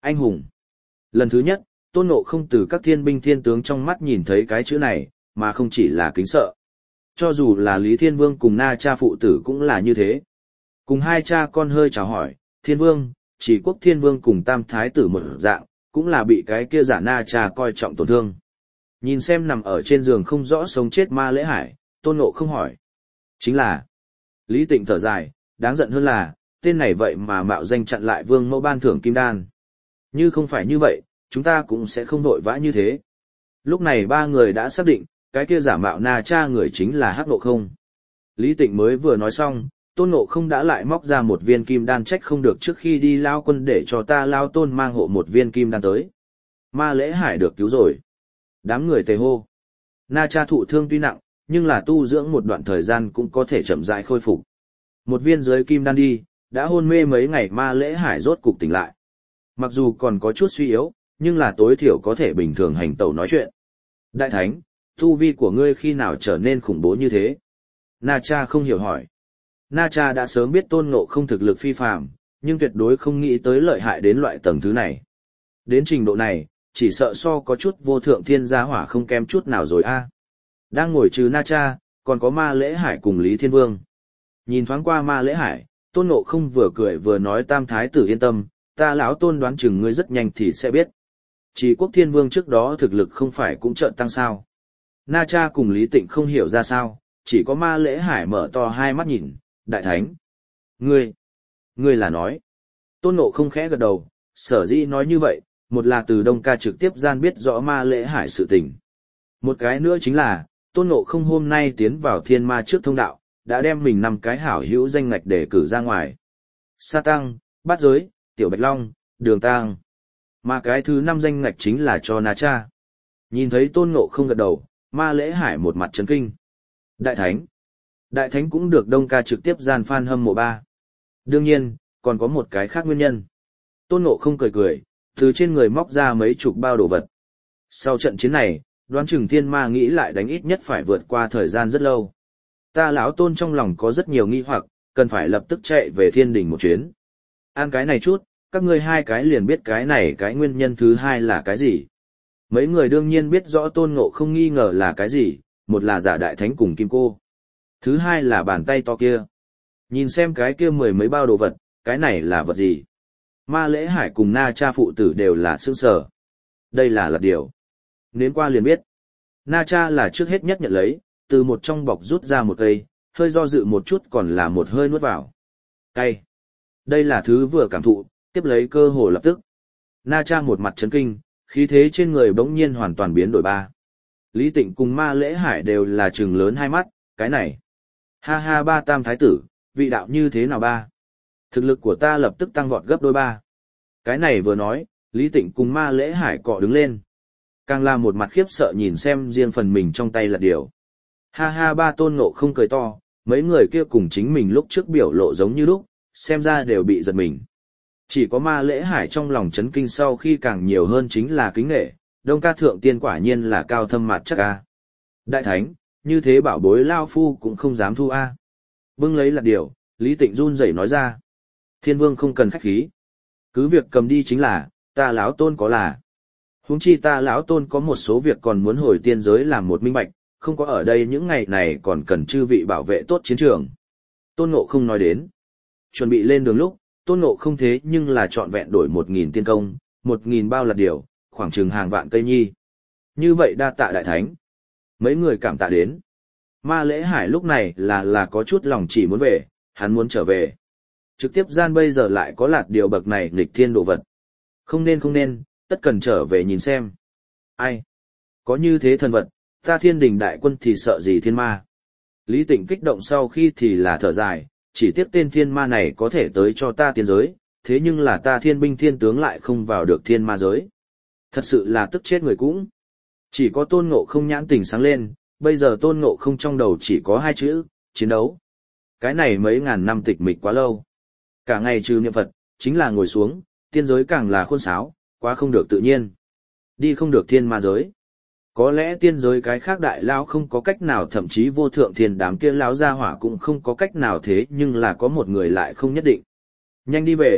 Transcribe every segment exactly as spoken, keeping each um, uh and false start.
anh hùng. Lần thứ nhất, Tôn Ngộ Không từ các thiên binh thiên tướng trong mắt nhìn thấy cái chữ này, mà không chỉ là kính sợ. Cho dù là Lý Thiên Vương cùng Na Cha phụ tử cũng là như thế. Cùng hai cha con hơi chào hỏi, Thiên Vương, Chỉ Quốc Thiên Vương cùng Tam Thái tử một dạng, cũng là bị cái kia giả Na Cha coi trọng tổn thương. Nhìn xem nằm ở trên giường không rõ sống chết Ma Lễ Hải, Tôn Ngộ Không hỏi. Chính là, Lý Tịnh thở dài, đáng giận hơn là, tên này vậy mà mạo danh chặn lại Vương Mẫu ban thưởng kim đan. Như không phải như vậy, chúng ta cũng sẽ không vội vã như thế. Lúc này ba người đã xác định, cái kia giả mạo Na Cha người chính là Hắc Ngộ Không. Lý Tịnh mới vừa nói xong, Tôn Ngộ Không đã lại móc ra một viên kim đan, trách không được trước khi đi lao quân để cho ta lao tôn mang hộ một viên kim đan tới. Ma Lễ Hải được cứu rồi. Đám người tề hô. Na Cha thụ thương tuy nặng, nhưng là tu dưỡng một đoạn thời gian cũng có thể chậm rãi khôi phục. Một viên dưới kim đan đi, đã hôn mê mấy ngày Ma Lễ Hải rốt cục tỉnh lại. Mặc dù còn có chút suy yếu, nhưng là tối thiểu có thể bình thường hành tẩu nói chuyện. Đại Thánh, tu vi của ngươi khi nào trở nên khủng bố như thế? Na Cha không hiểu hỏi. Na Cha đã sớm biết Tôn Ngộ Không thực lực phi phàm, nhưng tuyệt đối không nghĩ tới lợi hại đến loại tầng thứ này. Đến trình độ này, chỉ sợ so có chút vô thượng thiên gia hỏa không kém chút nào rồi a. Đang ngồi trừ Na Cha, còn có Ma Lễ Hải cùng Lý Thiên Vương. Nhìn thoáng qua Ma Lễ Hải, Tôn Ngộ Không vừa cười vừa nói Tam Thái tử yên tâm, ta lão Tôn đoán chừng ngươi rất nhanh thì sẽ biết. Chỉ Quốc Thiên Vương trước đó thực lực không phải cũng chợt tăng sao. Na Cha cùng Lý Tịnh không hiểu ra sao, chỉ có Ma Lễ Hải mở to hai mắt nhìn, Đại Thánh. Ngươi, ngươi là nói. Tôn Ngộ Không khẽ gật đầu, sở dĩ nói như vậy, một là từ Đông Ca trực tiếp gian biết rõ Ma Lễ Hải sự tình. Một cái nữa chính là, Tôn Ngộ Không hôm nay tiến vào thiên ma trước thông đạo, đã đem mình năm cái hảo hữu danh ngạch để cử ra ngoài. Sa Tăng, Bát Giới, Tiểu Bạch Long, Đường Tang. Mà cái thứ năm danh ngạch chính là cho Na Cha. Nhìn thấy Tôn Ngộ Không gật đầu, Ma Lễ Hải một mặt chấn kinh. Đại Thánh. Đại Thánh cũng được Đông Ca trực tiếp gian fan hâm mộ ba. Đương nhiên, còn có một cái khác nguyên nhân. Tôn Ngộ Không cười cười, từ trên người móc ra mấy chục bao đồ vật. Sau trận chiến này, đoán chừng thiên ma nghĩ lại đánh ít nhất phải vượt qua thời gian rất lâu. Ta lão Tôn trong lòng có rất nhiều nghi hoặc, cần phải lập tức chạy về thiên đình một chuyến. Ăn cái này chút, các ngươi hai cái liền biết cái này cái nguyên nhân thứ hai là cái gì. Mấy người đương nhiên biết rõ Tôn Ngộ Không nghi ngờ là cái gì, một là giả Đại Thánh cùng Kim Cô. Thứ hai là bàn tay to kia. Nhìn xem cái kia mười mấy bao đồ vật, cái này là vật gì? Ma Lễ Hải cùng Na Cha phụ tử đều là sững sờ. Đây là lật điều. Nếm qua liền biết. Na Cha là trước hết nhất nhận lấy, từ một trong bọc rút ra một cây, hơi do dự một chút còn là một hơi nuốt vào. Cay. Đây là thứ vừa cảm thụ, tiếp lấy cơ hồ lập tức. Na Cha một mặt chấn kinh, khí thế trên người bỗng nhiên hoàn toàn biến đổi ba. Lý Tịnh cùng Ma Lễ Hải đều là trừng lớn hai mắt, cái này. Ha ha ba Tam Thái tử, vị đạo như thế nào ba? Thực lực của ta lập tức tăng vọt gấp đôi ba. Cái này vừa nói, Lý Tịnh cùng Ma Lễ Hải cọ đứng lên. Càng là một mặt khiếp sợ nhìn xem riêng phần mình trong tay là điều. Ha ha ba Tôn Ngộ Không cười to, mấy người kia cùng chính mình lúc trước biểu lộ giống như lúc, xem ra đều bị giật mình. Chỉ có Ma Lễ Hải trong lòng chấn kinh sau khi càng nhiều hơn chính là kính nghệ, Đông Ca thượng tiên quả nhiên là cao thâm mặt chắc a. Đại Thánh, như thế bảo bối lao phu cũng không dám thu a. Bưng lấy là điều, Lý Tịnh run rẩy nói ra. Thiên Vương không cần khách khí. Cứ việc cầm đi chính là, ta lão Tôn có là. Huống chi ta lão Tôn có một số việc còn muốn hồi tiên giới làm một minh bạch, không có ở đây những ngày này còn cần chư vị bảo vệ tốt chiến trường. Tôn Ngộ Không nói đến. Chuẩn bị lên đường lúc, Tôn Ngộ Không thế nhưng là trọn vẹn đổi một nghìn tiên công, một nghìn bao lạt điều, khoảng chừng hàng vạn cây nhi. Như vậy đa tạ Đại Thánh. Mấy người cảm tạ đến. Ma Lễ Hải lúc này là là có chút lòng chỉ muốn về, hắn muốn trở về. Trực tiếp gian bây giờ lại có lạt điều bậc này nghịch thiên đồ vật. Không nên không nên, tất cần trở về nhìn xem. Ai? Có như thế thần vật, ta thiên đình đại quân thì sợ gì thiên ma? Lý Tịnh kích động sau khi thì là thở dài, chỉ tiếc tên thiên ma này có thể tới cho ta tiên giới, thế nhưng là ta thiên binh thiên tướng lại không vào được thiên ma giới. Thật sự là tức chết người cũng. Chỉ có Tôn Ngộ Không nhãn tình sáng lên, bây giờ Tôn Ngộ Không trong đầu chỉ có hai chữ, chiến đấu. Cái này mấy ngàn năm tịch mịch quá lâu. Cả ngày trừ niệm Phật, chính là ngồi xuống, tiên giới càng là khôn sáo, quá không được tự nhiên. Đi không được thiên ma giới. Có lẽ tiên giới cái khác đại lao không có cách nào, thậm chí vô thượng thiên đám kia lão gia hỏa cũng không có cách nào, thế nhưng là có một người lại không nhất định. Nhanh đi về,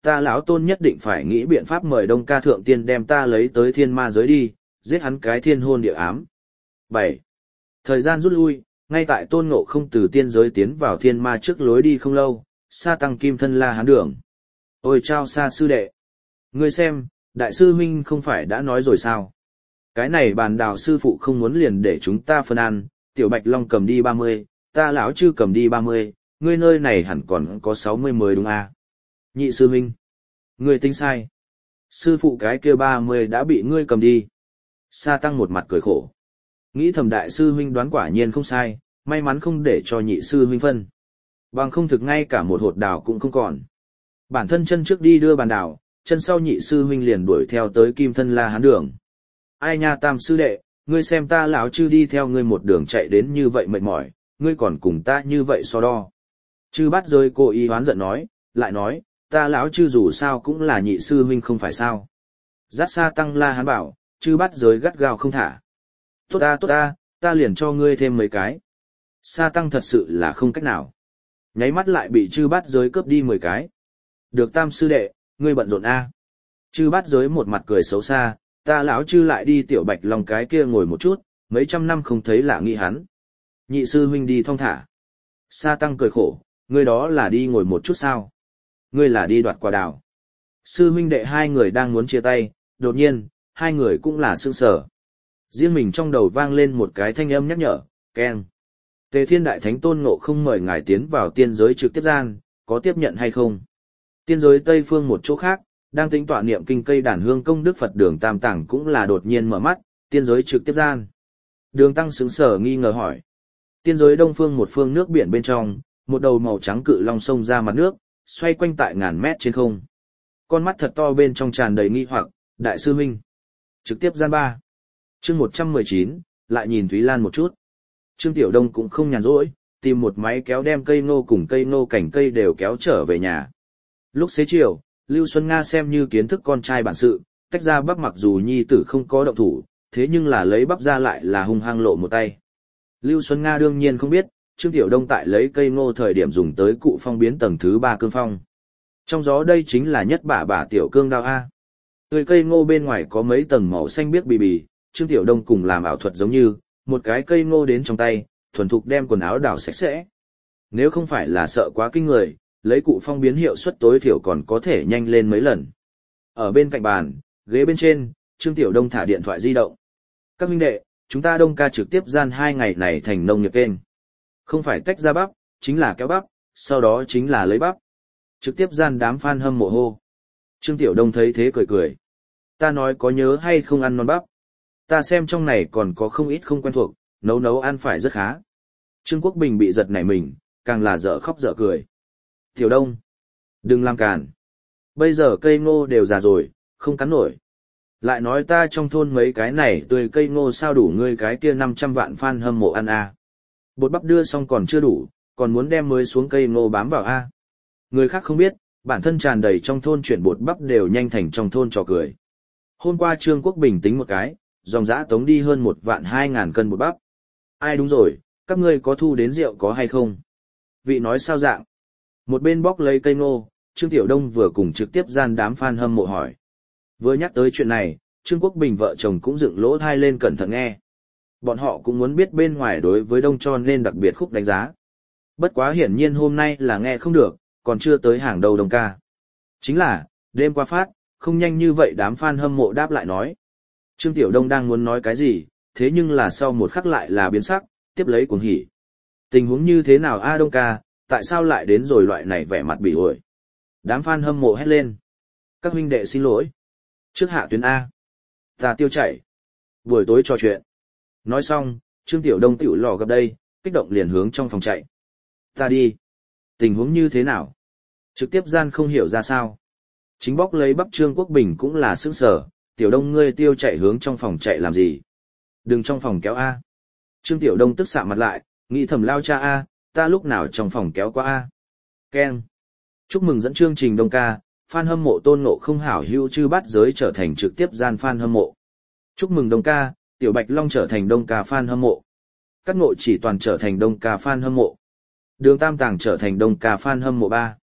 ta lão tôn nhất định phải nghĩ biện pháp mời Đông ca thượng tiên đem ta lấy tới thiên ma giới đi, giết hắn cái thiên hôn địa ám. bảy. Thời gian rút lui, ngay tại Tôn Ngộ Không từ tiên giới tiến vào thiên ma trước lối đi không lâu, Sa Tăng Kim Thân La Hán Đường. Ôi chao Sa sư đệ! Ngươi xem, đại sư huynh không phải đã nói rồi sao? Cái này bàn đào sư phụ không muốn liền để chúng ta phân ăn, tiểu Bạch Long cầm đi ba mươi, ta lão chư cầm đi ba mươi, ngươi nơi này hẳn còn có sáu mươi mới đúng à? Nhị sư huynh! Ngươi tính sai. Sư phụ cái kia ba mươi đã bị ngươi cầm đi. Sa Tăng một mặt cười khổ. Nghĩ thầm đại sư huynh đoán quả nhiên không sai, may mắn không để cho nhị sư huynh phân. Bằng không thực ngay cả một hột đào cũng không còn. Bản thân chân trước đi đưa bàn đào, chân sau nhị sư huynh liền đuổi theo tới Kim Thân La Hán Đường. Ai nha tam sư đệ, ngươi xem ta lão chư đi theo ngươi một đường chạy đến như vậy mệt mỏi, ngươi còn cùng ta như vậy so đo. Chư bắt rơi cô y hoán giận nói, lại nói, ta lão chư dù sao cũng là nhị sư huynh không phải sao. Dát Sa Tăng La Hán bảo, chư bắt giới gắt gao không thả. Tốt ta tốt ta, ta liền cho ngươi thêm mấy cái. Sa Tăng thật sự là không cách nào. Nháy mắt lại bị chư bát giới cướp đi mười cái. Được tam sư đệ, ngươi bận rộn a. Chư bát giới một mặt cười xấu xa, ta lão chư lại đi tiểu Bạch Long cái kia ngồi một chút, mấy trăm năm không thấy lạ nghĩ hắn. Nhị sư huynh đi thong thả. Sa Tăng cười khổ, ngươi đó là đi ngồi một chút sao? Ngươi là đi đoạt quả đào. Sư huynh đệ hai người đang muốn chia tay, đột nhiên, hai người cũng là sững sờ. Riêng mình trong đầu vang lên một cái thanh âm nhắc nhở, keng. Tề Thiên Đại Thánh Tôn Ngộ Không mời ngài tiến vào tiên giới trực tiếp gian, có tiếp nhận hay không? Tiên giới Tây Phương một chỗ khác, đang tính tọa niệm kinh cây đàn hương công đức Phật Đường Tam Tạng cũng là đột nhiên mở mắt, tiên giới trực tiếp gian. Đường Tăng sững sờ nghi ngờ hỏi. Tiên giới Đông Phương một phương nước biển bên trong, một đầu màu trắng cự long sông ra mặt nước, xoay quanh tại ngàn mét trên không. Con mắt thật to bên trong tràn đầy nghi hoặc, đại sư huynh. Trực tiếp gian ba. Chương một trăm mười chín, lại nhìn Thúy Lan một chút. Trương Tiểu Đông cũng không nhàn rỗi, tìm một máy kéo đem cây nô cùng cây nô cảnh cây đều kéo trở về nhà. Lúc xế chiều, Lưu Xuân Nga xem như kiến thức con trai bản sự, tách ra bắp mặc dù nhi tử không có động thủ, thế nhưng là lấy bắp ra lại là hung hăng lộ một tay. Lưu Xuân Nga đương nhiên không biết, Trương Tiểu Đông tại lấy cây nô thời điểm dùng tới cụ phong biến tầng thứ ba cương phong. Trong gió đây chính là nhất bả bả tiểu cương đao A. Tươi cây ngô bên ngoài có mấy tầng màu xanh biếc bì bì, Trương Tiểu Đông cùng làm ảo thuật giống như, một cái cây ngô đến trong tay, thuần thục đem quần áo đảo sạch sẽ. Nếu không phải là sợ quá kinh người, lấy cụ phong biến hiệu suất tối thiểu còn có thể nhanh lên mấy lần. Ở bên cạnh bàn, ghế bên trên, Trương Tiểu Đông thả điện thoại di động. Các huynh đệ, chúng ta Đông ca trực tiếp gian hai ngày này thành nông nghiệp kênh. Không phải tách ra bắp, chính là kéo bắp, sau đó chính là lấy bắp. Trực tiếp gian đám fan hâm mộ hô. Trương Tiểu Đông thấy thế cười cười. Ta nói có nhớ hay không ăn non bắp. Ta xem trong này còn có không ít không quen thuộc, nấu nấu ăn phải rất khá. Trương Quốc Bình bị giật nảy mình, càng là dở khóc dở cười. Tiểu Đông, đừng làm càn. Bây giờ cây ngô đều già rồi, không cắn nổi. Lại nói ta trong thôn mấy cái này tươi cây ngô sao đủ ngươi cái kia năm trăm vạn fan hâm mộ ăn à. Bột bắp đưa xong còn chưa đủ, còn muốn đem mới xuống cây ngô bám vào a. Người khác không biết, bản thân tràn đầy trong thôn chuyển bột bắp đều nhanh thành trong thôn trò cười. Hôm qua Trương Quốc Bình tính một cái, dòng dã tống đi hơn một vạn hai ngàn cân bột bắp. Ai đúng rồi, các ngươi có thu đến rượu có hay không? Vị nói sao dạng? Một bên bóc lấy cây ngô, Trương Tiểu Đông vừa cùng trực tiếp gian đám fan hâm mộ hỏi. Vừa nhắc tới chuyện này, Trương Quốc Bình vợ chồng cũng dựng lỗ thai lên cẩn thận nghe. Bọn họ cũng muốn biết bên ngoài đối với Đông cho nên đặc biệt khúc đánh giá. Bất quá hiển nhiên hôm nay là nghe không được, còn chưa tới hàng đầu Đông ca. Chính là, đêm qua phát, không nhanh như vậy đám fan hâm mộ đáp lại nói. Trương Tiểu Đông đang muốn nói cái gì, thế nhưng là sau một khắc lại là biến sắc, tiếp lấy cuồng hỉ. Tình huống như thế nào a Đông ca, tại sao lại đến rồi loại này vẻ mặt bị ổi. Đám fan hâm mộ hét lên. Các huynh đệ xin lỗi. Trước hạ tuyến A. Ta tiêu chảy. Buổi tối trò chuyện. Nói xong, Trương Tiểu Đông tiểu lò gặp đây, kích động liền hướng trong phòng chạy. Ta đi. Tình huống như thế nào? Trực tiếp gian không hiểu ra sao. Chính bóc lấy bắp Trương Quốc Bình cũng là sững sờ, Tiểu Đông ngươi tiêu chạy hướng trong phòng chạy làm gì? Đừng trong phòng kéo A. Trương Tiểu Đông tức xạ mặt lại, nghĩ thầm lao cha A, ta lúc nào trong phòng kéo qua A. Keng. Chúc mừng dẫn chương trình Đông ca, fan hâm mộ Tôn Ngộ Không hảo hữu chư bắt giới trở thành trực tiếp gian fan hâm mộ. Chúc mừng Đông ca, Tiểu Bạch Long trở thành Đông ca fan hâm mộ. Các ngộ chỉ toàn trở thành Đông ca fan hâm mộ. Đường Tam Tàng trở thành Đông ca fan hâm mộ ba.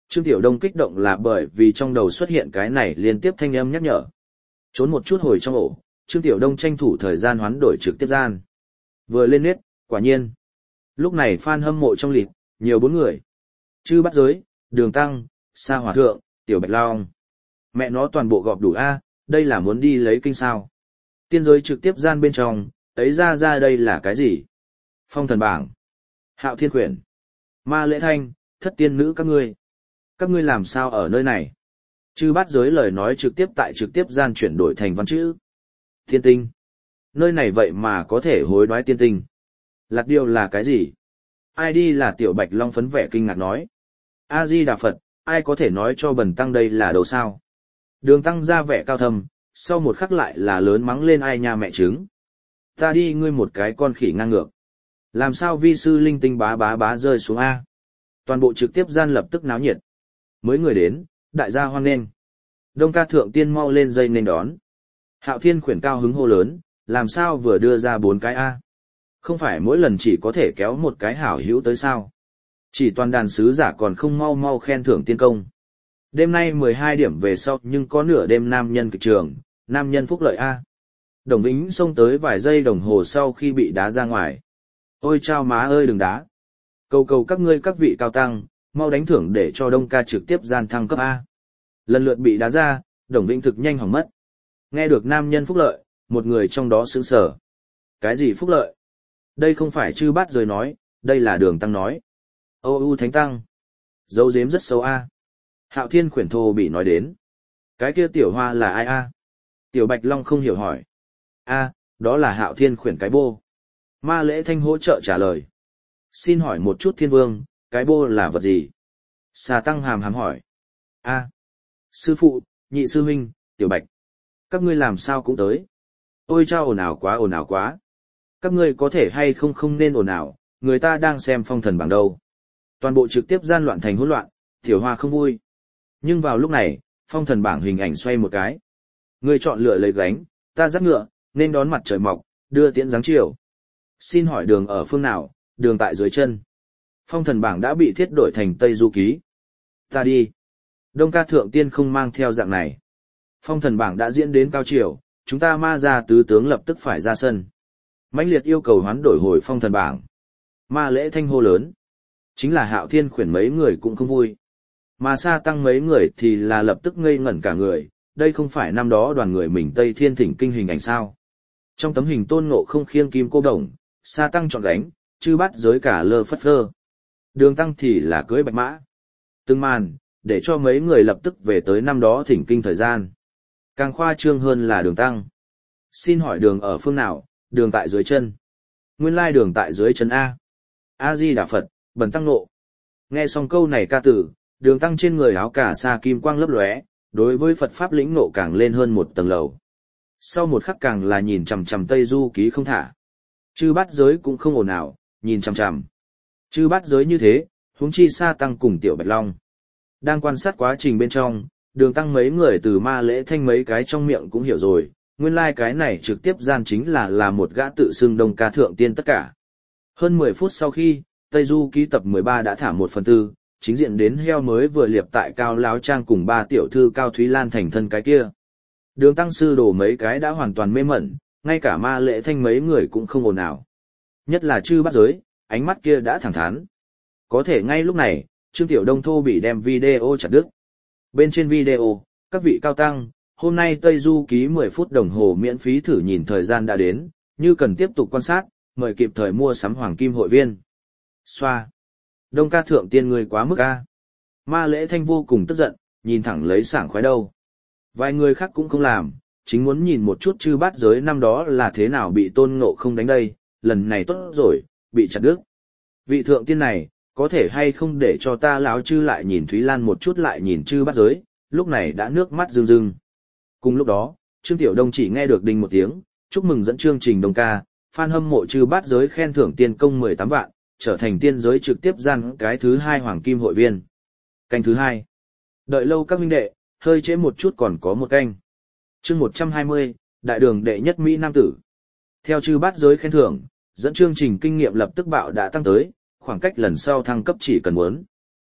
Trương Tiểu Đông kích động là bởi vì trong đầu xuất hiện cái này liên tiếp thanh âm nhắc nhở. Trốn một chút hồi trong ổ, Trương Tiểu Đông tranh thủ thời gian hoán đổi trực tiếp gian. Vừa lên nét, quả nhiên. Lúc này fan hâm mộ trong lịt, nhiều bốn người. Chư Bắt Giới, Đường Tăng, Sa Hòa Thượng, Tiểu Bạch Long. Mẹ nó toàn bộ gọp đủ A, đây là muốn đi lấy kinh sao. Tiên giới trực tiếp gian bên trong, ấy ra ra đây là cái gì? Phong thần bảng, Hạo Thiên Quyển, Ma Lễ Thanh, Thất Tiên Nữ các ngươi. Các ngươi làm sao ở nơi này? Chư Bát Giới lời nói trực tiếp tại trực tiếp gian chuyển đổi thành văn chữ. Thiên tinh. Nơi này vậy mà có thể hối đoái tiên tinh. Lạc điều là cái gì? Ai đi là Tiểu Bạch Long phấn vẻ kinh ngạc nói. A-di-đà Phật, ai có thể nói cho bần tăng đây là đâu sao? Đường Tăng ra vẻ cao thầm, sau một khắc lại là lớn mắng lên ai nhà mẹ trứng. Ta đi ngươi một cái con khỉ ngang ngược. Làm sao vi sư linh tinh bá bá bá rơi xuống A? Toàn bộ trực tiếp gian lập tức náo nhiệt. Mới người đến, đại gia hoan nghênh. Đông Ca Thượng Tiên mau lên dây nên đón. Hạo Thiên Quyển cao hứng hô lớn, làm sao vừa đưa ra bốn cái A? Không phải mỗi lần chỉ có thể kéo một cái hảo hữu tới sao? Chỉ toàn đàn sứ giả còn không mau mau khen thưởng tiên công. Đêm nay mười hai điểm về sau nhưng có nửa đêm nam nhân kịch trường, nam nhân phúc lợi A. Đồng Vĩnh xông tới vài giây đồng hồ sau khi bị đá ra ngoài. Ôi chao má ơi đừng đá. Cầu cầu các ngươi các vị cao tăng, mau đánh thưởng để cho Đông Ca trực tiếp gian thăng cấp A. Lần lượt bị đá ra, Đồng Vĩnh thực nhanh hỏng mất. Nghe được nam nhân phúc lợi, một người trong đó sững sờ. Cái gì phúc lợi? Đây không phải Chư Bát Giới nói, đây là Đường Tăng nói. Ô u Thánh Tăng. Dấu dếm rất xấu A. Hạo Thiên Quyển thô bị nói đến. Cái kia tiểu hoa là ai A? Tiểu Bạch Long không hiểu hỏi. A, đó là Hạo Thiên Quyển cái bô. Ma Lễ Thanh hỗ trợ trả lời. Xin hỏi một chút Thiên Vương, cái bô là vật gì? Xà Tăng hàm hàm hỏi. A. Sư phụ, nhị sư huynh, Tiểu Bạch. Các ngươi làm sao cũng tới. Ôi chao ồn ào quá ồn ào quá. Các ngươi có thể hay không không nên ồn ào, người ta đang xem phong thần bảng đâu. Toàn bộ trực tiếp gian loạn thành hỗn loạn, Tiểu Hoa không vui. Nhưng vào lúc này, phong thần bảng hình ảnh xoay một cái. Ngươi chọn lựa lấy gánh, ta dắt ngựa, nên đón mặt trời mọc, đưa tiễn giáng chiều. Xin hỏi đường ở phương nào, đường tại dưới chân. Phong thần bảng đã bị thiết đổi thành Tây Du Ký. Ta đi. Đông Ca Thượng Tiên không mang theo dạng này. Phong thần bảng đã diễn đến cao chiều, chúng ta ma gia tứ tướng lập tức phải ra sân. Mãnh liệt yêu cầu hoán đổi hồi phong thần bảng. Ma Lễ Thanh hô lớn. Chính là Hạo Thiên Quyển mấy người cũng không vui. Mà Sa Tăng mấy người thì là lập tức ngây ngẩn cả người, đây không phải năm đó đoàn người mình Tây Thiên Thỉnh Kinh hình ảnh sao. Trong tấm hình Tôn Ngộ không khiêng kim cô đồng, Sa Tăng chọn gánh, Chư Bắt Giới cả lơ phất phơ. Đường Tăng thì là cưỡi bạch mã. Từng màn, để cho mấy người lập tức về tới năm đó Thỉnh Kinh thời gian. Càng khoa trương hơn là Đường Tăng. Xin hỏi đường ở phương nào, đường tại dưới chân. Nguyên lai đường tại dưới chân A. A-di-đà Phật, bần tăng nộ. Nghe xong câu này ca tử, Đường Tăng trên người áo cà sa kim quang lấp lóe, đối với Phật Pháp lĩnh nộ càng lên hơn một tầng lầu. Sau một khắc càng là nhìn chằm chằm Tây Du Ký không thả. Chư Bát Giới cũng không ồn ào, nhìn chằm chằm. Chư Bát Giới như thế, huống chi Sa Tăng cùng Tiểu Bạch Long. Đang quan sát quá trình bên trong, Đường Tăng mấy người từ Ma Lễ Thanh mấy cái trong miệng cũng hiểu rồi, nguyên lai like cái này trực tiếp gian chính là là một gã tự xưng Đông Ca Thượng Tiên tất cả. Hơn mười phút sau khi, Tây Du Ký tập mười ba đã thả một phần tư, chính diện đến heo mới vừa liệp tại Cao Láo Trang cùng ba tiểu thư Cao Thúy Lan thành thân cái kia. Đường Tăng sư đồ mấy cái đã hoàn toàn mê mẩn, ngay cả Ma Lễ Thanh mấy người cũng không ồn ào. Nhất là Chư Bát Giới, ánh mắt kia đã thẳng thắn. Có thể ngay lúc này, Trương Tiểu Đông thô bị đem video chặt đứt. Bên trên video, các vị cao tăng, hôm nay Tây Du Ký mười phút đồng hồ miễn phí thử nhìn thời gian đã đến, như cần tiếp tục quan sát, mời kịp thời mua sắm hoàng kim hội viên. Xoa. Đông Ca Thượng Tiên người quá mức a. Ma Lễ Thanh vô cùng tức giận, nhìn thẳng lấy sảng khoái đâu. Vài người khác cũng không làm, chính muốn nhìn một chút Chư Bát Giới năm đó là thế nào bị Tôn Ngộ không đánh đây, lần này tốt rồi, bị chặt đứt. Vị Thượng Tiên này, có thể hay không để cho ta láo chư lại nhìn Thúy Lan một chút lại nhìn Chư Bát Giới, lúc này đã nước mắt rưng rưng. Cùng lúc đó, Trương Tiểu Đông chỉ nghe được đinh một tiếng, chúc mừng dẫn chương trình Đông Ca, fan hâm mộ Chư Bát Giới khen thưởng tiên công mười tám vạn, trở thành tiên giới trực tiếp gian cái thứ hai hoàng kim hội viên. Canh thứ hai. Đợi lâu các huynh đệ, hơi trễ một chút còn có một canh. Chương một trăm hai mươi, đại đường đệ nhất Mỹ Nam tử. Theo Chư Bát Giới khen thưởng, dẫn chương trình kinh nghiệm lập tức bạo đã tăng tới, khoảng cách lần sau thăng cấp chỉ cần muốn.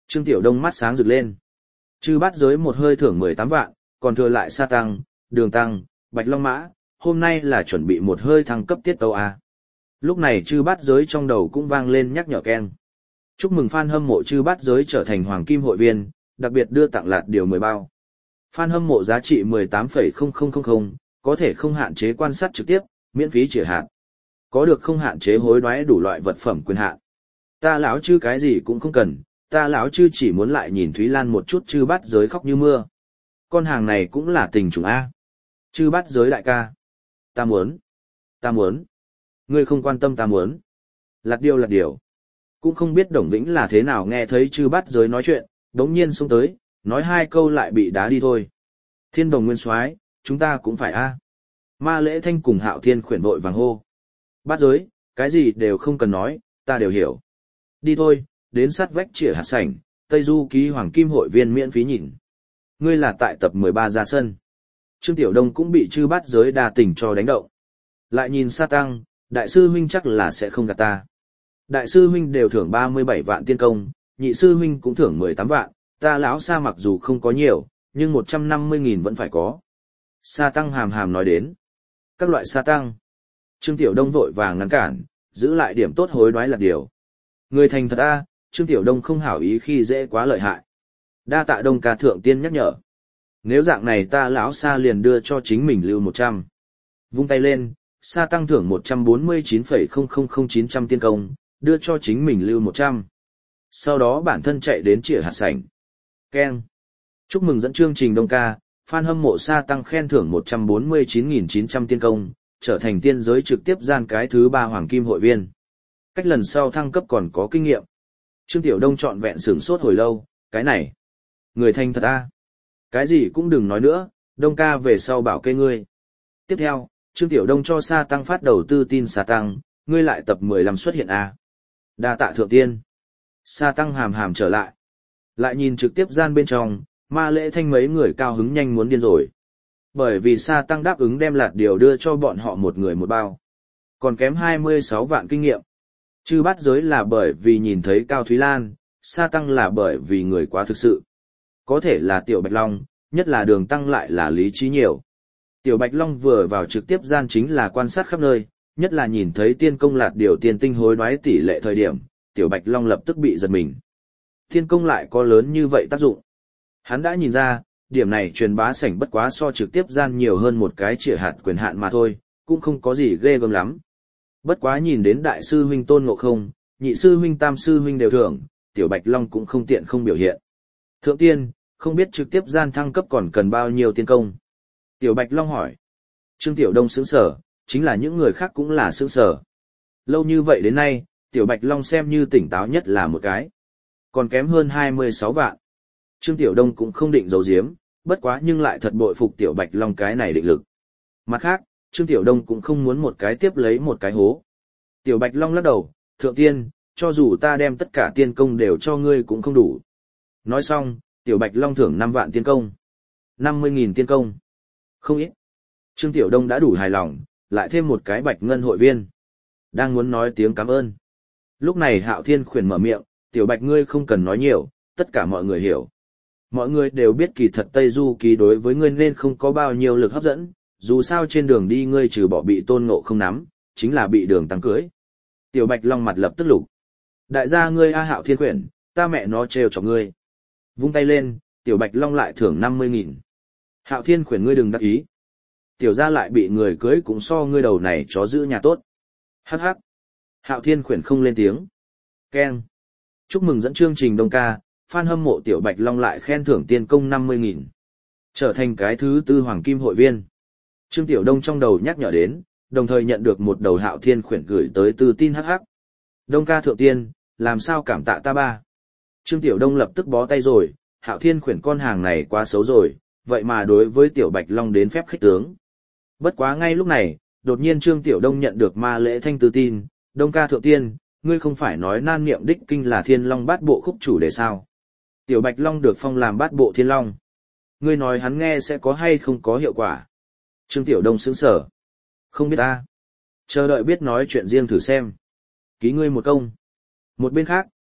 Trương Tiểu Đông mắt sáng rực lên. Chư bát giới một hơi thưởng mười tám vạn, còn thừa lại Sa Tăng, Đường Tăng, Bạch Long Mã, hôm nay là chuẩn bị một hơi thăng cấp tiết tấu A. Lúc này chư bát giới trong đầu cũng vang lên nhắc nhở keng. Chúc mừng fan hâm mộ chư bát giới trở thành hoàng kim hội viên, đặc biệt đưa tặng lạt điều mười bao. Fan hâm mộ giá trị mười tám phẩy không không không không, có thể không hạn chế quan sát trực tiếp, miễn phí chĩa hạt. Có được không hạn chế hối đoái đủ loại vật phẩm quyền hạn. Ta lão chư cái gì cũng không cần, ta lão chư chỉ muốn lại nhìn Thúy Lan một chút chư bát giới khóc như mưa. Con hàng này cũng là tình chủng A. Chư bát giới đại ca. Ta muốn. Ta muốn. Ngươi không quan tâm ta muốn. Lạt điều lạt điều. Cũng không biết Đồng Vĩnh là thế nào nghe thấy chư bát giới nói chuyện, đống nhiên xông tới, nói hai câu lại bị đá đi thôi. Thiên Đồng Nguyên Soái, chúng ta cũng phải A. Ma Lễ Thanh cùng Hạo Thiên khuyển vội vàng hô. Bát giới, cái gì đều không cần nói, ta đều hiểu. Đi thôi, đến sát vách chĩa hạt sảnh, Tây Du ký hoàng kim hội viên miễn phí nhìn. Ngươi là tại tập mười ba ra sân. Trương Tiểu Đông cũng bị chư bát giới đa tình cho đánh động. Lại nhìn Sa Tăng, đại sư huynh chắc là sẽ không gạt ta. Đại sư huynh đều thưởng ba mươi bảy vạn tiên công, nhị sư huynh cũng thưởng mười tám vạn, ta lão Sa mặc dù không có nhiều, nhưng một trăm năm mươi nghìn vẫn phải có. Sa Tăng hàm hàm nói đến. Các loại Sa Tăng. Trương Tiểu Đông vội vàng ngăn cản, giữ lại điểm tốt hối đoái là điều. Người thành thật a, Trương Tiểu Đông không hảo ý khi dễ quá lợi hại. Đa tạ Đông ca thượng tiên nhắc nhở. Nếu dạng này ta lão Sa liền đưa cho chính mình lưu một trăm. Vung tay lên, Sa tăng thưởng một trăm bốn mươi chín phẩy không không không chín trăm tiên công, đưa cho chính mình lưu một trăm. Sau đó bản thân chạy đến chĩa hạt sảnh. Keng. Chúc mừng dẫn chương trình Đông ca, fan hâm mộ Sa tăng khen thưởng một trăm bốn mươi chín nghìn chín trăm tiên công, trở thành tiên giới trực tiếp gian cái thứ ba hoàng kim hội viên. Cách lần sau thăng cấp còn có kinh nghiệm. Trương Tiểu Đông trọn vẹn sửng sốt hồi lâu, cái này. Người thành thật a. Cái gì cũng đừng nói nữa, Đông ca về sau bảo kê ngươi. Tiếp theo, Trương Tiểu Đông cho Sa Tăng phát đầu tư tin Sa Tăng, ngươi lại tập mười lăm xuất hiện a. Đa tạ thượng tiên. Sa Tăng hàm hàm trở lại. Lại nhìn trực tiếp gian bên trong, Ma Lễ Thanh mấy người cao hứng nhanh muốn điên rồi. Bởi vì Sa Tăng đáp ứng đem lạt điều đưa cho bọn họ một người một bao. Còn kém hai mươi sáu vạn kinh nghiệm. Chư bát giới là bởi vì nhìn thấy Cao Thúy Lan, Sa Tăng là bởi vì người quá thực sự. Có thể là Tiểu Bạch Long, nhất là Đường Tăng lại là lý trí nhiều. Tiểu Bạch Long vừa vào trực tiếp gian chính là quan sát khắp nơi, nhất là nhìn thấy tiên công lạt điều tiên tinh hối đoái tỷ lệ thời điểm, Tiểu Bạch Long lập tức bị giật mình. Tiên công lại có lớn như vậy tác dụng. Hắn đã nhìn ra, điểm này truyền bá sảnh bất quá so trực tiếp gian nhiều hơn một cái chĩa hạt quyền hạn mà thôi, cũng không có gì ghê gớm lắm. Bất quá nhìn đến đại sư huynh Tôn Ngộ Không, nhị sư huynh tam sư huynh đều thưởng, Tiểu Bạch Long cũng không tiện không biểu hiện. Thượng tiên, không biết trực tiếp gian thăng cấp còn cần bao nhiêu tiên công? Tiểu Bạch Long hỏi. Trương Tiểu Đông sững sờ, chính là những người khác cũng là sững sờ. Lâu như vậy đến nay, Tiểu Bạch Long xem như tỉnh táo nhất là một cái. Còn kém hơn hai mươi sáu vạn. Trương Tiểu Đông cũng không định giấu giếm, bất quá nhưng lại thật bội phục Tiểu Bạch Long cái này định lực. Mặt khác, Trương Tiểu Đông cũng không muốn một cái tiếp lấy một cái hố. Tiểu Bạch Long lắc đầu, thượng tiên, cho dù ta đem tất cả tiên công đều cho ngươi cũng không đủ. Nói xong, Tiểu Bạch Long thưởng năm vạn tiên công. năm mươi nghìn tiên công. Không ít. Trương Tiểu Đông đã đủ hài lòng, lại thêm một cái bạch ngân hội viên. Đang muốn nói tiếng cảm ơn. Lúc này Hạo Thiên khuyển mở miệng, Tiểu Bạch ngươi không cần nói nhiều, tất cả mọi người hiểu. Mọi người đều biết kỳ thật Tây Du ký đối với ngươi nên không có bao nhiêu lực hấp dẫn, dù sao trên đường đi ngươi trừ bỏ bị Tôn Ngộ không nắm, chính là bị Đường Tăng cưới. Tiểu Bạch Long mặt lập tức lục. Đại gia ngươi a Hạo Thiên khuyển, ta mẹ nó trêu chọc ngươi. Vung tay lên, Tiểu Bạch Long lại thưởng năm mươi nghìn. Hạo Thiên khuyển ngươi đừng đắc ý. Tiểu gia lại bị người cưới cũng so ngươi đầu này chó giữ nhà tốt. Hắc hắc. Hạo Thiên khuyển không lên tiếng. Keng. Chúc mừng dẫn chương trình Đông ca, fan hâm mộ Tiểu Bạch Long lại khen thưởng tiên công năm mươi nghìn. Trở thành cái thứ tư hoàng kim hội viên. Trương Tiểu Đông trong đầu nhắc nhở đến, đồng thời nhận được một đầu Hạo Thiên khuyển gửi tới từ tin hắc hắc. Đông ca thượng tiên, làm sao cảm tạ ta ba. Trương Tiểu Đông lập tức bó tay rồi, Hạo Thiên khuyển con hàng này quá xấu rồi, vậy mà đối với Tiểu Bạch Long đến phép khích tướng. Bất quá ngay lúc này, đột nhiên Trương Tiểu Đông nhận được Ma Lễ Thanh từ tin, Đông ca thượng tiên, ngươi không phải nói nan niệm đích kinh là Thiên Long bát bộ khúc chủ đề sao? Tiểu Bạch Long được phong làm bát bộ Thiên Long. Ngươi nói hắn nghe sẽ có hay không có hiệu quả? Trương Tiểu Đông sững sờ. Không biết ta. Chờ đợi biết nói chuyện riêng thử xem. Ký ngươi một công. Một bên khác,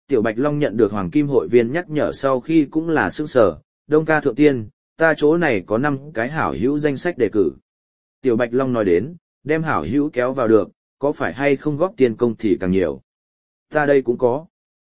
Tiểu Bạch Long nhận được Hoàng Kim hội viên nhắc nhở sau khi cũng là sững sờ, Đông ca thượng tiên, ta chỗ này có năm cái hảo hữu danh sách đề cử. Tiểu Bạch Long nói đến, đem hảo hữu kéo vào được, có phải hay không góp tiền công thì càng nhiều. Ta đây cũng có.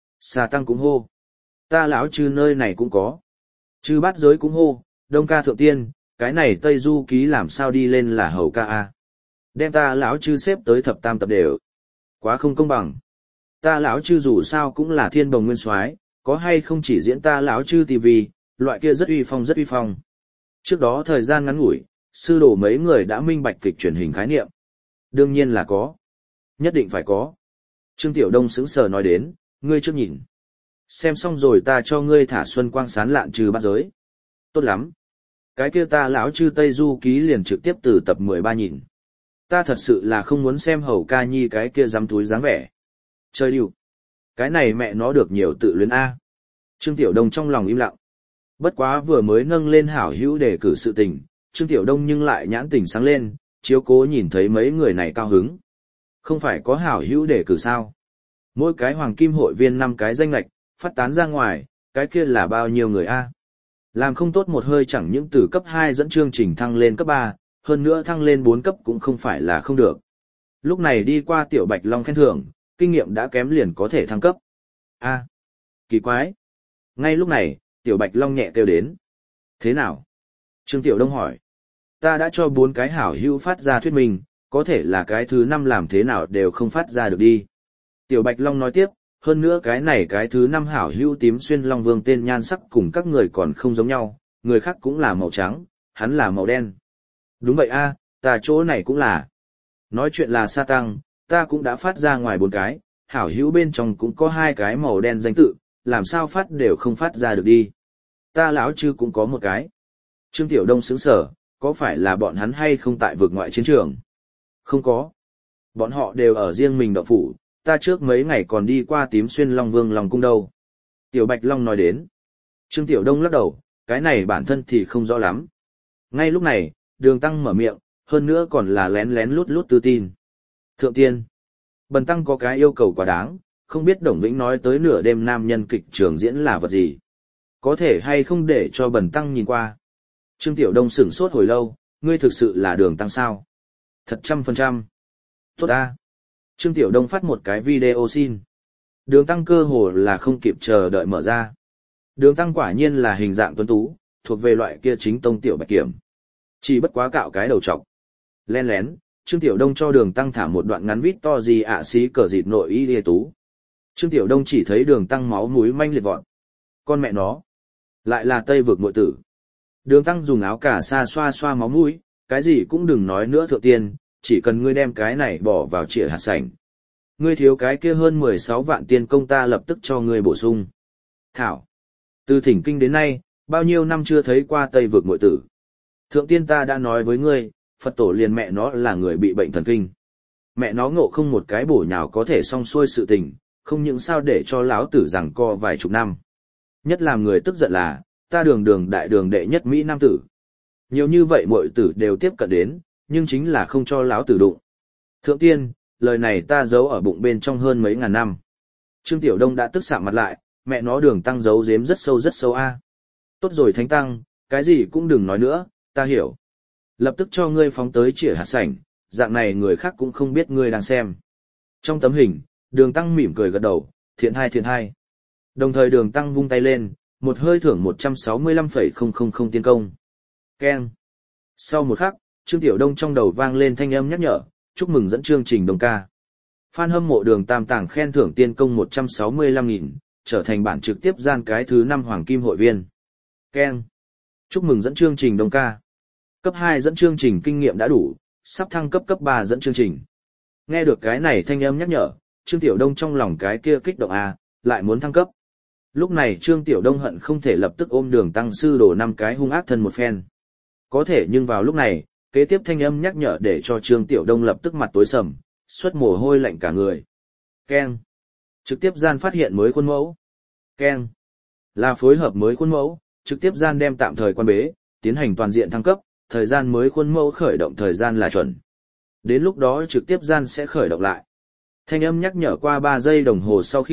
Xà Tăng cũng hô. Ta lão chư nơi này cũng có. Chư bát giới cũng hô, Đông ca thượng tiên, cái này Tây Du ký làm sao đi lên là hầu ca a. Đem ta lão chư xếp tới thập tam tập đều. Quá không công bằng. Ta lão chư dù sao cũng là thiên bồng nguyên soái, có hay không chỉ diễn ta lão chư tivi, loại kia rất uy phong rất uy phong. Trước đó thời gian ngắn ngủi, sư đồ mấy người đã minh bạch kịch truyền hình khái niệm. Đương nhiên là có. Nhất định phải có. Trương Tiểu Đông sững sờ nói đến, ngươi trước nhìn. Xem xong rồi ta cho ngươi thả xuân quang sán lạn trừ bát giới. Tốt lắm. Cái kia ta lão chư Tây Du ký liền trực tiếp từ tập mười ba nhìn. Ta thật sự là không muốn xem hầu ca nhi cái kia dám túi dáng vẻ. Chơi điệu. Cái này mẹ nó được nhiều tự luyến A. Trương Tiểu Đông trong lòng im lặng. Bất quá vừa mới nâng lên hảo hữu để cử sự tình, Trương Tiểu Đông nhưng lại nhãn tình sáng lên, chiếu cố nhìn thấy mấy người này cao hứng. Không phải có hảo hữu để cử sao? Mỗi cái hoàng kim hội viên năm cái danh lệch, phát tán ra ngoài, cái kia là bao nhiêu người A. Làm không tốt một hơi chẳng những từ cấp hai dẫn chương trình thăng lên cấp ba, hơn nữa thăng lên bốn cấp cũng không phải là không được. Lúc này đi qua Tiểu Bạch Long khen thưởng, kinh nghiệm đã kém liền có thể thăng cấp. A, kỳ quái. Ngay lúc này, Tiểu Bạch Long nhẹ kêu đến. Thế nào? Trương Tiểu Đông hỏi. Ta đã cho bốn cái hảo hữu phát ra thuyết minh, có thể là cái thứ năm làm thế nào đều không phát ra được đi. Tiểu Bạch Long nói tiếp, hơn nữa cái này cái thứ năm hảo hữu tím xuyên Long Vương tên nhan sắc cùng các người còn không giống nhau, người khác cũng là màu trắng, hắn là màu đen. Đúng vậy a, ta chỗ này cũng là. Nói chuyện là sa tăng, ta cũng đã phát ra ngoài bốn cái, hảo hữu bên trong cũng có hai cái màu đen danh tự, làm sao phát đều không phát ra được đi. Ta lão chư cũng có một cái. Trương Tiểu Đông sững sờ, có phải là bọn hắn hay không tại vực ngoại chiến trường? Không có. Bọn họ đều ở riêng mình động phủ, ta trước mấy ngày còn đi qua tím xuyên Long Vương Long Cung đâu. Tiểu Bạch Long nói đến. Trương Tiểu Đông lắc đầu, cái này bản thân thì không rõ lắm. Ngay lúc này, Đường Tăng mở miệng, hơn nữa còn là lén lén lút lút tư tin. Thượng tiên, Bần Tăng có cái yêu cầu quá đáng, không biết Đồng Vĩnh nói tới nửa đêm nam nhân kịch trường diễn là vật gì. Có thể hay không để cho Bần Tăng nhìn qua. Trương Tiểu Đông sửng sốt hồi lâu, ngươi thực sự là Đường Tăng sao? Thật trăm phần trăm. Tốt ta. Trương Tiểu Đông phát một cái video xin. Đường Tăng cơ hồ là không kịp chờ đợi mở ra. Đường Tăng quả nhiên là hình dạng tuấn tú, thuộc về loại kia chính tông tiểu bạch kiểm. Chỉ bất quá cạo cái đầu trọc. Len lén, Trương Tiểu Đông cho Đường Tăng thả một đoạn ngắn vít to gì ạ xí cờ dịt nội y lìa tú. Trương Tiểu Đông chỉ thấy Đường Tăng máu mũi manh liệt vọt. Con mẹ nó. Lại là Tây vực muội tử. Đường Tăng dùng áo cà sa xoa xoa máu mũi, cái gì cũng đừng nói nữa thượng tiên, chỉ cần ngươi đem cái này bỏ vào trịa hạt sảnh. Ngươi thiếu cái kia hơn mười sáu vạn tiền công ta lập tức cho ngươi bổ sung. Thảo. Từ thỉnh kinh đến nay, bao nhiêu năm chưa thấy qua Tây vực muội tử. Thượng tiên ta đã nói với ngươi, Phật tổ liền mẹ nó là người bị bệnh thần kinh. Mẹ nó ngộ không một cái bổ nhào có thể xong xuôi sự tình, không những sao để cho lão tử rằng co vài chục năm. Nhất làm người tức giận là, ta đường đường đại đường đệ nhất Mỹ Nam tử. Nhiều như vậy muội tử đều tiếp cận đến, nhưng chính là không cho lão tử đụng. Thượng tiên, lời này ta giấu ở bụng bên trong hơn mấy ngàn năm. Trương Tiểu Đông đã tức sạm mặt lại, mẹ nó Đường Tăng giấu giếm rất sâu rất sâu a. Tốt rồi Thánh Tăng, cái gì cũng đừng nói nữa, ta hiểu. Lập tức cho ngươi phóng tới trịa hạt sảnh, dạng này người khác cũng không biết ngươi đang xem. Trong tấm hình, Đường Tăng mỉm cười gật đầu, thiện hai thiện hai. Đồng thời Đường Tăng vung tay lên, một hơi thưởng một trăm sáu mươi lăm phẩy không không không tiên công. Keng. Sau một khắc, Trương Tiểu Đông trong đầu vang lên thanh âm nhắc nhở, chúc mừng dẫn chương trình Đông ca. Fan hâm mộ Đường Tam Tàng khen thưởng tiên công một trăm sáu mươi lăm nghìn, trở thành bản trực tiếp gian cái thứ năm hoàng kim hội viên. Keng. Chúc mừng dẫn chương trình Đông ca. Cấp hai dẫn chương trình kinh nghiệm đã đủ, sắp thăng cấp cấp ba dẫn chương trình. Nghe được cái này thanh âm nhắc nhở, Trương Tiểu Đông trong lòng cái kia kích động à, lại muốn thăng cấp. Lúc này Trương Tiểu Đông hận không thể lập tức ôm Đường Tăng sư đổ năm cái hung ác thân một phen. Có thể nhưng vào lúc này, kế tiếp thanh âm nhắc nhở để cho Trương Tiểu Đông lập tức mặt tối sầm, xuất mồ hôi lạnh cả người. Keng. Trực tiếp gian phát hiện mới khuôn mẫu. Keng. Là phối hợp mới khuôn mẫu, trực tiếp gian đem tạm thời quan bế, tiến hành toàn diện thăng cấp, thời gian mới khuôn mẫu khởi động thời gian là chuẩn. Đến lúc đó trực tiếp gian sẽ khởi động lại. Thanh âm nhắc nhở qua ba giây đồng hồ sau khi,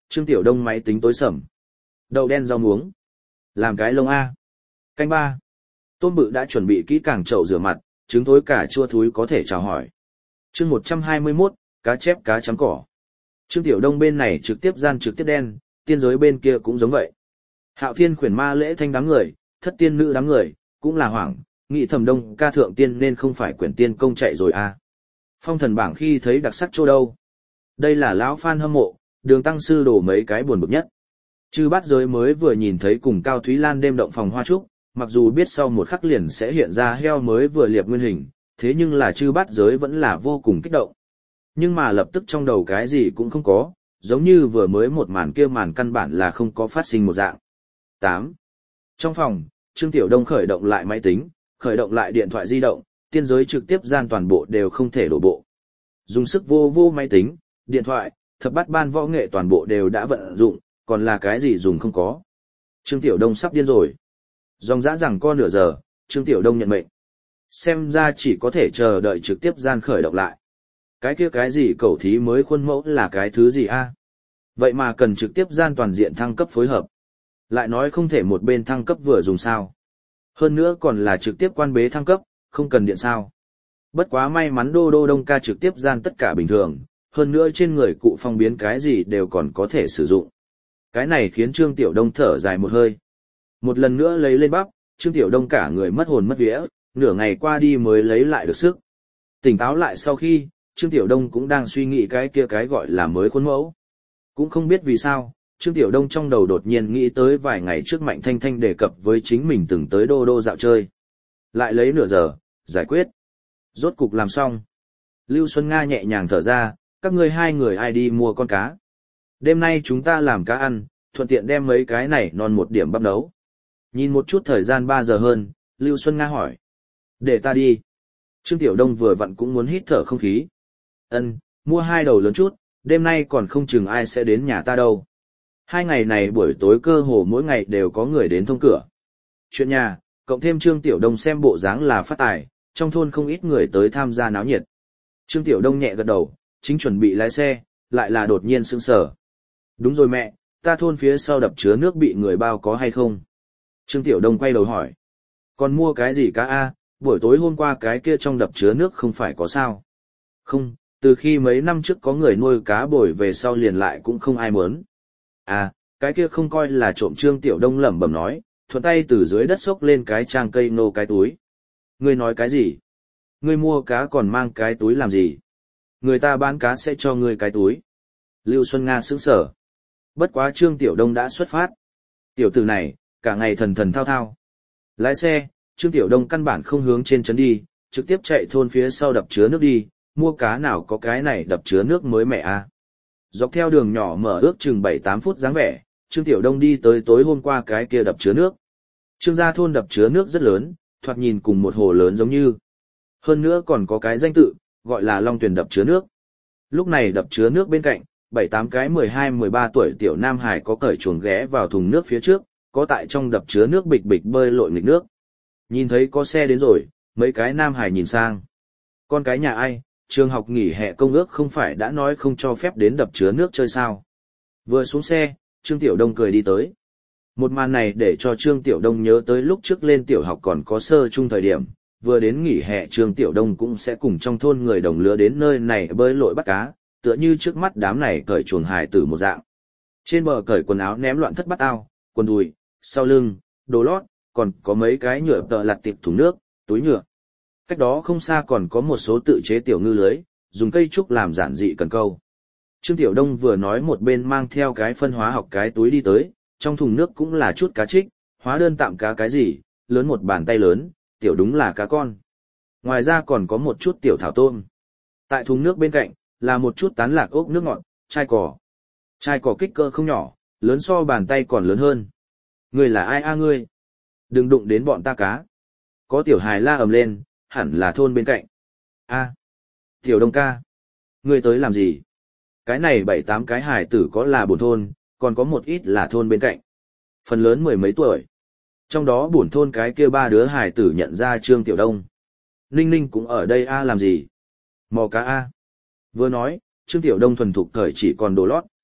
Trương Tiểu Đông máy tính tối sầm. Đậu đen rau muống. Làm cái lông A. Canh ba. Tôm bự đã chuẩn bị kỹ càng chậu rửa mặt, trứng thối cà chua thúi có thể chào hỏi. chương một trăm hai mươi mốt, cá chép cá chấm cỏ. Trương Tiểu Đông bên này trực tiếp gian trực tiếp đen, tiên giới bên kia cũng giống vậy. Hạo Thiên khuyển ma lễ thanh đám người, thất tiên nữ đám người, cũng là hoảng, nghị thầm Đông ca thượng tiên nên không phải quyển tiên công chạy rồi à. Phong thần bảng khi thấy đặc sắc chỗ đâu. Đây là lão fan hâm mộ, đường tăng sư đổ mấy cái buồn bực nhất. Chư bát giới mới vừa nhìn thấy cùng Cao Thúy Lan đêm động phòng hoa trúc, mặc dù biết sau một khắc liền sẽ hiện ra heo mới vừa liệp nguyên hình, thế nhưng là chư bát giới vẫn là vô cùng kích động. Nhưng mà lập tức trong đầu cái gì cũng không có, giống như vừa mới một màn kia màn căn bản là không có phát sinh một dạng. tám. Trong phòng, Trương Tiểu Đông khởi động lại máy tính, khởi động lại điện thoại di động, tiên giới trực tiếp gian toàn bộ đều không thể đổ bộ. Dùng sức vô vô máy tính, điện thoại, thập bát ban võ nghệ toàn bộ đều đã vận dụng, còn là cái gì dùng không có. Trương Tiểu Đông sắp điên rồi. Dòng dã rằng co nửa giờ, Trương Tiểu Đông nhận mệnh. Xem ra chỉ có thể chờ đợi trực tiếp gian khởi động lại. Cái kia cái gì cầu thí mới khuôn mẫu là cái thứ gì a? Vậy mà cần trực tiếp gian toàn diện thăng cấp phối hợp. Lại nói không thể một bên thăng cấp vừa dùng sao. Hơn nữa còn là trực tiếp quan bế thăng cấp, không cần điện sao. Bất quá may mắn Đô Đô Đông ca trực tiếp gian tất cả bình thường, hơn nữa trên người cụ phong biến cái gì đều còn có thể sử dụng. Cái này khiến Trương Tiểu Đông thở dài một hơi. Một lần nữa lấy lên bắp, Trương Tiểu Đông cả người mất hồn mất vía, nửa ngày qua đi mới lấy lại được sức. Tỉnh táo lại sau khi, Trương Tiểu Đông cũng đang suy nghĩ cái kia cái gọi là mới khuôn mẫu. Cũng không biết vì sao, Trương Tiểu Đông trong đầu đột nhiên nghĩ tới vài ngày trước Mạnh Thanh Thanh đề cập với chính mình từng tới Đô Đô dạo chơi. Lại lấy nửa giờ, giải quyết. Rốt cục làm xong. Lưu Xuân Nga nhẹ nhàng thở ra, các ngươi hai người ai đi mua con cá. Đêm nay chúng ta làm cá ăn, thuận tiện đem mấy cái này non một điểm bắp nấu. Nhìn một chút thời gian ba giờ hơn, Lưu Xuân Nga hỏi. Để ta đi. Trương Tiểu Đông vừa vặn cũng muốn hít thở không khí. Ân, mua hai đầu lớn chút, đêm nay còn không chừng ai sẽ đến nhà ta đâu. Hai ngày này buổi tối cơ hồ mỗi ngày đều có người đến thông cửa. Chuyện nhà, cộng thêm Trương Tiểu Đông xem bộ dáng là phát tài, trong thôn không ít người tới tham gia náo nhiệt. Trương Tiểu Đông nhẹ gật đầu, chính chuẩn bị lái xe, lại là đột nhiên sững sờ. Đúng rồi mẹ, ta thôn phía sau đập chứa nước bị người bao có hay không? Trương Tiểu Đông quay đầu hỏi. Còn mua cái gì cá a? Buổi tối hôm qua cái kia trong đập chứa nước không phải có sao? Không, từ khi mấy năm trước có người nuôi cá bồi về sau liền lại cũng không ai muốn. À, cái kia không coi là trộm. Trương Tiểu Đông lẩm bẩm nói, thuận tay từ dưới đất xốc lên cái trang cây nô cái túi. Ngươi nói cái gì? Ngươi mua cá còn mang cái túi làm gì? Người ta bán cá sẽ cho ngươi cái túi. Lưu Xuân Nga sững sờ. Bất quá Trương Tiểu Đông đã xuất phát. Tiểu tử này, cả ngày thần thần thao thao. Lái xe, Trương Tiểu Đông căn bản không hướng trên trấn đi, trực tiếp chạy thôn phía sau đập chứa nước đi, mua cá nào có cái này đập chứa nước mới mẹ a. Dọc theo đường nhỏ mở ước chừng bảy tám phút dáng vẻ, Trương Tiểu Đông đi tới tối hôm qua cái kia đập chứa nước. Trương gia thôn đập chứa nước rất lớn, thoạt nhìn cùng một hồ lớn giống như. Hơn nữa còn có cái danh tự, gọi là Long Tuyền đập chứa nước. Lúc này đập chứa nước bên cạnh, bảy tám cái mười hai mười ba tuổi tiểu nam hải có cởi chuồng ghé vào thùng nước phía trước, có tại trong đập chứa nước bịch bịch bơi lội nghịch nước. Nhìn thấy có xe đến rồi, mấy cái nam hải nhìn sang. Con cái nhà ai, trường học nghỉ hè công ước không phải đã nói không cho phép đến đập chứa nước chơi sao. Vừa xuống xe, Trương Tiểu Đông cười đi tới. Một màn này để cho Trương Tiểu Đông nhớ tới lúc trước lên tiểu học còn có sơ chung thời điểm, vừa đến nghỉ hè Trương Tiểu Đông cũng sẽ cùng trong thôn người đồng lứa đến nơi này bơi lội bắt cá, tựa như trước mắt đám này cởi chuồng hài tử một dạng. Trên bờ cởi quần áo ném loạn thất bát ao, quần đùi, sau lưng, đồ lót, còn có mấy cái nhựa tợ lặt tiệp thùng nước, túi nhựa. Cách đó không xa còn có một số tự chế tiểu ngư lưới, dùng cây trúc làm giản dị cần câu. Trương Tiểu Đông vừa nói một bên mang theo cái phân hóa học cái túi đi tới, trong thùng nước cũng là chút cá trích, hóa đơn tạm cá cái gì, lớn một bàn tay lớn, tiểu đúng là cá con. Ngoài ra còn có một chút tiểu thảo tôm. Tại thùng nước bên cạnh, là một chút tán lạc ốc nước ngọt, chai cỏ. Chai cỏ kích cỡ không nhỏ, lớn so bàn tay còn lớn hơn. Ngươi là ai a ngươi? Đừng đụng đến bọn ta cá. Có tiểu hài la ầm lên, hẳn là thôn bên cạnh. A, Tiểu Đông ca. Ngươi tới làm gì? Cái này bảy tám cái hài tử có là bổn thôn, còn có một ít là thôn bên cạnh. Phần lớn mười mấy tuổi. Trong đó bổn thôn cái kia ba đứa hài tử nhận ra Trương Tiểu Đông. Ninh Ninh cũng ở đây a làm gì? Mò cá a. Vừa nói, Trương Tiểu Đông thuần thục cởi chỉ còn đồ lót.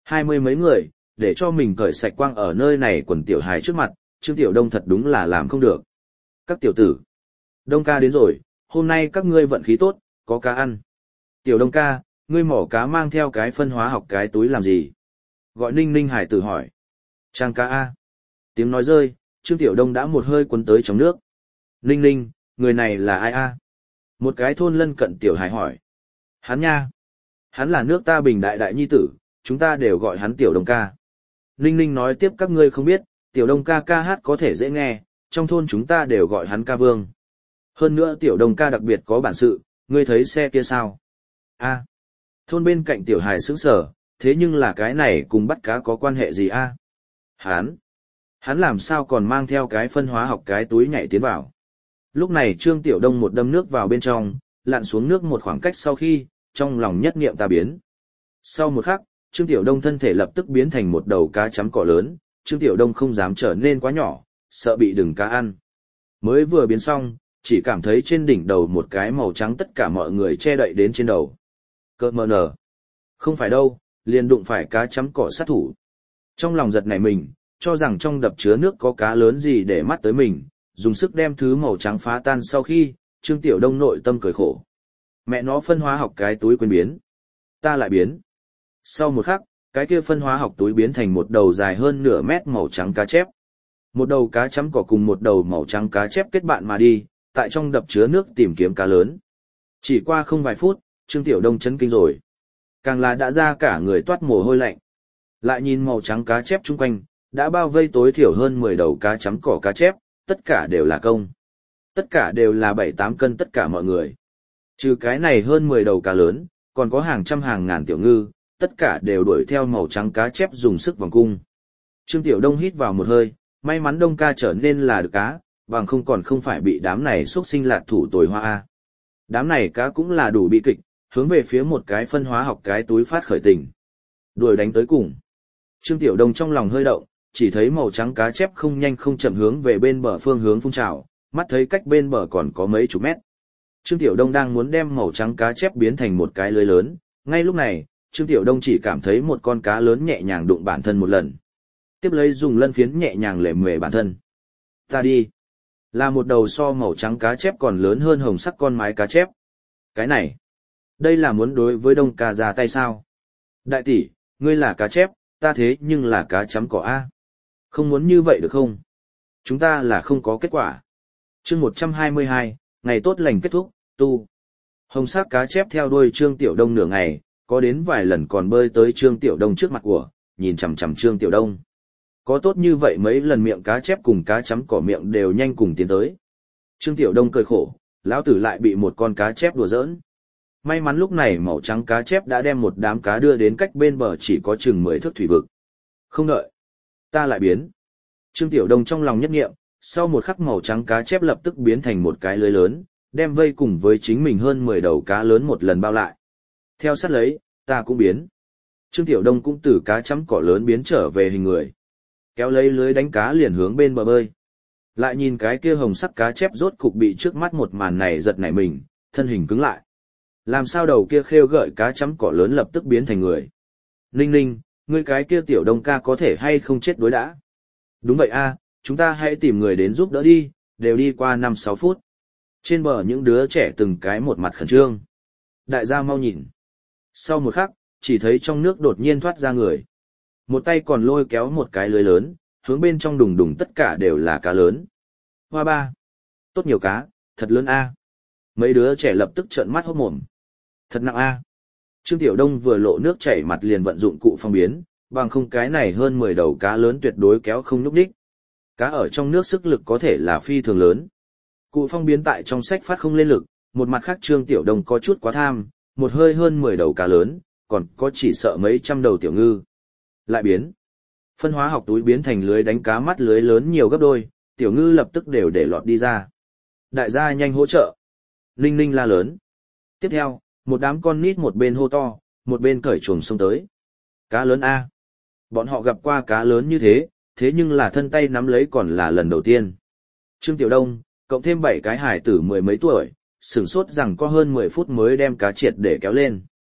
Hai mươi mấy người, để cho mình cởi sạch quang ở nơi này quần tiểu hài trước mặt, Trương Tiểu Đông thật đúng là làm không được. Các tiểu tử, Đông ca đến rồi, hôm nay các ngươi vận khí tốt, có cá ăn. Tiểu Đông ca, ngươi mỏ cá mang theo cái phân hóa học cái túi làm gì? Gọi Ninh Ninh hải tử hỏi. Trang cá A. Tiếng nói rơi, Trương Tiểu Đông đã một hơi cuốn tới trong nước. Ninh Ninh, người này là ai A? Một cái thôn lân cận Tiểu Hải hỏi. Hắn nha. Hắn là nước ta Bình Đại đại nhi tử, chúng ta đều gọi hắn Tiểu Đông ca. Ninh Ninh nói tiếp các ngươi không biết, Tiểu Đông ca ca hát có thể dễ nghe, trong thôn chúng ta đều gọi hắn ca vương. Hơn nữa Tiểu Đông ca đặc biệt có bản sự, ngươi thấy xe kia sao? A. Thôn bên cạnh Tiểu Hải sững sờ, thế nhưng là cái này cùng bắt cá có quan hệ gì a? Hắn, hắn làm sao còn mang theo cái phân hóa học cái túi nhảy tiến vào? Lúc này Trương Tiểu Đông một đâm nước vào bên trong, lặn xuống nước một khoảng cách sau khi, trong lòng nhất niệm ta biến. Sau một khắc, Trương Tiểu Đông thân thể lập tức biến thành một đầu cá chấm cỏ lớn, Trương Tiểu Đông không dám trở nên quá nhỏ, sợ bị đừng cá ăn. Mới vừa biến xong, chỉ cảm thấy trên đỉnh đầu một cái màu trắng tất cả mọi người che đậy đến trên đầu. Cơ mờ nở. Không phải đâu, liền đụng phải cá chấm cỏ sát thủ. Trong lòng giật nảy mình, cho rằng trong đập chứa nước có cá lớn gì để mắt tới mình, dùng sức đem thứ màu trắng phá tan sau khi, Trương Tiểu Đông nội tâm cười khổ. Mẹ nó phân hóa học cái túi quên biến. Ta lại biến. Sau một khắc, cái kia phân hóa học túi biến thành một đầu dài hơn nửa mét màu trắng cá chép. Một đầu cá chấm cỏ cùng một đầu màu trắng cá chép kết bạn mà đi, tại trong đập chứa nước tìm kiếm cá lớn. Chỉ qua không vài phút, Trương Tiểu Đông chấn kinh rồi. Càng là đã ra cả người toát mồ hôi lạnh. Lại nhìn màu trắng cá chép chung quanh, đã bao vây tối thiểu hơn mười đầu cá chấm cỏ cá chép, tất cả đều là công. Tất cả đều là bảy tám cân tất cả mọi người. Trừ cái này hơn mười đầu cá lớn, còn có hàng trăm hàng ngàn tiểu ngư, tất cả đều đuổi theo màu trắng cá chép dùng sức vòng cung. Trương Tiểu Đông hít vào một hơi, may mắn Đông ca trở nên là được cá, bằng không còn không phải bị đám này xuất sinh lạc thủ tồi hoa a. Đám này cá cũng là đủ bị kịch, hướng về phía một cái phân hóa học cái túi phát khởi tình. Đuổi đánh tới cùng. Trương Tiểu Đông trong lòng hơi động, chỉ thấy màu trắng cá chép không nhanh không chậm hướng về bên bờ phương hướng phun trào, mắt thấy cách bên bờ còn có mấy chục mét. Trương Tiểu Đông đang muốn đem màu trắng cá chép biến thành một cái lưới lớn, ngay lúc này, Trương Tiểu Đông chỉ cảm thấy một con cá lớn nhẹ nhàng đụng bản thân một lần. Tiếp lấy dùng lân phiến nhẹ nhàng lệ mề bản thân. Ta đi. Là một đầu so màu trắng cá chép còn lớn hơn hồng sắc con mái cá chép. Cái này, đây là muốn đối với Đông ca ra tay sao? Đại tỷ, ngươi là cá chép, ta thế nhưng là cá chấm cỏ A. Không muốn như vậy được không? Chúng ta là không có kết quả. Chương một trăm hai mươi hai, ngày tốt lành kết thúc, tu. Hồng sắc cá chép theo đuôi Trương Tiểu Đông nửa ngày, có đến vài lần còn bơi tới Trương Tiểu Đông trước mặt của, nhìn chằm chằm Trương Tiểu Đông. Có tốt như vậy mấy lần miệng cá chép cùng cá chấm cỏ miệng đều nhanh cùng tiến tới. Trương Tiểu Đông cười khổ, lão tử lại bị một con cá chép đùa giỡn. May mắn lúc này màu trắng cá chép đã đem một đám cá đưa đến cách bên bờ chỉ có chừng mười thước thủy vực. Không đợi, ta lại biến. Trương Tiểu Đông trong lòng nhất nghiệm, sau một khắc màu trắng cá chép lập tức biến thành một cái lưới lớn, đem vây cùng với chính mình hơn mười đầu cá lớn một lần bao lại. Theo sát lấy, ta cũng biến. Trương Tiểu Đông cũng từ cá chấm cỏ lớn biến trở về hình người. Kéo lấy lưới đánh cá liền hướng bên bờ bơi. Lại nhìn cái kia hồng sắc cá chép rốt cục bị trước mắt một màn này giật nảy mình, thân hình cứng lại. Làm sao đầu kia khêu gợi cá chấm cỏ lớn lập tức biến thành người. Ninh Ninh, ngươi cái kia Tiểu Đông ca có thể hay không chết đối đã? Đúng vậy a, chúng ta hãy tìm người đến giúp đỡ đi, đều đi qua năm sáu phút. Trên bờ những đứa trẻ từng cái một mặt khẩn trương. Đại gia mau nhìn. Sau một khắc, chỉ thấy trong nước đột nhiên thoát ra người. Một tay còn lôi kéo một cái lưới lớn, hướng bên trong đùng đùng tất cả đều là cá lớn. Hoa ba. Tốt nhiều cá, thật lớn a. Mấy đứa trẻ lập tức trợn mắt hốt mồm. Thật nặng a. Trương Tiểu Đông vừa lộ nước chảy mặt liền vận dụng cụ phong biến, bằng không cái này hơn mười đầu cá lớn tuyệt đối kéo không nhúc đích. Cá ở trong nước sức lực có thể là phi thường lớn. Cụ phong biến tại trong sách phát không lên lực, một mặt khác Trương Tiểu Đông có chút quá tham, một hơi hơn mười đầu cá lớn, còn có chỉ sợ mấy trăm đầu tiểu ngư. Lại biến. Phân hóa học túi biến thành lưới đánh cá mắt lưới lớn nhiều gấp đôi, tiểu ngư lập tức đều để lọt đi ra. Đại gia nhanh hỗ trợ. Ninh Ninh la lớn. Tiếp theo, một đám con nít một bên hô to, một bên cởi chuồng xông tới. Cá lớn A. Bọn họ gặp qua cá lớn như thế, thế nhưng là thân tay nắm lấy còn là lần đầu tiên. Trương Tiểu Đông, cộng thêm bảy cái hải tử mười mấy tuổi, sửng sốt rằng có hơn mười phút mới đem cá triệt để kéo lên.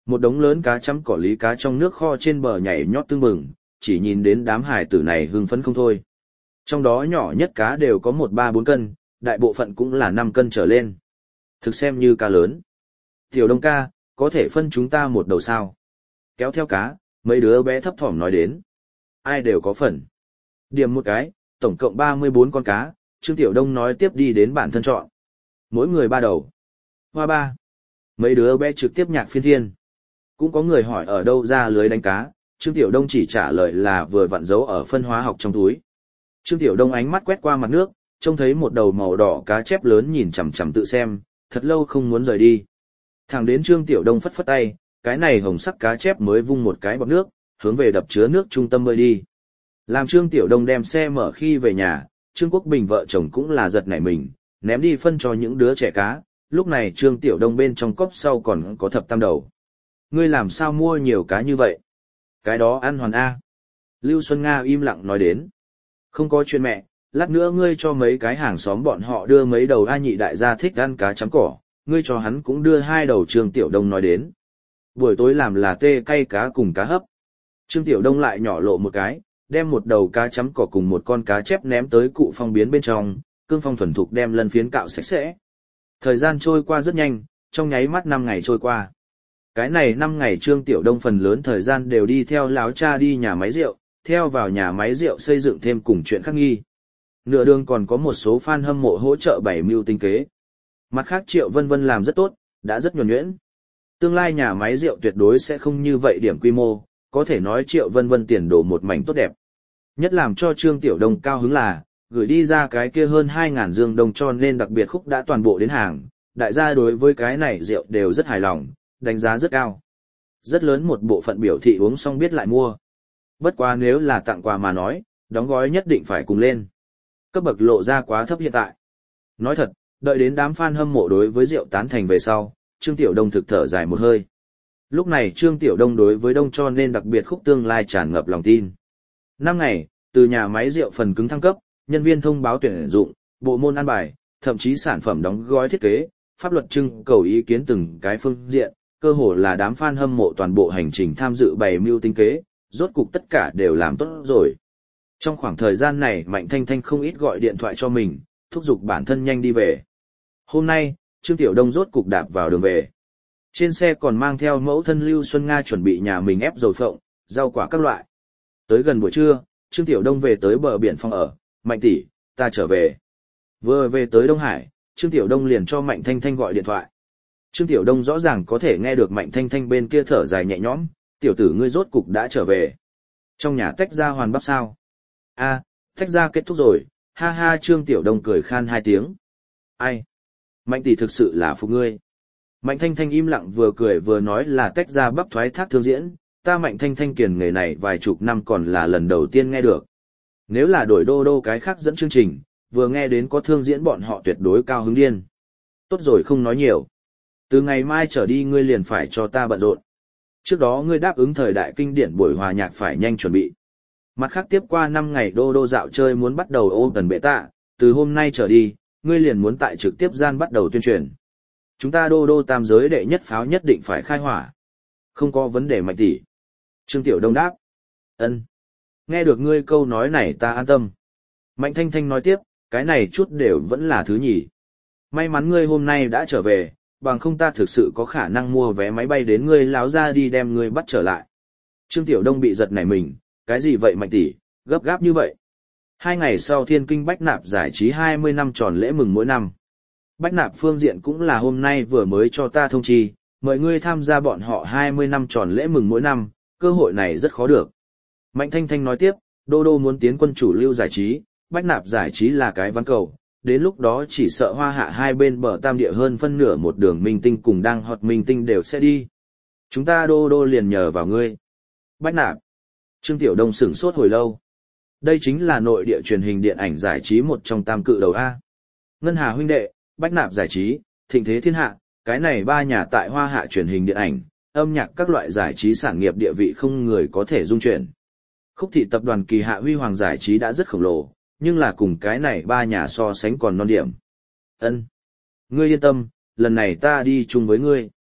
Một đống lớn cá chấm cỏ lý cá trong nước kho trên bờ nhảy nhót tương bừng, chỉ nhìn đến đám hải tử này hưng phấn không thôi. Trong đó nhỏ nhất cá đều có một ba bốn cân, đại bộ phận cũng là năm cân trở lên. Thực xem như cá lớn. Tiểu Đông ca, có thể phân chúng ta một đầu sao? Kéo theo cá, mấy đứa bé thấp thỏm nói đến. Ai đều có phần. Điểm một cái, tổng cộng ba mươi bốn con cá, Trương Tiểu Đông nói tiếp đi đến bản thân chọn. Mỗi người ba đầu. Hoa ba. Mấy đứa bé trực tiếp nhạc phiên thiên. Cũng có người hỏi ở đâu ra lưới đánh cá, Trương Tiểu Đông chỉ trả lời là vừa vặn giấu ở phân hóa học trong túi. Trương Tiểu Đông ánh mắt quét qua mặt nước, trông thấy một đầu màu đỏ cá chép lớn nhìn chằm chằm tự xem, thật lâu không muốn rời đi. Thẳng đến Trương Tiểu Đông phất phất tay, cái này hồng sắc cá chép mới vung một cái bọt nước, hướng về đập chứa nước trung tâm bơi đi. Làm Trương Tiểu Đông đem xe mở khi về nhà, Trương Quốc Bình vợ chồng cũng là giật nảy mình, ném đi phân cho những đứa trẻ cá, lúc này Trương Tiểu Đông bên trong cốc sau còn có thập tam đầu. Ngươi làm sao mua nhiều cá như vậy? Cái đó ăn hoàn A. Lưu Xuân Nga im lặng nói đến. Không có chuyện mẹ, lát nữa ngươi cho mấy cái hàng xóm bọn họ đưa mấy đầu A nhị đại gia thích ăn cá chấm cỏ, ngươi cho hắn cũng đưa hai đầu. Trương Tiểu Đông nói đến. Buổi tối làm là tê cay cá cùng cá hấp. Trương Tiểu Đông lại nhỏ lộ một cái, đem một đầu cá chấm cỏ cùng một con cá chép ném tới cụ phong biến bên trong, cương phong thuần thục đem lân phiến cạo sạch sẽ. Thời gian trôi qua rất nhanh, trong nháy mắt năm ngày trôi qua. Cái này năm ngày Trương Tiểu Đông phần lớn thời gian đều đi theo láo cha đi nhà máy rượu, theo vào nhà máy rượu xây dựng thêm cùng chuyện khác nghi. Nửa đường còn có một số fan hâm mộ hỗ trợ bảy mưu tinh kế. Mặt khác Triệu Vân Vân làm rất tốt, đã rất nhuần nhuyễn. Tương lai nhà máy rượu tuyệt đối sẽ không như vậy điểm quy mô, có thể nói Triệu Vân Vân tiền đồ một mảnh tốt đẹp. Nhất làm cho Trương Tiểu Đông cao hứng là, gửi đi ra cái kia hơn hai ngàn dương đồng cho nên đặc biệt khúc đã toàn bộ đến hàng, đại gia đối với cái này rượu đều rất hài lòng, đánh giá rất cao. Rất lớn một bộ phận biểu thị uống xong biết lại mua. Bất quá nếu là tặng quà mà nói, đóng gói nhất định phải cùng lên. Cấp bậc lộ ra quá thấp hiện tại. Nói thật, đợi đến đám fan hâm mộ đối với rượu tán thành về sau, Trương Tiểu Đông thực thở dài một hơi. Lúc này Trương Tiểu Đông đối với đông cho nên đặc biệt khúc tương lai tràn ngập lòng tin. Năm ngày, từ nhà máy rượu phần cứng thăng cấp, nhân viên thông báo tuyển dụng, bộ môn an bài, thậm chí sản phẩm đóng gói thiết kế, pháp luật trưng cầu ý kiến từng cái phương diện, cơ hồ là đám fan hâm mộ toàn bộ hành trình tham dự bày mưu tinh kế, rốt cục tất cả đều làm tốt rồi. Trong khoảng thời gian này Mạnh Thanh Thanh không ít gọi điện thoại cho mình, thúc giục bản thân nhanh đi về. Hôm nay, Trương Tiểu Đông rốt cục đạp vào đường về. Trên xe còn mang theo mẫu thân Lưu Xuân Nga chuẩn bị nhà mình ép dầu phộng, rau quả các loại. Tới gần buổi trưa, Trương Tiểu Đông về tới bờ biển phòng ở, Mạnh tỷ, ta trở về. Vừa về tới Đông Hải, Trương Tiểu Đông liền cho Mạnh Thanh Thanh gọi điện thoại. Trương Tiểu Đông rõ ràng có thể nghe được Mạnh Thanh Thanh bên kia thở dài nhẹ nhõm, tiểu tử ngươi rốt cục đã trở về. Trong nhà tách ra hoàn bắp sao? A, tách ra kết thúc rồi, ha ha. Trương Tiểu Đông cười khan hai tiếng. Ai? Mạnh tỷ thực sự là phục ngươi. Mạnh Thanh Thanh im lặng vừa cười vừa nói là tách ra bắp thoái thác thương diễn, ta Mạnh Thanh Thanh kiền nghề này vài chục năm còn là lần đầu tiên nghe được. Nếu là đổi đô đô cái khác dẫn chương trình, vừa nghe đến có thương diễn bọn họ tuyệt đối cao hứng điên. Tốt rồi không nói nhiều. Từ ngày mai trở đi ngươi liền phải cho ta bận rộn. Trước đó ngươi đáp ứng thời đại kinh điển buổi hòa nhạc phải nhanh chuẩn bị. Mặt khác tiếp qua năm ngày đô đô dạo chơi muốn bắt đầu ôm tần bệ tạ, từ hôm nay trở đi, ngươi liền muốn tại trực tiếp gian bắt đầu tuyên truyền. Chúng ta đô đô tam giới đệ nhất pháo nhất định phải khai hỏa. Không có vấn đề Mạnh tỷ. Trương Tiểu Đông đáp. Ân. Nghe được ngươi câu nói này ta an tâm. Mạnh Thanh Thanh nói tiếp, cái này chút đều vẫn là thứ nhì. May mắn ngươi hôm nay đã trở về, bằng không ta thực sự có khả năng mua vé máy bay đến ngươi láo ra đi đem ngươi bắt trở lại. Trương Tiểu Đông bị giật nảy mình, cái gì vậy Mạnh tỷ, gấp gáp như vậy. Hai ngày sau Thiên Kinh Bách Nạp giải trí hai mươi năm tròn lễ mừng mỗi năm. Bách Nạp phương diện cũng là hôm nay vừa mới cho ta thông chi, mời ngươi tham gia bọn họ hai mươi năm tròn lễ mừng mỗi năm, cơ hội này rất khó được. Mạnh Thanh Thanh nói tiếp, Đô Đô muốn tiến quân chủ lưu giải trí, Bách Nạp giải trí là cái ván cầu, đến lúc đó chỉ sợ hoa hạ hai bên bờ tam địa hơn phân nửa một đường minh tinh cùng đang hot minh tinh đều sẽ đi. Chúng ta Đô Đô liền nhờ vào ngươi. Bách Nạp. Trương Tiểu Đông sửng sốt hồi lâu. Đây chính là nội địa truyền hình điện ảnh giải trí một trong tam cự đầu A. Ngân Hà huynh đệ, Bách Nạp giải trí, Thịnh Thế Thiên Hạ, cái này ba nhà tại hoa hạ truyền hình điện ảnh, âm nhạc các loại giải trí sản nghiệp địa vị không người có thể dung chuyển. Khúc thị tập đoàn Kỳ Hạ Huy Hoàng giải trí đã rất khổng lồ, nhưng là cùng cái này ba nhà so sánh còn non điểm. Ân, ngươi yên tâm, lần này ta đi chung với ngươi.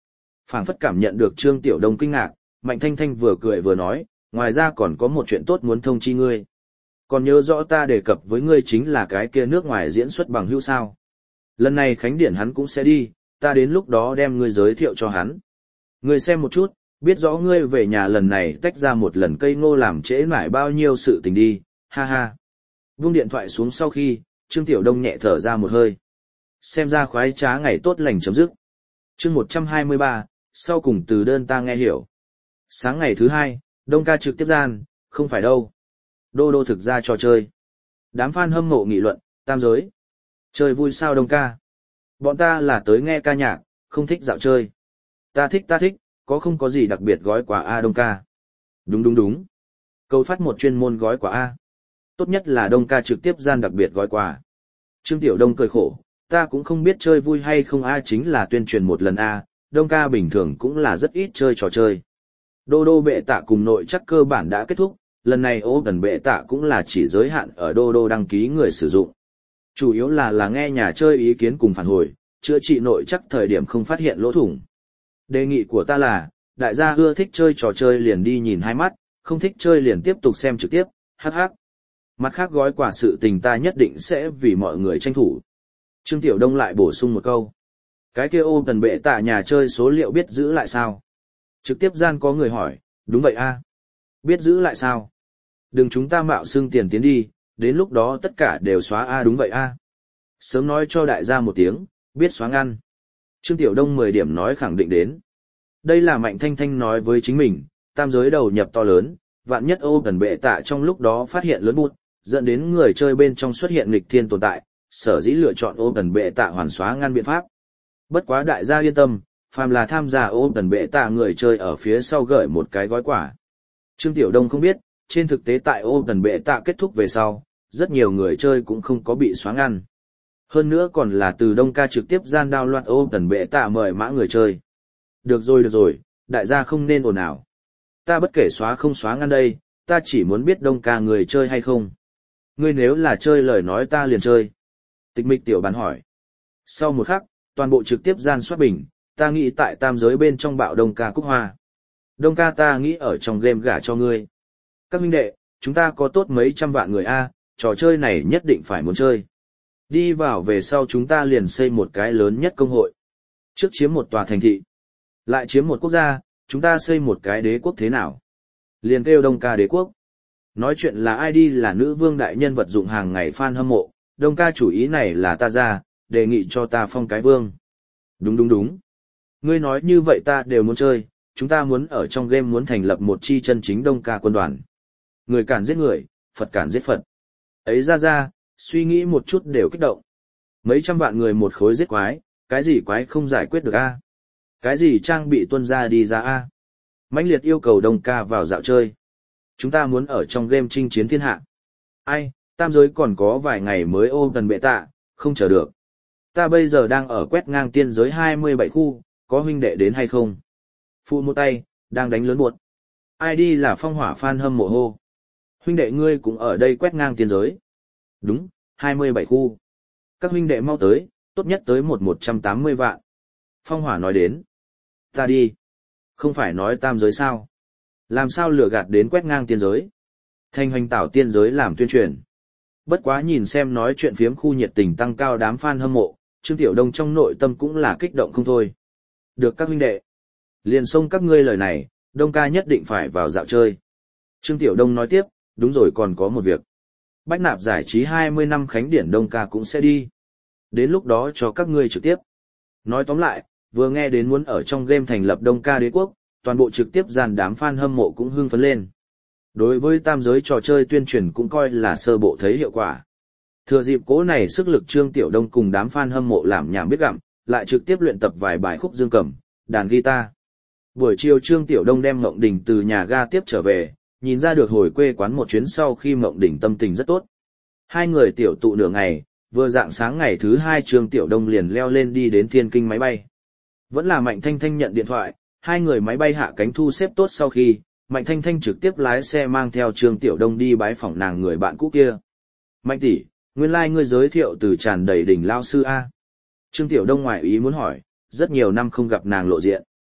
Phảng phất cảm nhận được Trương Tiểu Đông kinh ngạc, Mạnh Thanh Thanh vừa cười vừa nói, ngoài ra còn có một chuyện tốt muốn thông chi ngươi. Còn nhớ rõ ta đề cập với ngươi chính là cái kia nước ngoài diễn xuất bằng hữu sao. Lần này khánh điển hắn cũng sẽ đi, ta đến lúc đó đem ngươi giới thiệu cho hắn. Ngươi xem một chút, biết rõ ngươi về nhà lần này tách ra một lần cây ngô làm trễ mãi bao nhiêu sự tình đi, ha ha. Vung điện thoại xuống sau khi, Trương Tiểu Đông nhẹ thở ra một hơi. Xem ra khoái trá ngày tốt lành chấm dứt. Chương một trăm hai mươi ba, sau cùng từ đơn ta nghe hiểu. Sáng ngày thứ hai, Đông ca trực tiếp gian, không phải đâu. Đô đô thực ra trò chơi. Đám fan hâm mộ nghị luận, tam giới. Chơi vui sao Đông ca? Bọn ta là tới nghe ca nhạc, không thích dạo chơi. Ta thích ta thích, có không có gì đặc biệt gói quà A Đông ca? Đúng đúng đúng. Câu phát một chuyên môn gói quà A. Tốt nhất là Đông ca trực tiếp gian đặc biệt gói quà. Trương Tiểu Đông cười khổ, ta cũng không biết chơi vui hay không A chính là tuyên truyền một lần A, Đông ca bình thường cũng là rất ít chơi trò chơi. Đô đô bệ tạ cùng nội chắc cơ bản đã kết thúc, lần này ô gần bệ tạ cũng là chỉ giới hạn ở đô đô đăng ký người sử dụng. Chủ yếu là là nghe nhà chơi ý kiến cùng phản hồi, chữa trị nội chắc thời điểm không phát hiện lỗ thủng. Đề nghị của ta là, đại gia ưa thích chơi trò chơi liền đi nhìn hai mắt, không thích chơi liền tiếp tục xem trực tiếp, hắc hắc. Mặt khác gói quà sự tình ta nhất định sẽ vì mọi người tranh thủ. Trương Tiểu Đông lại bổ sung một câu. Cái kia ô tần bệ tạ nhà chơi số liệu biết giữ lại sao? Trực tiếp gian có người hỏi, đúng vậy a, biết giữ lại sao? Đừng chúng ta mạo xưng tiền tiến đi, đến lúc đó tất cả đều xóa a đúng vậy a. Sớm nói cho đại gia một tiếng, biết xóa ngăn. Trương Tiểu Đông mười điểm nói khẳng định đến. Đây là Mạnh Thanh Thanh nói với chính mình, tam giới đầu nhập to lớn, vạn nhất ô tần bệ tạ trong lúc đó phát hiện lớn bút, dẫn đến người chơi bên trong xuất hiện nghịch thiên tồn tại, sở dĩ lựa chọn ô tần bệ tạ hoàn xóa ngăn biện pháp. Bất quá đại gia yên tâm, phàm là tham gia ô tần bệ tạ người chơi ở phía sau gửi một cái gói quà. Trương Tiểu Đông không biết, trên thực tế tại ô tần bệ tạ kết thúc về sau, rất nhiều người chơi cũng không có bị xóa ngăn. Hơn nữa còn là từ Đông ca trực tiếp gian đao loạn ô tần bệ tạ mời mã người chơi. Được rồi được rồi, đại gia không nên ồn ào. Ta bất kể xóa không xóa ngăn đây, ta chỉ muốn biết Đông ca người chơi hay không. Ngươi nếu là chơi lời nói ta liền chơi. Tịch mịch tiểu bàn hỏi. Sau một khắc, toàn bộ trực tiếp gian soát bình, ta nghĩ tại tam giới bên trong bạo Đông ca cúc hoa. Đông ca ta nghĩ ở trong game gả cho ngươi. Các huynh đệ, chúng ta có tốt mấy trăm vạn người A, trò chơi này nhất định phải muốn chơi. Đi vào về sau chúng ta liền xây một cái lớn nhất công hội. Trước chiếm một tòa thành thị. Lại chiếm một quốc gia, chúng ta xây một cái đế quốc thế nào? Liền kêu Đông ca đế quốc. Nói chuyện là ai đi là nữ vương đại nhân vật dụng hàng ngày fan hâm mộ, Đông ca chủ ý này là ta ra, đề nghị cho ta phong cái vương. Đúng đúng đúng. Ngươi nói như vậy ta đều muốn chơi, chúng ta muốn ở trong game muốn thành lập một chi chân chính Đông ca quân đoàn. Người cản giết người, Phật cản giết Phật. Ấy ra ra, suy nghĩ một chút đều kích động. Mấy trăm vạn người một khối giết quái, cái gì quái không giải quyết được a? Cái gì trang bị tuân ra đi ra a? Mãnh liệt yêu cầu Đông ca vào dạo chơi. Chúng ta muốn ở trong game chinh chiến thiên hạ. Ai, tam giới còn có vài ngày mới ôm tần bệ tạ, không chờ được. Ta bây giờ đang ở quét ngang tiên giới hai mươi bảy khu, có huynh đệ đến hay không? Phụ một tay, đang đánh lớn buột. ai đi là phong hỏa fan hâm mộ hô. Huynh đệ ngươi cũng ở đây quét ngang tiên giới. Đúng, hai mươi bảy khu. Các huynh đệ mau tới, tốt nhất tới một một trăm tám mươi vạn. Phong hỏa nói đến. Ta đi. Không phải nói tam giới sao? Làm sao lừa gạt đến quét ngang tiên giới? Thanh hoành tảo tiên giới làm tuyên truyền. Bất quá nhìn xem nói chuyện phiếm khu nhiệt tình tăng cao đám fan hâm mộ, Trương Tiểu Đông trong nội tâm cũng là kích động không thôi. Được các huynh đệ. Liền xông các ngươi lời này, Đông ca nhất định phải vào dạo chơi. Trương Tiểu Đông nói tiếp, đúng rồi còn có một việc. Bách nạp giải trí hai mươi năm khánh điển Đông ca cũng sẽ đi. Đến lúc đó cho các ngươi trực tiếp. Nói tóm lại, vừa nghe đến muốn ở trong game thành lập Đông ca đế quốc, toàn bộ trực tiếp dàn đám fan hâm mộ cũng hưng phấn lên. Đối với tam giới trò chơi tuyên truyền cũng coi là sơ bộ thấy hiệu quả. Thừa dịp cố này sức lực Trương Tiểu Đông cùng đám fan hâm mộ làm nhảm biết gặm, lại trực tiếp luyện tập vài bài khúc dương cầm, đàn guitar. Buổi chiều Trương Tiểu Đông đem Mộng Đình từ nhà ga tiếp trở về, nhìn ra được hồi quê quán một chuyến sau khi Mộng Đình tâm tình rất tốt. Hai người tiểu tụ nửa ngày, vừa dạng sáng ngày thứ hai Trương Tiểu Đông liền leo lên đi đến Thiên Kinh máy bay. Vẫn là Mạnh Thanh Thanh nhận điện thoại, hai người máy bay hạ cánh thu xếp tốt sau khi, Mạnh Thanh Thanh trực tiếp lái xe mang theo Trương Tiểu Đông đi bái phỏng nàng người bạn cũ kia. Mạnh tỷ, nguyên lai like ngươi giới thiệu từ tràn đầy đỉnh lao sư A. Trương Tiểu Đông ngoại ý muốn hỏi, rất nhiều năm không gặp nàng lộ diện.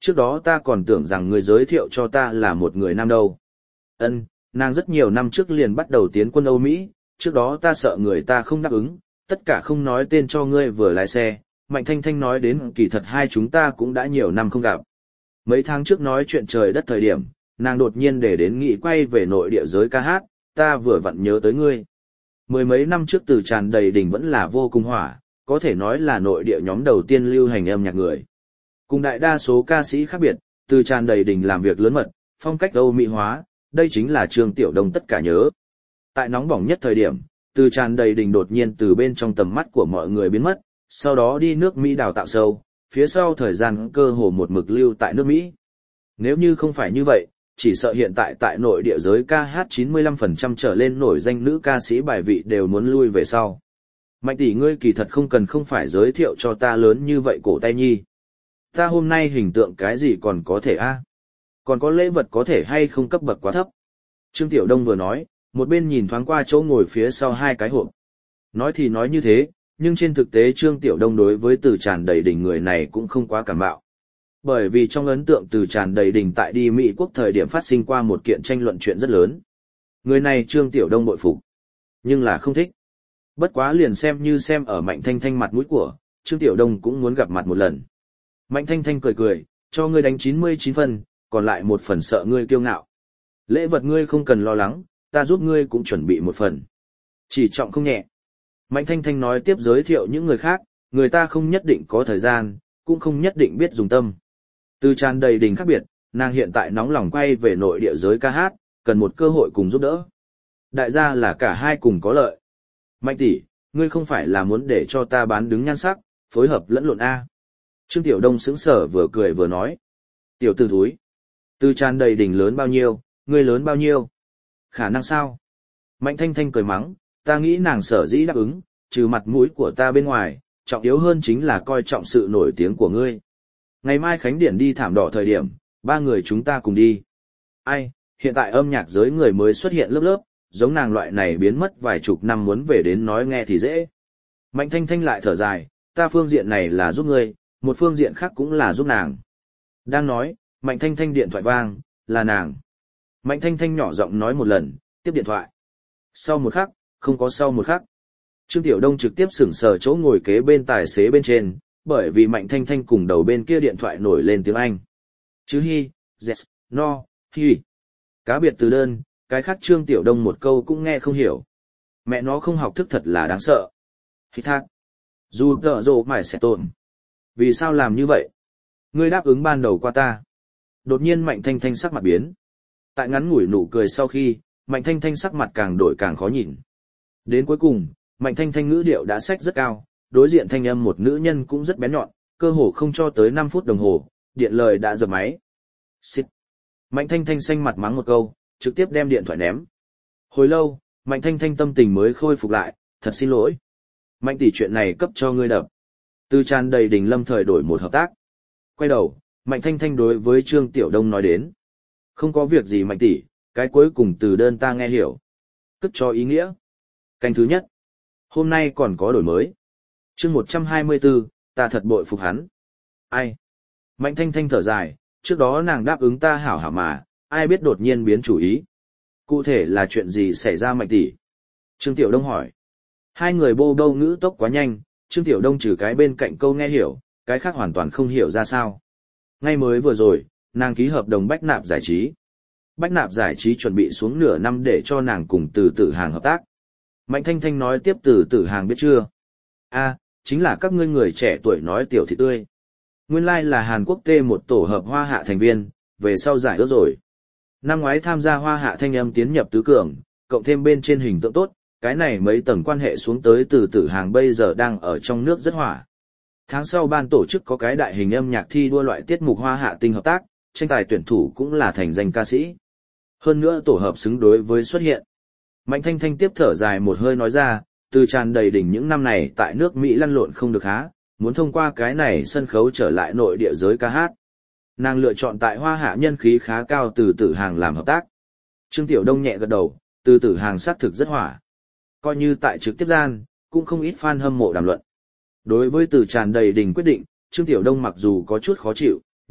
trước đó ta còn tưởng rằng người giới thiệu cho ta là một người nam đâu. Ân, nàng rất nhiều năm trước liền bắt đầu tiến quân Âu Mỹ, trước đó ta sợ người ta không đáp ứng, tất cả không nói tên cho ngươi vừa lái xe. Mạnh Thanh Thanh nói đến kỳ thật hai chúng ta cũng đã nhiều năm không gặp. Mấy tháng trước nói chuyện trời đất thời điểm, nàng đột nhiên để đến nghị quay về nội địa giới ca hát, ta vừa vặn nhớ tới ngươi. Mười mấy năm trước Từ Tràn Đầy Đình vẫn là vô cùng hỏa, có thể nói là nội địa nhóm đầu tiên lưu hành âm nhạc người. Cùng đại đa số ca sĩ khác biệt, Từ Tràn Đầy Đình làm việc lớn mật, phong cách Âu Mỹ hóa, đây chính là Trương Tiểu Đông tất cả nhớ. Tại nóng bỏng nhất thời điểm, Từ Tràn Đầy Đình đột nhiên từ bên trong tầm mắt của mọi người biến mất, sau đó đi nước Mỹ đào tạo sâu, phía sau thời gian cơ hồ một mực lưu tại nước Mỹ. Nếu như không phải như vậy, chỉ sợ hiện tại tại nội địa giới ca hát chín mươi lăm phần trăm trở lên nổi danh nữ ca sĩ bài vị đều muốn lui về sau. Mạnh tỷ ngươi kỳ thật không cần không phải giới thiệu cho ta lớn như vậy cổ tay nhi. Ta hôm nay hình tượng cái gì còn có thể a? Còn có lễ vật có thể hay không cấp bậc quá thấp? Trương Tiểu Đông vừa nói, một bên nhìn thoáng qua chỗ ngồi phía sau hai cái hộp. Nói thì nói như thế, nhưng trên thực tế Trương Tiểu Đông đối với Từ Tràn Đầy Đình người này cũng không quá cảm mạo. Bởi vì trong ấn tượng Từ Tràn Đầy Đình tại đi Mỹ quốc thời điểm phát sinh qua một kiện tranh luận chuyện rất lớn. Người này Trương Tiểu Đông bội phục, nhưng là không thích. Bất quá liền xem như xem ở Mạnh Thanh Thanh mặt mũi của, Trương Tiểu Đông cũng muốn gặp mặt một lần. Mạnh Thanh Thanh cười cười, cho ngươi đánh chín mươi chín phần, còn lại một phần sợ ngươi kiêu ngạo. Lễ vật ngươi không cần lo lắng, ta giúp ngươi cũng chuẩn bị một phần. Chỉ trọng không nhẹ. Mạnh Thanh Thanh nói tiếp giới thiệu những người khác, người ta không nhất định có thời gian, cũng không nhất định biết dùng tâm. Từ Tràn Đầy Đình khác biệt, nàng hiện tại nóng lòng quay về nội địa giới ca hát, cần một cơ hội cùng giúp đỡ. Đại gia là cả hai cùng có lợi. Mạnh tỷ, ngươi không phải là muốn để cho ta bán đứng nhan sắc, phối hợp lẫn lộn A. Trương Tiểu Đông sững sờ vừa cười vừa nói. Tiểu tử thúi. Từ Tràn Đầy Đình lớn bao nhiêu, ngươi lớn bao nhiêu? Khả năng sao? Mạnh Thanh Thanh cười mắng, ta nghĩ nàng sở dĩ đáp ứng, trừ mặt mũi của ta bên ngoài, trọng yếu hơn chính là coi trọng sự nổi tiếng của ngươi. Ngày mai Khánh Điển đi thảm đỏ thời điểm, ba người chúng ta cùng đi. Ai, hiện tại âm nhạc giới người mới xuất hiện lớp lớp, giống nàng loại này biến mất vài chục năm muốn về đến nói nghe thì dễ. Mạnh Thanh Thanh lại thở dài, ta phương diện này là giúp ngươi, một phương diện khác cũng là giúp nàng. Đang nói, Mạnh Thanh Thanh điện thoại vang, là nàng. Mạnh Thanh Thanh nhỏ giọng nói một lần, tiếp điện thoại. Sau một khắc, không có sau một khắc. Trương Tiểu Đông trực tiếp sững sờ chỗ ngồi kế bên tài xế bên trên, bởi vì Mạnh Thanh Thanh cùng đầu bên kia điện thoại nổi lên tiếng Anh. Chứ hi, yes, no, hi. Cá biệt từ đơn, cái khác Trương Tiểu Đông một câu cũng nghe không hiểu. Mẹ nó không học thức thật là đáng sợ. Hi thác. Dù tợ rộ mải sẽ tồn. Vì sao làm như vậy? Ngươi đáp ứng ban đầu qua ta. Đột nhiên Mạnh Thanh Thanh sắc mặt biến. Tại ngắn ngủi nụ cười sau khi, Mạnh Thanh Thanh sắc mặt càng đổi càng khó nhìn. Đến cuối cùng, Mạnh Thanh Thanh ngữ điệu đã xách rất cao, đối diện thanh âm một nữ nhân cũng rất bén nhọn, cơ hồ không cho tới năm phút đồng hồ, điện lời đã dập máy. Xịt. Mạnh Thanh Thanh xanh mặt mắng một câu, trực tiếp đem điện thoại ném. Hồi lâu, Mạnh Thanh Thanh tâm tình mới khôi phục lại, thật xin lỗi. Mạnh tỷ chuyện này cấp cho ngươi đập. Từ Tràn Đầy Đình lâm thời đổi một hợp tác. Quay đầu, Mạnh Thanh Thanh đối với Trương Tiểu Đông nói đến. Không có việc gì Mạnh tỷ, cái cuối cùng từ đơn ta nghe hiểu. Cất cho ý nghĩa. Canh thứ nhất. Hôm nay còn có đổi mới. Chương một trăm hai mươi tư, ta thật bội phục hắn. Ai? Mạnh Thanh Thanh thở dài, trước đó nàng đáp ứng ta hảo hảo mà, ai biết đột nhiên biến chủ ý. Cụ thể là chuyện gì xảy ra Mạnh tỷ? Trương Tiểu Đông hỏi. Hai người bô bô ngữ tốc quá nhanh, Trương Tiểu Đông trừ cái bên cạnh câu nghe hiểu, cái khác hoàn toàn không hiểu ra sao. Ngay mới vừa rồi, nàng ký hợp đồng Bách Nạp Giải trí. Bách Nạp Giải trí chuẩn bị xuống nửa năm để cho nàng cùng Từ Tử Hàng hợp tác. Mạnh Thanh Thanh nói tiếp Từ Tử Hàng biết chưa? A, chính là các ngươi người trẻ tuổi nói tiểu thị tươi. Nguyên lai like là Hàn Quốc T một tổ hợp Hoa Hạ thành viên, về sau giải ước rồi. Năm ngoái tham gia Hoa Hạ thanh âm tiến nhập tứ cường, cộng thêm bên trên hình tượng tốt, cái này mấy tầng quan hệ xuống tới Từ Tử Hàng bây giờ đang ở trong nước rất hỏa. Tháng sau ban tổ chức có cái đại hình âm nhạc thi đua loại tiết mục Hoa Hạ tinh hợp tác, tranh tài tuyển thủ cũng là thành danh ca sĩ. Hơn nữa tổ hợp xứng đối với xuất hiện. Mạnh Thanh Thanh tiếp thở dài một hơi nói ra, Từ Tràn Đầy Đỉnh những năm này tại nước Mỹ lăn lộn không được há, muốn thông qua cái này sân khấu trở lại nội địa giới ca hát. Nàng lựa chọn tại Hoa Hạ nhân khí khá cao Từ Tử Hàng làm hợp tác. Trương Tiểu Đông nhẹ gật đầu, Từ Tử Hàng xác thực rất hỏa. Coi như tại trực tiếp gian, cũng không ít fan hâm mộ đàm luận. Đối với Từ Tràn Đầy Đỉnh quyết định, Trương Tiểu Đông mặc dù có chút khó chịu,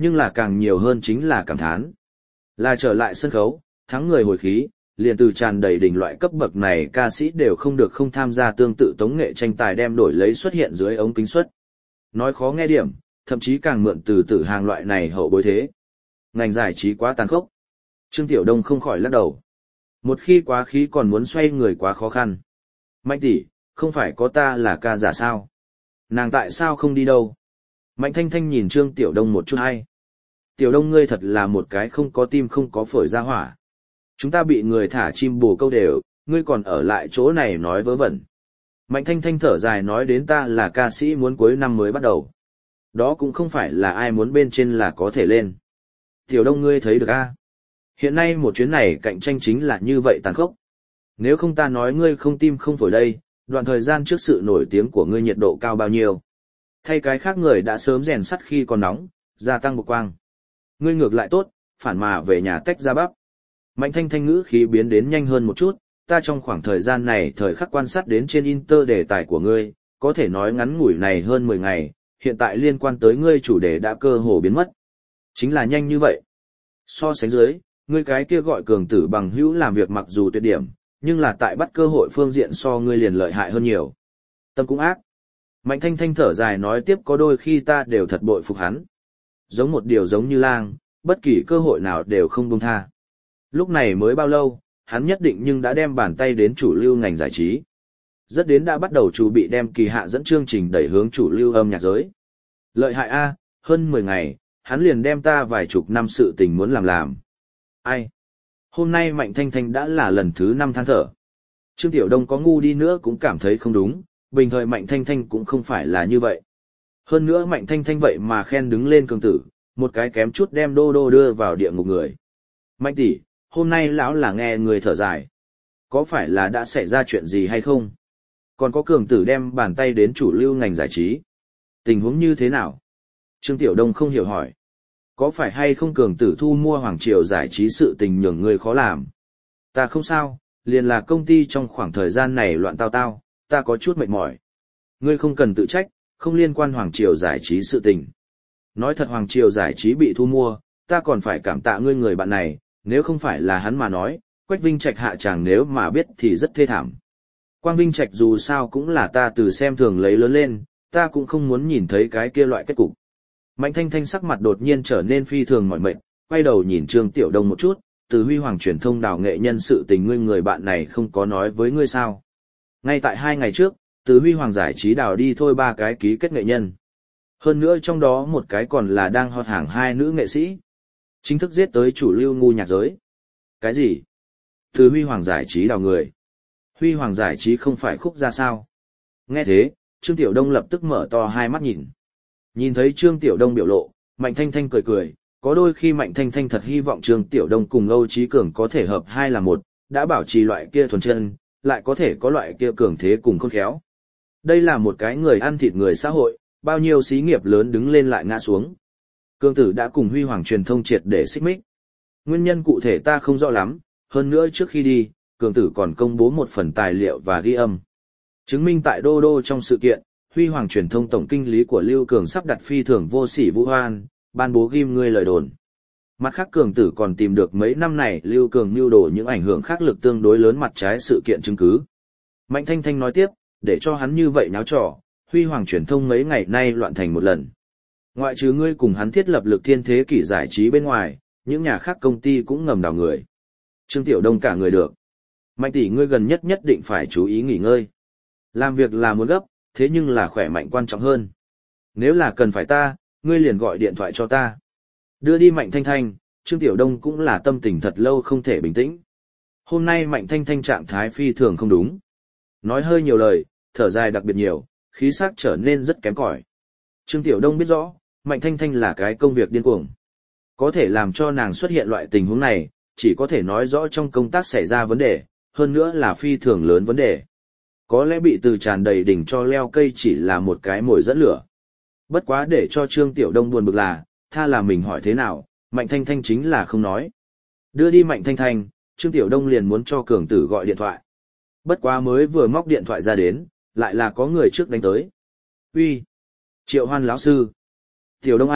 nhưng là càng nhiều hơn chính là cảm thán. Là trở lại sân khấu, thắng người hồi khí, liền từ tràn đầy đỉnh loại cấp bậc này ca sĩ đều không được không tham gia tương tự tống nghệ tranh tài đem đổi lấy xuất hiện dưới ống kính suất. Nói khó nghe điểm, thậm chí càng mượn từ tử hàng loại này hậu bối thế. Ngành giải trí quá tàn khốc. Trương Tiểu Đông không khỏi lắc đầu. Một khi quá khí còn muốn xoay người quá khó khăn. Mạnh tỷ, không phải có ta là ca giả sao? Nàng tại sao không đi đâu? Mạnh Thanh Thanh nhìn Trương Tiểu Đông một chút hay. Tiểu Đông ngươi thật là một cái không có tim không có phổi ra hỏa. Chúng ta bị người thả chim bồ câu đều, ngươi còn ở lại chỗ này nói vớ vẩn. Mạnh Thanh Thanh thở dài nói đến ta là ca sĩ muốn cuối năm mới bắt đầu. Đó cũng không phải là ai muốn bên trên là có thể lên. Tiểu Đông ngươi thấy được a? Hiện nay một chuyến này cạnh tranh chính là như vậy tàn khốc. Nếu không ta nói ngươi không tim không phổi đây, đoạn thời gian trước sự nổi tiếng của ngươi nhiệt độ cao bao nhiêu. Thay cái khác người đã sớm rèn sắt khi còn nóng, gia tăng bộc quang. Ngươi ngược lại tốt, phản mà về nhà tách ra bắp. Mạnh Thanh Thanh ngữ khí biến đến nhanh hơn một chút, ta trong khoảng thời gian này thời khắc quan sát đến trên Inter đề tài của ngươi, có thể nói ngắn ngủi này hơn mười ngày, hiện tại liên quan tới ngươi chủ đề đã cơ hồ biến mất. Chính là nhanh như vậy. So sánh dưới, ngươi cái kia gọi cường tử bằng hữu làm việc mặc dù tuyệt điểm, nhưng là tại bắt cơ hội phương diện so ngươi liền lợi hại hơn nhiều. Tâm cũng ác. Mạnh Thanh Thanh thở dài nói tiếp có đôi khi ta đều thật bội phục hắn. Giống một điều giống như lang, bất kỳ cơ hội nào đều không buông tha. Lúc này mới bao lâu, hắn nhất định nhưng đã đem bàn tay đến chủ lưu ngành giải trí. Rất đến đã bắt đầu chuẩn bị đem kỳ hạ dẫn chương trình đẩy hướng chủ lưu âm nhạc giới. Lợi hại a, hơn mười ngày, hắn liền đem ta vài chục năm sự tình muốn làm làm. Ai? Hôm nay Mạnh Thanh Thanh đã là lần thứ năm than thở. Trương Tiểu Đông có ngu đi nữa cũng cảm thấy không đúng, bình thời Mạnh Thanh Thanh cũng không phải là như vậy. Hơn nữa Mạnh Thanh Thanh vậy mà khen đứng lên cường tử, một cái kém chút đem đô đô đưa vào địa ngục người. Mạnh tỷ, hôm nay lão là nghe người thở dài. Có phải là đã xảy ra chuyện gì hay không? Còn có cường tử đem bàn tay đến chủ lưu ngành giải trí. Tình huống như thế nào? Trương Tiểu Đông không hiểu hỏi. Có phải hay không cường tử thu mua Hoàng Triều giải trí sự tình nhường người khó làm? Ta không sao, liền là công ty trong khoảng thời gian này loạn tao tao, ta có chút mệt mỏi. Ngươi không cần tự trách, không liên quan Hoàng Triều giải trí sự tình. Nói thật Hoàng Triều giải trí bị thu mua, ta còn phải cảm tạ ngươi người bạn này, nếu không phải là hắn mà nói, Quách Vinh Trạch hạ chàng nếu mà biết thì rất thê thảm. Quang Vinh Trạch dù sao cũng là ta từ xem thường lấy lớn lên, ta cũng không muốn nhìn thấy cái kia loại kết cục. Mạnh Thanh Thanh sắc mặt đột nhiên trở nên phi thường mỏi mệt, quay đầu nhìn Trương Tiểu Đông một chút, từ Huy Hoàng truyền thông đào nghệ nhân sự tình ngươi người bạn này không có nói với ngươi sao. Ngay tại hai ngày trước, từ Huy Hoàng giải trí đào đi thôi ba cái ký kết nghệ nhân. Hơn nữa trong đó một cái còn là đang hot hàng hai nữ nghệ sĩ. Chính thức giết tới chủ lưu ngu nhạc giới. Cái gì? Từ Huy Hoàng giải trí đào người. Huy Hoàng giải trí không phải khúc ra sao? Nghe thế, Trương Tiểu Đông lập tức mở to hai mắt nhìn. Nhìn thấy Trương Tiểu Đông biểu lộ, Mạnh Thanh Thanh cười cười, có đôi khi Mạnh Thanh Thanh thật hy vọng Trương Tiểu Đông cùng Âu Chí Cường có thể hợp hai là một, đã bảo trì loại kia thuần chân, lại có thể có loại kia cường thế cùng khôn khéo. Đây là một cái người ăn thịt người xã hội, bao nhiêu xí nghiệp lớn đứng lên lại ngã xuống. Cường tử đã cùng Huy Hoàng truyền thông triệt để xích mích. Nguyên nhân cụ thể ta không rõ lắm, hơn nữa trước khi đi, Cường tử còn công bố một phần tài liệu và ghi âm. Chứng minh tại Đô Đô trong sự kiện, Huy Hoàng truyền thông tổng kinh lý của Lưu Cường sắp đặt phi thường vô sỉ vũ hoan, ban bố ghim ngươi lời đồn. Mặt khác Cường tử còn tìm được mấy năm này Lưu Cường mưu đồ những ảnh hưởng khác lực tương đối lớn mặt trái sự kiện chứng cứ. Mạnh Thanh Thanh nói tiếp, để cho hắn như vậy nháo trò, Huy Hoàng truyền thông mấy ngày nay loạn thành một lần. Ngoại trừ ngươi cùng hắn thiết lập Lực Thiên Thế Kỷ giải trí bên ngoài, những nhà khác công ty cũng ngầm đào người. Trương Tiểu Đông cả người được. Mạnh tỷ ngươi gần nhất nhất định phải chú ý nghỉ ngơi. Làm việc là muốn gấp, thế nhưng là khỏe mạnh quan trọng hơn. Nếu là cần phải ta, ngươi liền gọi điện thoại cho ta. Đưa đi Mạnh Thanh Thanh, Trương Tiểu Đông cũng là tâm tình thật lâu không thể bình tĩnh. Hôm nay Mạnh Thanh Thanh trạng thái phi thường không đúng. Nói hơi nhiều lời, thở dài đặc biệt nhiều, khí sắc trở nên rất kém cỏi. Trương Tiểu Đông biết rõ, Mạnh Thanh Thanh là cái công việc điên cuồng. Có thể làm cho nàng xuất hiện loại tình huống này, chỉ có thể nói rõ trong công tác xảy ra vấn đề, hơn nữa là phi thường lớn vấn đề. Có lẽ bị từ tràn đầy đỉnh cho leo cây chỉ là một cái mồi dẫn lửa. Bất quá để cho Trương Tiểu Đông buồn bực là, tha là mình hỏi thế nào, Mạnh Thanh Thanh chính là không nói. Đưa đi Mạnh Thanh Thanh, Trương Tiểu Đông liền muốn cho Cường Tử gọi điện thoại. Bất quá mới vừa móc điện thoại ra đến, lại là có người trước đánh tới. Uy, Triệu Hoan lão sư. Tiểu Đông A,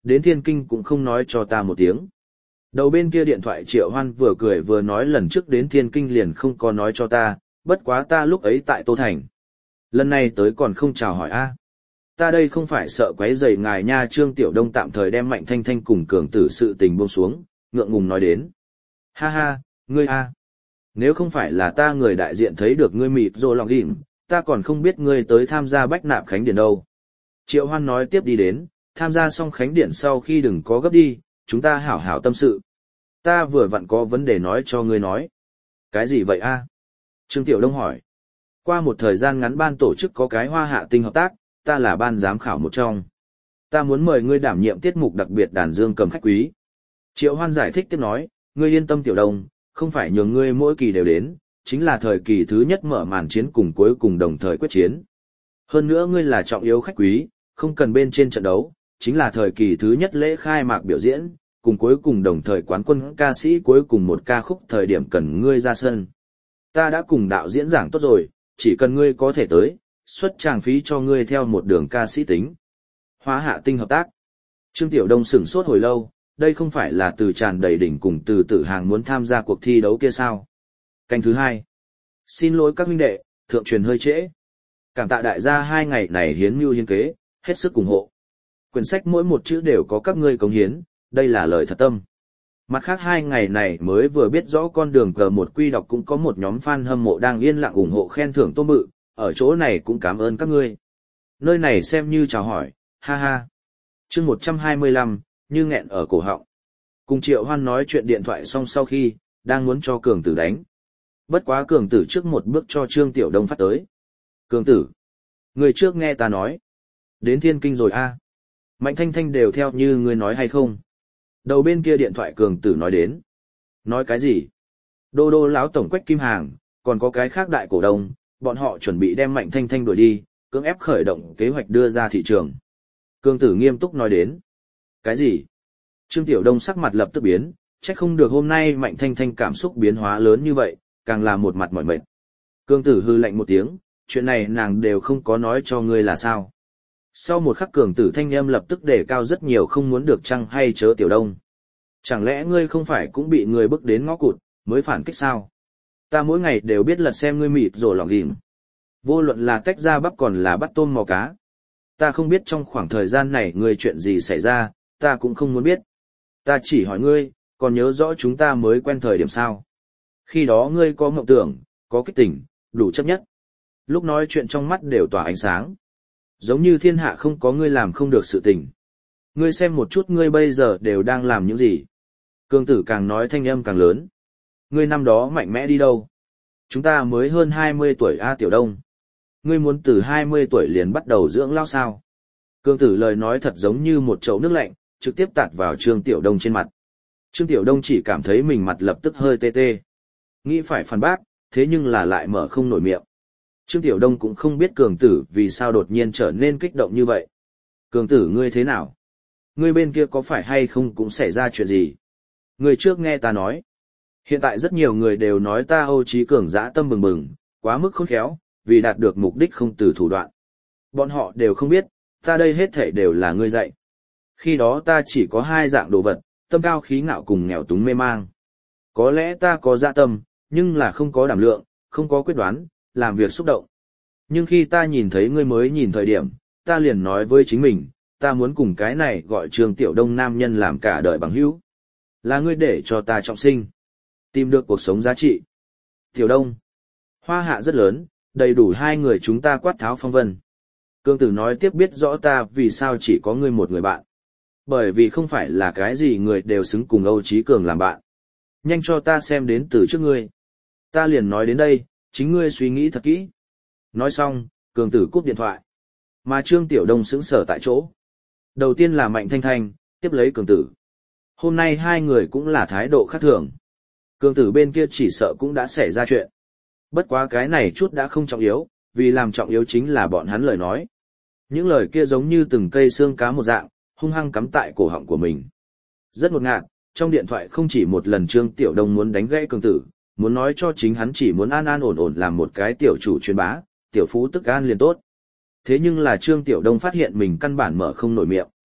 đến Thiên Kinh cũng không nói cho ta một tiếng. Đầu bên kia điện thoại Triệu Hoan vừa cười vừa nói lần trước đến Thiên Kinh liền không có nói cho ta, bất quá ta lúc ấy tại Tô Thành. Lần này tới còn không chào hỏi a. Ta đây không phải sợ quấy rầy ngài nha. Trương Tiểu Đông tạm thời đem Mạnh Thanh Thanh cùng Cường Tử sự tình buông xuống, ngượng ngùng nói đến. Ha ha, ngươi a. Nếu không phải là ta người đại diện thấy được ngươi mịt rồi lòng đỉnh, ta còn không biết ngươi tới tham gia bách nạp khánh điển đâu. Triệu Hoan nói tiếp đi đến, tham gia xong khánh điển sau khi đừng có gấp đi, chúng ta hảo hảo tâm sự. Ta vừa vặn có vấn đề nói cho ngươi nói. Cái gì vậy a? Trương Tiểu Đông hỏi. Qua một thời gian ngắn ban tổ chức có cái Hoa Hạ Tinh hợp tác, ta là ban giám khảo một trong. Ta muốn mời ngươi đảm nhiệm tiết mục đặc biệt đàn dương cầm khách quý. Triệu Hoan giải thích tiếp nói, ngươi yên tâm Tiểu Đông, không phải nhường ngươi mỗi kỳ đều đến, chính là thời kỳ thứ nhất mở màn chiến cùng cuối cùng đồng thời quyết chiến. Hơn nữa ngươi là trọng yếu khách quý, không cần bên trên trận đấu, chính là thời kỳ thứ nhất lễ khai mạc biểu diễn, cùng cuối cùng đồng thời quán quân ca sĩ cuối cùng một ca khúc thời điểm cần ngươi ra sân. Ta đã cùng đạo diễn giảng tốt rồi, chỉ cần ngươi có thể tới, xuất tràng phí cho ngươi theo một đường ca sĩ tính. Hoa Hạ Tinh hợp tác. Trương Tiểu Đông sửng sốt hồi lâu, đây không phải là từ Tràn Đầy Đỉnh cùng từ Tử Hàng muốn tham gia cuộc thi đấu kia sao? Canh thứ hai. Xin lỗi các huynh đệ, thượng truyền hơi trễ. Cảm tạ đại gia hai ngày này hiến mưu hiến kế, hết sức ủng hộ. Quyển sách mỗi một chữ đều có các ngươi cống hiến, đây là lời thật tâm. Mặt khác hai ngày này mới vừa biết rõ con đường cờ một quy đọc cũng có một nhóm fan hâm mộ đang yên lặng ủng hộ khen thưởng Tô Mự, ở chỗ này cũng cảm ơn các ngươi. Nơi này xem như chào hỏi, ha ha. Chương một trăm hai mươi lăm, như nghẹn ở cổ họng. Cùng Triệu Hoan nói chuyện điện thoại xong sau khi, đang muốn cho Cường Tử đánh. Bất quá Cường Tử trước một bước cho Trương Tiểu Đông phát tới. Cường Tử, người trước nghe ta nói. Đến Thiên Kinh rồi a. Mạnh Thanh Thanh đều theo như ngươi nói hay không? Đầu bên kia điện thoại Cường Tử nói đến. Nói cái gì? Đô đô lão tổng Quách Kim Hàng, còn có cái khác đại cổ đông, bọn họ chuẩn bị đem Mạnh Thanh Thanh đuổi đi, cưỡng ép khởi động kế hoạch đưa ra thị trường. Cường Tử nghiêm túc nói đến. Cái gì? Trương Tiểu Đông sắc mặt lập tức biến, trách không được hôm nay Mạnh Thanh Thanh cảm xúc biến hóa lớn như vậy, càng là một mặt mỏi mệt. Cường Tử hư lạnh một tiếng, chuyện này nàng đều không có nói cho ngươi là sao. Sau một khắc Cường Tử thanh âm lập tức đề cao rất nhiều, không muốn được chăng hay chớ Tiểu Đông. Chẳng lẽ ngươi không phải cũng bị người bức đến ngõ cụt, mới phản kích sao? Ta mỗi ngày đều biết lật xem ngươi mịt rồi lỏng ghim. Vô luận là tách ra bắp còn là bắt tôm mò cá. Ta không biết trong khoảng thời gian này ngươi chuyện gì xảy ra, ta cũng không muốn biết. Ta chỉ hỏi ngươi, còn nhớ rõ chúng ta mới quen thời điểm sao? Khi đó ngươi có mộng tưởng, có kích tỉnh, đủ chấp nhất. Lúc nói chuyện trong mắt đều tỏa ánh sáng. Giống như thiên hạ không có ngươi làm không được sự tình. Ngươi xem một chút ngươi bây giờ đều đang làm những gì. Cường Tử càng nói thanh âm càng lớn. Ngươi năm đó mạnh mẽ đi đâu? Chúng ta mới hơn hai mươi tuổi a Tiểu Đông. Ngươi muốn từ hai mươi tuổi liền bắt đầu dưỡng lao sao? Cường Tử lời nói thật giống như một chậu nước lạnh, trực tiếp tạt vào Trương Tiểu Đông trên mặt. Trương Tiểu Đông chỉ cảm thấy mình mặt lập tức hơi tê tê. Nghĩ phải phản bác, thế nhưng là lại mở không nổi miệng. Trương Tiểu Đông cũng không biết Cường Tử vì sao đột nhiên trở nên kích động như vậy. Cường Tử ngươi thế nào? Ngươi bên kia có phải hay không cũng xảy ra chuyện gì? Ngươi trước nghe ta nói. Hiện tại rất nhiều người đều nói ta Âu Chí Cường dã tâm bừng bừng, quá mức khôn khéo, vì đạt được mục đích không từ thủ đoạn. Bọn họ đều không biết, ta đây hết thảy đều là ngươi dạy. Khi đó ta chỉ có hai dạng đồ vật, tâm cao khí ngạo cùng nghèo túng mê mang. Có lẽ ta có dạ tâm, nhưng là không có đảm lượng, không có quyết đoán, làm việc xúc động. Nhưng khi ta nhìn thấy ngươi mới nhìn thời điểm, ta liền nói với chính mình, ta muốn cùng cái này gọi Trương Tiểu Đông nam nhân làm cả đời bằng hữu. Là ngươi để cho ta trọng sinh, tìm được cuộc sống giá trị. Tiểu Đông, Hoa Hạ rất lớn, đầy đủ hai người chúng ta quát tháo phong vân. Cường Tử nói tiếp biết rõ ta vì sao chỉ có ngươi một người bạn. Bởi vì không phải là cái gì người đều xứng cùng Âu Chí Cường làm bạn. Nhanh cho ta xem đến từ trước ngươi. Ta liền nói đến đây, chính ngươi suy nghĩ thật kỹ. Nói xong, Cường Tử cúp điện thoại. Mà Trương Tiểu Đông sững sờ tại chỗ. Đầu tiên là Mạnh Thanh Thanh, tiếp lấy Cường Tử. Hôm nay hai người cũng là thái độ khác thường. Cường Tử bên kia chỉ sợ cũng đã xảy ra chuyện. Bất quá cái này chút đã không trọng yếu, vì làm trọng yếu chính là bọn hắn lời nói. Những lời kia giống như từng cây xương cá một dạng, hung hăng cắm tại cổ họng của mình. Rất ngột ngạt, trong điện thoại không chỉ một lần Trương Tiểu Đông muốn đánh gãy Cường Tử, muốn nói cho chính hắn chỉ muốn an an ổn ổn làm một cái tiểu chủ truyền bá, tiểu phú tức an liền tốt. Thế nhưng là Trương Tiểu Đông phát hiện mình căn bản mở không nổi miệng.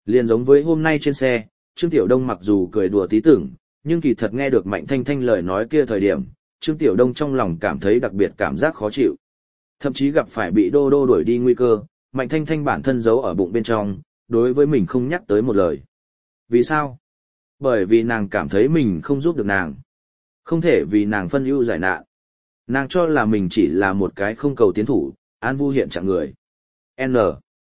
Liền giống với hôm nay trên xe, Trương Tiểu Đông mặc dù cười đùa tí tưởng, nhưng kỳ thật nghe được Mạnh Thanh Thanh lời nói kia thời điểm, Trương Tiểu Đông trong lòng cảm thấy đặc biệt cảm giác khó chịu. Thậm chí gặp phải bị Đô Đô đuổi đi nguy cơ, Mạnh Thanh Thanh bản thân giấu ở bụng bên trong, đối với mình không nhắc tới một lời. Vì sao? Bởi vì nàng cảm thấy mình không giúp được nàng. Không thể vì nàng phân ưu giải nạn. Nàng cho là mình chỉ là một cái không cầu tiến thủ, an vu hiện trạng người. N.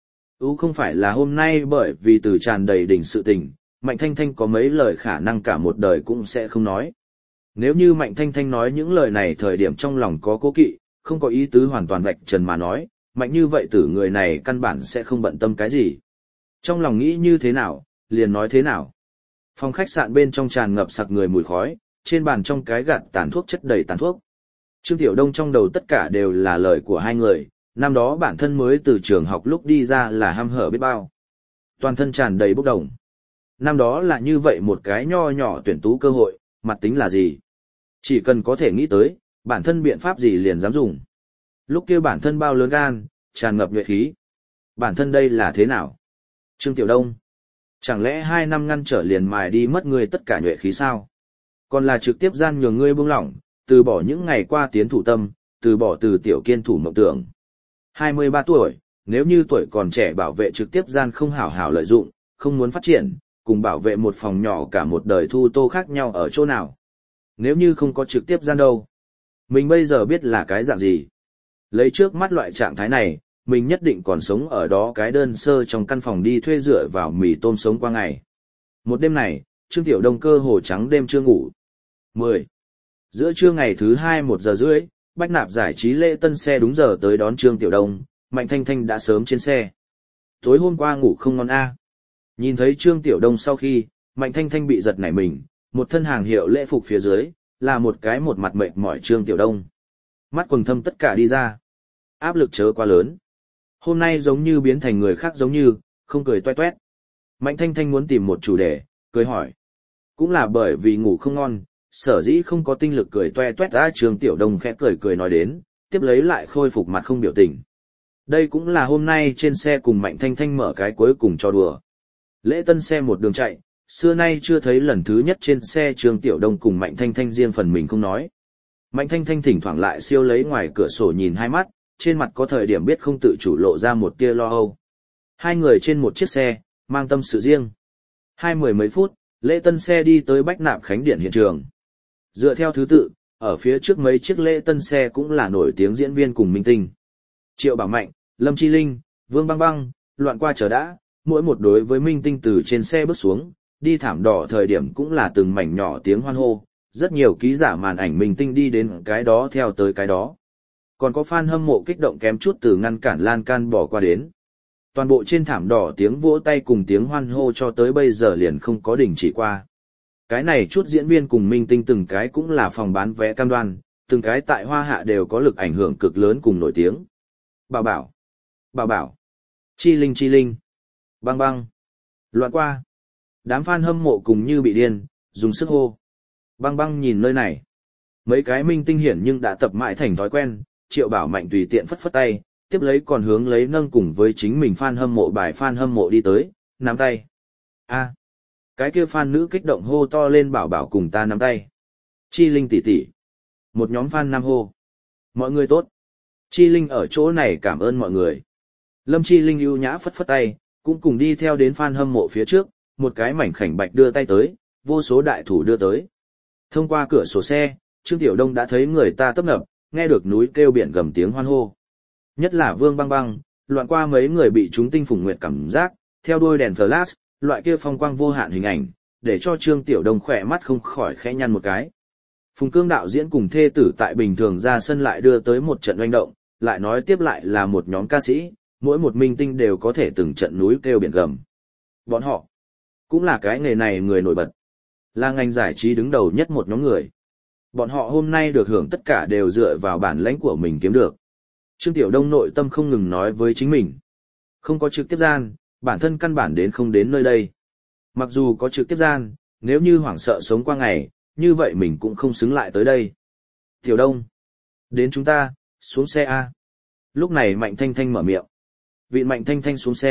Ú không phải là hôm nay bởi vì từ tràn đầy đỉnh sự tình, Mạnh Thanh Thanh có mấy lời khả năng cả một đời cũng sẽ không nói. Nếu như Mạnh Thanh Thanh nói những lời này thời điểm trong lòng có cố kỵ, không có ý tứ hoàn toàn vạch trần mà nói, mạnh như vậy tử người này căn bản sẽ không bận tâm cái gì. Trong lòng nghĩ như thế nào, liền nói thế nào. Phòng khách sạn bên trong tràn ngập sặc người mùi khói, trên bàn trong cái gạt tàn thuốc chất đầy tàn thuốc. Trương Tiểu Đông trong đầu tất cả đều là lời của hai người, năm đó bản thân mới từ trường học lúc đi ra là hăm hở biết bao. Toàn thân tràn đầy bốc đồng. Năm đó là như vậy một cái nho nhỏ tuyển tú cơ hội, mặt tính là gì? Chỉ cần có thể nghĩ tới, bản thân biện pháp gì liền dám dùng. Lúc kia bản thân bao lớn gan, tràn ngập nhuệ khí. Bản thân đây là thế nào? Trương Tiểu Đông. Chẳng lẽ hai năm ngăn trở liền mài đi mất ngươi tất cả nhuệ khí sao? Còn là trực tiếp gian nhường ngươi buông lỏng, từ bỏ những ngày qua tiến thủ tâm, từ bỏ từ tiểu kiên thủ mộng tưởng. hai mươi ba tuổi, nếu như tuổi còn trẻ bảo vệ trực tiếp gian không hảo hảo lợi dụng, không muốn phát triển, cùng bảo vệ một phòng nhỏ cả một đời thu tô khác nhau ở chỗ nào. Nếu như không có trực tiếp gian đâu, mình bây giờ biết là cái dạng gì. Lấy trước mắt loại trạng thái này, mình nhất định còn sống ở đó cái đơn sơ trong căn phòng đi thuê dựa vào mì tôm sống qua ngày. Một đêm này, Trương Tiểu Đông cơ hồ trắng đêm chưa ngủ. mười. Giữa trưa ngày thứ hai một giờ rưỡi, Bách Nạp giải trí lễ tân xe đúng giờ tới đón Trương Tiểu Đông, Mạnh Thanh Thanh đã sớm trên xe. Tối hôm qua ngủ không ngon a. Nhìn thấy Trương Tiểu Đông sau khi, Mạnh Thanh Thanh bị giật nảy mình, một thân hàng hiệu lễ phục phía dưới, là một cái một mặt mệt mỏi Trương Tiểu Đông. Mắt quầng thâm tất cả đi ra. Áp lực chớ quá lớn. Hôm nay giống như biến thành người khác giống như, không cười toe toét. Mạnh Thanh Thanh muốn tìm một chủ đề, cười hỏi. Cũng là bởi vì ngủ không ngon, sở dĩ không có tinh lực cười toe toét ra. Trương Tiểu Đông khẽ cười cười nói đến, tiếp lấy lại khôi phục mặt không biểu tình. Đây cũng là hôm nay trên xe cùng Mạnh Thanh Thanh mở cái cuối cùng cho đùa. Lễ tân xe một đường chạy, xưa nay chưa thấy lần thứ nhất trên xe Trương Tiểu Đông cùng Mạnh Thanh Thanh riêng phần mình không nói. Mạnh Thanh Thanh thỉnh thoảng lại siêu lấy ngoài cửa sổ nhìn hai mắt, trên mặt có thời điểm biết không tự chủ lộ ra một tia lo âu. Hai người trên một chiếc xe, mang tâm sự riêng. Hai mười mấy phút, lễ tân xe đi tới Bách Nạp Khánh Điện hiện trường. Dựa theo thứ tự, ở phía trước mấy chiếc lễ tân xe cũng là nổi tiếng diễn viên cùng minh tinh. Triệu Bảo Mạnh, Lâm Chi Linh, Vương Băng Băng, loạn qua chờ đã, mỗi một đối với minh tinh từ trên xe bước xuống, đi thảm đỏ thời điểm cũng là từng mảnh nhỏ tiếng hoan hô, rất nhiều ký giả màn ảnh minh tinh đi đến cái đó theo tới cái đó. Còn có fan hâm mộ kích động kém chút từ ngăn cản lan can bỏ qua đến. Toàn bộ trên thảm đỏ tiếng vỗ tay cùng tiếng hoan hô cho tới bây giờ liền không có đình chỉ qua. Cái này chút diễn viên cùng minh tinh từng cái cũng là phòng bán vé cam đoan, từng cái tại Hoa Hạ đều có lực ảnh hưởng cực lớn cùng nổi tiếng. Bảo Bảo, Bảo Bảo, Chi Linh Chi Linh, Băng Băng, loạn qua. Đám fan hâm mộ cùng như bị điên, dùng sức hô. Băng Băng nhìn nơi này. Mấy cái minh tinh hiển nhưng đã tập mãi thành thói quen, Triệu Bảo Mạnh tùy tiện phất phất tay, tiếp lấy còn hướng lấy nâng cùng với chính mình fan hâm mộ bài fan hâm mộ đi tới, nắm tay. A, cái kia fan nữ kích động hô to lên Bảo Bảo cùng ta nắm tay. Chi Linh tỷ tỷ. Một nhóm fan nam hô. Mọi người tốt. Chi Linh ở chỗ này cảm ơn mọi người. Lâm Chi Linh ưu nhã phất phất tay, cũng cùng đi theo đến fan hâm mộ phía trước, một cái mảnh khảnh bạch đưa tay tới, vô số đại thủ đưa tới. Thông qua cửa sổ xe, Trương Tiểu Đông đã thấy người ta tấp nập, nghe được núi kêu biển gầm tiếng hoan hô. Nhất là Vương Băng Băng, loạn qua mấy người bị chúng tinh phùng nguyệt cảm giác, theo đuôi đèn flash, loại kia phong quang vô hạn hình ảnh, để cho Trương Tiểu Đông khỏe mắt không khỏi khẽ nhăn một cái. Phùng Cương đạo diễn cùng thê tử tại bình thường ra sân lại đưa tới một trận oanh động, lại nói tiếp lại là một nhóm ca sĩ, mỗi một minh tinh đều có thể từng trận núi kêu biển gầm. Bọn họ cũng là cái nghề này người nổi bật, là ngành giải trí đứng đầu nhất một nhóm người. Bọn họ hôm nay được hưởng tất cả đều dựa vào bản lãnh của mình kiếm được. Trương Tiểu Đông nội tâm không ngừng nói với chính mình. Không có trực tiếp gian, bản thân căn bản đến không đến nơi đây. Mặc dù có trực tiếp gian, nếu như hoảng sợ sống qua ngày, như vậy mình cũng không xứng lại tới đây. Tiểu Đông, đến chúng ta, xuống xe A. Lúc này Mạnh Thanh Thanh mở miệng. Vị Mạnh Thanh Thanh xuống xe,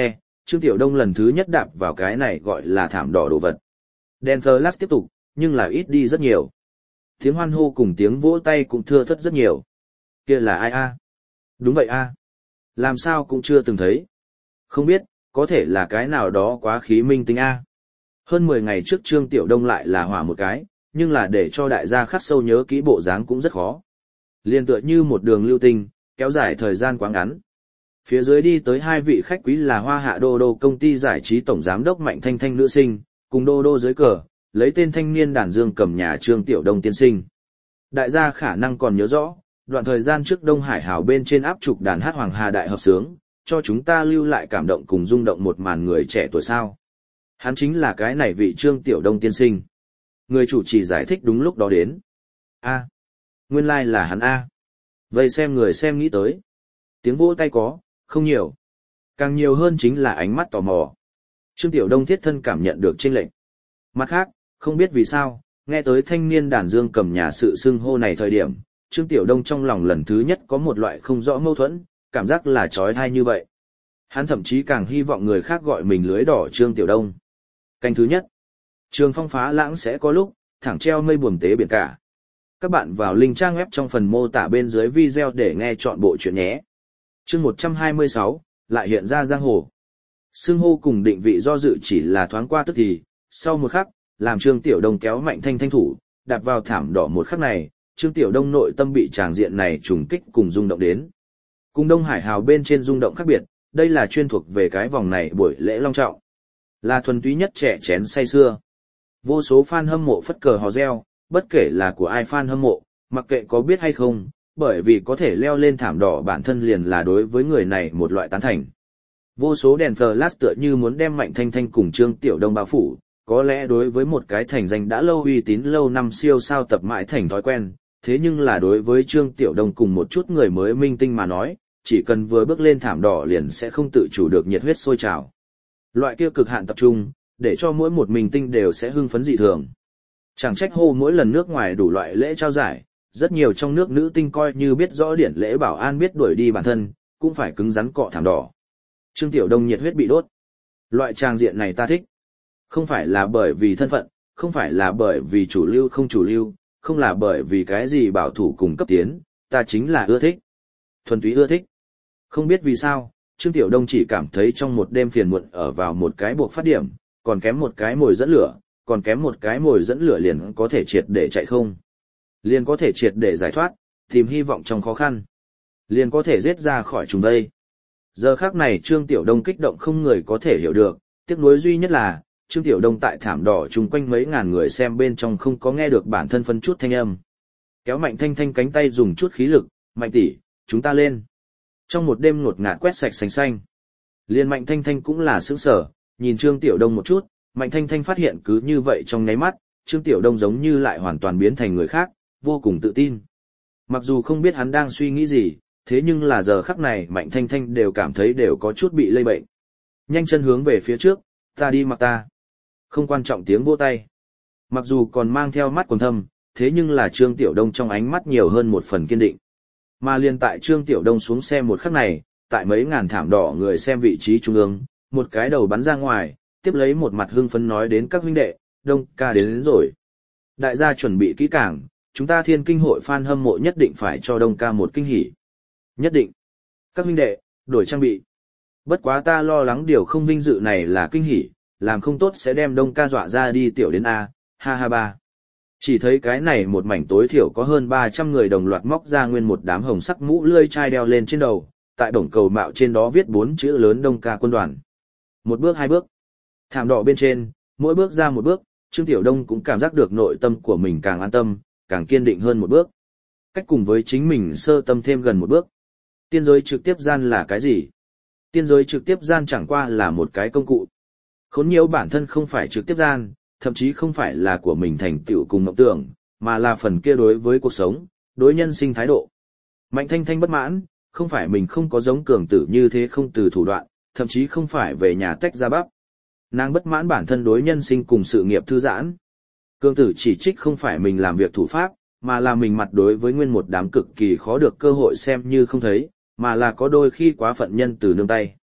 Trương Tiểu Đông lần thứ nhất đạp vào cái này gọi là thảm đỏ đồ vật. Đèn flash tiếp tục, nhưng là ít đi rất nhiều. Tiếng hoan hô cùng tiếng vỗ tay cũng thưa thớt rất nhiều. Kia là ai a? Đúng vậy a. Làm sao cũng chưa từng thấy. Không biết, có thể là cái nào đó quá khí minh tinh a. Hơn mười ngày trước Trương Tiểu Đông lại là hỏa một cái, nhưng là để cho đại gia khắc sâu nhớ kỹ bộ dáng cũng rất khó. Liên tựa như một đường lưu tinh, kéo dài thời gian quá ngắn. Phía dưới đi tới hai vị khách quý là Hoa Hạ Đô Đô công ty giải trí tổng giám đốc Mạnh Thanh Thanh nữ sinh, cùng Đô Đô dưới cờ, lấy tên thanh niên đàn dương cầm nhà Trương Tiểu Đông tiên sinh. Đại gia khả năng còn nhớ rõ, đoạn thời gian trước Đông Hải Hào bên trên áp trục đàn hát Hoàng Hà Đại hợp sướng, cho chúng ta lưu lại cảm động cùng rung động một màn người trẻ tuổi sao. Hắn chính là cái này vị Trương Tiểu Đông tiên sinh. Người chủ trì giải thích đúng lúc đó đến. A. Nguyên lai like là hắn A. Vậy xem người xem nghĩ tới. Tiếng vỗ tay có, không nhiều. Càng nhiều hơn chính là ánh mắt tò mò. Trương Tiểu Đông thiết thân cảm nhận được chênh lệch. Mặt khác, không biết vì sao, nghe tới thanh niên đàn dương cầm nhà sự xưng hô này thời điểm, Trương Tiểu Đông trong lòng lần thứ nhất có một loại không rõ mâu thuẫn, cảm giác là trói thai như vậy. Hắn thậm chí càng hy vọng người khác gọi mình lưới đỏ Trương Tiểu Đông. Canh thứ nhất. Trường phong phá lãng sẽ có lúc, thẳng treo mây buồm tế biển cả. Các bạn vào link trang web trong phần mô tả bên dưới video để nghe chọn bộ chuyện nhé. Chương một trăm hai mươi sáu, lại hiện ra giang hồ. Xưng hô cùng định vị do dự chỉ là thoáng qua tức thì, sau một khắc, làm Trương Tiểu Đông kéo Mạnh Thanh Thanh thủ, đạp vào thảm đỏ một khắc này, Trương Tiểu Đông nội tâm bị tràng diện này trùng kích cùng rung động đến. Cùng Đông Hải Hào bên trên rung động khác biệt, đây là chuyên thuộc về cái vòng này buổi lễ long trọng. Là thuần túy nhất trẻ chén say xưa. Vô số fan hâm mộ phất cờ hò reo, bất kể là của ai fan hâm mộ, mặc kệ có biết hay không, bởi vì có thể leo lên thảm đỏ bản thân liền là đối với người này một loại tán thành. Vô số đèn flash tựa như muốn đem Mạnh Thanh Thanh cùng Trương Tiểu Đông bao phủ, có lẽ đối với một cái thành danh đã lâu uy tín lâu năm siêu sao tập mãi thành thói quen, thế nhưng là đối với Trương Tiểu Đông cùng một chút người mới minh tinh mà nói, chỉ cần vừa bước lên thảm đỏ liền sẽ không tự chủ được nhiệt huyết sôi trào. Loại kia cực hạn tập trung, để cho mỗi một minh tinh đều sẽ hưng phấn dị thường. Chẳng trách hô mỗi lần nước ngoài đủ loại lễ trao giải, rất nhiều trong nước nữ tinh coi như biết rõ điển lễ bảo an biết đuổi đi bản thân, cũng phải cứng rắn cọ thảm đỏ. Trương Tiểu Đông nhiệt huyết bị đốt. Loại trang diện này ta thích. Không phải là bởi vì thân phận, không phải là bởi vì chủ lưu không chủ lưu, không là bởi vì cái gì bảo thủ cùng cấp tiến, ta chính là ưa thích. Thuần túy ưa thích. Không biết vì sao, Trương Tiểu Đông chỉ cảm thấy trong một đêm phiền muộn ở vào một cái buộc phát điểm, còn kém một cái mồi dẫn lửa, còn kém một cái mồi dẫn lửa liền có thể triệt để chạy không. Liền có thể triệt để giải thoát, tìm hy vọng trong khó khăn. Liền có thể giết ra khỏi chúng đây. Giờ khác này Trương Tiểu Đông kích động không người có thể hiểu được, tiếc nuối duy nhất là, Trương Tiểu Đông tại thảm đỏ chung quanh mấy ngàn người xem bên trong không có nghe được bản thân phân chút thanh âm. Kéo Mạnh Thanh Thanh cánh tay dùng chút khí lực, Mạnh tỷ, chúng ta lên. Trong một đêm ngột ngạt quét sạch sành xanh. Liên Mạnh Thanh Thanh cũng là sững sở, nhìn Trương Tiểu Đông một chút, Mạnh Thanh Thanh phát hiện cứ như vậy trong nháy mắt, Trương Tiểu Đông giống như lại hoàn toàn biến thành người khác, vô cùng tự tin. Mặc dù không biết hắn đang suy nghĩ gì, thế nhưng là giờ khắc này Mạnh Thanh Thanh đều cảm thấy đều có chút bị lây bệnh. Nhanh chân hướng về phía trước, ta đi mặc ta. Không quan trọng tiếng vỗ tay. Mặc dù còn mang theo mắt quầng thâm, thế nhưng là Trương Tiểu Đông trong ánh mắt nhiều hơn một phần kiên định. Mà liền tại Trương Tiểu Đông xuống xe một khắc này, tại mấy ngàn thảm đỏ người xem vị trí trung ương, một cái đầu bắn ra ngoài, tiếp lấy một mặt hưng phấn nói đến các huynh đệ, Đông ca đến, đến rồi. Đại gia chuẩn bị kỹ càng, chúng ta Thiên Kinh hội fan hâm mộ nhất định phải cho Đông ca một kinh hỉ. Nhất định. Các huynh đệ, đổi trang bị. Bất quá ta lo lắng điều không vinh dự này là kinh hỉ, làm không tốt sẽ đem Đông ca dọa ra đi tiểu đến A, ha ha ba. Chỉ thấy cái này một mảnh tối thiểu có hơn ba trăm người đồng loạt móc ra nguyên một đám hồng sắc mũ lươi chai đeo lên trên đầu, tại bổng cầu mạo trên đó viết bốn chữ lớn Đông ca quân đoàn. Một bước hai bước. Thảm đỏ bên trên, mỗi bước ra một bước, Trương Tiểu Đông cũng cảm giác được nội tâm của mình càng an tâm, càng kiên định hơn một bước. Cách cùng với chính mình sơ tâm thêm gần một bước. Tiên giới trực tiếp gian là cái gì? Tiên giới trực tiếp gian chẳng qua là một cái công cụ. Khốn nhiễu bản thân không phải trực tiếp gian, thậm chí không phải là của mình thành tựu cùng mộng tưởng, mà là phần kia đối với cuộc sống, đối nhân sinh thái độ. Mạnh Thanh Thanh bất mãn, không phải mình không có giống cường tử như thế không từ thủ đoạn, thậm chí không phải về nhà tách ra bắp. Nàng bất mãn bản thân đối nhân sinh cùng sự nghiệp thư giãn. Cường tử chỉ trích không phải mình làm việc thủ pháp, mà là mình mặt đối với nguyên một đám cực kỳ khó được cơ hội xem như không thấy, mà là có đôi khi quá phận nhân từ nương tay.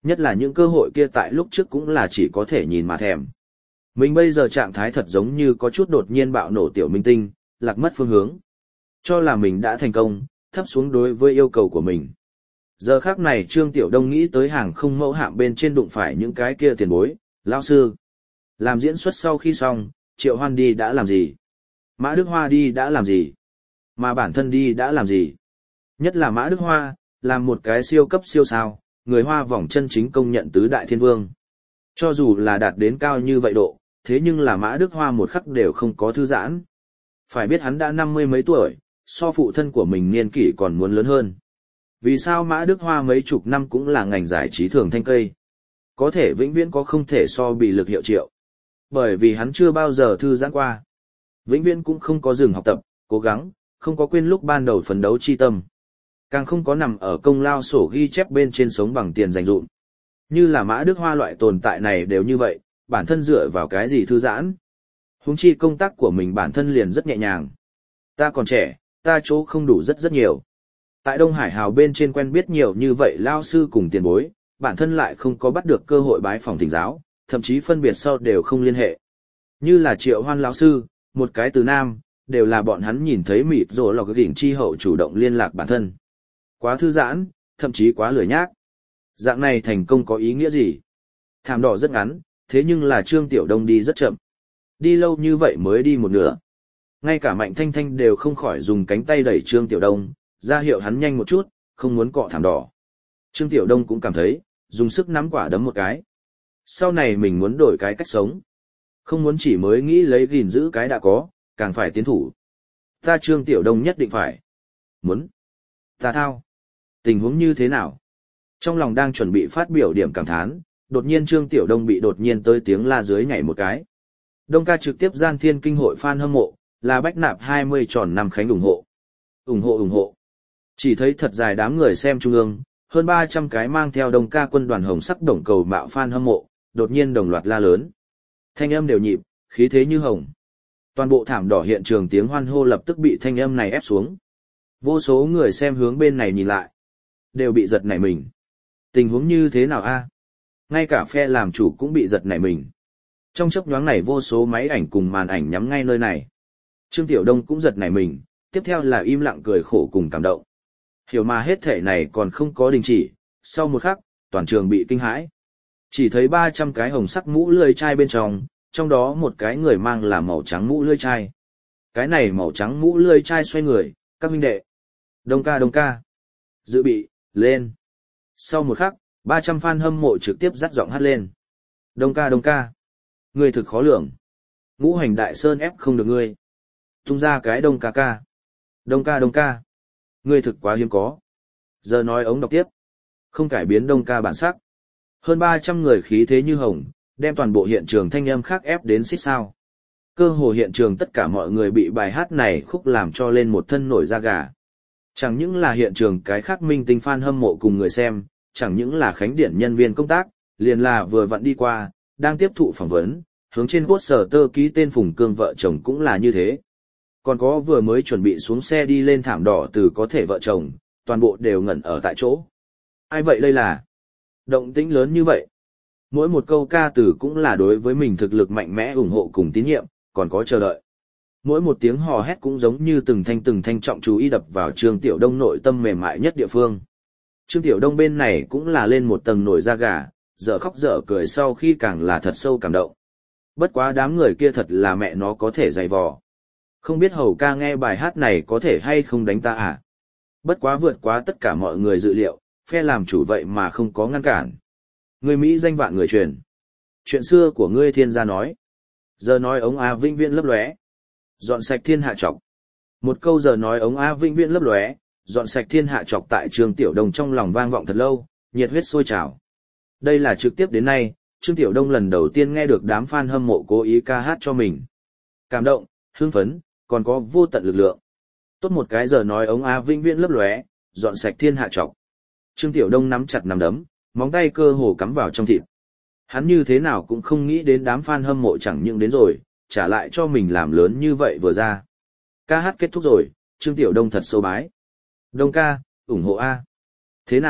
Nhất là những cơ hội kia tại lúc trước cũng là chỉ có thể nhìn mà thèm. Mình bây giờ trạng thái thật giống như có chút đột nhiên bạo nổ tiểu minh tinh, lạc mất phương hướng. Cho là mình đã thành công, thấp xuống đối với yêu cầu của mình. Giờ khác này Trương Tiểu Đông nghĩ tới hàng không mẫu hạm bên trên đụng phải những cái kia tiền bối, lão sư. Làm diễn xuất sau khi xong, Triệu Hoan đi đã làm gì? Mã Đức Hoa đi đã làm gì? Mà bản thân đi đã làm gì? Nhất là Mã Đức Hoa, làm một cái siêu cấp siêu sao, người Hoa vòng chân chính công nhận tứ đại thiên vương. Cho dù là đạt đến cao như vậy độ, thế nhưng là Mã Đức Hoa một khắc đều không có thư giãn. Phải biết hắn đã năm mươi mấy tuổi, so phụ thân của mình niên kỷ còn muốn lớn hơn. Vì sao Mã Đức Hoa mấy chục năm cũng là ngành giải trí thường thanh cây? Có thể vĩnh viễn có không thể so bị lực hiệu triệu. Bởi vì hắn chưa bao giờ thư giãn qua. Vĩnh viễn cũng không có dừng học tập, cố gắng, không có quên lúc ban đầu phấn đấu chi tâm. Càng không có nằm ở công lao sổ ghi chép bên trên sống bằng tiền dành dụm. Như là Mã Đức Hoa loại tồn tại này đều như vậy, bản thân dựa vào cái gì thư giãn. Huống chi công tác của mình bản thân liền rất nhẹ nhàng. Ta còn trẻ, ta chỗ không đủ rất rất nhiều. Tại Đông Hải Hào bên trên quen biết nhiều như vậy lao sư cùng tiền bối, bản thân lại không có bắt được cơ hội bái phòng thỉnh giáo, thậm chí phân biệt sau đều không liên hệ. Như là Triệu Hoan lão sư, một cái từ nam, đều là bọn hắn nhìn thấy mịt rồi lọc đỉnh chi hậu chủ động liên lạc bản thân. Quá thư giãn, thậm chí quá lười nhác. Dạng này thành công có ý nghĩa gì? Thảm đỏ rất ngắn, thế nhưng là Trương Tiểu Đông đi rất chậm. Đi lâu như vậy mới đi một nửa. Ngay cả Mạnh Thanh Thanh đều không khỏi dùng cánh tay đẩy Trương Tiểu Đông, ra hiệu hắn nhanh một chút, không muốn cọ thảm đỏ. Trương Tiểu Đông cũng cảm thấy, dùng sức nắm quả đấm một cái. Sau này mình muốn đổi cái cách sống. Không muốn chỉ mới nghĩ lấy gìn giữ cái đã có, càng phải tiến thủ. Ta Trương Tiểu Đông nhất định phải. Muốn. Ta thao. Tình huống như thế nào? Trong lòng đang chuẩn bị phát biểu điểm cảm thán, đột nhiên Trương Tiểu Đông bị đột nhiên tới tiếng la dưới nhảy một cái. Đông ca trực tiếp gian thiên kinh hội fan hâm mộ, là bách nạp hai mươi tròn năm khánh ủng hộ. ủng hộ ủng hộ. Chỉ thấy thật dài đám người xem trung ương, hơn ba trăm cái mang theo Đông ca quân đoàn hồng sắc đồng cầu mạo fan hâm mộ, đột nhiên đồng loạt la lớn. Thanh âm đều nhịp, khí thế như hồng. Toàn bộ thảm đỏ hiện trường tiếng hoan hô lập tức bị thanh âm này ép xuống. Vô số người xem hướng bên này nhìn lại, đều bị giật nảy mình. Tình huống như thế nào a? Ngay cả phe làm chủ cũng bị giật nảy mình. Trong chốc nhoáng này vô số máy ảnh cùng màn ảnh nhắm ngay nơi này. Trương Tiểu Đông cũng giật nảy mình, tiếp theo là im lặng cười khổ cùng cảm động. Hiểu mà hết thể này còn không có đình chỉ, sau một khắc, toàn trường bị kinh hãi. Chỉ thấy ba trăm cái hồng sắc mũ lưỡi chai bên trong, trong đó một cái người mang là màu trắng mũ lưỡi chai. Cái này màu trắng mũ lưỡi chai xoay người, các huynh đệ. Đông ca đông ca. Dự bị, lên. Sau một khắc, ba trăm fan hâm mộ trực tiếp dắt giọng hát lên. Đông ca đông ca. Ngươi thực khó lường. Ngũ hành đại sơn ép không được ngươi. Tung ra cái đông ca ca. Đông ca đông ca. Ngươi thực quá hiếm có. Giờ nói ống đọc tiếp. Không cải biến đông ca bản sắc. Hơn ba trăm người khí thế như hồng, đem toàn bộ hiện trường thanh âm khác ép đến xích sao. Cơ hồ hiện trường tất cả mọi người bị bài hát này khúc làm cho lên một thân nổi da gà. Chẳng những là hiện trường cái khác minh tinh fan hâm mộ cùng người xem, chẳng những là khánh điển nhân viên công tác, liền là vừa vặn đi qua, đang tiếp thụ phỏng vấn, hướng trên cốt sở tơ ký tên Phùng Cương vợ chồng cũng là như thế. Còn có vừa mới chuẩn bị xuống xe đi lên thảm đỏ từ có thể vợ chồng, toàn bộ đều ngẩn ở tại chỗ. Ai vậy đây là? Động tĩnh lớn như vậy. Mỗi một câu ca từ cũng là đối với mình thực lực mạnh mẽ ủng hộ cùng tín nhiệm, còn có chờ đợi. Mỗi một tiếng hò hét cũng giống như từng thanh từng thanh trọng chú ý đập vào Trương Tiểu Đông nội tâm mềm mại nhất địa phương. Trương Tiểu Đông bên này cũng là lên một tầng nổi da gà, dở khóc dở cười sau khi càng là thật sâu cảm động. Bất quá đám người kia thật là mẹ nó có thể dày vò. Không biết hầu ca nghe bài hát này có thể hay không đánh ta à? Bất quá vượt quá tất cả mọi người dự liệu, phe làm chủ vậy mà không có ngăn cản. Người Mỹ danh vạn người truyền. Chuyện xưa của ngươi thiên gia nói. Giờ nói ống A vĩnh viễn lấp lóe. Dọn sạch thiên hạ trọc. Một câu giờ nói ống A vĩnh viễn lấp lóe, dọn sạch thiên hạ trọc tại Trương Tiểu Đông trong lòng vang vọng thật lâu, nhiệt huyết sôi trào. Đây là trực tiếp đến nay, Trương Tiểu Đông lần đầu tiên nghe được đám fan hâm mộ cố ý ca hát cho mình. Cảm động, hưng phấn, còn có vô tận lực lượng. Tốt một cái giờ nói ống A vĩnh viễn lấp lóe, dọn sạch thiên hạ trọc. Trương Tiểu Đông nắm chặt nắm đấm, móng tay cơ hồ cắm vào trong thịt. Hắn như thế nào cũng không nghĩ đến đám fan hâm mộ chẳng những đến rồi, trả lại cho mình làm lớn như vậy vừa ra. Ca hát kết thúc rồi, Trương Tiểu Đông thật sâu bái. Đông ca, ủng hộ A. Thế nào,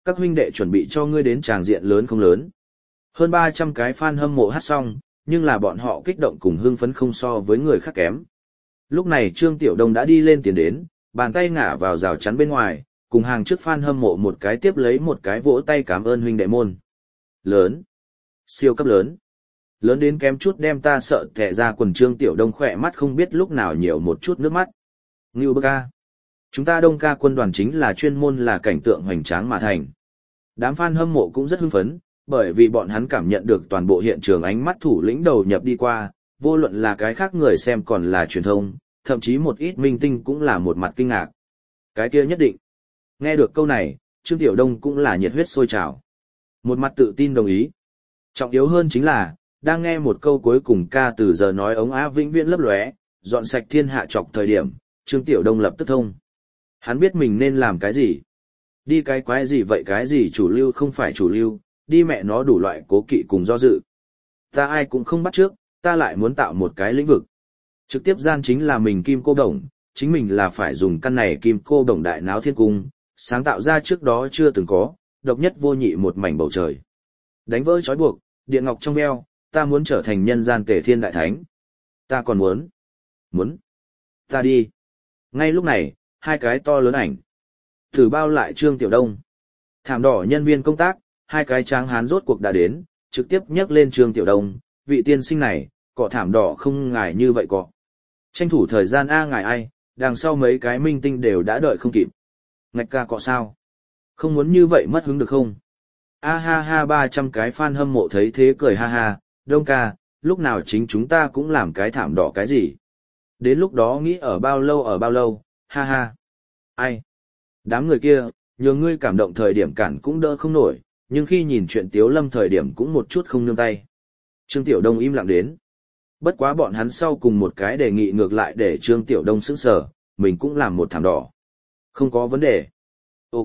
các huynh đệ chuẩn bị cho ngươi đến tràng diện lớn không lớn. Hơn ba trăm cái fan hâm mộ hát xong, nhưng là bọn họ kích động cùng hưng phấn không so với người khác kém. Lúc này Trương Tiểu Đông đã đi lên tiền đến, bàn tay ngả vào rào chắn bên ngoài, cùng hàng trước fan hâm mộ một cái tiếp lấy một cái vỗ tay cảm ơn huynh đệ môn. Lớn. Siêu cấp lớn. Lớn đến kém chút đem ta sợ thẻ ra quần. Trương Tiểu Đông khỏe mắt không biết lúc nào nhiều một chút nước mắt. Ngưu bức ca. Chúng ta Đông ca quân đoàn chính là chuyên môn là cảnh tượng hoành tráng mà thành. Đám fan hâm mộ cũng rất hưng phấn, bởi vì bọn hắn cảm nhận được toàn bộ hiện trường ánh mắt thủ lĩnh đầu nhập đi qua, vô luận là cái khác người xem còn là truyền thông, thậm chí một ít minh tinh cũng là một mặt kinh ngạc. Cái kia nhất định. Nghe được câu này, Trương Tiểu Đông cũng là nhiệt huyết sôi trào. Một mặt tự tin đồng ý. Trọng yếu hơn chính là, đang nghe một câu cuối cùng ca từ giờ nói ống á vĩnh viễn lấp lóe, dọn sạch thiên hạ chọc thời điểm, Trương Tiểu Đông lập tức thông. Hắn biết mình nên làm cái gì. Đi cái quái gì vậy, cái gì chủ lưu không phải chủ lưu, đi mẹ nó đủ loại cố kỵ cùng do dự. Ta ai cũng không bắt trước, ta lại muốn tạo một cái lĩnh vực. Trực tiếp gian chính là mình kim cô đồng, chính mình là phải dùng căn này kim cô đồng đại náo thiên cung, sáng tạo ra trước đó chưa từng có, độc nhất vô nhị một mảnh bầu trời. Đánh vỡ trói buộc, địa ngọc trong veo, ta muốn trở thành nhân gian tể thiên đại thánh. Ta còn muốn. Muốn. Ta đi. Ngay lúc này, hai cái to lớn ảnh. Thử bao lại Trương Tiểu Đông. Thảm đỏ nhân viên công tác, hai cái tráng hán rốt cuộc đã đến, trực tiếp nhấc lên Trương Tiểu Đông, vị tiên sinh này, cọ thảm đỏ không ngài như vậy cọ. Tranh thủ thời gian a ngài ai, đằng sau mấy cái minh tinh đều đã đợi không kịp. Ngạch ca cọ sao? Không muốn như vậy mất hứng được không? A ha ha ba trăm cái fan hâm mộ thấy thế cười ha ha, Đông ca, lúc nào chính chúng ta cũng làm cái thảm đỏ cái gì? Đến lúc đó nghĩ ở bao lâu ở bao lâu, ha ha. Ai? Đám người kia, nhờ ngươi cảm động thời điểm cản cũng đỡ không nổi, nhưng khi nhìn chuyện Tiếu Lâm thời điểm cũng một chút không nương tay. Trương Tiểu Đông im lặng đến. Bất quá bọn hắn sau cùng một cái đề nghị ngược lại để Trương Tiểu Đông sững sờ, mình cũng làm một thảm đỏ. Không có vấn đề. Ok.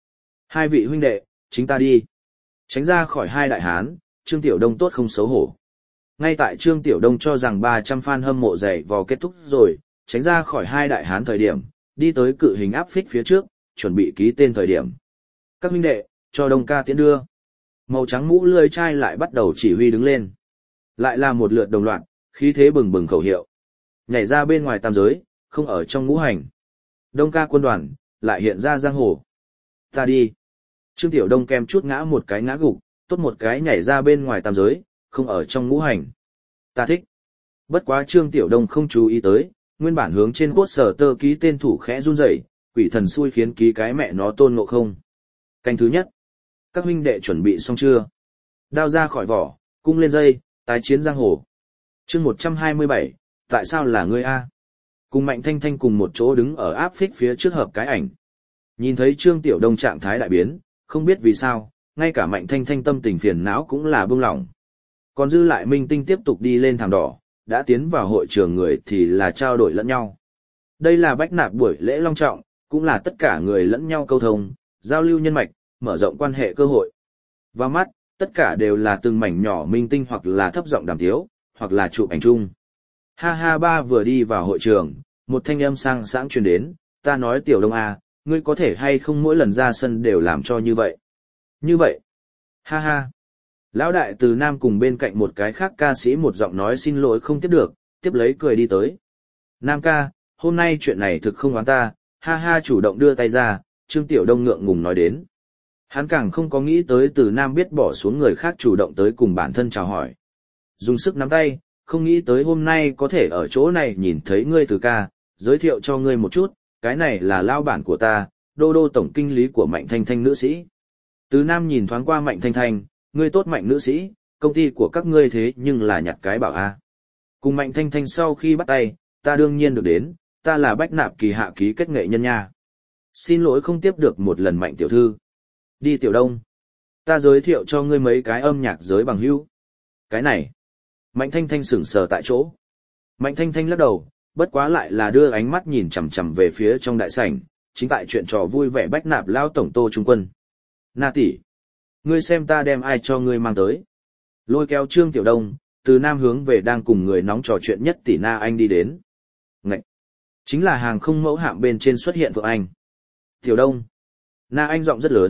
Hai vị huynh đệ, chính ta đi. Tránh ra khỏi hai đại hán, Trương Tiểu Đông tốt không xấu hổ. Ngay tại Trương Tiểu Đông cho rằng ba trăm fan hâm mộ dày vò kết thúc rồi, tránh ra khỏi hai đại hán thời điểm, đi tới cự hình áp phích phía trước, chuẩn bị ký tên thời điểm. Các huynh đệ, cho Đông ca tiễn đưa. Màu trắng mũ lươi chai lại bắt đầu chỉ huy đứng lên. Lại là một lượt đồng loạt, khí thế bừng bừng khẩu hiệu. Nhảy ra bên ngoài tam giới, không ở trong ngũ hành. Đông ca quân đoàn, lại hiện ra giang hồ. Ta đi. Trương Tiểu Đông kem chút ngã một cái ngã gục, tốt một cái nhảy ra bên ngoài tam giới, không ở trong ngũ hành. Ta thích. Bất quá Trương Tiểu Đông không chú ý tới, nguyên bản hướng trên cốt sở tơ ký tên thủ khẽ run rẩy, quỷ thần xui khiến ký cái mẹ nó Tôn Ngộ Không. Canh thứ nhất. Các huynh đệ chuẩn bị xong chưa? Đao ra khỏi vỏ, cung lên dây, tái chiến giang hồ. Chương một trăm hai mươi bảy, tại sao là ngươi a? Cùng Mạnh Thanh Thanh cùng một chỗ đứng ở áp phích phía trước hợp cái ảnh. Nhìn thấy Trương Tiểu Đông trạng thái đại biến, không biết vì sao, ngay cả Mạnh Thanh Thanh tâm tình phiền não cũng là bông lỏng. Còn dư lại minh tinh tiếp tục đi lên thảm đỏ, đã tiến vào hội trường người thì là trao đổi lẫn nhau. Đây là bách nạp buổi lễ long trọng, cũng là tất cả người lẫn nhau câu thông, giao lưu nhân mạch, mở rộng quan hệ cơ hội. Vào mắt, tất cả đều là từng mảnh nhỏ minh tinh hoặc là thấp giọng đàm tiếu, hoặc là chụp ảnh chung. Ha ha ba vừa đi vào hội trường, một thanh âm sang sảng truyền đến, ta nói Tiểu Đông à, ngươi có thể hay không mỗi lần ra sân đều làm cho như vậy. Như vậy. Ha ha. Lão đại từ Nam cùng bên cạnh một cái khác ca sĩ một giọng nói xin lỗi không tiếp được, tiếp lấy cười đi tới. Nam ca, hôm nay chuyện này thực không oán ta, ha ha chủ động đưa tay ra, Trương Tiểu Đông ngượng ngùng nói đến. Hắn càng không có nghĩ tới từ Nam biết bỏ xuống người khác chủ động tới cùng bản thân chào hỏi. Dùng sức nắm tay, không nghĩ tới hôm nay có thể ở chỗ này nhìn thấy ngươi từ ca, giới thiệu cho ngươi một chút, cái này là lao bản của ta, đô đô tổng kinh lý của Mạnh Thanh Thanh nữ sĩ. Từ Nam nhìn thoáng qua Mạnh Thanh Thanh, ngươi tốt Mạnh nữ sĩ, công ty của các ngươi thế nhưng là nhặt cái bảo a. Cùng Mạnh Thanh Thanh sau khi bắt tay, ta đương nhiên được đến, ta là bách nạp kỳ hạ ký kết nghệ nhân nha. Xin lỗi không tiếp được một lần Mạnh tiểu thư. Đi Tiểu Đông. Ta giới thiệu cho ngươi mấy cái âm nhạc giới bằng hữu. Cái này. Mạnh Thanh Thanh sững sờ tại chỗ. Mạnh Thanh Thanh lắc đầu, bất quá lại là đưa ánh mắt nhìn chằm chằm về phía trong đại sảnh, chính tại chuyện trò vui vẻ bách nạp lao tổng Tô Trung Quân. Na tỷ, ngươi xem ta đem ai cho ngươi mang tới. Lôi kéo Trương Tiểu Đông, từ Nam hướng về đang cùng người nóng trò chuyện nhất tỷ Na Anh đi đến. Ngậy! Chính là hàng không mẫu hạm bên trên xuất hiện Phượng Anh. Tiểu Đông! Na Anh giọng rất lớn,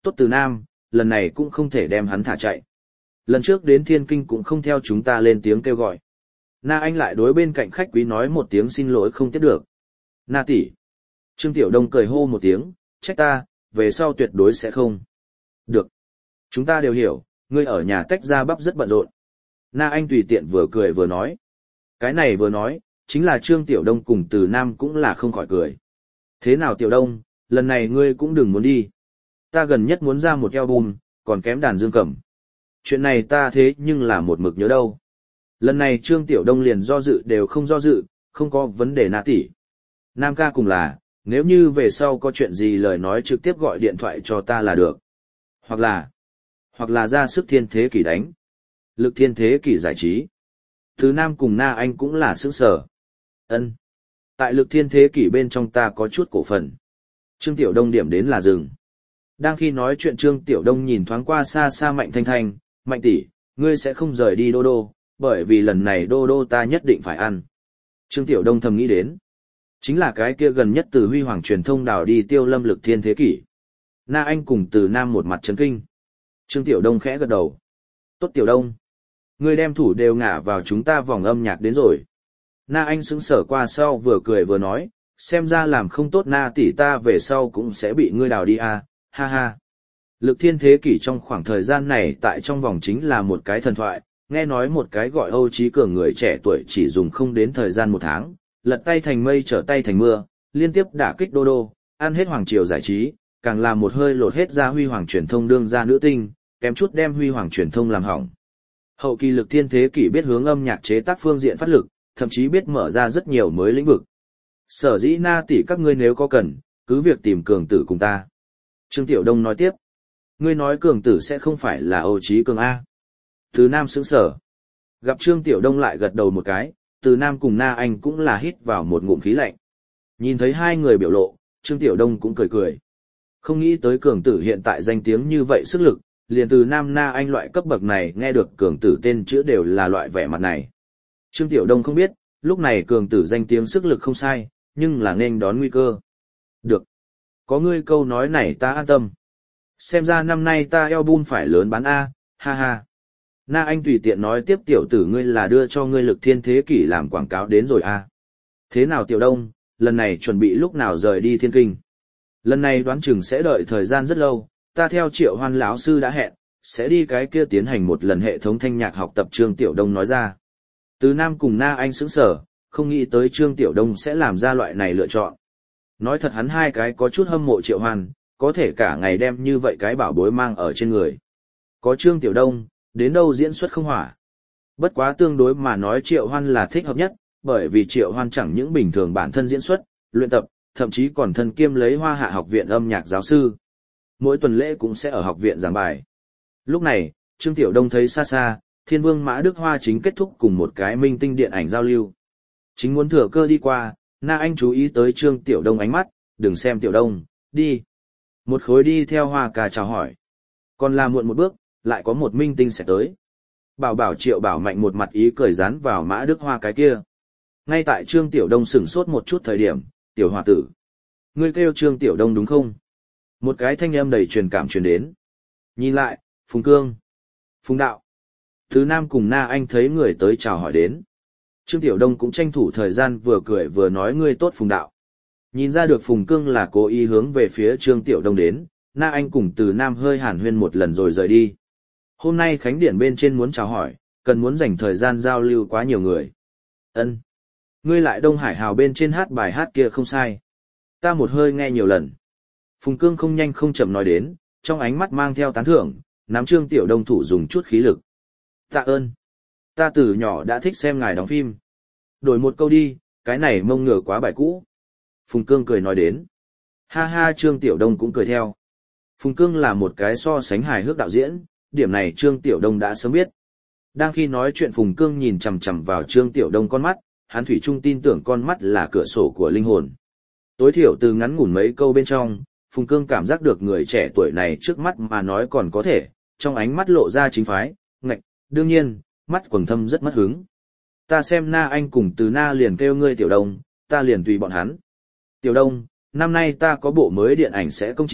tốt Từ Nam, lần này cũng không thể đem hắn thả chạy. Lần trước đến Thiên Kinh cũng không theo chúng ta lên tiếng kêu gọi. Na Anh lại đối bên cạnh khách quý nói một tiếng xin lỗi không tiếp được. Na tỷ. Trương Tiểu Đông cười hô một tiếng, trách ta, về sau tuyệt đối sẽ không. Được. Chúng ta đều hiểu, ngươi ở nhà tách ra bắp rất bận rộn. Na Anh tùy tiện vừa cười vừa nói. Cái này vừa nói, chính là Trương Tiểu Đông cùng Từ Nam cũng là không khỏi cười. Thế nào Tiểu Đông, lần này ngươi cũng đừng muốn đi. Ta gần nhất muốn ra một album, còn kém đàn dương cầm. Chuyện này ta thế nhưng là một mực nhớ đâu. Lần này Trương Tiểu Đông liền do dự đều không do dự, không có vấn đề Na tỷ. Nam ca cùng là, nếu như về sau có chuyện gì lời nói trực tiếp gọi điện thoại cho ta là được. Hoặc là, hoặc là ra sức thiên thế kỷ đánh. Lực thiên thế kỷ giải trí. Từ Nam cùng Na Anh cũng là sướng sở. Ân. Tại lực thiên thế kỷ bên trong ta có chút cổ phần. Trương Tiểu Đông điểm đến là dừng. Đang khi nói chuyện Trương Tiểu Đông nhìn thoáng qua xa xa Mạnh Thanh Thanh, Mạnh tỷ, ngươi sẽ không rời đi Đô Đô, bởi vì lần này Đô Đô ta nhất định phải ăn. Trương Tiểu Đông thầm nghĩ đến. Chính là cái kia gần nhất từ Huy Hoàng truyền thông đào đi Tiêu Lâm lực thiên thế kỷ. Na Anh cùng Từ Nam một mặt chấn kinh. Trương Tiểu Đông khẽ gật đầu. Tốt Tiểu Đông. Ngươi đem thủ đều ngả vào chúng ta vòng âm nhạc đến rồi. Na Anh sững sờ qua sau vừa cười vừa nói, xem ra làm không tốt Na tỷ ta về sau cũng sẽ bị ngươi đào đi à, ha ha. Lực thiên thế kỷ trong khoảng thời gian này tại trong vòng chính là một cái thần thoại, nghe nói một cái gọi Âu Chí Cường người trẻ tuổi chỉ dùng không đến thời gian một tháng, lật tay thành mây trở tay thành mưa, liên tiếp đả kích Đô Đô, ăn hết hoàng triều giải trí, càng làm một hơi lột hết ra Huy Hoàng truyền thông đương ra nữ tinh, kém chút đem Huy Hoàng truyền thông làm hỏng. Hậu kỳ lực thiên thế kỷ biết hướng âm nhạc chế tác phương diện phát lực, thậm chí biết mở ra rất nhiều mới lĩnh vực. Sở dĩ Na tỷ các ngươi nếu có cần, cứ việc tìm Cường Tử cùng ta. Trương Tiểu Đông nói tiếp. Ngươi nói Cường Tử sẽ không phải là Âu Chí Cường A. Từ Nam sững sở. Gặp Trương Tiểu Đông lại gật đầu một cái, Từ Nam cùng Na Anh cũng là hít vào một ngụm khí lạnh. Nhìn thấy hai người biểu lộ, Trương Tiểu Đông cũng cười cười. Không nghĩ tới Cường Tử hiện tại danh tiếng như vậy sức lực, liền Từ Nam Na Anh loại cấp bậc này nghe được Cường Tử tên chữ đều là loại vẻ mặt này. Trương Tiểu Đông không biết, lúc này Cường Tử danh tiếng sức lực không sai, nhưng là nên đón nguy cơ. Được. Có ngươi câu nói này ta an tâm. Xem ra năm nay ta album phải lớn bán A, ha ha. Na Anh tùy tiện nói tiếp Tiểu tử ngươi là đưa cho ngươi lực thiên thế kỷ làm quảng cáo đến rồi A. Thế nào Tiểu Đông, lần này chuẩn bị lúc nào rời đi Thiên Kinh? Lần này đoán chừng sẽ đợi thời gian rất lâu, ta theo Triệu Hoan lão sư đã hẹn, sẽ đi cái kia tiến hành một lần hệ thống thanh nhạc học tập. Trương Tiểu Đông nói ra. Từ Nam cùng Na Anh sững sờ, không nghĩ tới Trương Tiểu Đông sẽ làm ra loại này lựa chọn. Nói thật hắn hai cái có chút hâm mộ Triệu Hoan, có thể cả ngày đem như vậy cái bảo bối mang ở trên người. Có Trương Tiểu Đông, đến đâu diễn xuất không hỏa. Bất quá tương đối mà nói Triệu Hoan là thích hợp nhất, bởi vì Triệu Hoan chẳng những bình thường bản thân diễn xuất, luyện tập, thậm chí còn thân kiêm lấy Hoa Hạ học viện âm nhạc giáo sư. Mỗi tuần lễ cũng sẽ ở học viện giảng bài. Lúc này, Trương Tiểu Đông thấy xa xa, Thiên Vương Mã Đức Hoa chính kết thúc cùng một cái minh tinh điện ảnh giao lưu. Chính muốn thừa cơ đi qua, Na Anh chú ý tới Trương Tiểu Đông ánh mắt, đừng xem Tiểu Đông, đi. Một khối đi theo Hoa ca chào hỏi. Còn là muộn một bước, lại có một minh tinh sẽ tới. Bảo bảo Triệu Bảo Mạnh một mặt ý cười dán vào Mã Đức Hoa cái kia. Ngay tại Trương Tiểu Đông sửng sốt một chút thời điểm, Tiểu Hòa tử. Ngươi kêu Trương Tiểu Đông đúng không? Một cái thanh âm đầy truyền cảm truyền đến. Nhìn lại, Phùng Cương. Phùng Đạo. Thứ Nam cùng Na Anh thấy người tới chào hỏi đến. Trương Tiểu Đông cũng tranh thủ thời gian vừa cười vừa nói ngươi tốt Phùng Đạo. Nhìn ra được Phùng Cương là cố ý hướng về phía Trương Tiểu Đông đến, Na Anh cùng Từ Nam hơi hàn huyên một lần rồi rời đi. Hôm nay Khánh Điển bên trên muốn chào hỏi, cần muốn dành thời gian giao lưu quá nhiều người. Ân, ngươi lại Đông Hải Hào bên trên hát bài hát kia không sai. Ta một hơi nghe nhiều lần. Phùng Cương không nhanh không chậm nói đến, trong ánh mắt mang theo tán thưởng, nắm Trương Tiểu Đông thủ dùng chút khí lực. Tạ ơn. Ta từ nhỏ đã thích xem ngài đóng phim. Đổi một câu đi, cái này mông ngửa quá bài cũ. Phùng Cương cười nói đến. Ha ha Trương Tiểu Đông cũng cười theo. Phùng Cương là một cái so sánh hài hước đạo diễn, điểm này Trương Tiểu Đông đã sớm biết. Đang khi nói chuyện Phùng Cương nhìn chằm chằm vào Trương Tiểu Đông con mắt, hắn thủy chung tin tưởng con mắt là cửa sổ của linh hồn. Tối thiểu từ ngắn ngủn mấy câu bên trong, Phùng Cương cảm giác được người trẻ tuổi này trước mắt mà nói còn có thể, trong ánh mắt lộ ra chính phái, ngạch, đương nhiên, mắt quầng thâm rất mất hứng. Ta xem Na Anh cùng Từ Na liền kêu ngươi Tiểu Đông, ta liền tùy bọn hắn. Tiểu Đông, năm nay ta có bộ mới điện ảnh sẽ công chiếu,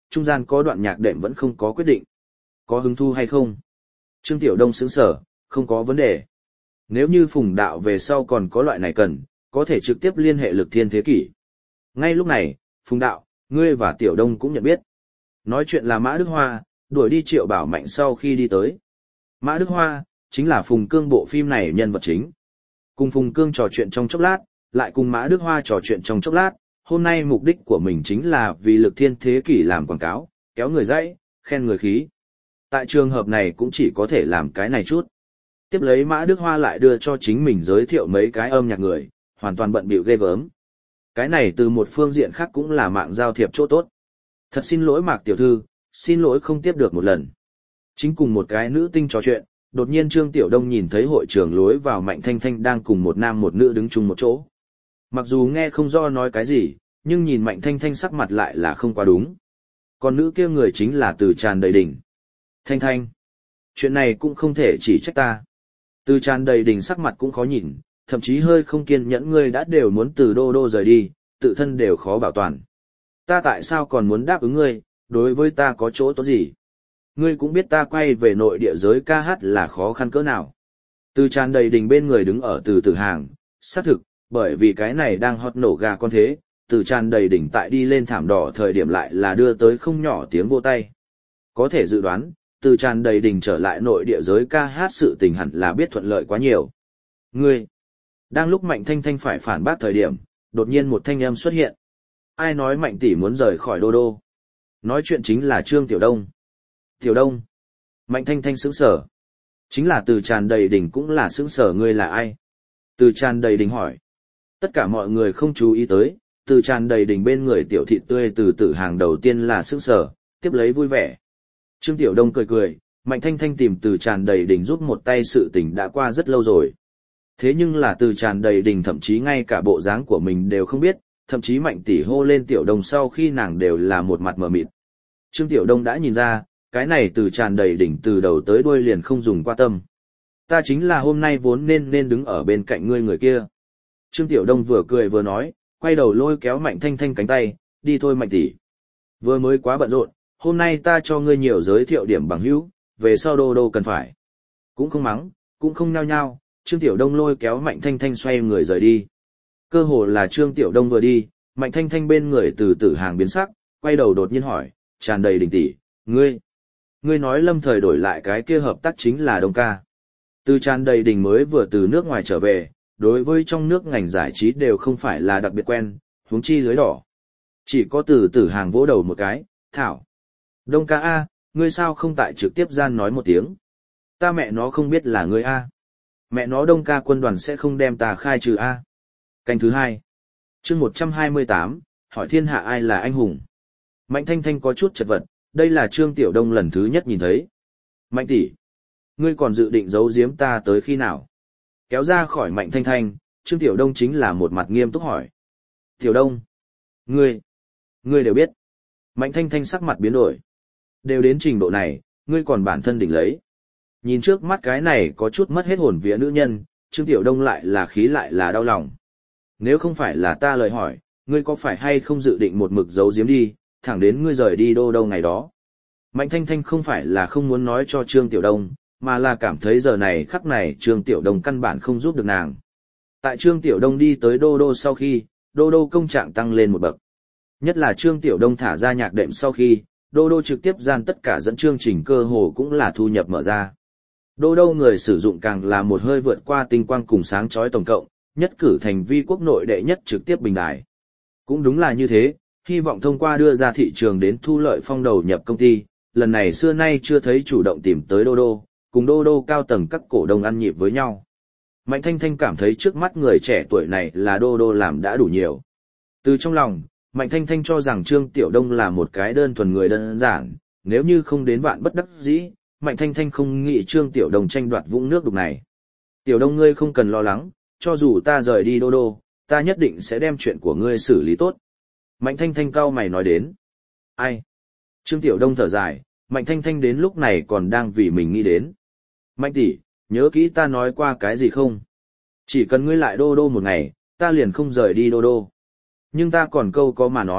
trung gian có đoạn nhạc đệm vẫn không có quyết định. Có hứng thu hay không? Trương Tiểu Đông sững sờ, không có vấn đề. Nếu như Phùng Đạo về sau còn có loại này cần, có thể trực tiếp liên hệ Lực Thiên Thế Kỷ. Ngay lúc này, Phùng Đạo, ngươi và Tiểu Đông cũng nhận biết. Nói chuyện là Mã Đức Hoa, đuổi đi Triệu Bảo Mạnh sau khi đi tới. Mã Đức Hoa, chính là Phùng Cương bộ phim này nhân vật chính. Cùng Phùng Cương trò chuyện trong chốc lát, lại cùng Mã Đức Hoa trò chuyện trong chốc lát, hôm nay mục đích của mình chính là vì Lực Thiên Thế Kỷ làm quảng cáo, kéo người dãy, khen người khí. Tại trường hợp này cũng chỉ có thể làm cái này chút. Tiếp lấy Mã Đức Hoa lại đưa cho chính mình giới thiệu mấy cái âm nhạc người, hoàn toàn bận bịu ghê gớm. Cái này từ một phương diện khác cũng là mạng giao thiệp chỗ tốt. Thật xin lỗi Mạc tiểu thư, xin lỗi không tiếp được một lần. Chính cùng một cái nữ tinh trò chuyện, đột nhiên Trương Tiểu Đông nhìn thấy hội trường lối vào Mạnh Thanh Thanh đang cùng một nam một nữ đứng chung một chỗ. Mặc dù nghe không rõ nói cái gì, nhưng nhìn Mạnh Thanh Thanh sắc mặt lại là không quá đúng. Còn nữ kia người chính là Từ Tràn Đầy Đỉnh. Thanh Thanh, chuyện này cũng không thể chỉ trách ta. Từ Tràn Đầy Đỉnh sắc mặt cũng khó nhìn, thậm chí hơi không kiên nhẫn, ngươi đã đều muốn từ đô đô rời đi, tự thân đều khó bảo toàn. Ta tại sao còn muốn đáp ứng ngươi, đối với ta có chỗ tốt gì? Ngươi cũng biết ta quay về nội địa giới ca hát là khó khăn cỡ nào. Từ Tràn Đầy Đỉnh bên người đứng ở Từ Tử Hàng, xác thực, bởi vì cái này đang hot nổ gà con thế, Từ Tràn Đầy Đỉnh tại đi lên thảm đỏ thời điểm lại là đưa tới không nhỏ tiếng vô tay. Có thể dự đoán, Từ Tràn Đầy Đỉnh trở lại nội địa giới ca hát sự tình hẳn là biết thuận lợi quá nhiều. Ngươi, đang lúc Mạnh Thanh Thanh phải phản bác thời điểm, đột nhiên một thanh âm xuất hiện. Ai nói Mạnh tỷ muốn rời khỏi đô đô? Nói chuyện chính là Trương Tiểu Đông. Tiểu Đông. Mạnh Thanh Thanh sững sờ. Chính là Từ Tràn Đầy Đỉnh cũng là sững sờ, ngươi là ai? Từ Tràn Đầy Đỉnh hỏi. Tất cả mọi người không chú ý tới, Từ Tràn Đầy Đỉnh bên người Tiểu Thị Tươi Từ Tử Hàng đầu tiên là sững sờ, tiếp lấy vui vẻ. Trương Tiểu Đông cười cười, Mạnh Thanh Thanh tìm Từ Tràn Đầy Đỉnh giúp một tay sự tình đã qua rất lâu rồi. Thế nhưng là Từ Tràn Đầy Đỉnh thậm chí ngay cả bộ dáng của mình đều không biết, thậm chí Mạnh tỷ hô lên Tiểu Đông sau khi nàng đều là một mặt mờ mịt. Trương Tiểu Đông đã nhìn ra, cái này Từ Tràn Đầy Đỉnh từ đầu tới đuôi liền không dùng qua tâm. Ta chính là hôm nay vốn nên nên đứng ở bên cạnh ngươi người kia. Trương Tiểu Đông vừa cười vừa nói, quay đầu lôi kéo Mạnh Thanh Thanh cánh tay, đi thôi Mạnh tỷ. Vừa mới quá bận rộn, hôm nay ta cho ngươi nhiều giới thiệu điểm bằng hữu, về sau đô đô cần phải. Cũng không mắng, cũng không nhao nhao, Trương Tiểu Đông lôi kéo Mạnh Thanh Thanh xoay người rời đi. Cơ hồ là Trương Tiểu Đông vừa đi, Mạnh Thanh Thanh bên người Từ Tử Hàng biến sắc, quay đầu đột nhiên hỏi, Tràn Đầy Đỉnh tỷ, ngươi, ngươi nói lâm thời đổi lại cái kia hợp tác chính là Đông ca. Từ Tràn Đầy Đỉnh mới vừa từ nước ngoài trở về, đối với trong nước ngành giải trí đều không phải là đặc biệt quen, huống chi lưới đỏ. Chỉ có Từ Tử Hàng vỗ đầu một cái, thảo. Đông ca A, ngươi sao không tại trực tiếp gian nói một tiếng. Ta mẹ nó không biết là ngươi A. Mẹ nó Đông ca quân đoàn sẽ không đem ta khai trừ A. Canh thứ hai. Chương một trăm hai mươi tám, hỏi thiên hạ ai là anh hùng. Mạnh Thanh Thanh có chút chật vật, đây là Trương Tiểu Đông lần thứ nhất nhìn thấy. Mạnh tỷ, ngươi còn dự định giấu giếm ta tới khi nào? Kéo ra khỏi Mạnh Thanh Thanh, Trương Tiểu Đông chính là một mặt nghiêm túc hỏi. Tiểu Đông, ngươi, ngươi đều biết. Mạnh Thanh Thanh sắc mặt biến đổi. Đều đến trình độ này, ngươi còn bản thân đỉnh lấy. Nhìn trước mắt cái này có chút mất hết hồn vía nữ nhân, Trương Tiểu Đông lại là khí lại là đau lòng. Nếu không phải là ta lời hỏi, ngươi có phải hay không dự định một mực giấu giếm đi, thẳng đến ngươi rời đi đô đâu ngày đó. Mạnh Thanh Thanh không phải là không muốn nói cho Trương Tiểu Đông, mà là cảm thấy giờ này khắc này Trương Tiểu Đông căn bản không giúp được nàng. Tại Trương Tiểu Đông đi tới đô đô sau khi, đô đô công trạng tăng lên một bậc. Nhất là Trương Tiểu Đông thả ra nhạc đệm sau khi, đô đô trực tiếp gian tất cả dẫn chương trình cơ hồ cũng là thu nhập mở ra. Đô đô người sử dụng càng là một hơi vượt qua tinh quang cùng sáng chói tổng cộng, nhất cử thành vi quốc nội đệ nhất trực tiếp bình đài. Cũng đúng là như thế, hy vọng thông qua đưa ra thị trường đến thu lợi phong đầu nhập công ty, lần này xưa nay chưa thấy chủ động tìm tới đô đô, cùng đô đô cao tầng các cổ đông ăn nhịp với nhau. Mạnh Thanh Thanh cảm thấy trước mắt người trẻ tuổi này là đô đô làm đã đủ nhiều. Từ trong lòng, Mạnh Thanh Thanh cho rằng Trương Tiểu Đông là một cái đơn thuần người đơn giản, nếu như không đến vạn bất đắc dĩ, Mạnh Thanh Thanh không nghĩ Trương Tiểu Đông tranh đoạt vũng nước đục này. Tiểu Đông ngươi không cần lo lắng, cho dù ta rời đi đô đô, ta nhất định sẽ đem chuyện của ngươi xử lý tốt. Mạnh Thanh Thanh cau mày nói đến. Ai? Trương Tiểu Đông thở dài, Mạnh Thanh Thanh đến lúc này còn đang vì mình nghĩ đến. Mạnh tỷ, nhớ kỹ ta nói qua cái gì không? Chỉ cần ngươi lại đô đô một ngày, ta liền không rời đi đô đô. Nhưng ta còn câu có mà nói,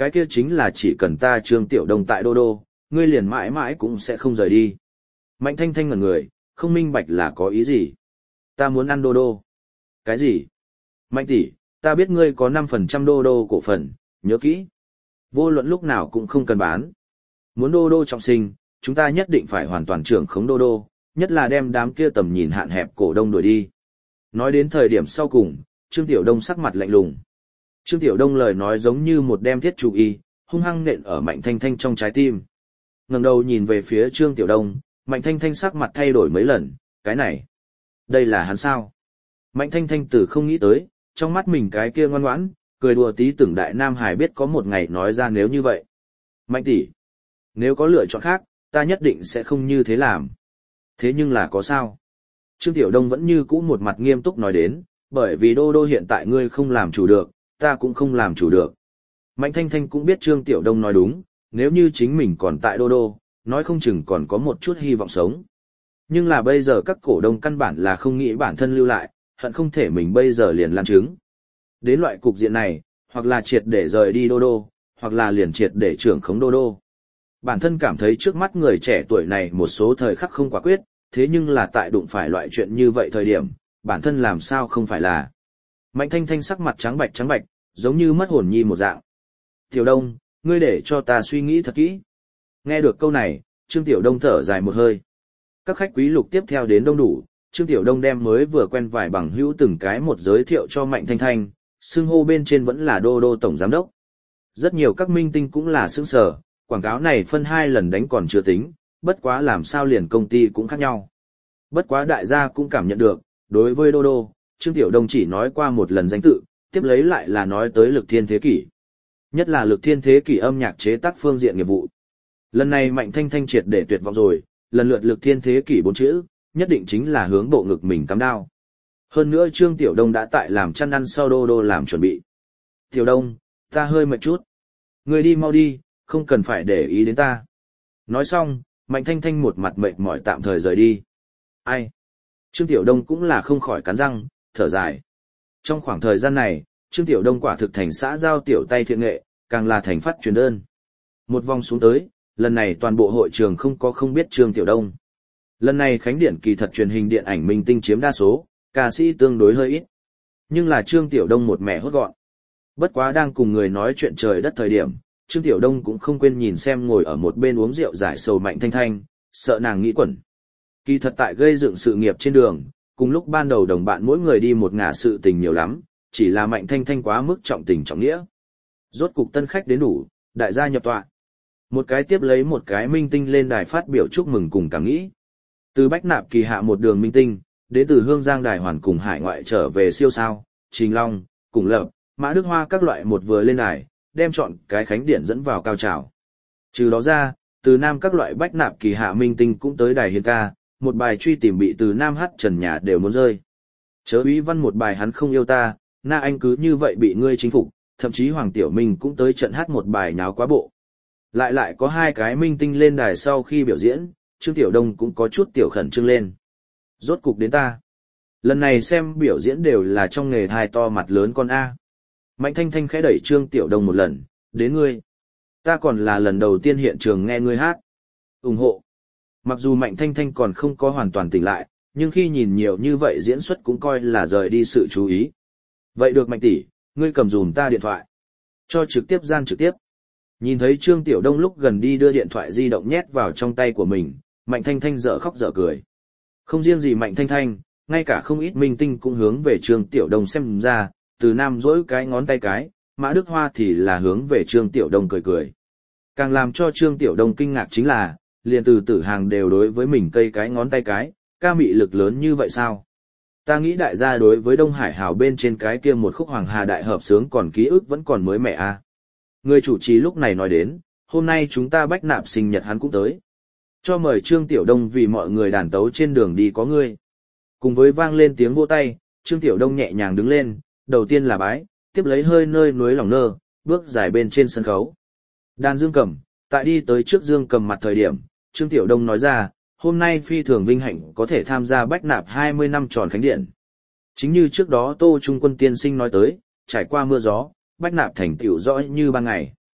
cái kia chính là chỉ cần ta Trương Tiểu Đông tại đô đô, ngươi liền mãi mãi cũng sẽ không rời đi. Mạnh Thanh Thanh ngẩn người, không minh bạch là có ý gì. Ta muốn ăn đô đô. Cái gì? Mạnh tỷ, ta biết ngươi có năm phần trăm đô đô cổ phần, nhớ kỹ. Vô luận lúc nào cũng không cần bán. Muốn đô đô trọng sinh, chúng ta nhất định phải hoàn toàn trưởng khống đô đô, nhất là đem đám kia tầm nhìn hạn hẹp cổ đông đuổi đi. Nói đến thời điểm sau cùng, Trương Tiểu Đông sắc mặt lạnh lùng. Trương Tiểu Đông lời nói giống như một đem thiết chủ y, hung hăng nện ở Mạnh Thanh Thanh trong trái tim. Ngẩng đầu nhìn về phía Trương Tiểu Đông, Mạnh Thanh Thanh sắc mặt thay đổi mấy lần, cái này, đây là hắn sao? Mạnh Thanh Thanh từ không nghĩ tới, trong mắt mình cái kia ngoan ngoãn, cười đùa tí tưởng đại nam hải biết có một ngày nói ra nếu như vậy. Mạnh tỷ, nếu có lựa chọn khác, ta nhất định sẽ không như thế làm. Thế nhưng là có sao? Trương Tiểu Đông vẫn như cũ một mặt nghiêm túc nói đến, bởi vì đô đô hiện tại ngươi không làm chủ được, ta cũng không làm chủ được. Mạnh Thanh Thanh cũng biết Trương Tiểu Đông nói đúng, nếu như chính mình còn tại đô đô, nói không chừng còn có một chút hy vọng sống. Nhưng là bây giờ các cổ đông căn bản là không nghĩ bản thân lưu lại, hận không thể mình bây giờ liền lan trứng. Đến loại cục diện này, hoặc là triệt để rời đi đô đô, hoặc là liền triệt để trưởng khống đô đô. Bản thân cảm thấy trước mắt người trẻ tuổi này một số thời khắc không quả quyết, thế nhưng là tại đụng phải loại chuyện như vậy thời điểm, bản thân làm sao không phải là. Mạnh Thanh Thanh sắc mặt trắng bạch trắng bạch, giống như mất hồn nhi một dạng. Tiểu Đông, ngươi để cho ta suy nghĩ thật kỹ. Nghe được câu này, Trương Tiểu Đông thở dài một hơi. Các khách quý lục tiếp theo đến đông đủ, Trương Tiểu Đông đem mới vừa quen vài bằng hữu từng cái một giới thiệu cho Mạnh Thanh Thanh, xưng hô bên trên vẫn là đô đô tổng giám đốc. Rất nhiều các minh tinh cũng là sững sờ, quảng cáo này phân hai lần đánh còn chưa tính, bất quá làm sao liền công ty cũng khác nhau. Bất quá đại gia cũng cảm nhận được, đối với đô đô, Trương Tiểu Đông chỉ nói qua một lần danh tự, tiếp lấy lại là nói tới Lực Thiên Thế Kỷ. Nhất là Lực Thiên Thế Kỷ âm nhạc chế tác phương diện nghiệp vụ. Lần này Mạnh Thanh Thanh triệt để tuyệt vọng rồi, lần lượt Lực Thiên Thế Kỷ bốn chữ, nhất định chính là hướng bộ ngực mình cắm đao. Hơn nữa Trương Tiểu Đông đã tại làm chăn ăn sau đô đô làm chuẩn bị. Tiểu Đông, ta hơi mệt chút. Ngươi đi mau đi, không cần phải để ý đến ta. Nói xong, Mạnh Thanh Thanh một mặt mệt mỏi tạm thời rời đi. Ai? Trương Tiểu Đông cũng là không khỏi cắn răng, thở dài. Trong khoảng thời gian này, Trương Tiểu Đông quả thực thành xã giao tiểu tay thiện nghệ, càng là thành phát truyền đơn. Một vòng xuống tới, lần này toàn bộ hội trường không có không biết Trương Tiểu Đông. Lần này khánh điện kỳ thật truyền hình điện ảnh minh tinh chiếm đa số, ca sĩ tương đối hơi ít. Nhưng là Trương Tiểu Đông một mẻ hốt gọn. Bất quá đang cùng người nói chuyện trời đất thời điểm, Trương Tiểu Đông cũng không quên nhìn xem ngồi ở một bên uống rượu giải sầu Mạnh Thanh Thanh, sợ nàng nghĩ quẩn. Kỳ thật tại gây dựng sự nghiệp trên đường, cùng lúc ban đầu đồng bạn mỗi người đi một ngả sự tình nhiều lắm, chỉ là Mạnh Thanh Thanh quá mức trọng tình trọng nghĩa. Rốt cục tân khách đến đủ, đại gia nhập tọa. Một cái tiếp lấy một cái minh tinh lên đài phát biểu chúc mừng cùng cảm nghĩ. Từ Bách Nạp Kỳ hạ một đường minh tinh, đến từ Hương Giang Đài Hoàn cùng hải ngoại trở về siêu sao, Trình Long, Cùng Lập, Mã Đức Hoa các loại một vừa lên đài, đem chọn cái khánh điển dẫn vào cao trào. Trừ đó ra, từ Nam các loại Bách Nạp Kỳ hạ minh tinh cũng tới đài hiến ca, một bài truy tìm bị từ Nam hát trần nhà đều muốn rơi. Chớ Úy Văn một bài hắn không yêu ta, Na Anh cứ như vậy bị ngươi chính phục, thậm chí Hoàng Tiểu Minh cũng tới trận hát một bài nháo quá bộ. Lại lại có hai cái minh tinh lên đài sau khi biểu diễn, Trương Tiểu Đông cũng có chút tiểu khẩn trương lên. Rốt cục đến ta. Lần này xem biểu diễn đều là trong nghề thai to mặt lớn con A. Mạnh Thanh Thanh khẽ đẩy Trương Tiểu Đông một lần, đến ngươi. Ta còn là lần đầu tiên hiện trường nghe ngươi hát. ủng hộ. Mặc dù Mạnh Thanh Thanh còn không có hoàn toàn tỉnh lại, nhưng khi nhìn nhiều như vậy diễn xuất cũng coi là rời đi sự chú ý. Vậy được Mạnh tỷ, ngươi cầm dùm ta điện thoại. Cho trực tiếp gian trực tiếp. Nhìn thấy Trương Tiểu Đông lúc gần đi đưa điện thoại di động nhét vào trong tay của mình, Mạnh Thanh Thanh dở khóc dở cười. Không riêng gì Mạnh Thanh Thanh, ngay cả không ít minh tinh cũng hướng về Trương Tiểu Đông xem ra, từ Nam dỗi cái ngón tay cái, Mã Đức Hoa thì là hướng về Trương Tiểu Đông cười cười. Càng làm cho Trương Tiểu Đông kinh ngạc chính là, liền từ Tử Hàng đều đối với mình cây cái ngón tay cái, ca mị lực lớn như vậy sao? Ta nghĩ đại gia đối với Đông Hải Hào bên trên cái kia một khúc Hoàng Hà Đại Hợp sướng còn ký ức vẫn còn mới mẻ a. À. Người chủ trì lúc này nói đến, hôm nay chúng ta Bách Nạp sinh nhật hắn cũng tới. Cho mời Trương Tiểu Đông vì mọi người đàn tấu trên đường đi có ngươi. Cùng với vang lên tiếng vỗ tay, Trương Tiểu Đông nhẹ nhàng đứng lên, đầu tiên là bái, tiếp lấy hơi nơi núi lòng nơ, bước dài bên trên sân khấu. Đàn dương cầm, tại đi tới trước dương cầm mặt thời điểm, Trương Tiểu Đông nói ra, hôm nay phi thường vinh hạnh có thể tham gia Bách Nạp hai mươi năm tròn khánh điện. Chính như trước đó Tô Trung Quân tiên sinh nói tới, trải qua mưa gió, Bách Nạp thành tựu rõ như ban ngày.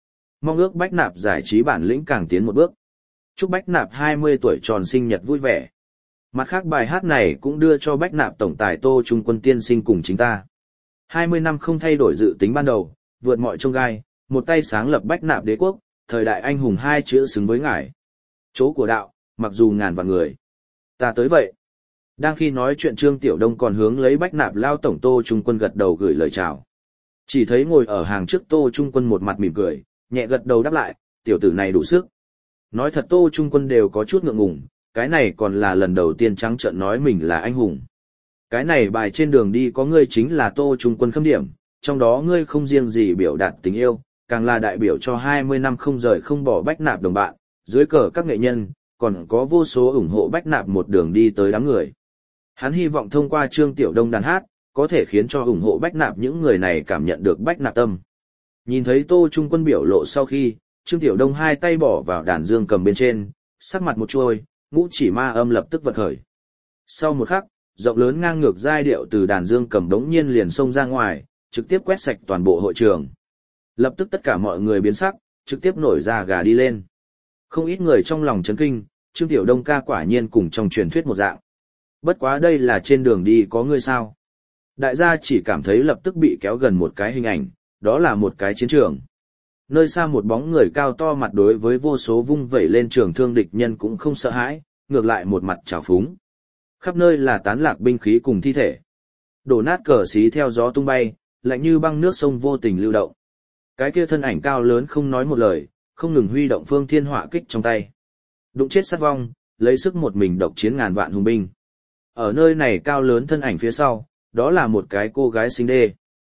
Mong ước Bách Nạp giải trí bản lĩnh càng tiến một bước. Chúc Bách Nạp hai mươi tuổi tròn sinh nhật vui vẻ. Mặt khác bài hát này cũng đưa cho Bách Nạp tổng tài Tô Trung Quân tiên sinh cùng chính ta. hai mươi năm không thay đổi dự tính ban đầu, vượt mọi chông gai, một tay sáng lập Bách Nạp đế quốc, thời đại anh hùng hai chữ xứng với ngài. Chỗ của đạo, mặc dù ngàn vạn người. Ta tới vậy. Đang khi nói chuyện Trương Tiểu Đông còn hướng lấy Bách Nạp lao tổng Tô Trung Quân gật đầu gửi lời chào. Chỉ thấy ngồi ở hàng trước Tô Trung Quân một mặt mỉm cười, nhẹ gật đầu đáp lại, tiểu tử này đủ sức. Nói thật Tô Trung Quân đều có chút ngượng ngùng, cái này còn là lần đầu tiên trắng trợn nói mình là anh hùng. Cái này bài trên đường đi có ngươi chính là Tô Trung Quân khâm điểm, trong đó ngươi không riêng gì biểu đạt tình yêu, càng là đại biểu cho hai mươi năm không rời không bỏ Bách Nạp đồng bạn, dưới cờ các nghệ nhân, còn có vô số ủng hộ Bách Nạp một đường đi tới đám người. Hắn hy vọng thông qua Trương Tiểu Đông đàn hát, có thể khiến cho ủng hộ Bách Nạp những người này cảm nhận được Bách Nạp tâm. Nhìn thấy Tô Trung Quân biểu lộ sau khi, Trương Tiểu Đông hai tay bỏ vào đàn dương cầm bên trên, sắc mặt một chuôi, ngũ chỉ ma âm lập tức vận khởi. Sau một khắc, rộng lớn ngang ngược giai điệu từ đàn dương cầm đống nhiên liền xông ra ngoài, trực tiếp quét sạch toàn bộ hội trường. Lập tức tất cả mọi người biến sắc, trực tiếp nổi ra gà đi lên. Không ít người trong lòng chấn kinh, Trương Tiểu Đông ca quả nhiên cùng trong truyền thuyết một dạng. Bất quá đây là trên đường đi có người sao. Đại gia chỉ cảm thấy lập tức bị kéo gần một cái hình ảnh, đó là một cái chiến trường. Nơi xa một bóng người cao to mặt đối với vô số vung vẩy lên trường thương địch nhân cũng không sợ hãi, ngược lại một mặt trào phúng. Khắp nơi là tán lạc binh khí cùng thi thể. Đổ nát cờ xí theo gió tung bay, lạnh như băng nước sông vô tình lưu động. Cái kia thân ảnh cao lớn không nói một lời, không ngừng huy động phương thiên hỏa kích trong tay. Đụng chết sát vong, lấy sức một mình độc chiến ngàn vạn hùng binh. Ở nơi này cao lớn thân ảnh phía sau, đó là một cái cô gái xinh đê.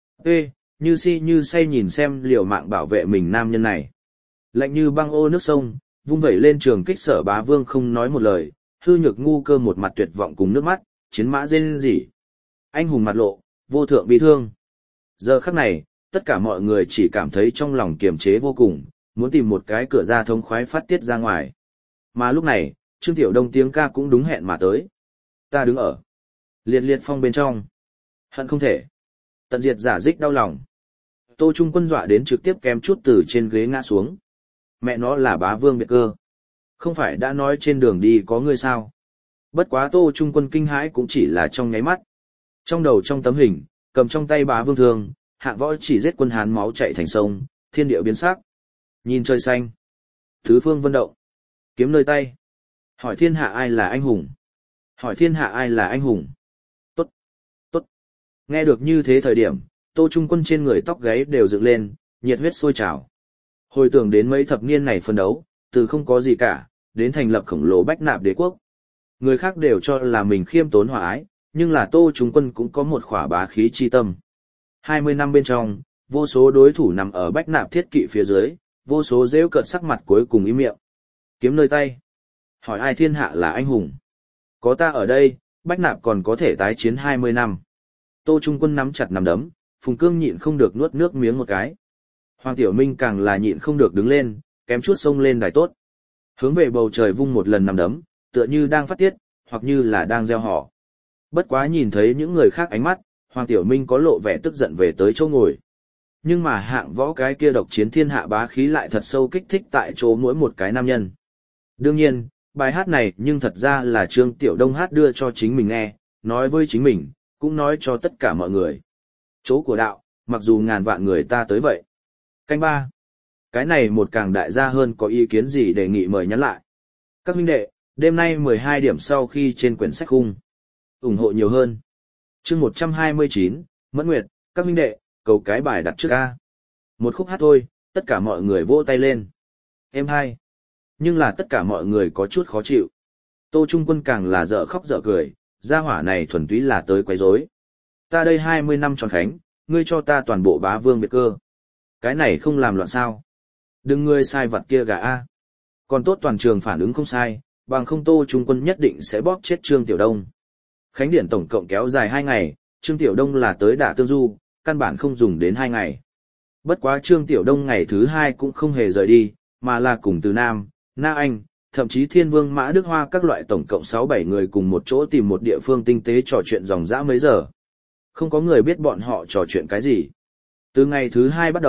Ê, như si như say nhìn xem liều mạng bảo vệ mình nam nhân này. Lạnh như băng ô nước sông, vung vẩy lên trường kích Sở Bá Vương không nói một lời, hư nhược ngu cơ một mặt tuyệt vọng cùng nước mắt, chiến mã rên rỉ. Anh hùng mặt lộ, vô thượng bi thương. Giờ khắc này, tất cả mọi người chỉ cảm thấy trong lòng kiềm chế vô cùng, muốn tìm một cái cửa ra thông khoái phát tiết ra ngoài. Mà lúc này, Trương Tiểu Đông tiếng ca cũng đúng hẹn mà tới. Ta đứng ở liệt liệt phong bên trong, hận không thể tận diệt giả dích đau lòng. Tô Trung Quân dọa đến trực tiếp kém chút từ trên ghế ngã xuống. Mẹ nó là Bá Vương biệt cơ. Không phải đã nói trên đường đi có người sao. Bất quá Tô Trung Quân kinh hãi cũng chỉ là trong nháy mắt. Trong đầu trong tấm hình, cầm trong tay Bá Vương thương, hạng võ chỉ giết quân Hán máu chảy thành sông, thiên địa biến sắc. Nhìn trời xanh, tứ phương vân động, kiếm nơi tay. Hỏi thiên hạ ai là anh hùng? Hỏi thiên hạ ai là anh hùng? Tốt, tốt. Nghe được như thế thời điểm, Tô Trung Quân trên người tóc gáy đều dựng lên, nhiệt huyết sôi trào. Hồi tưởng đến mấy thập niên này phân đấu, từ không có gì cả, đến thành lập khổng lồ Bách Nạp đế quốc. Người khác đều cho là mình khiêm tốn hòa ái, nhưng là Tô Trung Quân cũng có một khỏa bá khí chi tâm. hai mươi năm bên trong, vô số đối thủ nằm ở Bách Nạp thiết kỵ phía dưới, vô số rêu cợt sắc mặt cuối cùng im miệng. Kiếm nơi tay. Hỏi ai thiên hạ là anh hùng? Có ta ở đây, Bách Nạp còn có thể tái chiến hai mươi năm. Tô Trung Quân nắm chặt nắm đấm, Phùng Cương nhịn không được nuốt nước miếng một cái. Hoàng Tiểu Minh càng là nhịn không được đứng lên, kém chút xông lên đài tốt. Hướng về bầu trời vung một lần nắm đấm, tựa như đang phát tiết, hoặc như là đang gieo họ. Bất quá nhìn thấy những người khác ánh mắt, Hoàng Tiểu Minh có lộ vẻ tức giận về tới chỗ ngồi. Nhưng mà hạng võ cái kia độc chiến thiên hạ bá khí lại thật sâu kích thích tại chỗ mỗi một cái nam nhân. Đương nhiên, bài hát này nhưng thật ra là Trương Tiểu Đông hát đưa cho chính mình nghe, nói với chính mình, cũng nói cho tất cả mọi người. Chỗ của đạo, mặc dù ngàn vạn người ta tới vậy. Canh ba. Cái này một càng đại gia hơn có ý kiến gì đề nghị mời nhắn lại. Các huynh đệ, đêm nay mười hai điểm sau khi trên quyển sách khung. ủng hộ nhiều hơn. Chương một trăm hai mươi chín, Mẫn Nguyệt, các huynh đệ, cầu cái bài đặt trước A. Một khúc hát thôi, tất cả mọi người vỗ tay lên. Em hai. Nhưng là tất cả mọi người có chút khó chịu. Tô Trung Quân càng là dở khóc dở cười, gia hỏa này thuần túy là tới quấy rối. Ta đây hai mươi năm tròn khánh, ngươi cho ta toàn bộ Bá Vương biệt cơ. Cái này không làm loạn sao? Đừng ngươi sai vặt kia gà A. Còn tốt toàn trường phản ứng không sai, bằng không Tô Trung Quân nhất định sẽ bóp chết Trương Tiểu Đông. Khánh điển tổng cộng kéo dài hai ngày, Trương Tiểu Đông là tới đả tương du, căn bản không dùng đến hai ngày. Bất quá Trương Tiểu Đông ngày thứ hai cũng không hề rời đi, mà là cùng từ Nam, Na Anh, thậm chí Thiên Vương Mã Đức Hoa các loại tổng cộng sáu bảy người cùng một chỗ tìm một địa phương tinh tế trò chuyện dòng dã mấy giờ. Không có người biết bọn họ trò chuyện cái gì. Từ ngày thứ hai bắt đầu,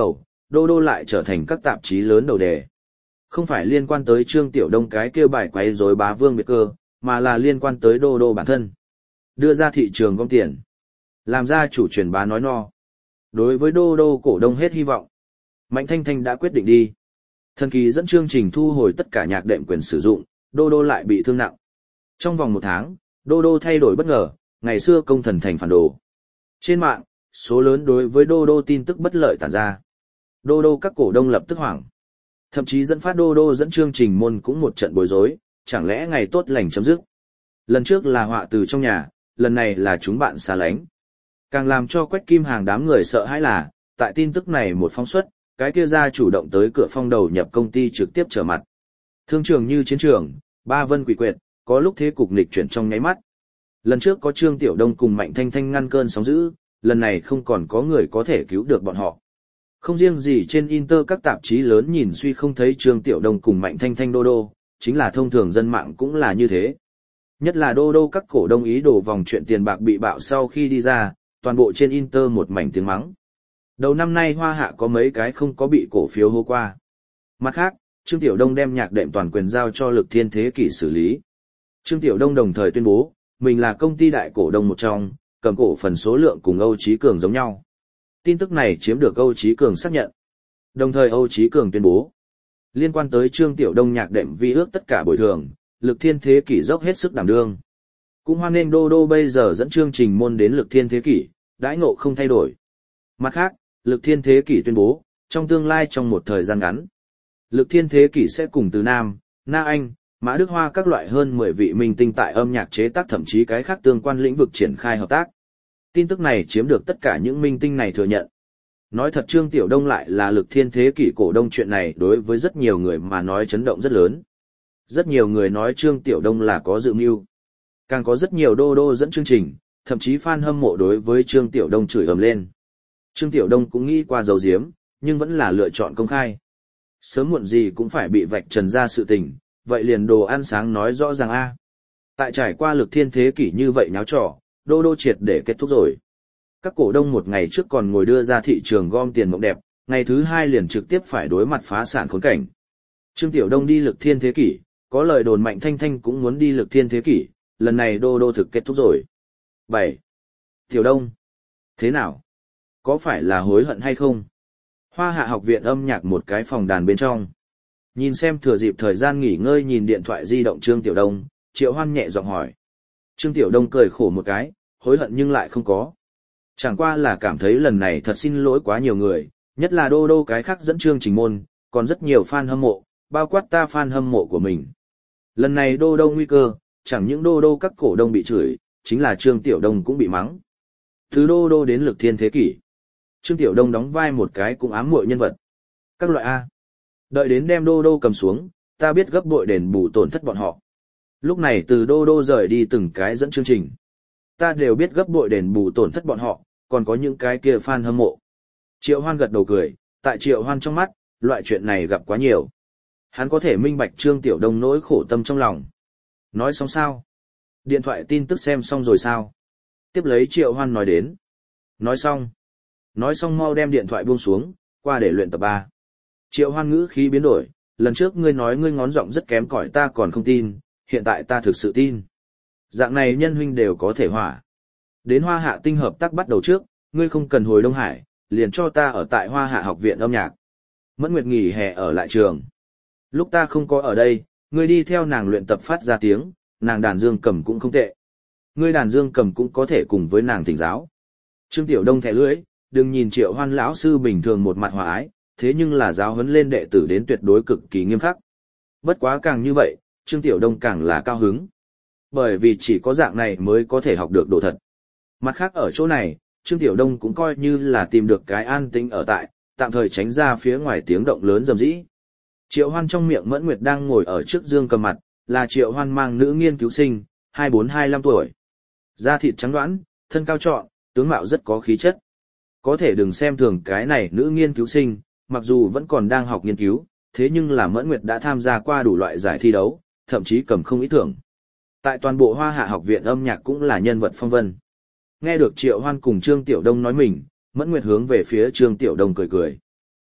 Đô Đô lại trở thành các tạp chí lớn đầu đề. Không phải liên quan tới Trương Tiểu Đông cái kêu bài quấy rối bá vương biệt cơ, mà là liên quan tới Đô Đô bản thân. Đưa ra thị trường gom tiền. Làm ra chủ truyền bá nói no. Đối với Đô Đô cổ đông hết hy vọng. Mạnh Thanh Thanh đã quyết định đi. Thần kỳ dẫn chương trình thu hồi tất cả nhạc đệm quyền sử dụng, Đô Đô lại bị thương nặng. Trong vòng một tháng, Đô Đô thay đổi bất ngờ, ngày xưa công thần thành phản đồ. Trên mạng, số lớn đối với Đô Đô tin tức bất lợi tản ra. Đô Đô các cổ đông lập tức hoảng. Thậm chí dẫn phát Đô Đô dẫn chương trình môn cũng một trận bối rối, chẳng lẽ ngày tốt lành chấm dứt. Lần trước là họa từ trong nhà, lần này là chúng bạn xa lánh. Càng làm cho Quách Kim Hàng đám người sợ hãi là, tại tin tức này một phóng xuất, cái kia ra chủ động tới cửa phong đầu nhập công ty trực tiếp trở mặt. Thương trường như chiến trường, ba vân quỷ quyệt, có lúc thế cục nghịch chuyển trong nháy mắt. Lần trước có Trương Tiểu Đông cùng Mạnh Thanh Thanh ngăn cơn sóng dữ, lần này không còn có người có thể cứu được bọn họ. Không riêng gì trên Inter các tạp chí lớn nhìn suy không thấy Trương Tiểu Đông cùng Mạnh Thanh Thanh Đô Đô, chính là thông thường dân mạng cũng là như thế. Nhất là Đô Đô các cổ đông ý đồ vòng chuyện tiền bạc bị bạo sau khi đi ra, toàn bộ trên Inter một mảnh tiếng mắng. Đầu năm nay Hoa Hạ có mấy cái không có bị cổ phiếu hô qua. Mặt khác, Trương Tiểu Đông đem nhạc đệm toàn quyền giao cho Lực Thiên Thế Kỷ xử lý. Trương Tiểu Đông đồng thời tuyên bố, mình là công ty đại cổ đông một trong, cầm cổ phần số lượng cùng Âu Chí Cường giống nhau. Tin tức này chiếm được Âu Chí Cường xác nhận. Đồng thời Âu Chí Cường tuyên bố, liên quan tới Trương Tiểu Đông nhạc đệm vi ước tất cả bồi thường, Lực Thiên Thế Kỷ dốc hết sức đảm đương. Cũng hoan nghênh Đô Đô bây giờ dẫn chương trình môn đến Lực Thiên Thế Kỷ, đãi ngộ không thay đổi. Mặt khác, Lực Thiên Thế Kỷ tuyên bố, trong tương lai trong một thời gian ngắn, Lực Thiên Thế Kỷ sẽ cùng từ Nam, Na Anh, Mã Đức Hoa các loại hơn mười vị minh tinh tại âm nhạc chế tác thậm chí cái khác tương quan lĩnh vực triển khai hợp tác. Tin tức này chiếm được tất cả những minh tinh này thừa nhận. Nói thật Trương Tiểu Đông lại là Lực Thiên Thế Kỷ cổ đông, chuyện này đối với rất nhiều người mà nói chấn động rất lớn. Rất nhiều người nói Trương Tiểu Đông là có dự mưu. Càng có rất nhiều Đô Đô dẫn chương trình, thậm chí fan hâm mộ đối với Trương Tiểu Đông chửi ầm lên. Trương Tiểu Đông cũng nghĩ qua giấu giếm, nhưng vẫn là lựa chọn công khai. Sớm muộn gì cũng phải bị vạch trần ra sự tình, vậy liền đồ ăn sáng nói rõ ràng a. Tại trải qua Lực Thiên Thế Kỷ như vậy nháo trò, Đô Đô triệt để kết thúc rồi. Các cổ đông một ngày trước còn ngồi đưa ra thị trường gom tiền mộng đẹp, ngày thứ hai liền trực tiếp phải đối mặt phá sản khốn cảnh. Trương Tiểu Đông đi Lực Thiên Thế Kỷ, có lời đồn Mạnh Thanh Thanh cũng muốn đi Lực Thiên Thế Kỷ, lần này Đô Đô thực kết thúc rồi. bảy. Tiểu Đông. Thế nào? Có phải là hối hận hay không? Hoa Hạ học viện âm nhạc một cái phòng đàn bên trong. Nhìn xem thừa dịp thời gian nghỉ ngơi nhìn điện thoại di động Trương Tiểu Đông, Triệu Hoan nhẹ giọng hỏi. Trương Tiểu Đông cười khổ một cái, hối hận nhưng lại không có. Chẳng qua là cảm thấy lần này thật xin lỗi quá nhiều người, nhất là Đô Đô cái khác dẫn chương trình môn, còn rất nhiều fan hâm mộ, bao quát ta fan hâm mộ của mình. Lần này Đô Đô nguy cơ, chẳng những Đô Đô các cổ đông bị chửi, chính là Trương Tiểu Đông cũng bị mắng. Từ Đô Đô đến Lực Thiên Thế Kỷ, Trương Tiểu Đông đóng vai một cái cũng ám muội nhân vật. Các loại A. Đợi đến đem Đô Đô cầm xuống, ta biết gấp bội đền bù tổn thất bọn họ. Lúc này từ Đô Đô rời đi từng cái dẫn chương trình. Ta đều biết gấp bội đền bù tổn thất bọn họ, còn có những cái kia fan hâm mộ. Triệu Hoan gật đầu cười, tại Triệu Hoan trong mắt, loại chuyện này gặp quá nhiều. Hắn có thể minh bạch Trương Tiểu Đông nỗi khổ tâm trong lòng. Nói xong sao? Điện thoại tin tức xem xong rồi sao? Tiếp lấy Triệu Hoan nói đến. Nói xong. Nói xong mau đem điện thoại buông xuống, qua để luyện tập ba. Triệu Hoan ngữ khí biến đổi, lần trước ngươi nói ngươi ngón giọng rất kém cỏi ta còn không tin, hiện tại ta thực sự tin. Dạng này nhân huynh đều có thể hỏa. Đến Hoa Hạ tinh hợp tác bắt đầu trước, ngươi không cần hồi Đông Hải, liền cho ta ở tại Hoa Hạ học viện âm nhạc. Mẫn Nguyệt nghỉ hè ở lại trường. Lúc ta không có ở đây, ngươi đi theo nàng luyện tập phát ra tiếng, nàng đàn dương cầm cũng không tệ. Ngươi đàn dương cầm cũng có thể cùng với nàng thỉnh giáo. Trương Tiểu Đông thẻ lưỡi, đừng nhìn Triệu Hoan lão sư bình thường một mặt hòa ái, thế nhưng là giáo huấn lên đệ tử đến tuyệt đối cực kỳ nghiêm khắc. Bất quá càng như vậy, Trương Tiểu Đông càng là cao hứng. Bởi vì chỉ có dạng này mới có thể học được đồ thật. Mặt khác ở chỗ này, Trương Tiểu Đông cũng coi như là tìm được cái an tĩnh ở tại, tạm thời tránh ra phía ngoài tiếng động lớn rầm rĩ. Triệu Hoan trong miệng Mẫn Nguyệt đang ngồi ở trước dương cầm mặt, là Triệu Hoan mang nữ nghiên cứu sinh, hai mươi bốn hai mươi lăm tuổi. Da thịt trắng đoán, thân cao trọn, tướng mạo rất có khí chất. Có thể đừng xem thường cái này nữ nghiên cứu sinh, mặc dù vẫn còn đang học nghiên cứu, thế nhưng là Mẫn Nguyệt đã tham gia qua đủ loại giải thi đấu, thậm chí cầm không ít thưởng. Tại toàn bộ Hoa Hạ học viện âm nhạc cũng là nhân vật phong vân. Nghe được Triệu Hoan cùng Trương Tiểu Đông nói mình, Mẫn Nguyệt hướng về phía Trương Tiểu Đông cười cười.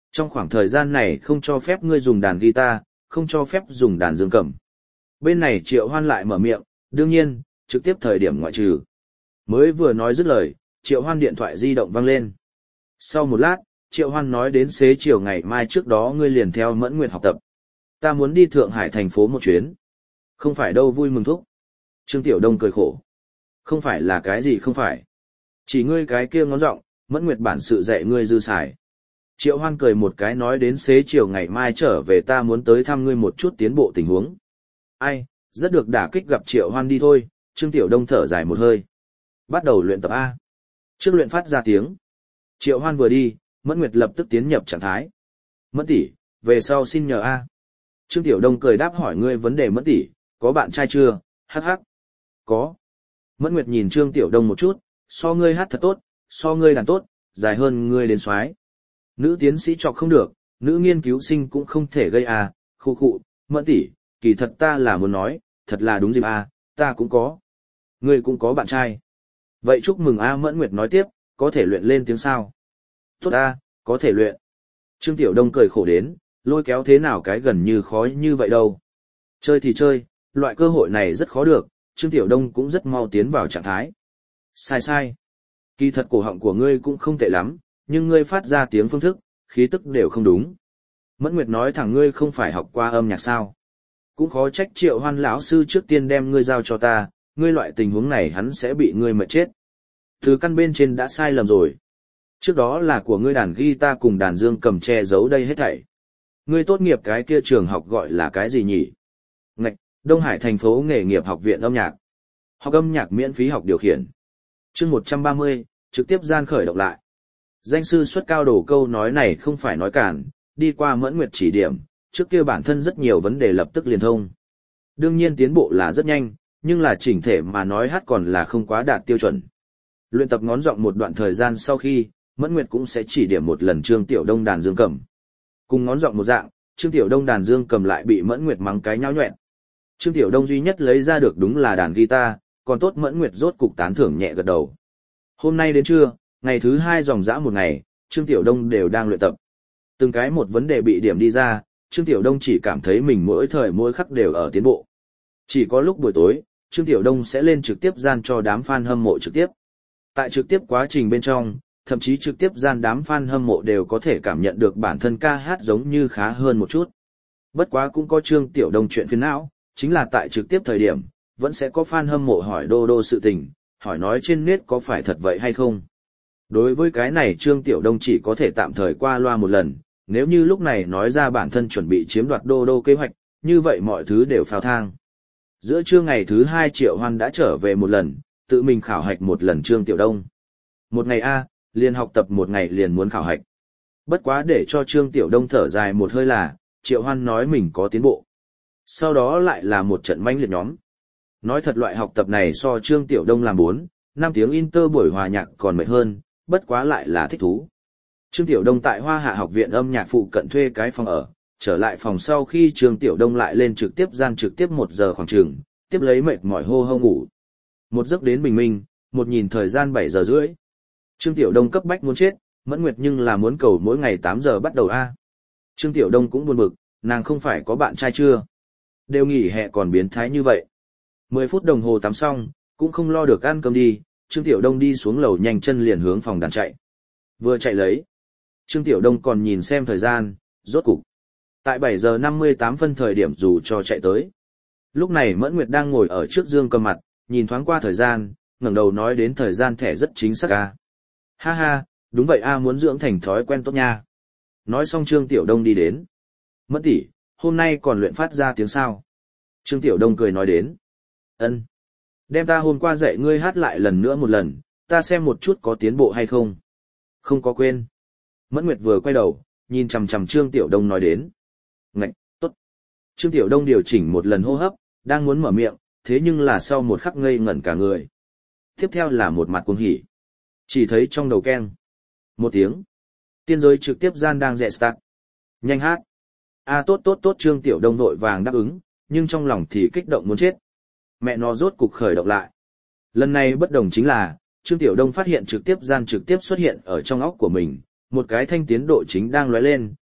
Trong khoảng thời gian này không cho phép ngươi dùng đàn guitar, không cho phép dùng đàn dương cầm. Bên này Triệu Hoan lại mở miệng, đương nhiên, trực tiếp thời điểm ngoại trừ. Mới vừa nói dứt lời, Triệu Hoan điện thoại di động vang lên. Sau một lát, Triệu Hoan nói đến xế chiều ngày mai trước đó ngươi liền theo Mẫn Nguyệt học tập. Ta muốn đi Thượng Hải thành phố một chuyến. Không phải đâu vui mừng thúc. Trương Tiểu Đông cười khổ. Không phải là cái gì không phải. Chỉ ngươi cái kia ngón giọng, Mẫn Nguyệt bản sự dạy ngươi dư xài. Triệu Hoan cười một cái nói đến xế chiều ngày mai trở về ta muốn tới thăm ngươi một chút tiến bộ tình huống. Ai, rất được đả kích gặp Triệu Hoan đi thôi, Trương Tiểu Đông thở dài một hơi. Bắt đầu luyện tập A. Trước luyện phát ra tiếng. Triệu Hoan vừa đi, Mẫn Nguyệt lập tức tiến nhập trạng thái. Mẫn tỷ, về sau xin nhờ A. Trương Tiểu Đông cười đáp hỏi ngươi vấn đề Mẫn tỷ, có bạn trai chưa, hắc hắc. Có. Mẫn Nguyệt nhìn Trương Tiểu Đông một chút, so ngươi hát thật tốt, so ngươi đàn tốt, dài hơn ngươi đến soái. Nữ tiến sĩ chọc không được, nữ nghiên cứu sinh cũng không thể gây à, khu khụ, Mẫn tỷ, kỳ thật ta là muốn nói, thật là đúng dịp à, ta cũng có. Ngươi cũng có bạn trai. Vậy chúc mừng a Mẫn Nguyệt nói tiếp, có thể luyện lên tiếng sao. Tốt a, có thể luyện. Trương Tiểu Đông cười khổ đến, lôi kéo thế nào cái gần như khó như vậy đâu. Chơi thì chơi, loại cơ hội này rất khó được, Trương Tiểu Đông cũng rất mau tiến vào trạng thái. Sai sai. Kỳ thật cổ họng của ngươi cũng không tệ lắm, nhưng ngươi phát ra tiếng phương thức, khí tức đều không đúng. Mẫn Nguyệt nói thẳng ngươi không phải học qua âm nhạc sao. Cũng khó trách Triệu Hoan lão sư trước tiên đem ngươi giao cho ta, ngươi loại tình huống này hắn sẽ bị ngươi mệt chết. Từ căn bên trên đã sai lầm rồi. Trước đó là của ngươi đàn guitar cùng đàn dương cầm che giấu đây hết thảy. Ngươi tốt nghiệp cái kia trường học gọi là cái gì nhỉ? Ngạch, Đông Hải thành phố nghề nghiệp học viện âm nhạc. Học âm nhạc miễn phí học điều khiển. Chương một trăm ba mươi, trực tiếp gian khởi động lại. Danh sư xuất cao đổ câu nói này không phải nói cản, đi qua Mẫn Nguyệt chỉ điểm, trước kia bản thân rất nhiều vấn đề lập tức liền thông. Đương nhiên tiến bộ là rất nhanh, nhưng là chỉnh thể mà nói hát còn là không quá đạt tiêu chuẩn. Luyện tập ngón giọng một đoạn thời gian sau khi, Mẫn Nguyệt cũng sẽ chỉ điểm một lần Trương Tiểu Đông đàn dương cầm. Cùng ngón giọng một dạng, Trương Tiểu Đông đàn dương cầm lại bị Mẫn Nguyệt mắng cái nhão nhoẹn. Trương Tiểu Đông duy nhất lấy ra được đúng là đàn guitar, còn tốt Mẫn Nguyệt rốt cục tán thưởng nhẹ gật đầu. Hôm nay đến trưa, ngày thứ hai dòng dã một ngày, Trương Tiểu Đông đều đang luyện tập. Từng cái một vấn đề bị điểm đi ra, Trương Tiểu Đông chỉ cảm thấy mình mỗi thời mỗi khắc đều ở tiến bộ. Chỉ có lúc buổi tối, Trương Tiểu Đông sẽ lên trực tiếp gian cho đám fan hâm mộ trực tiếp. Tại trực tiếp quá trình bên trong, thậm chí trực tiếp gian đám fan hâm mộ đều có thể cảm nhận được bản thân ca hát giống như khá hơn một chút. Bất quá cũng có Trương Tiểu Đông chuyện phiền não, chính là tại trực tiếp thời điểm, vẫn sẽ có fan hâm mộ hỏi đô đô sự tình, hỏi nói trên net có phải thật vậy hay không. Đối với cái này Trương Tiểu Đông chỉ có thể tạm thời qua loa một lần, nếu như lúc này nói ra bản thân chuẩn bị chiếm đoạt đô đô kế hoạch, như vậy mọi thứ đều phao thang. Giữa trưa ngày thứ hai Triệu Hoan đã trở về một lần, tự mình khảo hạch một lần Trương Tiểu Đông. Một ngày A, liền học tập một ngày liền muốn khảo hạch. Bất quá để cho Trương Tiểu Đông thở dài một hơi là, Triệu Hoan nói mình có tiến bộ. Sau đó lại là một trận mãnh liệt nhóm. Nói thật loại học tập này so Trương Tiểu Đông làm bốn, năm tiếng inter buổi hòa nhạc còn mệt hơn, bất quá lại là thích thú. Trương Tiểu Đông tại Hoa Hạ học viện âm nhạc phụ cận thuê cái phòng ở, trở lại phòng sau khi Trương Tiểu Đông lại lên trực tiếp gian trực tiếp một giờ khoảng chừng, tiếp lấy mệt mỏi hô hô ngủ. Một giấc đến bình minh, một nhìn thời gian bảy giờ rưỡi. Trương Tiểu Đông cấp bách muốn chết, Mẫn Nguyệt nhưng là muốn cầu mỗi ngày tám giờ bắt đầu a. Trương Tiểu Đông cũng buồn bực, nàng không phải có bạn trai chưa? Đều nghỉ hè còn biến thái như vậy. Mười phút đồng hồ tắm xong, cũng không lo được ăn cơm đi, Trương Tiểu Đông đi xuống lầu nhanh chân liền hướng phòng đàn chạy. Vừa chạy lấy, Trương Tiểu Đông còn nhìn xem thời gian, rốt cục. Tại bảy giờ năm mươi tám phân thời điểm dù cho chạy tới. Lúc này Mẫn Nguyệt đang ngồi ở trước dương cầm mặt, nhìn thoáng qua thời gian, ngẩng đầu nói đến thời gian thẻ rất chính xác a. Ha ha, đúng vậy a muốn dưỡng thành thói quen tốt nha. Nói xong Trương Tiểu Đông đi đến. Mẫn tỷ, hôm nay còn luyện phát ra tiếng sao? Trương Tiểu Đông cười nói đến. Ân, đem ta hôm qua dạy ngươi hát lại lần nữa một lần, ta xem một chút có tiến bộ hay không. Không có quên. Mẫn Nguyệt vừa quay đầu, nhìn chằm chằm Trương Tiểu Đông nói đến. Ngạch, tốt. Trương Tiểu Đông điều chỉnh một lần hô hấp, đang muốn mở miệng, thế nhưng là sau một khắc ngây ngẩn cả người. Tiếp theo là một mặt cuồng hỉ. Chỉ thấy trong đầu keng. Một tiếng. Tiên giới trực tiếp gian đang rẽ start. Nhanh hát. A tốt tốt tốt Trương Tiểu Đông vội vàng đáp ứng, nhưng trong lòng thì kích động muốn chết. Mẹ nó rốt cục khởi động lại. Lần này bất đồng chính là, Trương Tiểu Đông phát hiện trực tiếp gian trực tiếp xuất hiện ở trong óc của mình, một cái thanh tiến độ chính đang lóe lên,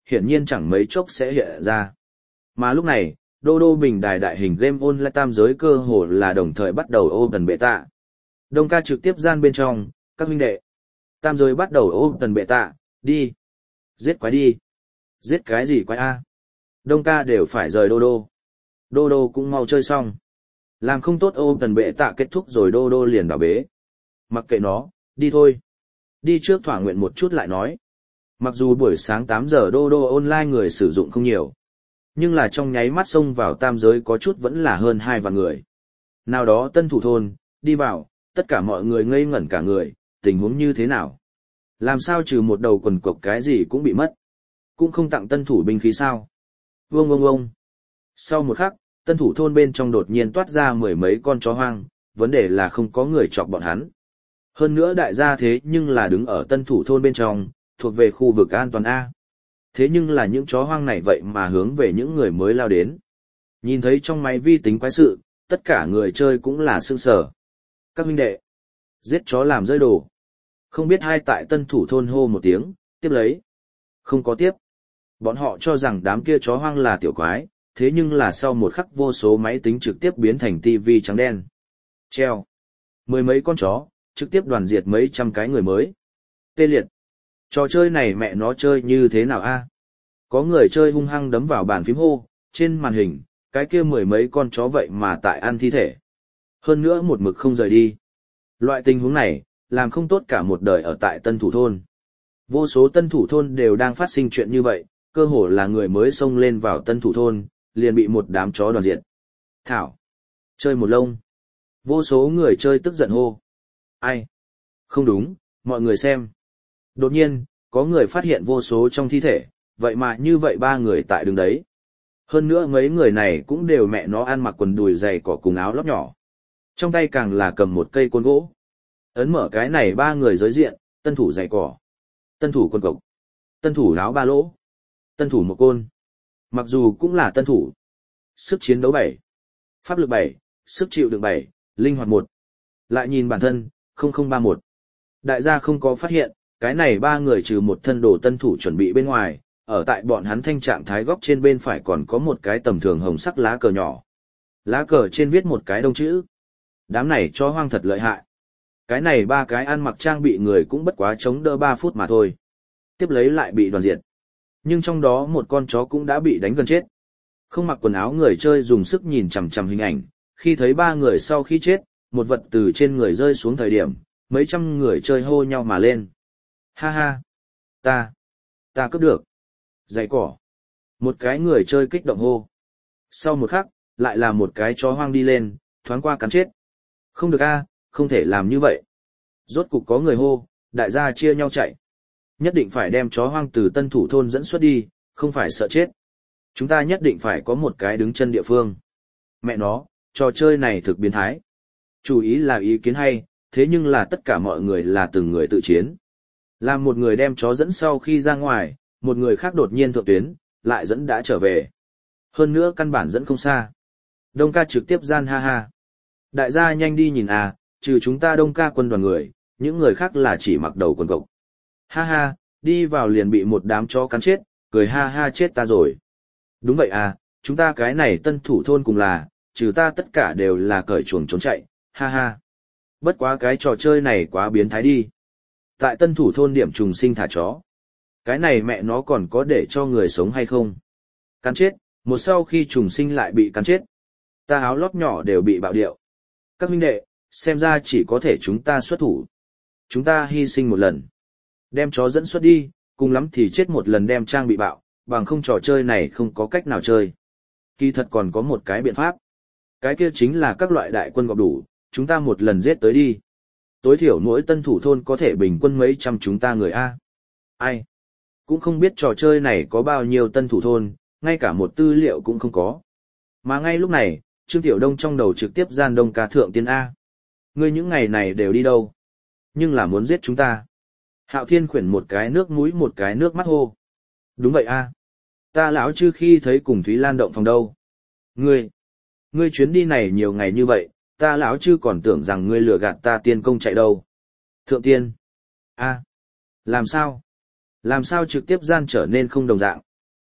hiển nhiên chẳng mấy chốc sẽ hiện ra. Mà lúc này, Đô Đô bình đài đại hình game online tam giới cơ hồ là đồng thời bắt đầu open beta. Đông ca trực tiếp gian bên trong, các huynh đệ. Tam giới bắt đầu open beta, đi. Giết quái đi. Giết cái gì quái a? Đông ca đều phải rời Đô Đô. Đô Đô cũng mau chơi xong. Làm không tốt open beta kết thúc rồi Đô Đô liền đảo bế. Mặc kệ nó, đi thôi. Đi trước thỏa nguyện một chút lại nói. Mặc dù buổi sáng tám giờ Đô Đô online người sử dụng không nhiều, nhưng là trong nháy mắt xông vào tam giới có chút vẫn là hơn hai vạn người. Nào đó tân thủ thôn, đi vào, tất cả mọi người ngây ngẩn cả người, tình huống như thế nào? Làm sao trừ một đầu quần cộc cái gì cũng bị mất? Cũng không tặng tân thủ binh khí sao? Vương ông ông. Sau một khắc, tân thủ thôn bên trong đột nhiên toát ra mười mấy con chó hoang, vấn đề là không có người chọc bọn hắn. Hơn nữa đại gia thế nhưng là đứng ở tân thủ thôn bên trong, thuộc về khu vực an toàn A. Thế nhưng là những chó hoang này vậy mà hướng về những người mới lao đến. Nhìn thấy trong máy vi tính quái sự, tất cả người chơi cũng là sương sở. Các huynh đệ, giết chó làm rơi đồ. Không biết hai tại tân thủ thôn hô một tiếng, tiếp lấy. Không có tiếp. Bọn họ cho rằng đám kia chó hoang là tiểu quái, thế nhưng là sau một khắc vô số máy tính trực tiếp biến thành tivi trắng đen. Treo. Mười mấy con chó, trực tiếp đoàn diệt mấy trăm cái người mới. Tê liệt. Trò chơi này mẹ nó chơi như thế nào a? Có người chơi hung hăng đấm vào bàn phím hô, trên màn hình, cái kia mười mấy con chó vậy mà tại ăn thi thể. Hơn nữa một mực không rời đi. Loại tình huống này, làm không tốt cả một đời ở tại tân thủ thôn. Vô số tân thủ thôn đều đang phát sinh chuyện như vậy, cơ hồ là người mới xông lên vào tân thủ thôn, liền bị một đám chó đoàn diệt. Thảo. Chơi một lông. Vô số người chơi tức giận hô. Ai? Không đúng, mọi người xem. Đột nhiên, có người phát hiện vô số trong thi thể, vậy mà như vậy ba người tại đường đấy. Hơn nữa mấy người này cũng đều mẹ nó ăn mặc quần đùi dày cỏ cùng áo lót nhỏ. Trong tay càng là cầm một cây côn gỗ. Ấn mở cái này ba người giới diện, tân thủ dày cỏ, tân thủ quần cộc, tân thủ áo ba lỗ, tân thủ một côn. Mặc dù cũng là tân thủ. Sức chiến đấu bảy, pháp lực bảy, sức chịu đựng bảy, linh hoạt một. Lại nhìn bản thân, không không ba một. Đại gia không có phát hiện, cái này ba người trừ một thân đồ tân thủ chuẩn bị bên ngoài, ở tại bọn hắn thanh trạng thái góc trên bên phải còn có một cái tầm thường hồng sắc lá cờ nhỏ. Lá cờ trên viết một cái đông chữ. Đám này cho hoang thật lợi hại. Cái này ba cái ăn mặc trang bị người cũng bất quá chống đỡ ba phút mà thôi. Tiếp lấy lại bị đoàn diệt. Nhưng trong đó một con chó cũng đã bị đánh gần chết. Không mặc quần áo người chơi dùng sức nhìn chằm chằm hình ảnh, khi thấy ba người sau khi chết, một vật từ trên người rơi xuống thời điểm, mấy trăm người chơi hô nhau mà lên. Ha ha! Ta! Ta cướp được! Giày cỏ! Một cái người chơi kích động hô. Sau một khắc, lại là một cái chó hoang đi lên, thoáng qua cắn chết. Không được a, không thể làm như vậy. Rốt cục có người hô, đại gia chia nhau chạy. Nhất định phải đem chó hoang từ tân thủ thôn dẫn xuất đi, không phải sợ chết. Chúng ta nhất định phải có một cái đứng chân địa phương. Mẹ nó, trò chơi này thực biến thái. Chủ ý là ý kiến hay, thế nhưng là tất cả mọi người là từng người tự chiến. Làm một người đem chó dẫn sau khi ra ngoài, một người khác đột nhiên thượng tuyến, lại dẫn đã trở về. Hơn nữa căn bản dẫn không xa. Đông ca trực tiếp gian ha ha. Đại gia nhanh đi nhìn à, trừ chúng ta đông ca quân đoàn người, những người khác là chỉ mặc đầu quần cộc. Ha ha, đi vào liền bị một đám chó cắn chết, cười ha ha chết ta rồi. Đúng vậy à, chúng ta cái này tân thủ thôn cùng là, trừ ta tất cả đều là cởi chuồng trốn chạy, ha ha. Bất quá cái trò chơi này quá biến thái đi. Tại tân thủ thôn điểm trùng sinh thả chó. Cái này mẹ nó còn có để cho người sống hay không? Cắn chết, một sau khi trùng sinh lại bị cắn chết. Ta áo lót nhỏ đều bị bạo điệu. Các huynh đệ, xem ra chỉ có thể chúng ta xuất thủ. Chúng ta hy sinh một lần. Đem chó dẫn xuất đi, cùng lắm thì chết một lần đem trang bị bạo, bằng không trò chơi này không có cách nào chơi. Kỳ thật còn có một cái biện pháp. Cái kia chính là các loại đại quân gọp đủ, chúng ta một lần giết tới đi. Tối thiểu mỗi tân thủ thôn có thể bình quân mấy trăm chúng ta người A. Ai? Cũng không biết trò chơi này có bao nhiêu tân thủ thôn, ngay cả một tư liệu cũng không có. Mà ngay lúc này, Trương Tiểu Đông trong đầu trực tiếp gian đông ca thượng tiên A. Ngươi những ngày này đều đi đâu? Nhưng là muốn giết chúng ta. Hạo Thiên khuyển một cái nước mũi một cái nước mắt hô. Đúng vậy A. Ta lão chư khi thấy cùng Thúy Lan động phòng đâu. Ngươi, ngươi chuyến đi này nhiều ngày như vậy, ta lão chư còn tưởng rằng ngươi lừa gạt ta tiên công chạy đâu. Thượng tiên. A. Làm sao? Làm sao trực tiếp gian trở nên không đồng dạng,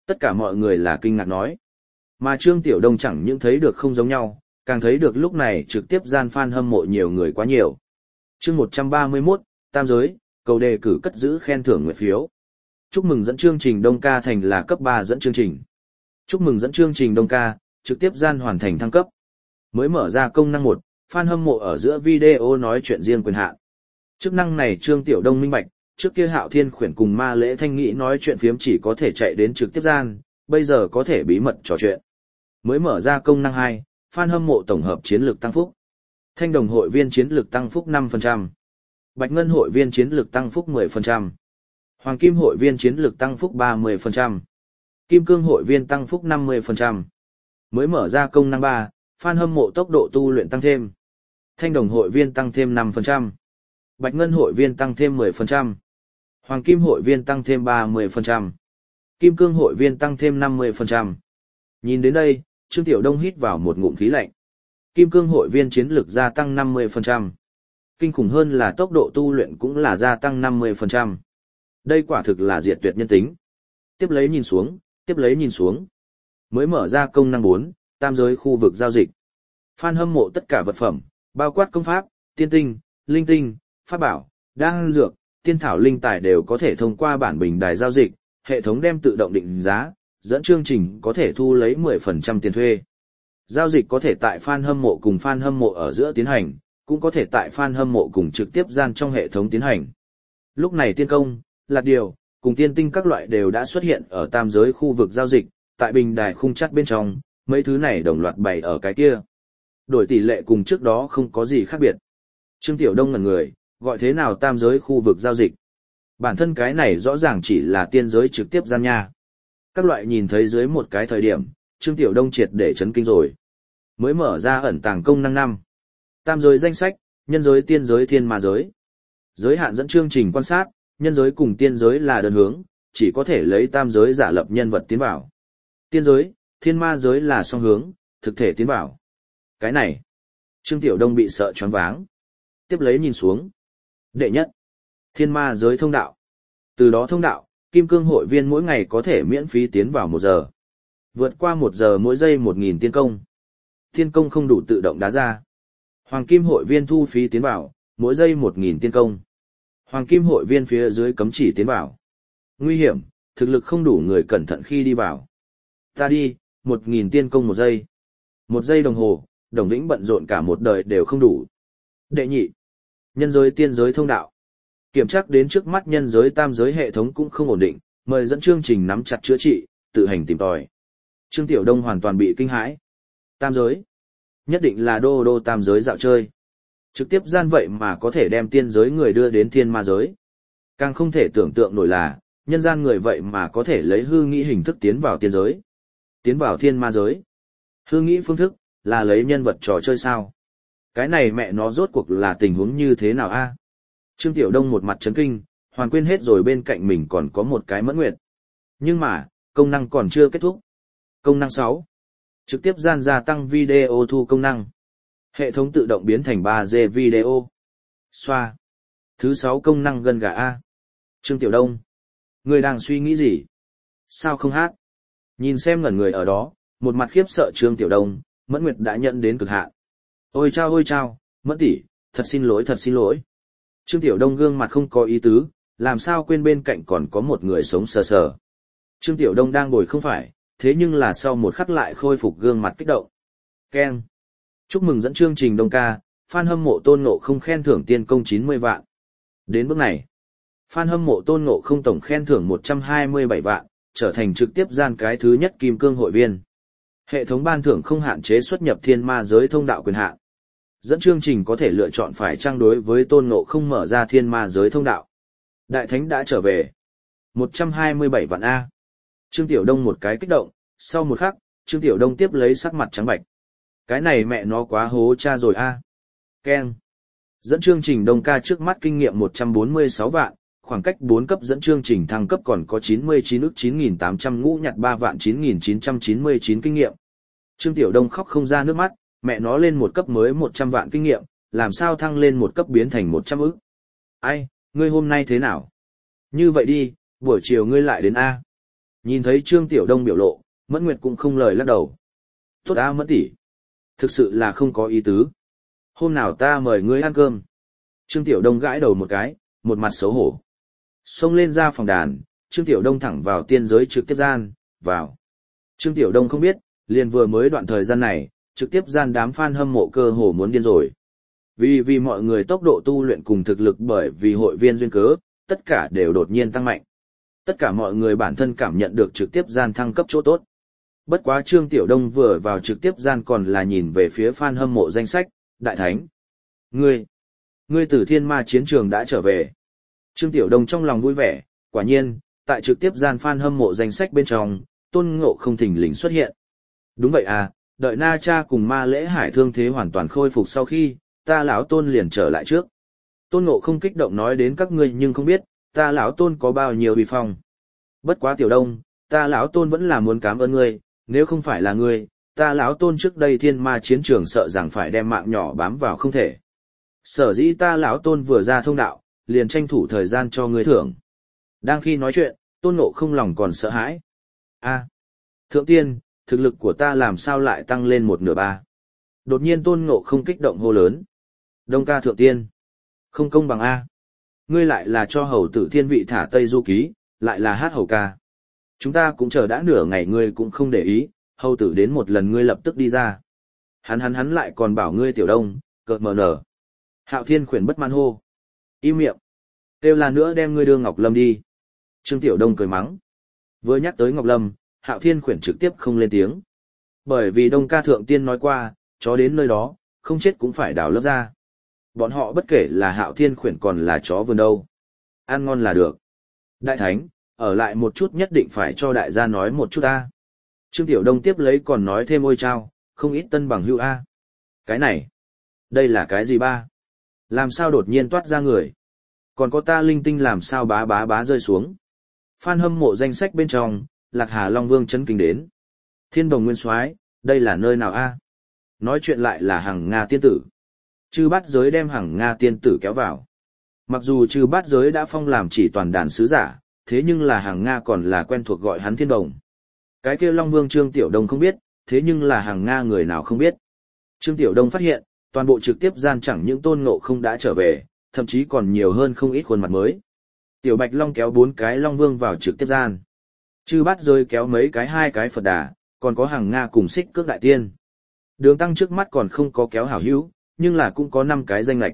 Tất cả mọi người là kinh ngạc nói. Mà Trương Tiểu Đông chẳng những thấy được không giống nhau, càng thấy được lúc này trực tiếp gian fan hâm mộ nhiều người quá nhiều. Chương một trăm ba mươi mốt, Tam giới, cầu đề cử cất giữ khen thưởng nguyện phiếu. Chúc mừng dẫn chương trình Đông ca thành là cấp ba dẫn chương trình. Chúc mừng dẫn chương trình Đông ca, trực tiếp gian hoàn thành thăng cấp. Mới mở ra công năng một, fan hâm mộ ở giữa video nói chuyện riêng quyền hạn. Chức năng này Trương Tiểu Đông minh bạch, trước kia Hạo Thiên Khuyển cùng Ma Lễ Thanh Nghị nói chuyện phiếm chỉ có thể chạy đến trực tiếp gian, bây giờ có thể bí mật trò chuyện. Mới mở ra công năng hai, fan hâm mộ tổng hợp chiến lược tăng phúc. Thanh đồng hội viên chiến lược tăng phúc năm phần trăm. Bạch ngân hội viên chiến lược tăng phúc mười phần trăm. Hoàng kim hội viên chiến lược tăng phúc ba mươi phần trăm. Kim cương hội viên tăng phúc năm mươi phần trăm. Mới mở ra công năng ba, fan hâm mộ tốc độ tu luyện tăng thêm. Thanh đồng hội viên tăng thêm năm phần trăm. Bạch ngân hội viên tăng thêm mười phần trăm. Hoàng kim hội viên tăng thêm ba mươi phần trăm. Kim cương hội viên tăng thêm năm mươi phần trăm. Nhìn đến đây, Trương Tiểu Đông hít vào một ngụm khí lạnh. Kim cương hội viên chiến lược gia tăng năm mươi phần trăm. Kinh khủng hơn là tốc độ tu luyện cũng là gia tăng năm mươi phần trăm. Đây quả thực là diệt tuyệt nhân tính. Tiếp lấy nhìn xuống, tiếp lấy nhìn xuống. Mới mở ra công năng bốn, tam giới khu vực giao dịch. Fan hâm mộ tất cả vật phẩm, bao quát công pháp, tiên tinh, linh tinh, pháp bảo, đan dược, tiên thảo linh tài đều có thể thông qua bản bình đài giao dịch, hệ thống đem tự động định giá, dẫn chương trình có thể thu lấy mười phần trăm tiền thuê. Giao dịch có thể tại fan hâm mộ cùng fan hâm mộ ở giữa tiến hành, cũng có thể tại fan hâm mộ cùng trực tiếp gian trong hệ thống tiến hành. Lúc này tiên công, lạc điều, cùng tiên tinh các loại đều đã xuất hiện ở tam giới khu vực giao dịch, tại bình đài khung chắt bên trong, mấy thứ này đồng loạt bày ở cái kia. Đổi tỷ lệ cùng trước đó không có gì khác biệt. Trương Tiểu Đông ngẩn người, gọi thế nào tam giới khu vực giao dịch? Bản thân cái này rõ ràng chỉ là tiên giới trực tiếp gian nha. Các loại nhìn thấy dưới một cái thời điểm, Trương Tiểu Đông triệt để chấn kinh rồi. Mới mở ra ẩn tàng công năng năm. Tam giới danh sách, nhân giới tiên giới thiên ma giới. Giới hạn dẫn chương trình quan sát, nhân giới cùng tiên giới là đơn hướng, chỉ có thể lấy tam giới giả lập nhân vật tiến vào. Tiên giới, thiên ma giới là song hướng, thực thể tiến vào. Cái này, Trương Tiểu Đông bị sợ choáng váng. Tiếp lấy nhìn xuống. Đệ nhất, thiên ma giới thông đạo. Từ đó thông đạo, kim cương hội viên mỗi ngày có thể miễn phí tiến vào một giờ. Vượt qua một giờ mỗi giây một nghìn tiên công. Tiên công không đủ tự động đá ra. Hoàng kim hội viên thu phí tiến vào, mỗi giây một nghìn tiên công. Hoàng kim hội viên phía dưới cấm chỉ tiến vào. Nguy hiểm, thực lực không đủ người cẩn thận khi đi vào. Ta đi, một nghìn tiên công một giây. Một giây đồng hồ, Đồng Vĩnh bận rộn cả một đời đều không đủ. Đệ nhị, nhân giới tiên giới thông đạo. Kiểm tra đến trước mắt nhân giới tam giới hệ thống cũng không ổn định, mời dẫn chương trình nắm chặt chữa trị, tự hành tìm tòi. Trương Tiểu Đông hoàn toàn bị kinh hãi. Tam giới, nhất định là đô đô tam giới dạo chơi. Trực tiếp gian vậy mà có thể đem tiên giới người đưa đến thiên ma giới. Càng không thể tưởng tượng nổi là, nhân gian người vậy mà có thể lấy hư nghĩ hình thức tiến vào tiên giới. Tiến vào thiên ma giới. Hư nghĩ phương thức, là lấy nhân vật trò chơi sao? Cái này mẹ nó rốt cuộc là tình huống như thế nào a? Trương Tiểu Đông một mặt chấn kinh, hoàn quên hết rồi bên cạnh mình còn có một cái mẫn nguyệt. Nhưng mà, công năng còn chưa kết thúc. Công năng sáu. Trực tiếp gian gia tăng video thu công năng. Hệ thống tự động biến thành ba D video. Xoa. Thứ sáu công năng gần gà A. Trương Tiểu Đông. Người đang suy nghĩ gì? Sao không hát? Nhìn xem ngẩn người ở đó, một mặt khiếp sợ Trương Tiểu Đông, Mẫn Nguyệt đã nhận đến cực hạn. Ôi chao ôi chao, Mẫn tỷ, thật xin lỗi thật xin lỗi. Trương Tiểu Đông gương mặt không có ý tứ, làm sao quên bên cạnh còn có một người sống sờ sờ. Trương Tiểu Đông đang ngồi không phải, thế nhưng là sau một khắc lại khôi phục gương mặt kích động. Keng. Chúc mừng dẫn chương trình Đông ca, fan hâm mộ Tôn Ngộ Không khen thưởng tiên công chín mươi vạn. Đến bước này, fan hâm mộ Tôn Ngộ Không tổng khen thưởng một trăm hai mươi bảy vạn, trở thành trực tiếp gian cái thứ nhất kim cương hội viên. Hệ thống ban thưởng không hạn chế xuất nhập thiên ma giới thông đạo quyền hạn. Dẫn chương trình có thể lựa chọn phải trang đối với Tôn Ngộ Không mở ra thiên ma giới thông đạo. Đại thánh đã trở về. một trăm hai mươi bảy vạn A. Trương Tiểu Đông một cái kích động, sau một khắc, Trương Tiểu Đông tiếp lấy sắc mặt trắng bạch. Cái này mẹ nó quá hố cha rồi a. Keng. Dẫn chương trình Đông ca trước mắt kinh nghiệm một trăm bốn mươi sáu vạn, khoảng cách bốn cấp dẫn chương trình thăng cấp còn có chín mươi chín ức chín nghìn tám trăm ngũ nhặt ba vạn chín nghìn chín trăm chín mươi chín kinh nghiệm. Trương Tiểu Đông khóc không ra nước mắt, mẹ nó lên một cấp mới một trăm vạn kinh nghiệm, làm sao thăng lên một cấp biến thành một trăm ức. Ai, ngươi hôm nay thế nào? Như vậy đi, buổi chiều ngươi lại đến A. Nhìn thấy Trương Tiểu Đông biểu lộ, Mẫn Nguyệt cũng không lời lắc đầu. Tốt á Mẫn tỷ, thực sự là không có ý tứ. Hôm nào ta mời ngươi ăn cơm. Trương Tiểu Đông gãi đầu một cái, một mặt xấu hổ. Xông lên ra phòng đàn, Trương Tiểu Đông thẳng vào tiên giới trực tiếp gian, vào. Trương Tiểu Đông không biết, liền vừa mới đoạn thời gian này, trực tiếp gian đám fan hâm mộ cơ hồ muốn điên rồi. Vì vì mọi người tốc độ tu luyện cùng thực lực bởi vì hội viên duyên cớ, tất cả đều đột nhiên tăng mạnh. Tất cả mọi người bản thân cảm nhận được trực tiếp gian thăng cấp chỗ tốt. Bất quá Trương Tiểu Đông vừa vào trực tiếp gian còn là nhìn về phía fan hâm mộ danh sách, Đại Thánh. Ngươi, ngươi từ thiên ma chiến trường đã trở về. Trương Tiểu Đông trong lòng vui vẻ, quả nhiên, tại trực tiếp gian fan hâm mộ danh sách bên trong, Tôn Ngộ không thình lình xuất hiện. Đúng vậy à, đợi Na Cha cùng Ma Lễ Hải thương thế hoàn toàn khôi phục sau khi, ta lão Tôn liền trở lại trước. Tôn Ngộ không kích động nói đến các ngươi nhưng không biết, ta lão Tôn có bao nhiêu uy phong. Bất quá Tiểu Đông, ta lão Tôn vẫn là muốn cảm ơn ngươi, nếu không phải là ngươi, ta lão Tôn trước đây thiên ma chiến trường sợ rằng phải đem mạng nhỏ bám vào không thể. Sở dĩ ta lão Tôn vừa ra thông đạo, liền tranh thủ thời gian cho ngươi thưởng. Đang khi nói chuyện, Tôn Ngộ không lòng còn sợ hãi. A, thượng tiên, thực lực của ta làm sao lại tăng lên một nửa ba. Đột nhiên Tôn Ngộ không kích động hô lớn. Đông ca thượng tiên. Không công bằng A. Ngươi lại là cho hầu tử thiên vị thả Tây Du Ký, lại là hát hầu ca. Chúng ta cũng chờ đã nửa ngày ngươi cũng không để ý, hầu tử đến một lần ngươi lập tức đi ra. Hắn hắn hắn lại còn bảo ngươi Tiểu Đông, cợt mờ nở. Hạo Thiên khuyển bất mãn hô. Im miệng. Kêu là nữa đem ngươi đưa Ngọc Lâm đi. Trương Tiểu Đông cười mắng. Vừa nhắc tới Ngọc Lâm, Hạo Thiên khuyển trực tiếp không lên tiếng. Bởi vì Đông ca thượng tiên nói qua, chó đến nơi đó, không chết cũng phải đào lớp ra. Bọn họ bất kể là Hạo Thiên khuyển còn là chó vườn đâu. Ăn ngon là được. Đại Thánh, ở lại một chút nhất định phải cho đại gia nói một chút ta. Trương Tiểu Đông tiếp lấy còn nói thêm ôi trao, không ít tân bằng hữu A. Cái này, đây là cái gì ba? Làm sao đột nhiên toát ra người? Còn có ta linh tinh làm sao bá bá bá rơi xuống? Phan hâm mộ danh sách bên trong, Lạc Hà Long Vương chấn kinh đến. Thiên Đồng Nguyên Soái, đây là nơi nào a? Nói chuyện lại là Hằng Nga tiên tử. Chư bát giới đem Hằng Nga tiên tử kéo vào. Mặc dù chư bát giới đã phong làm chỉ toàn đàn sứ giả, thế nhưng là Hằng Nga còn là quen thuộc gọi hắn Thiên Đồng. Cái kia Long Vương Trương Tiểu Đông không biết, thế nhưng là Hằng Nga người nào không biết. Trương Tiểu Đông phát hiện, toàn bộ trực tiếp gian chẳng những Tôn Ngộ không đã trở về, thậm chí còn nhiều hơn không ít khuôn mặt mới. Tiểu Bạch Long kéo bốn cái Long Vương vào trực tiếp gian. Chư bát rơi kéo mấy cái hai cái Phật Đà, còn có Hằng Nga cùng Xích Cước Đại Tiên. Đường Tăng trước mắt còn không có kéo hảo hữu, nhưng là cũng có năm cái danh lệch.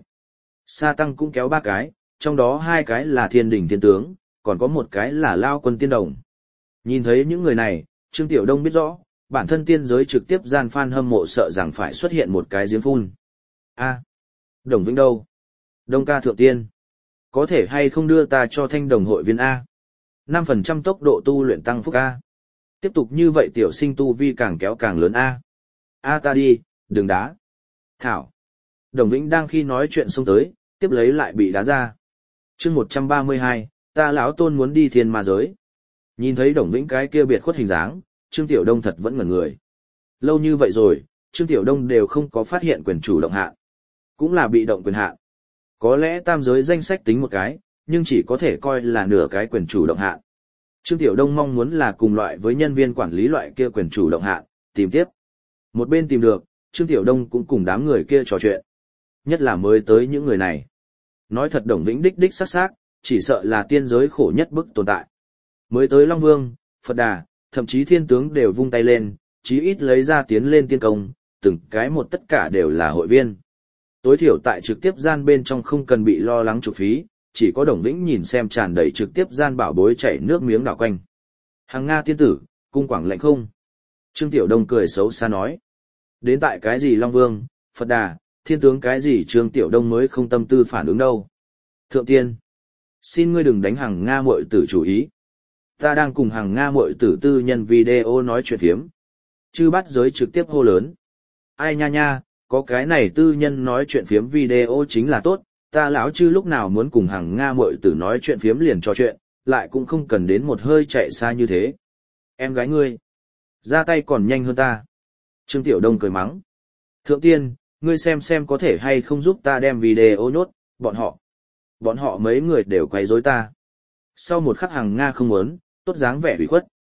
Sa Tăng cũng kéo ba cái, trong đó hai cái là Thiên Đình Thiên Tướng, còn có một cái là Lao Quân Tiên Đồng. Nhìn thấy những người này, Trương Tiểu Đông biết rõ, bản thân tiên giới trực tiếp gian fan hâm mộ sợ rằng phải xuất hiện một cái giếng phun. A, Đồng Vĩnh đâu? Đông ca thượng tiên. Có thể hay không đưa ta cho thanh đồng hội viên A? năm phần trăm tốc độ tu luyện tăng phúc A. Tiếp tục như vậy tiểu sinh tu vi càng kéo càng lớn A. A ta đi, đừng đá. Thảo. Đồng Vĩnh đang khi nói chuyện xông tới, tiếp lấy lại bị đá ra. chương một trăm ba mươi hai, ta lão Tôn muốn đi thiên ma giới. Nhìn thấy Đồng Vĩnh cái kia biệt khuất hình dáng, Trương Tiểu Đông thật vẫn ngẩn người. Lâu như vậy rồi, Trương Tiểu Đông đều không có phát hiện quyền chủ động hạn. Cũng là bị động quyền hạn. Có lẽ tam giới danh sách tính một cái, nhưng chỉ có thể coi là nửa cái quyền chủ động hạn. Trương Tiểu Đông mong muốn là cùng loại với nhân viên quản lý loại kia quyền chủ động hạn, tìm tiếp. Một bên tìm được, Trương Tiểu Đông cũng cùng đám người kia trò chuyện. Nhất là mới tới những người này. Nói thật Đồng Vĩnh đích đích sắc sắc, chỉ sợ là tiên giới khổ nhất bức tồn tại. Mới tới Long Vương, Phật Đà, thậm chí Thiên Tướng đều vung tay lên, chí ít lấy ra tiến lên tiên công, từng cái một tất cả đều là hội viên. Tối thiểu tại trực tiếp gian bên trong không cần bị lo lắng chụp phí, chỉ có Đồng Vĩnh nhìn xem tràn đầy trực tiếp gian bảo bối chảy nước miếng đảo quanh. Hằng Nga tiên tử, cung quảng lạnh không? Trương Tiểu Đông cười xấu xa nói. Đến tại cái gì Long Vương, Phật Đà, Thiên Tướng cái gì Trương Tiểu Đông mới không tâm tư phản ứng đâu. Thượng tiên, xin ngươi đừng đánh Hằng Nga muội tử chủ ý. Ta đang cùng Hằng Nga muội tử tư nhân video nói chuyện phiếm. Chư bắt giới trực tiếp hô lớn. Ai nha nha, có cái này tư nhân nói chuyện phiếm video chính là tốt, ta lão chư lúc nào muốn cùng Hằng Nga muội tử nói chuyện phiếm liền trò chuyện, lại cũng không cần đến một hơi chạy xa như thế. Em gái ngươi, ra tay còn nhanh hơn ta. Trương Tiểu Đông cười mắng. Thượng tiên, ngươi xem xem có thể hay không giúp ta đem video nhốt, bọn họ. Bọn họ mấy người đều quấy rối ta. Sau một khắc Hằng Nga không muốn, tốt dáng vẻ ủy khuất.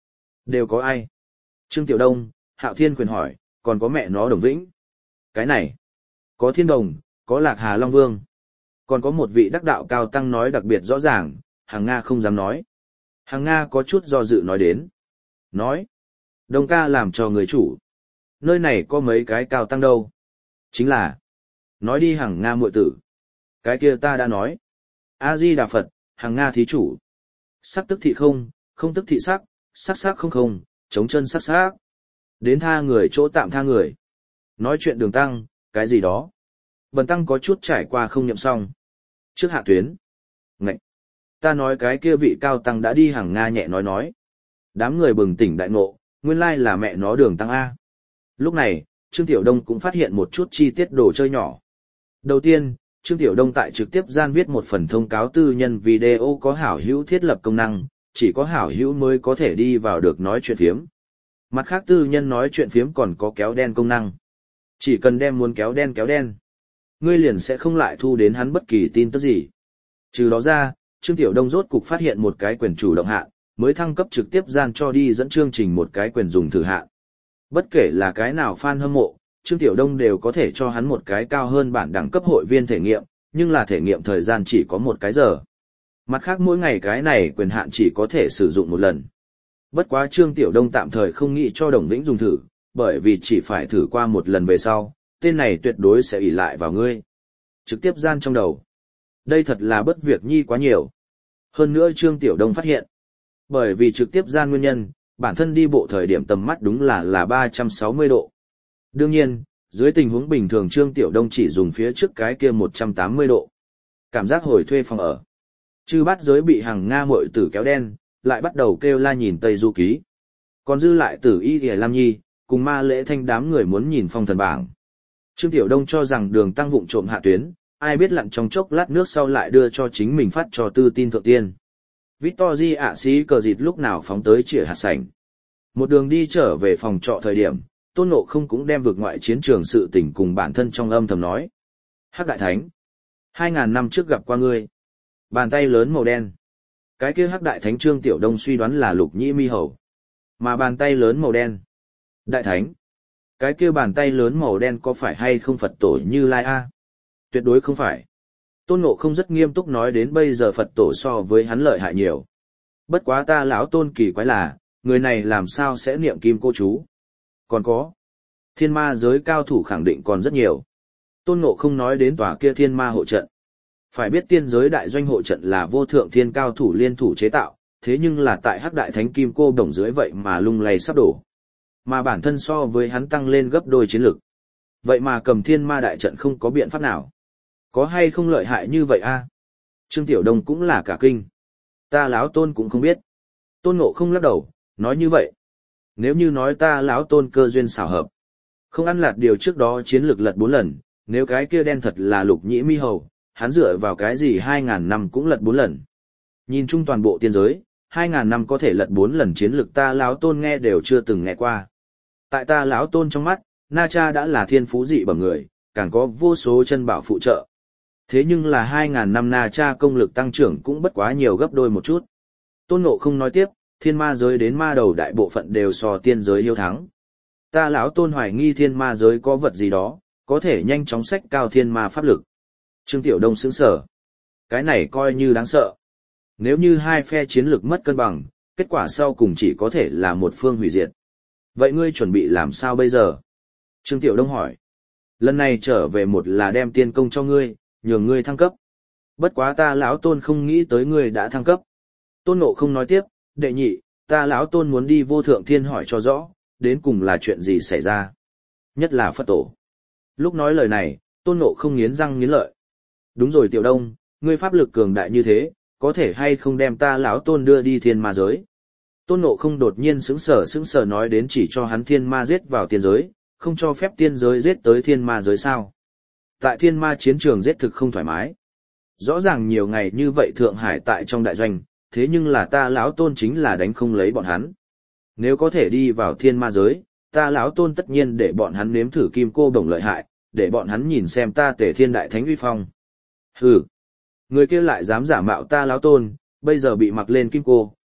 Đều có ai? Trương Tiểu Đông, Hạo Thiên Quyền hỏi, còn có mẹ nó Đồng Vĩnh. Cái này, có Thiên Đồng, có Lạc Hà Long Vương. Còn có một vị đắc đạo cao tăng nói đặc biệt rõ ràng, Hàng Nga không dám nói. Hàng Nga có chút do dự nói đến. Nói, Đông ca làm cho người chủ. Nơi này có mấy cái cao tăng đâu. Chính là, nói đi Hàng Nga muội tử. Cái kia ta đã nói. A-di-đà Phật, Hàng Nga thí chủ. Sắc tức thị không, không tức thị sắc, sắc sắc không không, chống chân sắc sắc. Đến tha người chỗ tạm tha người. Nói chuyện đường tăng, cái gì đó. Bần tăng có chút trải qua không nhậm xong. Trước hạ tuyến. Ngậy. Ta nói cái kia vị cao tăng đã đi Hàng Nga nhẹ nói nói. Đám người bừng tỉnh đại ngộ, nguyên lai là mẹ nó đường tăng A. Lúc này, Trương Tiểu Đông cũng phát hiện một chút chi tiết đồ chơi nhỏ. Đầu tiên, Trương Tiểu Đông tại trực tiếp gian viết một phần thông cáo tư nhân video có hảo hữu thiết lập công năng, chỉ có hảo hữu mới có thể đi vào được nói chuyện phiếm. Mặt khác tư nhân nói chuyện phiếm còn có kéo đen công năng. Chỉ cần đem muốn kéo đen kéo đen, ngươi liền sẽ không lại thu đến hắn bất kỳ tin tức gì. Trừ đó ra, Trương Tiểu Đông rốt cục phát hiện một cái quyền chủ động hạn, mới thăng cấp trực tiếp gian cho đi dẫn chương trình một cái quyền dùng thử hạn. Bất kể là cái nào fan hâm mộ, Trương Tiểu Đông đều có thể cho hắn một cái cao hơn bản đẳng cấp hội viên thể nghiệm, nhưng là thể nghiệm thời gian chỉ có một cái giờ. Mặt khác mỗi ngày cái này quyền hạn chỉ có thể sử dụng một lần. Bất quá Trương Tiểu Đông tạm thời không nghĩ cho Đồng Vĩnh dùng thử, bởi vì chỉ phải thử qua một lần về sau, tên này tuyệt đối sẽ ỷ lại vào ngươi. Trực tiếp gian trong đầu. Đây thật là bất việc nhi quá nhiều. Hơn nữa Trương Tiểu Đông phát hiện, bởi vì trực tiếp gian nguyên nhân, bản thân đi bộ thời điểm tầm mắt đúng là là ba trăm sáu mươi độ. Đương nhiên, dưới tình huống bình thường Trương Tiểu Đông chỉ dùng phía trước cái kia một trăm tám mươi độ. Cảm giác hồi thuê phòng ở. Chư bát giới bị Hàng Nga muội tử kéo đen, lại bắt đầu kêu la nhìn Tây Du Ký. Còn dư lại Tử Y Ghề Lam Nhi, cùng Ma Lễ Thanh đám người muốn nhìn phong thần bảng. Trương Tiểu Đông cho rằng đường tăng vụng trộm hạ tuyến, ai biết lặn trong chốc lát nước sau lại đưa cho chính mình phát cho tư tin thượng tiên. Victory ạ sĩ cờ dịt lúc nào phóng tới chĩa hạt sảnh. Một đường đi trở về phòng trọ thời điểm, Tôn Ngộ Không cũng đem vượt ngoại chiến trường sự tình cùng bản thân trong âm thầm nói. Hắc Đại Thánh, hai ngàn năm trước gặp qua ngươi. Bàn tay lớn màu đen. Cái kia Hắc Đại Thánh Trương Tiểu Đông suy đoán là Lục Nhĩ Mi Hầu. Mà bàn tay lớn màu đen. Đại Thánh. Cái kia bàn tay lớn màu đen có phải hay không Phật tổ Như Lai A? Tuyệt đối không phải. Tôn Ngộ Không rất nghiêm túc nói đến bây giờ Phật tổ so với hắn lợi hại nhiều. Bất quá ta lão Tôn kỳ quái là, người này làm sao sẽ niệm kim cô chú? Còn có. Thiên ma giới cao thủ khẳng định còn rất nhiều. Tôn Ngộ Không nói đến tòa kia thiên ma hộ trận. Phải biết tiên giới đại doanh hộ trận là vô thượng thiên cao thủ liên thủ chế tạo, thế nhưng là tại Hắc Đại Thánh Kim Cô Đồng dưới vậy mà lung lay sắp đổ. Mà bản thân so với hắn tăng lên gấp đôi chiến lực. Vậy mà cầm thiên ma đại trận không có biện pháp nào. Có hay không lợi hại như vậy a? Trương Tiểu Đông cũng là cả kinh. Ta lão Tôn cũng không biết. Tôn Ngộ Không lắc đầu, nói như vậy. Nếu như nói ta lão Tôn cơ duyên xảo hợp. Không ăn lạt điều trước đó chiến lược lật bốn lần, nếu cái kia đen thật là Lục Nhĩ Mi Hầu, hắn dựa vào cái gì hai ngàn năm cũng lật bốn lần. Nhìn chung toàn bộ tiên giới, hai ngàn năm có thể lật bốn lần chiến lược ta lão Tôn nghe đều chưa từng nghe qua. Tại ta lão Tôn trong mắt, Na Cha đã là thiên phú dị bẩm người, càng có vô số chân bảo phụ trợ. Thế nhưng là hai ngàn năm Na Cha công lực tăng trưởng cũng bất quá nhiều gấp đôi một chút. Tôn Ngộ Không nói tiếp, thiên ma giới đến ma đầu đại bộ phận đều so tiên giới hiếu thắng. Ta lão Tôn hoài nghi thiên ma giới có vật gì đó, có thể nhanh chóng xách cao thiên ma pháp lực. Trương Tiểu Đông sững sờ. Cái này coi như đáng sợ. Nếu như hai phe chiến lược mất cân bằng, kết quả sau cùng chỉ có thể là một phương hủy diệt. Vậy ngươi chuẩn bị làm sao bây giờ? Trương Tiểu Đông hỏi. Lần này trở về một là đem tiên công cho ngươi, nhường ngươi thăng cấp. Bất quá ta lão Tôn không nghĩ tới ngươi đã thăng cấp. Tôn Ngộ Không nói tiếp, đệ nhị, ta lão Tôn muốn đi vô thượng thiên hỏi cho rõ, đến cùng là chuyện gì xảy ra. Nhất là Phật tổ. Lúc nói lời này, Tôn Ngộ Không nghiến răng nghiến lợi. Đúng rồi Tiểu Đông, ngươi pháp lực cường đại như thế, có thể hay không đem ta lão Tôn đưa đi thiên ma giới. Tôn Ngộ Không đột nhiên sững sờ sững sờ nói đến chỉ cho hắn thiên ma giết vào tiên giới, không cho phép tiên giới giết tới thiên ma giới sao. Tại thiên ma chiến trường giết thực không thoải mái. Rõ ràng nhiều ngày như vậy Thượng Hải tại trong đại doanh, thế nhưng là ta lão Tôn chính là đánh không lấy bọn hắn. Nếu có thể đi vào thiên ma giới, ta lão Tôn tất nhiên để bọn hắn nếm thử kim cô đồng lợi hại, để bọn hắn nhìn xem ta Tề Thiên Đại Thánh uy phong. Hừ, người kia lại dám giả mạo ta lão Tôn, bây giờ bị mặc lên kim cô,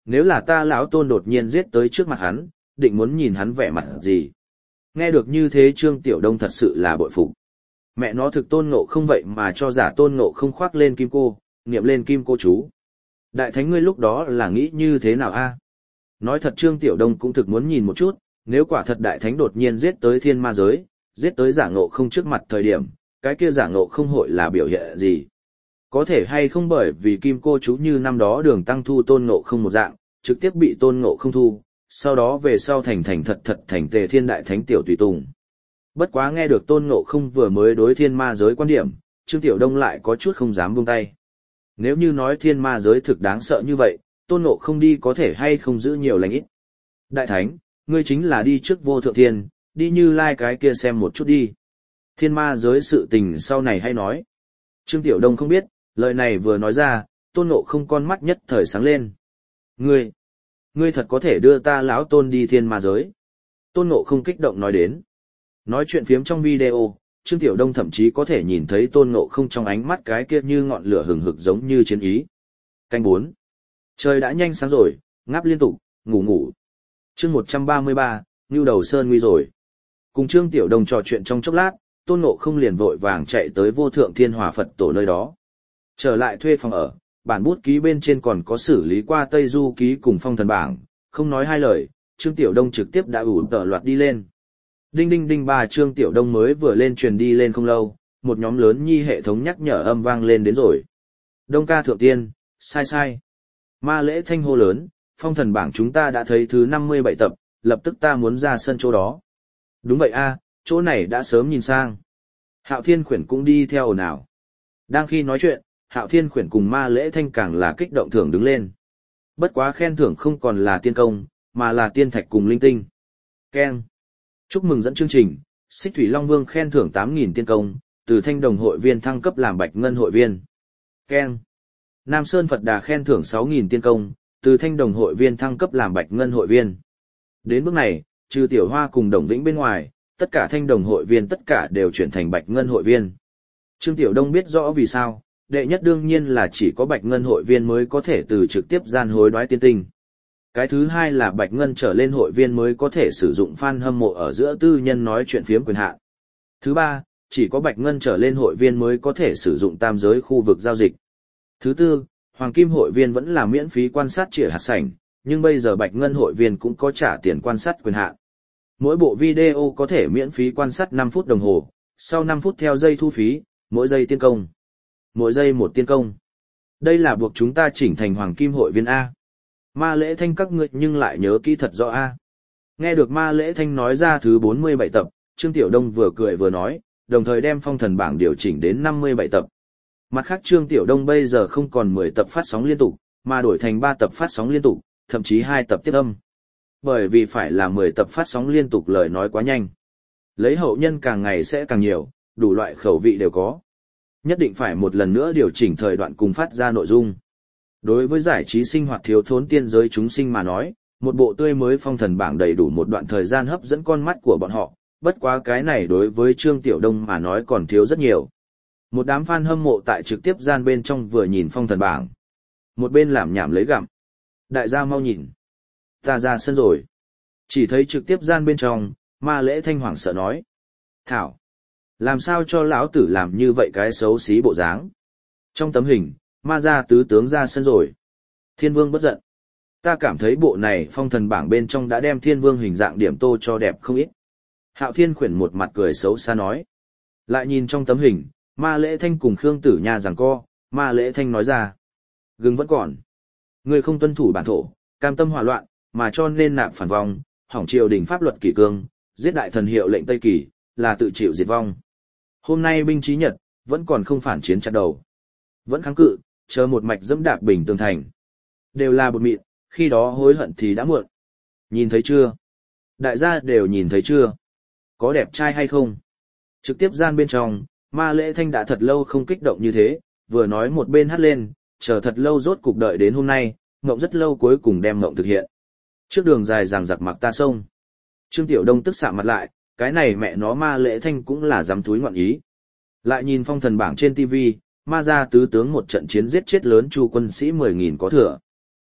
nếu là ta lão tôn đột nhiên giết tới trước mặt hắn, định muốn nhìn hắn vẻ mặt gì. Nghe được như thế Trương Tiểu Đông thật sự là bội phục. Mẹ nó thực tôn ngộ không vậy mà cho giả tôn ngộ không khoác lên kim cô, niệm lên kim cô chú. Đại thánh ngươi lúc đó là nghĩ như thế nào a? Nói thật Trương Tiểu Đông cũng thực muốn nhìn một chút, nếu quả thật đại thánh đột nhiên giết tới thiên ma giới, giết tới giả ngộ không trước mặt thời điểm, cái kia giả ngộ không hội là biểu hiện gì? Có thể hay không bởi vì kim cô chú như năm đó đường tăng thu tôn ngộ không một dạng, trực tiếp bị tôn ngộ không thu, sau đó về sau thành thành thật thật thành tề thiên đại thánh tiểu tùy tùng. Bất quá nghe được tôn ngộ không vừa mới đối thiên ma giới quan điểm, Trương Tiểu Đông lại có chút không dám buông tay. Nếu như nói thiên ma giới thực đáng sợ như vậy, tôn ngộ không đi có thể hay không giữ nhiều lành ít. Đại thánh, ngươi chính là đi trước vô thượng thiên, đi Như Lai cái kia xem một chút đi. Thiên ma giới sự tình sau này hay nói. Trương Tiểu Đông không biết, lời này vừa nói ra, tôn ngộ không con mắt nhất thời sáng lên. Ngươi, ngươi thật có thể đưa ta lão tôn đi thiên ma giới. Tôn ngộ không kích động nói đến. Nói chuyện phiếm trong video, Trương Tiểu Đông thậm chí có thể nhìn thấy tôn ngộ không trong ánh mắt cái kia như ngọn lửa hừng hực giống như chiến ý. Canh bốn. Trời đã nhanh sáng rồi, ngáp liên tục, ngủ ngủ. Chương một trăm ba mươi ba, Ngưu Đầu Sơn nguy rồi. Cùng Trương Tiểu Đông trò chuyện trong chốc lát, tôn ngộ không liền vội vàng chạy tới vô thượng thiên hòa Phật tổ nơi đó. Trở lại thuê phòng ở, bản bút ký bên trên còn có xử lý qua Tây Du ký cùng phong thần bảng, không nói hai lời, Trương Tiểu Đông trực tiếp đã ủ tờ loạt đi lên. Đinh đinh đinh ba Trương Tiểu Đông mới vừa lên truyền đi lên không lâu, một nhóm lớn nhi hệ thống nhắc nhở âm vang lên đến rồi. Đông ca thượng tiên, sai sai. Ma lễ thanh hô lớn, phong thần bảng chúng ta đã thấy thứ năm mươi bảy tập, lập tức ta muốn ra sân chỗ đó. Đúng vậy a, chỗ này đã sớm nhìn sang. Hạo Thiên Khuyển cũng đi theo ồn ào. Đang khi nói chuyện, Hạo Thiên Khuyển cùng Ma lễ thanh càng là kích động thưởng đứng lên. Bất quá khen thưởng không còn là tiên công, mà là tiên thạch cùng linh tinh. Keng. Chúc mừng dẫn chương trình, Xích Thủy Long Vương khen thưởng tám nghìn tiên công, từ Thanh Đồng hội viên thăng cấp làm Bạch Ngân hội viên. Keng. Nam Sơn Phật Đà khen thưởng sáu nghìn tiên công, từ Thanh Đồng hội viên thăng cấp làm Bạch Ngân hội viên. Đến bước này, trừ Tiểu Hoa cùng Đồng Vĩnh bên ngoài, tất cả Thanh Đồng hội viên tất cả đều chuyển thành Bạch Ngân hội viên. Trương Tiểu Đông biết rõ vì sao, đệ nhất đương nhiên là chỉ có Bạch Ngân hội viên mới có thể từ trực tiếp gian hối đoái tiên tinh. Cái thứ hai là Bạch Ngân trở lên hội viên mới có thể sử dụng fan hâm mộ ở giữa tư nhân nói chuyện phiếm quyền hạn. Thứ ba, chỉ có Bạch Ngân trở lên hội viên mới có thể sử dụng tam giới khu vực giao dịch. Thứ tư, Hoàng Kim hội viên vẫn là miễn phí quan sát trịa hạt sảnh, nhưng bây giờ Bạch Ngân hội viên cũng có trả tiền quan sát quyền hạn. Mỗi bộ video có thể miễn phí quan sát năm phút đồng hồ, sau năm phút theo giây thu phí, mỗi giây tiên công. Mỗi giây một tiên công. Đây là buộc chúng ta chỉnh thành Hoàng Kim hội viên A. Ma lễ thanh các ngươi nhưng lại nhớ kỹ thật rõ A. Nghe được Ma lễ thanh nói ra thứ bốn mươi bảy tập, Trương Tiểu Đông vừa cười vừa nói, đồng thời đem phong thần bảng điều chỉnh đến năm mươi bảy tập. Mặt khác Trương Tiểu Đông bây giờ không còn mười tập phát sóng liên tục, mà đổi thành ba tập phát sóng liên tục, thậm chí hai tập tiếp âm. Bởi vì phải là mười tập phát sóng liên tục lời nói quá nhanh. Lấy hậu nhân càng ngày sẽ càng nhiều, đủ loại khẩu vị đều có. Nhất định phải một lần nữa điều chỉnh thời đoạn cùng phát ra nội dung. Đối với giải trí sinh hoạt thiếu thốn tiên giới chúng sinh mà nói, một bộ tươi mới phong thần bảng đầy đủ một đoạn thời gian hấp dẫn con mắt của bọn họ, bất quá cái này đối với Trương Tiểu Đông mà nói còn thiếu rất nhiều. Một đám fan hâm mộ tại trực tiếp gian bên trong vừa nhìn phong thần bảng. Một bên làm nhảm lấy gặm. Đại gia mau nhìn. Ta ra sân rồi. Chỉ thấy trực tiếp gian bên trong, Ma lễ thanh hoảng sợ nói. Thảo. Làm sao cho lão tử làm như vậy cái xấu xí bộ dáng. Trong tấm hình, Ma gia tứ tướng ra sân rồi. Thiên Vương bất giận. Ta cảm thấy bộ này phong thần bảng bên trong đã đem Thiên Vương hình dạng điểm tô cho đẹp không ít. Hạo Thiên Khuyển một mặt cười xấu xa nói. Lại nhìn trong tấm hình, Ma lễ thanh cùng Khương Tử Nha giằng co, Ma lễ thanh nói ra. Gừng vẫn còn. Người không tuân thủ bản thổ, cam tâm hòa loạn, mà cho nên nạp phản vong, hỏng triều đình pháp luật kỷ cương, giết đại thần hiệu lệnh Tây Kỳ, là tự chịu diệt vong. Hôm nay binh trí Nhật, vẫn còn không phản chiến chặt đầu. Vẫn kháng cự, chờ một mạch dẫm đạp bình tường thành. Đều là bột mịn, khi đó hối hận thì đã muộn. Nhìn thấy chưa? Đại gia đều nhìn thấy chưa? Có đẹp trai hay không? Trực tiếp gian bên trong, Ma lễ thanh đã thật lâu không kích động như thế, vừa nói một bên hát lên, chờ thật lâu rốt cục đợi đến hôm nay, mộng rất lâu cuối cùng đem mộng thực hiện. Trước đường dài ràng giặc mặc ta sông. Trương Tiểu Đông tức xạ mặt lại, cái này mẹ nó Ma lễ thanh cũng là dám túi ngoạn ý. Lại nhìn phong thần bảng trên ti vi, Ma gia tứ tướng một trận chiến giết chết lớn Chu quân sĩ mười nghìn có thừa.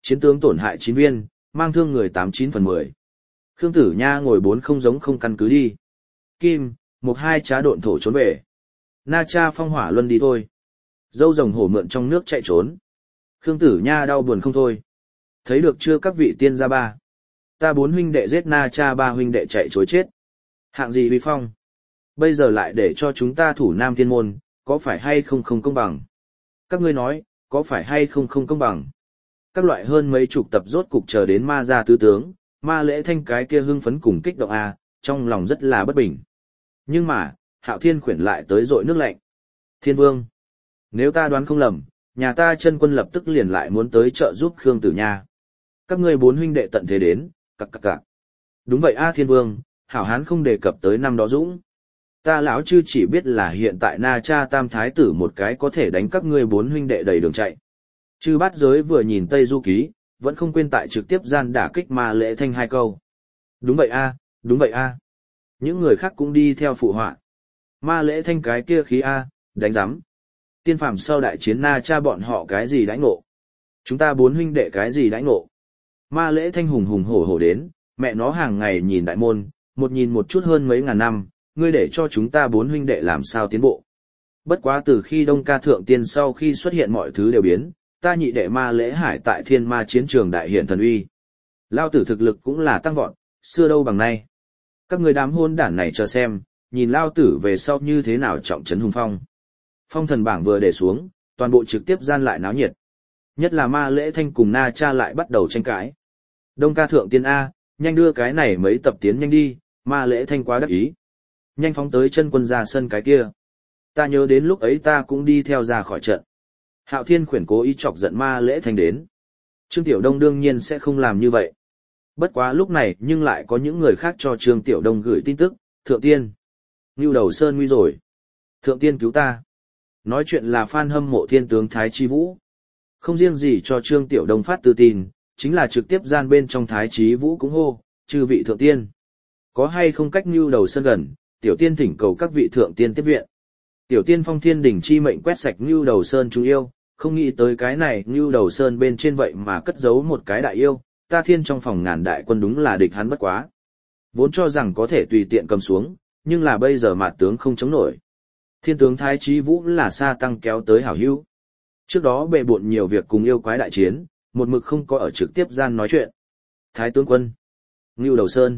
Chiến tướng tổn hại chín viên, mang thương người tám chín phần mười. Khương Tử Nha ngồi bốn không giống không căn cứ đi. Kim, một hai trá độn thổ trốn về. Na Cha phong hỏa luân đi thôi. Dâu rồng hổ mượn trong nước chạy trốn. Khương Tử Nha đau buồn không thôi. Thấy được chưa các vị tiên gia ba. Ta bốn huynh đệ giết Na Cha ba huynh đệ chạy trối chết. Hạng gì uy phong. Bây giờ lại để cho chúng ta thủ Nam Thiên Môn, có phải hay không không công bằng? Các ngươi nói, có phải hay không không công bằng? Các loại hơn mấy chục tập rốt cục chờ đến ma gia tứ tướng, ma lễ thanh cái kia hưng phấn cùng kích động a, trong lòng rất là bất bình. Nhưng mà, Hạo Thiên khuyển lại tới dội nước lạnh. Thiên Vương, nếu ta đoán không lầm, nhà ta chân quân lập tức liền lại muốn tới trợ giúp Khương Tử Nha. Các ngươi bốn huynh đệ tận thế đến, cặc cặc cặc. Đúng vậy a Thiên Vương, hảo hán không đề cập tới năm đó dũng. Ta lão chư chỉ biết là hiện tại Na Cha tam thái tử một cái có thể đánh các ngươi bốn huynh đệ đầy đường chạy. Chư bát giới vừa nhìn Tây Du Ký, vẫn không quên tại trực tiếp gian đả kích ma lễ thanh hai câu. Đúng vậy a, đúng vậy a. Những người khác cũng đi theo phụ họa. Ma lễ thanh cái kia khí a, đánh giám. Tiên phàm sau đại chiến Na Cha bọn họ cái gì đãi ngộ. Chúng ta bốn huynh đệ cái gì đãi ngộ. Ma lễ thanh hùng hùng hổ hổ đến, mẹ nó hàng ngày nhìn đại môn, một nhìn một chút hơn mấy ngàn năm, ngươi để cho chúng ta bốn huynh đệ làm sao tiến bộ. Bất quá từ khi Đông Ca Thượng Tiên sau khi xuất hiện mọi thứ đều biến, ta nhị đệ ma lễ hải tại thiên ma chiến trường đại hiện thần uy. Lao tử thực lực cũng là tăng vọt, xưa đâu bằng nay. Các người đám hôn đản này chờ xem, nhìn Lao tử về sau như thế nào trọng trấn hùng phong. Phong thần bảng vừa để xuống, toàn bộ trực tiếp gian lại náo nhiệt. Nhất là ma lễ thanh cùng Na Cha lại bắt đầu tranh cãi. Đông Ca Thượng Tiên A, nhanh đưa cái này mấy tập tiến nhanh đi, ma lễ thanh quá đắc ý. Nhanh phóng tới chân quân ra sân cái kia. Ta nhớ đến lúc ấy ta cũng đi theo ra khỏi trận. Hạo Thiên khuyển cố ý chọc giận ma lễ thanh đến. Trương Tiểu Đông đương nhiên sẽ không làm như vậy. Bất quá lúc này nhưng lại có những người khác cho Trương Tiểu Đông gửi tin tức. Thượng Tiên. Ngưu Đầu Sơn nguy rồi. Thượng Tiên cứu ta. Nói chuyện là fan hâm mộ thiên tướng Thái Chí Vũ. Không riêng gì cho Trương Tiểu Đông phát tư tin, chính là trực tiếp gian bên trong Thái Chí Vũ cũng hô, chư vị Thượng Tiên. Có hay không cách Ngưu Đầu Sơn gần, Tiểu Tiên thỉnh cầu các vị Thượng Tiên tiếp viện. Tiểu Tiên phong thiên đỉnh chi mệnh quét sạch Ngưu Đầu Sơn chúng yêu, không nghĩ tới cái này Ngưu Đầu Sơn bên trên vậy mà cất giấu một cái đại yêu, ta thiên trong phòng ngàn đại quân đúng là địch hắn bất quá. Vốn cho rằng có thể tùy tiện cầm xuống, nhưng là bây giờ mạt tướng không chống nổi. Thiên tướng Thái Chí Vũ là sa tăng kéo tới hảo hữu. Trước đó bệ bộn nhiều việc cùng yêu quái đại chiến, một mực không có ở trực tiếp gian nói chuyện. Thái tướng quân. Ngưu Đầu Sơn.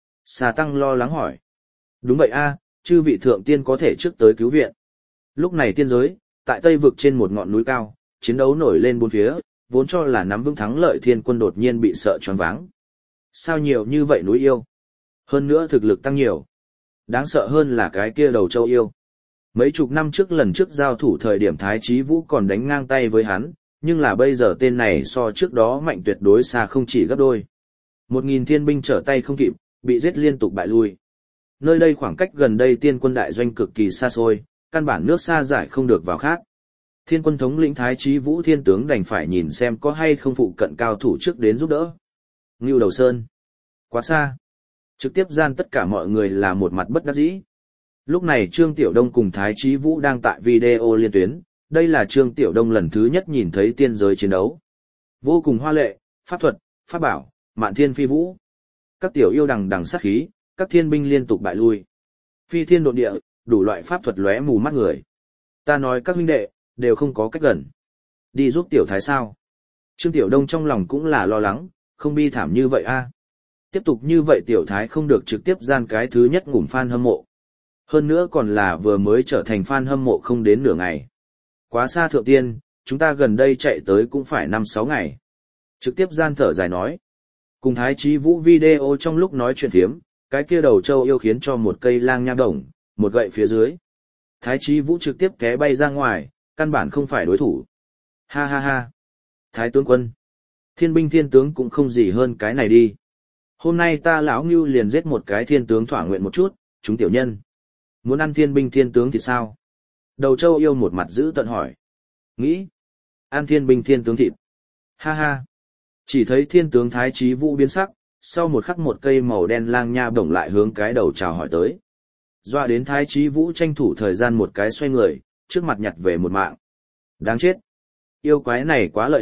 Sa tăng lo lắng hỏi. Đúng vậy a, chư vị Thượng Tiên có thể trước tới cứu viện. Lúc này tiên giới, tại Tây vực trên một ngọn núi cao, chiến đấu nổi lên bốn phía, vốn cho là nắm vững thắng lợi thiên quân đột nhiên bị sợ choáng váng. Sao nhiều như vậy núi yêu? Hơn nữa thực lực tăng nhiều. Đáng sợ hơn là cái kia đầu châu yêu. Mấy chục năm trước lần trước giao thủ thời điểm Thái Chí Vũ còn đánh ngang tay với hắn, nhưng là bây giờ tên này so trước đó mạnh tuyệt đối xa không chỉ gấp đôi. Một nghìn thiên binh trở tay không kịp, bị giết liên tục bại lui. Nơi đây khoảng cách gần đây tiên quân đại doanh cực kỳ xa xôi, căn bản nước xa giải không được vào khác. Thiên quân thống lĩnh Thái Chí Vũ thiên tướng đành phải nhìn xem có hay không phụ cận cao thủ trước đến giúp đỡ. Ngưu Đầu Sơn. Quá xa. Trực tiếp gian tất cả mọi người là một mặt bất đắc dĩ. Lúc này Trương Tiểu Đông cùng Thái Chí Vũ đang tại video liên tuyến, đây là Trương Tiểu Đông lần thứ nhất nhìn thấy tiên giới chiến đấu. Vô cùng hoa lệ, pháp thuật, pháp bảo, mạn thiên phi vũ. Các tiểu yêu đằng đằng sát khí, các thiên binh liên tục bại lui. Phi thiên độn địa, đủ loại pháp thuật lóe mù mắt người. Ta nói các huynh đệ, đều không có cách gần. Đi giúp Tiểu Thái sao? Trương Tiểu Đông trong lòng cũng là lo lắng, không bi thảm như vậy a. Tiếp tục như vậy Tiểu Thái không được trực tiếp gian cái thứ nhất ngủm fan hâm mộ. Hơn nữa còn là vừa mới trở thành fan hâm mộ không đến nửa ngày. Quá xa Thượng Tiên, chúng ta gần đây chạy tới cũng phải năm sáu ngày. Trực tiếp gian thở dài nói. Cùng Thái Chí Vũ video trong lúc nói chuyện thiếm, cái kia đầu châu yêu khiến cho một cây lang nha đồng, một gậy phía dưới. Thái Chí Vũ trực tiếp té bay ra ngoài, căn bản không phải đối thủ. Ha ha ha. Thái tướng quân. Thiên binh thiên tướng cũng không gì hơn cái này đi. Hôm nay ta lão Ngưu liền giết một cái thiên tướng thỏa nguyện một chút, chúng tiểu nhân. Muốn ăn thiên binh thiên tướng thì sao? Đầu châu yêu một mặt giữ tận hỏi. Nghĩ. Ăn thiên binh thiên tướng thịt. Ha ha. Chỉ thấy thiên tướng Thái Chí Vũ biến sắc, sau một khắc một cây màu đen lang nha bổng lại hướng cái đầu chào hỏi tới. Doa đến Thái Chí Vũ tranh thủ thời gian một cái xoay người, trước mặt nhặt về một mạng. Đáng chết. Yêu quái này quá lợi hại,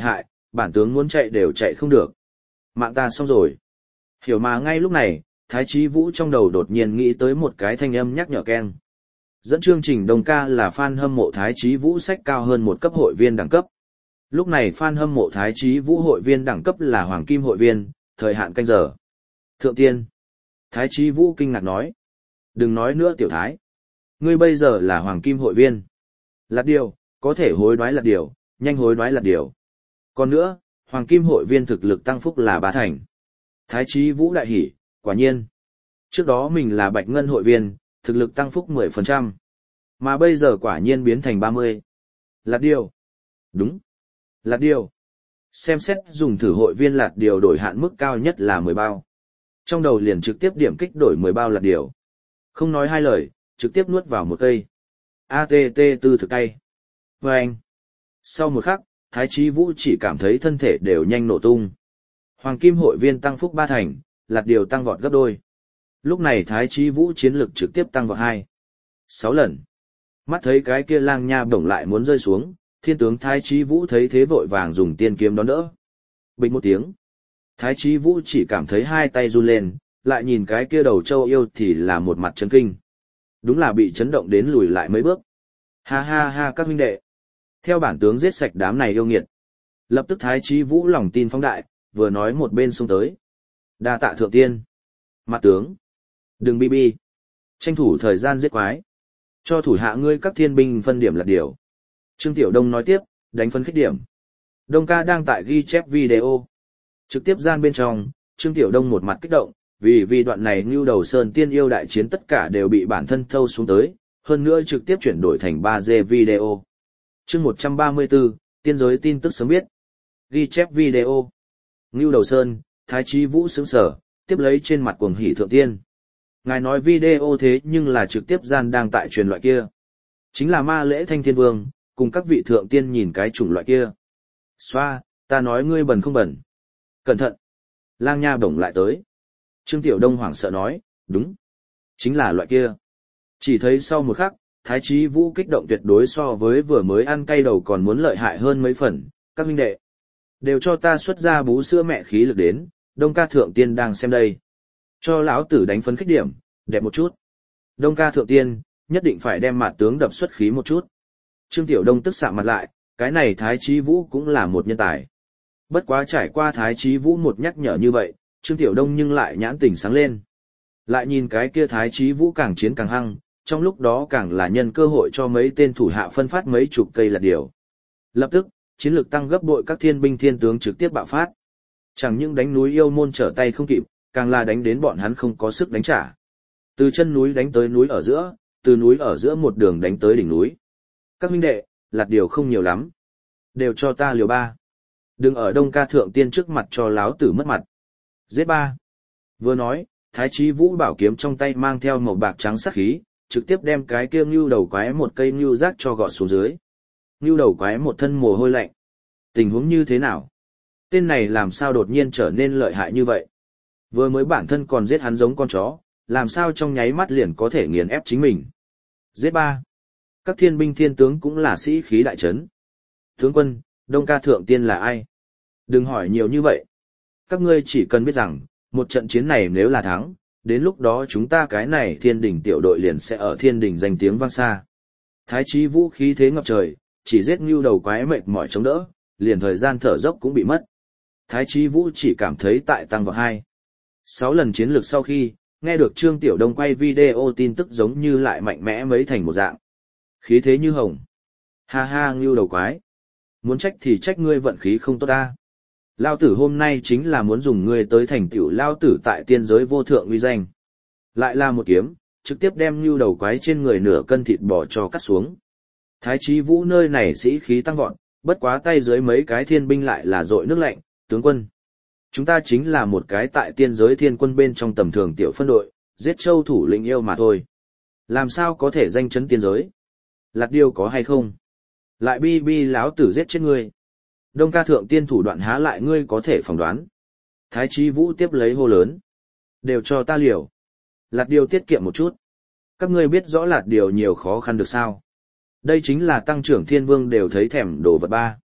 bản tướng muốn chạy đều chạy không được. Mạng ta xong rồi. Hiểu mà ngay lúc này, Thái Chí Vũ trong đầu đột nhiên nghĩ tới một cái thanh âm nhắc nhở keng. Dẫn chương trình Đông ca là fan hâm mộ Thái Chí Vũ sách cao hơn một cấp hội viên đẳng cấp. Lúc này fan hâm mộ Thái Chí Vũ hội viên đẳng cấp là Hoàng Kim hội viên, thời hạn canh giờ. Thượng tiên. Thái Chí Vũ kinh ngạc nói. Đừng nói nữa tiểu thái. Ngươi bây giờ là Hoàng Kim hội viên. Lạt điều, có thể hối đoái lạt điều, nhanh hối đoái lạt điều. Còn nữa, Hoàng Kim hội viên thực lực tăng phúc là ba thành. Thái Chí Vũ đại hỉ, quả nhiên. Trước đó mình là Bạch Ngân hội viên, thực lực tăng phúc mười phần trăm. Mà bây giờ quả nhiên biến thành ba mươi. Lạt điều. Đúng. Lạt điều. Xem xét dùng thử hội viên lạt điều đổi hạn mức cao nhất là mười bao. Trong đầu liền trực tiếp điểm kích đổi mười bao lạt điều. Không nói hai lời, trực tiếp nuốt vào một cây. a tê tê tư thực tay. Và anh. Sau một khắc, Thái Chí Vũ chỉ cảm thấy thân thể đều nhanh nổ tung. Hoàng Kim hội viên tăng phúc ba thành, lạt điều tăng vọt gấp đôi. Lúc này Thái Chí Vũ chiến lực trực tiếp tăng vọt hai. sáu lần. Mắt thấy cái kia lang nha bổng lại muốn rơi xuống, thiên tướng Thái Chí Vũ thấy thế vội vàng dùng tiên kiếm đón đỡ. Bình một tiếng. Thái Chí Vũ chỉ cảm thấy hai tay run lên, lại nhìn cái kia đầu châu yêu thì là một mặt chấn kinh. Đúng là bị chấn động đến lùi lại mấy bước. Ha ha ha các huynh đệ. Theo bản tướng giết sạch đám này yêu nghiệt. Lập tức Thái Chí Vũ lòng tin phóng đại, vừa nói một bên xông tới. Đa tạ thượng tiên. Mặt tướng. Đừng bi bi. Tranh thủ thời gian giết quái. Cho thủ hạ ngươi các thiên binh phân điểm là điều. Trương Tiểu Đông nói tiếp, đánh phân khích điểm. Đông ca đang tại ghi chép video. Trực tiếp gian bên trong, Trương Tiểu Đông một mặt kích động, vì vì đoạn này Ngưu Đầu Sơn tiên yêu đại chiến tất cả đều bị bản thân thâu xuống tới, hơn nữa trực tiếp chuyển đổi thành ba D video. Chương một trăm ba mươi tư, tiên giới tin tức sớm biết. Ghi chép video. Ngưu Đầu Sơn, Thái Chí Vũ sững sở, tiếp lấy trên mặt cuồng hỉ thượng tiên. Ngài nói video thế nhưng là trực tiếp gian đang tại truyền loại kia. Chính là ma lễ thanh thiên vương, cùng các vị thượng tiên nhìn cái chủng loại kia. Xoa, ta nói ngươi bẩn không bẩn. Cẩn thận. Lang nha bổng lại tới. Trương Tiểu Đông hoảng sợ nói, đúng. Chính là loại kia. Chỉ thấy sau một khắc, Thái Chí Vũ kích động tuyệt đối so với vừa mới ăn cay đầu còn muốn lợi hại hơn mấy phần, các huynh đệ. Đều cho ta xuất ra bú sữa mẹ khí lực đến, Đông ca thượng tiên đang xem đây. Cho lão tử đánh phấn khích điểm, đẹp một chút. Đông ca thượng tiên, nhất định phải đem mặt tướng đập xuất khí một chút. Trương Tiểu Đông tức sạm mặt lại, cái này Thái Chí Vũ cũng là một nhân tài. Bất quá trải qua Thái Chí Vũ một nhắc nhở như vậy, Trương Tiểu Đông nhưng lại nhãn tình sáng lên. Lại nhìn cái kia Thái Chí Vũ càng chiến càng hăng, trong lúc đó càng là nhân cơ hội cho mấy tên thủ hạ phân phát mấy chục cây là điều. Lập tức, chiến lược tăng gấp bội các thiên binh thiên tướng trực tiếp bạo phát. Chẳng những đánh núi yêu môn trở tay không kịp, càng là đánh đến bọn hắn không có sức đánh trả. Từ chân núi đánh tới núi ở giữa, từ núi ở giữa một đường đánh tới đỉnh núi. Các huynh đệ, lạt điều không nhiều lắm. Đều cho ta liều ba. Đừng ở Đông ca thượng tiên trước mặt cho láo tử mất mặt. Giết ba. Vừa nói, Thái Chí Vũ bảo kiếm trong tay mang theo màu bạc trắng sắc khí, trực tiếp đem cái kia ngưu đầu quái một cây ngưu rác cho gọt xuống dưới. Ngưu đầu quái một thân mồ hôi lạnh. Tình huống như thế nào? Tên này làm sao đột nhiên trở nên lợi hại như vậy? Vừa mới bản thân còn giết hắn giống con chó, làm sao trong nháy mắt liền có thể nghiền ép chính mình? Giết ba. Các thiên binh thiên tướng cũng là sĩ khí đại trấn. Tướng quân, Đông ca thượng tiên là ai? Đừng hỏi nhiều như vậy. Các ngươi chỉ cần biết rằng, một trận chiến này nếu là thắng, đến lúc đó chúng ta cái này thiên đình tiểu đội liền sẽ ở thiên đình danh tiếng vang xa. Thái Chí Vũ khí thế ngập trời, chỉ giết ngưu đầu quái mệt mỏi chống đỡ, liền thời gian thở dốc cũng bị mất. Thái Chí Vũ chỉ cảm thấy tại tăng vào hai. Sáu lần chiến lược sau khi, nghe được Trương Tiểu Đông quay video tin tức giống như lại mạnh mẽ mấy thành một dạng. Khí thế như hồng. Ha ha ngưu đầu quái. Muốn trách thì trách ngươi vận khí không tốt ta. Lao tử hôm nay chính là muốn dùng ngươi tới thành tựu Lao tử tại tiên giới vô thượng uy danh. Lại là một kiếm, trực tiếp đem ngưu đầu quái trên người nửa cân thịt bò cho cắt xuống. Thái Chí Vũ nơi này sĩ khí tăng vọt, bất quá tay dưới mấy cái thiên binh lại là dội nước lạnh, tướng quân. Chúng ta chính là một cái tại tiên giới thiên quân bên trong tầm thường tiểu phân đội, giết châu thủ lĩnh yêu mà thôi. Làm sao có thể danh chấn tiên giới? Lạt điều có hay không? Lại bi bi láo tử giết chết ngươi. Đông ca thượng tiên thủ đoạn há lại ngươi có thể phỏng đoán. Thái Chí Vũ tiếp lấy hô lớn. Đều cho ta liều. Lạt điều tiết kiệm một chút. Các ngươi biết rõ lạt điều nhiều khó khăn được sao? Đây chính là tăng trưởng thiên vương đều thấy thèm đồ vật ba.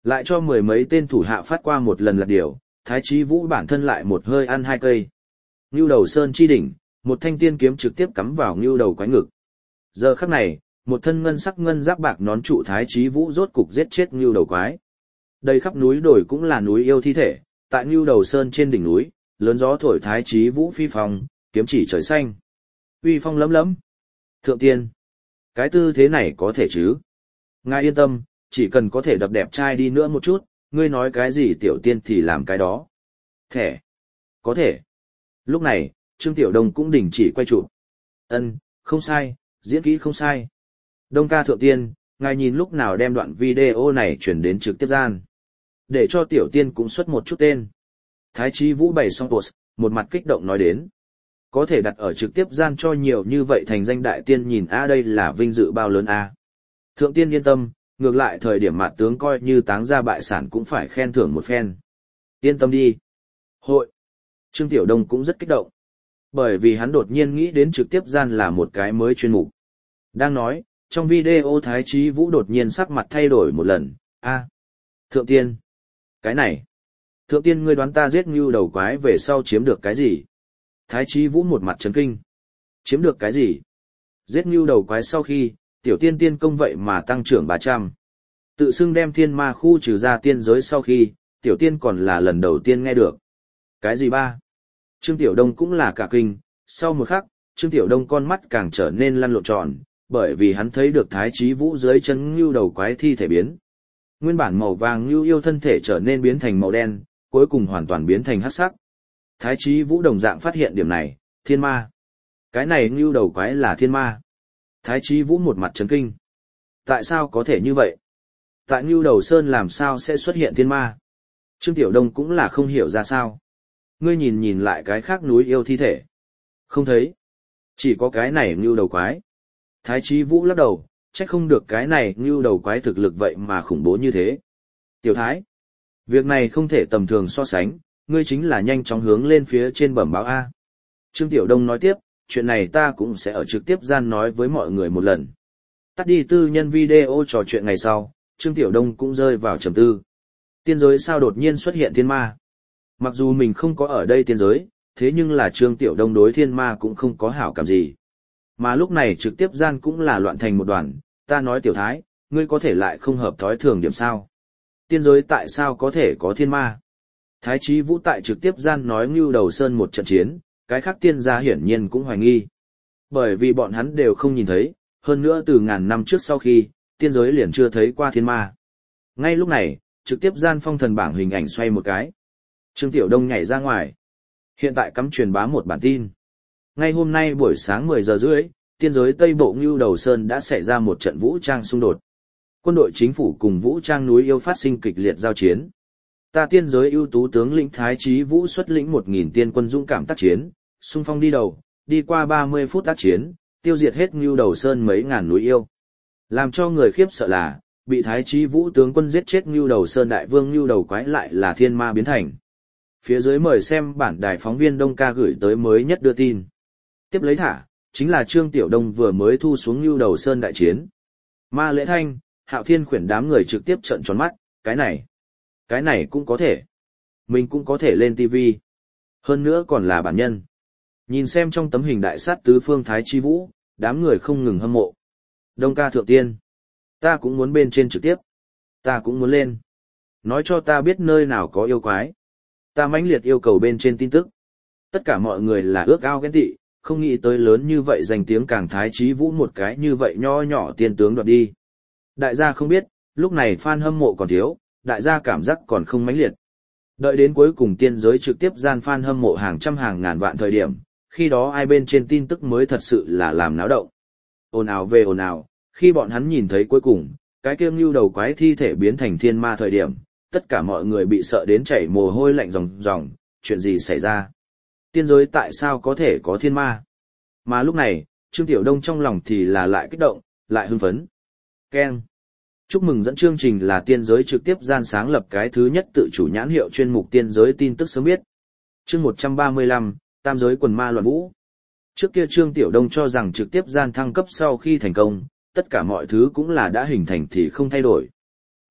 Lại cho mười mấy tên thủ hạ phát qua một lần lật điều, Thái Chí Vũ bản thân lại một hơi ăn hai cây. Ngưu đầu sơn chi đỉnh, một thanh tiên kiếm trực tiếp cắm vào ngưu đầu quái ngực. Giờ khắc này, một thân ngân sắc ngân giáp bạc nón trụ Thái Chí Vũ rốt cục giết chết ngưu đầu quái. Đầy khắp núi đồi cũng là núi yêu thi thể, tại ngưu đầu sơn trên đỉnh núi, lớn gió thổi Thái Chí Vũ phi phong, kiếm chỉ trời xanh. Uy phong lấm lấm. Thượng tiên, cái tư thế này có thể chứ? Ngài yên tâm, chỉ cần có thể đập đẹp trai đi nữa một chút, ngươi nói cái gì tiểu tiên thì làm cái đó. Thẻ. Có thể. Lúc này, Trương Tiểu Đông cũng đình chỉ quay chụp. Ân, không sai, diễn kỹ không sai. Đông ca thượng tiên, ngài nhìn lúc nào đem đoạn video này chuyển đến trực tiếp gian. Để cho tiểu tiên cũng xuất một chút tên. Thái Chí Vũ bày xong post, một mặt kích động nói đến. Có thể đặt ở trực tiếp gian cho nhiều như vậy thành danh đại tiên nhìn a đây là vinh dự bao lớn a. Thượng tiên yên tâm, ngược lại thời điểm mạt tướng coi như táng ra bại sản cũng phải khen thưởng một phen. Yên tâm đi. Hội. Trương Tiểu Đông cũng rất kích động. Bởi vì hắn đột nhiên nghĩ đến trực tiếp gian là một cái mới chuyên mục. Đang nói, trong video Thái Chí Vũ đột nhiên sắc mặt thay đổi một lần. A. Thượng tiên. Cái này. Thượng tiên ngươi đoán ta giết ngưu đầu quái về sau chiếm được cái gì? Thái Chí Vũ một mặt chấn kinh. Chiếm được cái gì? Giết ngưu đầu quái sau khi, tiểu tiên tiên công vậy mà tăng trưởng ba trăm. Tự xưng đem thiên ma khu trừ ra tiên giới sau khi, tiểu tiên còn là lần đầu tiên nghe được. Cái gì ba? Trương Tiểu Đông cũng là cả kinh, sau một khắc, Trương Tiểu Đông con mắt càng trở nên lăn lộn tròn, bởi vì hắn thấy được Thái Chí Vũ dưới chân ngưu đầu quái thi thể biến. Nguyên bản màu vàng ngưu yêu thân thể trở nên biến thành màu đen, cuối cùng hoàn toàn biến thành hắc sắc. Thái Chí Vũ đồng dạng phát hiện điểm này, thiên ma. Cái này ngưu đầu quái là thiên ma. Thái Chí Vũ một mặt chấn kinh. Tại sao có thể như vậy? Tại ngưu đầu sơn làm sao sẽ xuất hiện thiên ma? Trương Tiểu Đông cũng là không hiểu ra sao. Ngươi nhìn nhìn lại cái khác núi yêu thi thể. Không thấy. Chỉ có cái này ngưu đầu quái. Thái Chí Vũ lắc đầu, trách không được cái này ngưu đầu quái thực lực vậy mà khủng bố như thế. Tiểu Thái. Việc này không thể tầm thường so sánh, ngươi chính là nhanh chóng hướng lên phía trên bẩm báo A. Trương Tiểu Đông nói tiếp, chuyện này ta cũng sẽ ở trực tiếp gian nói với mọi người một lần. Tắt đi tư nhân video trò chuyện ngày sau, Trương Tiểu Đông cũng rơi vào trầm tư. Tiên giới sao đột nhiên xuất hiện thiên ma? Mặc dù mình không có ở đây tiên giới, thế nhưng là Trương Tiểu Đông đối thiên ma cũng không có hảo cảm gì. Mà lúc này trực tiếp gian cũng là loạn thành một đoàn, ta nói Tiểu Thái, ngươi có thể lại không hợp thói thường điểm sao? Tiên giới tại sao có thể có thiên ma? Thái Chí Vũ tại trực tiếp gian nói Ngưu Đầu Sơn một trận chiến, cái khác tiên gia hiển nhiên cũng hoài nghi. Bởi vì bọn hắn đều không nhìn thấy, hơn nữa từ ngàn năm trước sau khi, tiên giới liền chưa thấy qua thiên ma. Ngay lúc này, trực tiếp gian phong thần bảng hình ảnh xoay một cái. Trương Tiểu Đông nhảy ra ngoài. Hiện tại cắm truyền bá một bản tin. Ngay hôm nay buổi sáng mười giờ rưỡi, tiên giới Tây Bộ Ngưu Đầu Sơn đã xảy ra một trận vũ trang xung đột. Quân đội chính phủ cùng vũ trang núi yêu phát sinh kịch liệt giao chiến. Ta tiên giới ưu tú tướng lĩnh Thái Chí Vũ xuất lĩnh một nghìn tiên quân dũng cảm tác chiến, xung phong đi đầu, đi qua ba mươi phút tác chiến, tiêu diệt hết Ngưu Đầu Sơn mấy ngàn núi yêu. Làm cho người khiếp sợ là, bị Thái Chí Vũ tướng quân giết chết Ngưu Đầu Sơn đại vương Ngưu Đầu quái lại là thiên ma biến thành. Phía dưới mời xem bản đài phóng viên Đông Ca gửi tới mới nhất đưa tin. Tiếp lấy thả, chính là Trương Tiểu Đông vừa mới thu xuống Ngưu Đầu Sơn đại chiến. Ma Lễ Thanh, Hạo Thiên khuyển đám người trực tiếp trợn tròn mắt, cái này, cái này cũng có thể. Mình cũng có thể lên ti vi. Hơn nữa còn là bản nhân. Nhìn xem trong tấm hình đại sát tứ phương Thái Chí Vũ, đám người không ngừng hâm mộ. Đông Ca thượng tiên. Ta cũng muốn bên trên trực tiếp. Ta cũng muốn lên. Nói cho ta biết nơi nào có yêu quái. Ta mãnh liệt yêu cầu bên trên tin tức. Tất cả mọi người là ước ao ghen tị, không nghĩ tới lớn như vậy danh tiếng càng Thái Chí Vũ một cái như vậy nho nhỏ tiên tướng đoạt đi. Đại gia không biết, lúc này fan hâm mộ còn thiếu, đại gia cảm giác còn không mãnh liệt. Đợi đến cuối cùng tiên giới trực tiếp gian fan hâm mộ hàng trăm hàng ngàn vạn thời điểm, khi đó ai bên trên tin tức mới thật sự là làm náo động. Ồn ào về ồn ào, khi bọn hắn nhìn thấy cuối cùng, cái kia Ngưu Đầu quái thi thể biến thành thiên ma thời điểm, tất cả mọi người bị sợ đến chảy mồ hôi lạnh ròng ròng, chuyện gì xảy ra? Tiên giới tại sao có thể có thiên ma? Mà lúc này, Trương Tiểu Đông trong lòng thì là lại kích động, lại hưng phấn. Keng. Chúc mừng dẫn chương trình là tiên giới trực tiếp gian sáng lập cái thứ nhất tự chủ nhãn hiệu chuyên mục tiên giới tin tức sớm biết. Chương một trăm ba mươi lăm, Tam giới quần ma loạn vũ. Trước kia Trương Tiểu Đông cho rằng trực tiếp gian thăng cấp sau khi thành công, tất cả mọi thứ cũng là đã hình thành thì không thay đổi.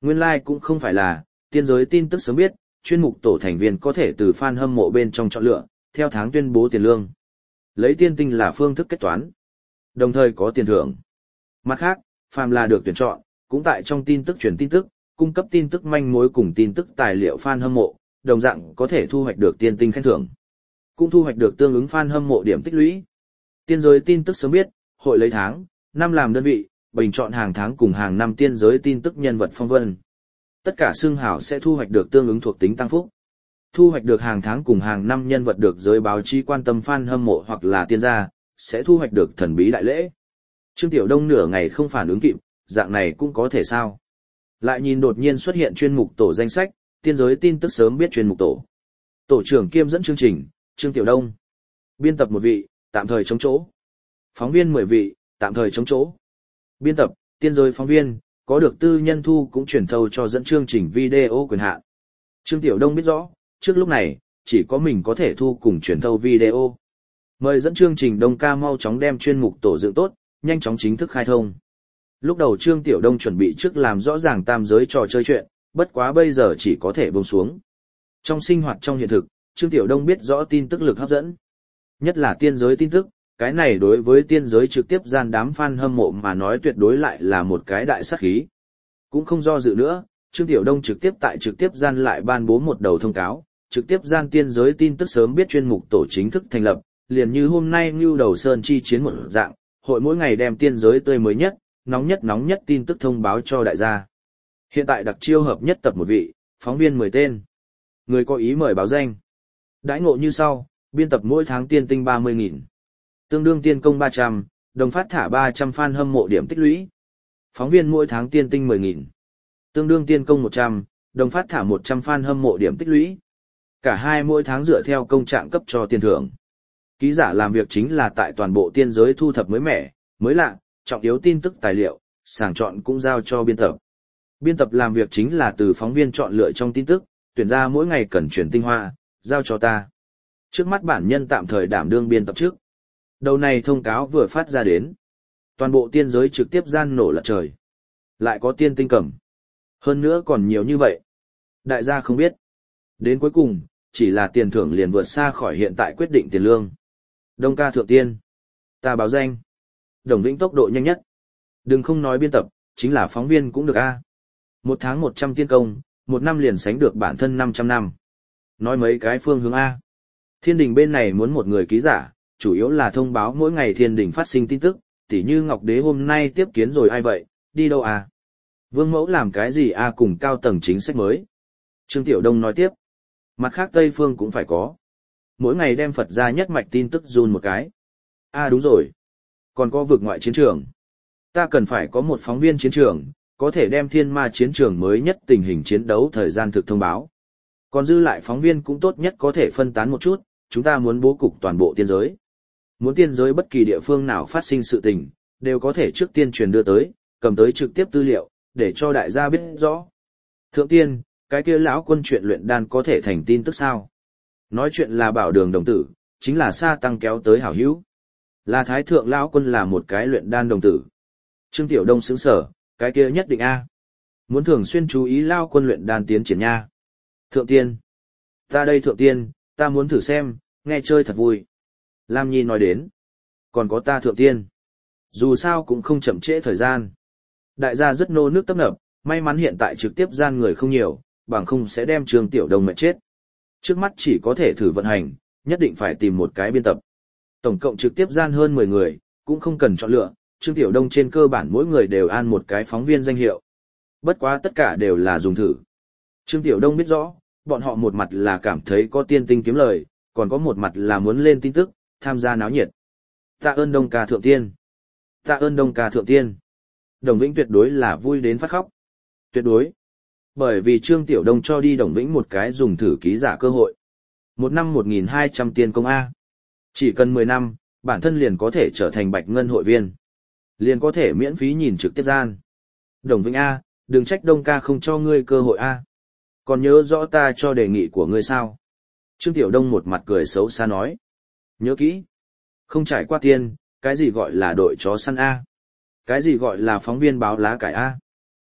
Nguyên lai like cũng không phải là, tiên giới tin tức sớm biết, chuyên mục tổ thành viên có thể từ fan hâm mộ bên trong chọn lựa, theo tháng tuyên bố tiền lương. Lấy tiên tinh là phương thức kết toán, đồng thời có tiền thưởng. Mặt khác, phàm là được tuyển chọn, cũng tại trong tin tức truyền tin tức, cung cấp tin tức manh mối cùng tin tức tài liệu fan hâm mộ, đồng dạng có thể thu hoạch được tiên tinh khen thưởng. Cũng thu hoạch được tương ứng fan hâm mộ điểm tích lũy. Tiên giới tin tức sớm biết, hội lấy tháng, năm làm đơn vị, bình chọn hàng tháng cùng hàng năm tiên giới tin tức nhân vật phong vân. Tất cả xương hào sẽ thu hoạch được tương ứng thuộc tính tăng phúc. Thu hoạch được hàng tháng cùng hàng năm nhân vật được giới báo chí quan tâm fan hâm mộ hoặc là tiên gia, sẽ thu hoạch được thần bí đại lễ. Trương Tiểu Đông nửa ngày không phản ứng kịp, dạng này cũng có thể sao? Lại nhìn đột nhiên xuất hiện chuyên mục tổ danh sách, tiên giới tin tức sớm biết chuyên mục tổ. Tổ trưởng kiêm dẫn chương trình, Trương Tiểu Đông. Biên tập một vị, tạm thời chống chỗ. Phóng viên mười vị, tạm thời chống chỗ. Biên tập, tiên giới phóng viên, có được tư nhân thu cũng chuyển thâu cho dẫn chương trình video quyền hạn. Trương Tiểu Đông biết rõ, trước lúc này, chỉ có mình có thể thu cùng chuyển thâu video. Mời dẫn chương trình Đông ca mau chóng đem chuyên mục tổ dựng tốt, nhanh chóng chính thức khai thông. Lúc đầu Trương Tiểu Đông chuẩn bị trước làm rõ ràng tam giới trò chơi chuyện, bất quá bây giờ chỉ có thể buông xuống. Trong sinh hoạt trong hiện thực, Trương Tiểu Đông biết rõ tin tức lực hấp dẫn. Nhất là tiên giới tin tức, cái này đối với tiên giới trực tiếp gian đám fan hâm mộ mà nói tuyệt đối lại là một cái đại sát khí. Cũng không do dự nữa, Trương Tiểu Đông trực tiếp tại trực tiếp gian lại ban bố một đầu thông cáo, trực tiếp gian tiên giới tin tức sớm biết chuyên mục tổ chính thức thành lập, liền như hôm nay Ngưu Đầu Sơn chi chiến một dạng, hội mỗi ngày đem tiên giới tươi mới nhất, nóng nhất nóng nhất tin tức thông báo cho đại gia. Hiện tại đặc chiêu hợp nhất tập một vị, phóng viên mười tên. Người có ý mời báo danh. Đãi ngộ như sau, biên tập mỗi tháng tiên tinh ba mươi nghìn. Tương đương tiên công ba trăm, đồng phát thả ba trăm fan hâm mộ điểm tích lũy. Phóng viên mỗi tháng tiên tinh mười nghìn. Tương đương tiên công một trăm, đồng phát thả một trăm fan hâm mộ điểm tích lũy. Cả hai mỗi tháng dựa theo công trạng cấp cho tiền thưởng. Ký giả làm việc chính là tại toàn bộ tiên giới thu thập mới mẻ, mới lạ, trọng yếu tin tức tài liệu, sàng chọn cũng giao cho biên tập. Biên tập làm việc chính là từ phóng viên chọn lựa trong tin tức, tuyển ra mỗi ngày cần chuyển tinh hoa, giao cho ta. Trước mắt bản nhân tạm thời đảm đương biên tập trước. Đầu này thông cáo vừa phát ra đến. Toàn bộ tiên giới trực tiếp gian nổ lật trời. Lại có tiên tinh cầm. Hơn nữa còn nhiều như vậy. Đại gia không biết. Đến cuối cùng, chỉ là tiền thưởng liền vượt xa khỏi hiện tại quyết định tiền lương. Đông ca thượng tiên. Ta báo danh. Đồng Vĩnh tốc độ nhanh nhất. Đừng không nói biên tập, chính là phóng viên cũng được a. Một tháng một trăm tiên công, một năm liền sánh được bản thân năm trăm năm. Nói mấy cái phương hướng A. Thiên đình bên này muốn một người ký giả, chủ yếu là thông báo mỗi ngày thiên đình phát sinh tin tức, tỉ như Ngọc Đế hôm nay tiếp kiến rồi ai vậy, đi đâu à? Vương Mẫu làm cái gì a cùng cao tầng chính sách mới? Trương Tiểu Đông nói tiếp. Mặt khác Tây Phương cũng phải có. Mỗi ngày đem Phật ra nhất mạch tin tức run một cái. A đúng rồi. Còn có vực ngoại chiến trường. Ta cần phải có một phóng viên chiến trường, có thể đem thiên ma chiến trường mới nhất tình hình chiến đấu thời gian thực thông báo. Còn dư lại phóng viên cũng tốt nhất có thể phân tán một chút, chúng ta muốn bố cục toàn bộ tiên giới. Muốn tiên giới bất kỳ địa phương nào phát sinh sự tình, đều có thể trước tiên truyền đưa tới, cầm tới trực tiếp tư liệu, để cho đại gia biết rõ. Thượng tiên, cái kia lão quân chuyện luyện đan có thể thành tin tức sao? Nói chuyện là bảo đường đồng tử, chính là sa tăng kéo tới hảo hữu. Là thái thượng lão quân là một cái luyện đan đồng tử. Trương Tiểu Đông sững sở, cái kia nhất định a. Muốn thường xuyên chú ý lao quân luyện đan tiến triển nha. Thượng tiên. Ta đây thượng tiên, ta muốn thử xem, nghe chơi thật vui. Lam Nhi nói đến. Còn có ta thượng tiên. Dù sao cũng không chậm trễ thời gian. Đại gia rất nô nước tấp nập, may mắn hiện tại trực tiếp gian người không nhiều, bằng không sẽ đem Trương Tiểu Đông mệt chết. Trước mắt chỉ có thể thử vận hành, nhất định phải tìm một cái biên tập. Tổng cộng trực tiếp gian hơn mười người, cũng không cần chọn lựa, Trương Tiểu Đông trên cơ bản mỗi người đều an một cái phóng viên danh hiệu. Bất quá tất cả đều là dùng thử. Trương Tiểu Đông biết rõ, bọn họ một mặt là cảm thấy có tiên tinh kiếm lời, còn có một mặt là muốn lên tin tức, tham gia náo nhiệt. Tạ ơn Đông ca thượng tiên. Tạ ơn Đông ca thượng tiên. Đồng Vĩnh tuyệt đối là vui đến phát khóc. Tuyệt đối. Bởi vì Trương Tiểu Đông cho đi Đồng Vĩnh một cái dùng thử ký giả cơ hội. Một năm một nghìn hai trăm tiên công A. Chỉ cần mười năm, bản thân liền có thể trở thành bạch ngân hội viên. Liền có thể miễn phí nhìn trực tiếp gian. Đồng Vĩnh A, đừng trách Đông ca không cho ngươi cơ hội A. Còn nhớ rõ ta cho đề nghị của ngươi sao? Trương Tiểu Đông một mặt cười xấu xa nói. Nhớ kỹ. Không trải qua tiên, cái gì gọi là đội chó săn A? Cái gì gọi là phóng viên báo lá cải A?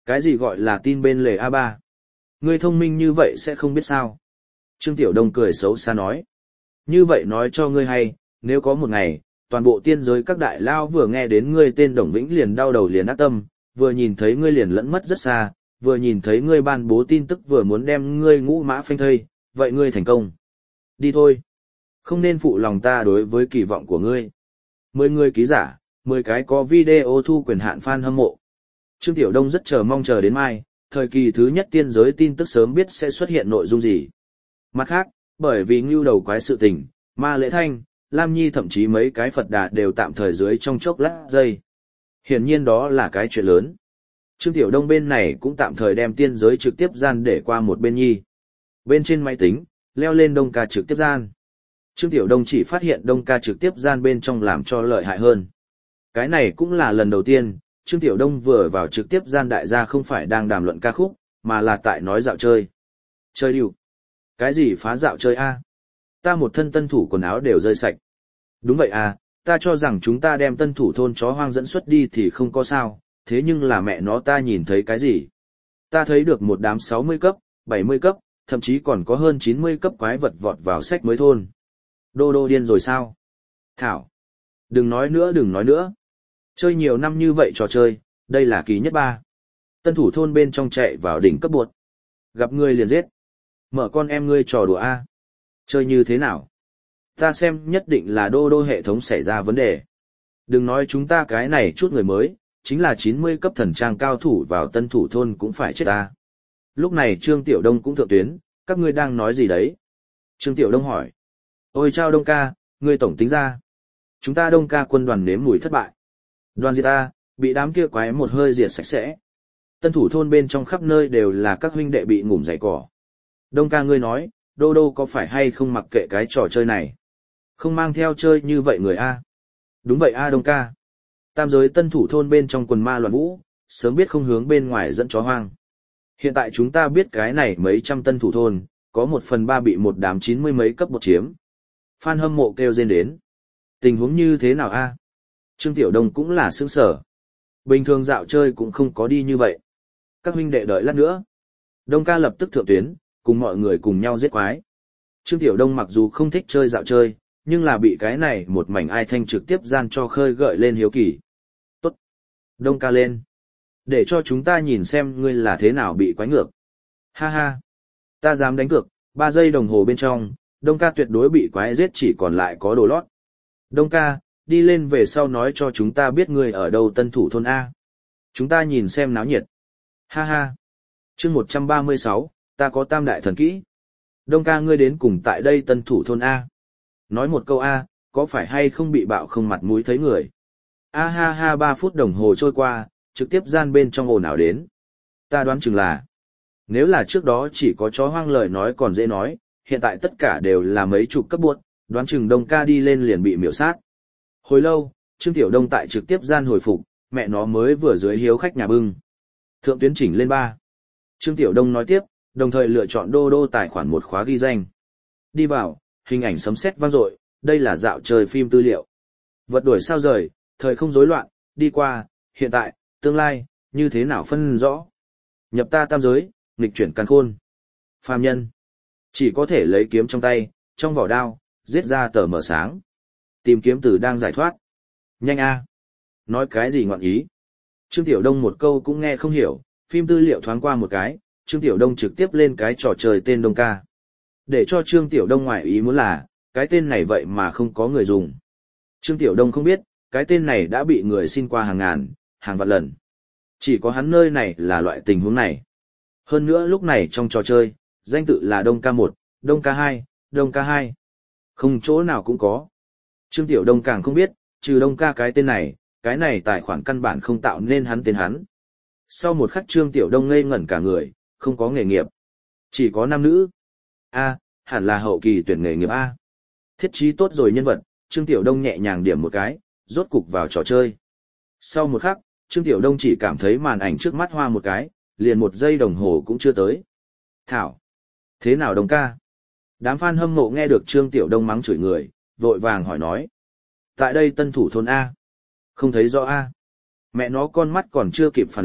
Cái gì gọi là tin bên lề a ba? Ngươi thông minh như vậy sẽ không biết sao. Trương Tiểu Đông cười xấu xa nói. Như vậy nói cho ngươi hay, nếu có một ngày, toàn bộ tiên giới các đại lao vừa nghe đến ngươi tên Đồng Vĩnh liền đau đầu liền ác tâm, vừa nhìn thấy ngươi liền lẫn mất rất xa, vừa nhìn thấy ngươi ban bố tin tức vừa muốn đem ngươi ngũ mã phanh thây, vậy ngươi thành công. Đi thôi. Không nên phụ lòng ta đối với kỳ vọng của ngươi. Mười người ký giả, mười cái có video thu quyền hạn fan hâm mộ. Trương Tiểu Đông rất chờ mong chờ đến mai, thời kỳ thứ nhất tiên giới tin tức sớm biết sẽ xuất hiện nội dung gì. Mặt khác, bởi vì ngưu đầu quái sự tình, Ma Lễ Thanh, Lam Nhi thậm chí mấy cái Phật Đà đều tạm thời dưới trong chốc lát giây. Hiển nhiên đó là cái chuyện lớn. Trương Tiểu Đông bên này cũng tạm thời đem tiên giới trực tiếp gian để qua một bên nhi. Bên trên máy tính, leo lên Đông ca trực tiếp gian. Trương Tiểu Đông chỉ phát hiện Đông ca trực tiếp gian bên trong làm cho lợi hại hơn. Cái này cũng là lần đầu tiên, Trương Tiểu Đông vừa vào trực tiếp gian đại gia không phải đang đàm luận ca khúc, mà là tại nói dạo chơi. Chơi điệu. Cái gì phá dạo chơi a? Ta một thân tân thủ quần áo đều rơi sạch. Đúng vậy à, ta cho rằng chúng ta đem tân thủ thôn chó hoang dẫn xuất đi thì không có sao, thế nhưng là mẹ nó ta nhìn thấy cái gì? Ta thấy được một đám sáu mươi cấp, bảy mươi cấp, thậm chí còn có hơn chín mươi cấp quái vật vọt vào sách mới thôn. Đô đô điên rồi sao? Thảo. Đừng nói nữa đừng nói nữa. Chơi nhiều năm như vậy trò chơi, đây là kỳ nhất ba. Tân thủ thôn bên trong chạy vào đỉnh cấp buột. Gặp ngươi liền giết. Mở con em ngươi trò đùa A. Chơi như thế nào? Ta xem nhất định là đô đô hệ thống xảy ra vấn đề. Đừng nói chúng ta cái này chút người mới, chính là chín mươi cấp thần trang cao thủ vào tân thủ thôn cũng phải chết ta. Lúc này Trương Tiểu Đông cũng thượng tuyến, các ngươi đang nói gì đấy? Trương Tiểu Đông hỏi. Ôi chao Đông ca, ngươi tổng tính ra. Chúng ta Đông ca quân đoàn nếm mùi thất bại. Đoàn diệt ta, bị đám kia quái một hơi diệt sạch sẽ. Tân thủ thôn bên trong khắp nơi đều là các huynh đệ bị ngủm dày cỏ. Đông ca ngươi nói, đô đô có phải hay không mặc kệ cái trò chơi này? Không mang theo chơi như vậy người A. Đúng vậy A Đông ca. Tam giới tân thủ thôn bên trong quần ma loạn vũ, sớm biết không hướng bên ngoài dẫn chó hoang. Hiện tại chúng ta biết cái này mấy trăm tân thủ thôn, có một phần ba bị một đám chín mươi mấy cấp một chiếm. Phan hâm mộ kêu rên đến. Tình huống như thế nào A? Trương Tiểu Đông cũng là sướng sở. Bình thường dạo chơi cũng không có đi như vậy. Các huynh đệ đợi lát nữa. Đông ca lập tức thượng tuyến, cùng mọi người cùng nhau giết quái. Trương Tiểu Đông mặc dù không thích chơi dạo chơi, nhưng là bị cái này một mảnh ai thanh trực tiếp gian cho khơi gợi lên hiếu kỳ. Tốt. Đông ca lên. Để cho chúng ta nhìn xem ngươi là thế nào bị quái ngược. Ha ha. Ta dám đánh cược, ba giây đồng hồ bên trong, Đông ca tuyệt đối bị quái giết chỉ còn lại có đồ lót. Đông ca, đi lên về sau nói cho chúng ta biết ngươi ở đâu tân thủ thôn A. Chúng ta nhìn xem náo nhiệt. Ha ha. Chương một trăm ba mươi sáu, ta có tam đại thần kỹ. Đông ca ngươi đến cùng tại đây tân thủ thôn A. Nói một câu A, có phải hay không bị bạo không mặt mũi thấy người. A ha ha ba phút đồng hồ trôi qua, trực tiếp gian bên trong ồn ào đến. Ta đoán chừng là, nếu là trước đó chỉ có chó hoang lời nói còn dễ nói, hiện tại tất cả đều là mấy chục cấp buốt, đoán chừng Đông ca đi lên liền bị miểu sát. Hồi lâu, Trương Tiểu Đông tại trực tiếp gian hồi phục, mẹ nó mới vừa dưới hiếu khách nhà bưng. Thượng tuyến chỉnh lên ba. Trương Tiểu Đông nói tiếp, đồng thời lựa chọn đô đô tài khoản một khóa ghi danh. Đi vào, hình ảnh sấm sét vang dội, đây là dạo chơi phim tư liệu. Vật đuổi sao rời, thời không rối loạn, đi qua, hiện tại, tương lai, như thế nào phân rõ. Nhập ta tam giới, nghịch chuyển càn khôn. Phàm nhân, chỉ có thể lấy kiếm trong tay, trong vỏ đao, giết ra tờ mở sáng. Tìm kiếm từ đang giải thoát. Nhanh a. Nói cái gì ngọn ý. Trương Tiểu Đông một câu cũng nghe không hiểu, phim tư liệu thoáng qua một cái, Trương Tiểu Đông trực tiếp lên cái trò chơi tên Đông ca. Để cho Trương Tiểu Đông ngoại ý muốn là, cái tên này vậy mà không có người dùng. Trương Tiểu Đông không biết, cái tên này đã bị người xin qua hàng ngàn, hàng vạn lần. Chỉ có hắn nơi này là loại tình huống này. Hơn nữa lúc này trong trò chơi, danh tự là Đông ca một, Đông ca hai, Đông ca hai. Không chỗ nào cũng có. Trương Tiểu Đông càng không biết, trừ Đông ca cái tên này, cái này tài khoản căn bản không tạo nên hắn tên hắn. Sau một khắc Trương Tiểu Đông ngây ngẩn cả người, không có nghề nghiệp. Chỉ có nam nữ. A, hẳn là hậu kỳ tuyển nghề nghiệp A. Thiết trí tốt rồi nhân vật, Trương Tiểu Đông nhẹ nhàng điểm một cái, rốt cục vào trò chơi. Sau một khắc, Trương Tiểu Đông chỉ cảm thấy màn ảnh trước mắt hoa một cái, liền một giây đồng hồ cũng chưa tới. Thảo! Thế nào Đông ca? Đám fan hâm mộ nghe được Trương Tiểu Đông mắng chửi người, vội vàng hỏi nói. Tại đây tân thủ thôn A. Không thấy rõ A. Mẹ nó con mắt còn chưa kịp phản ứng,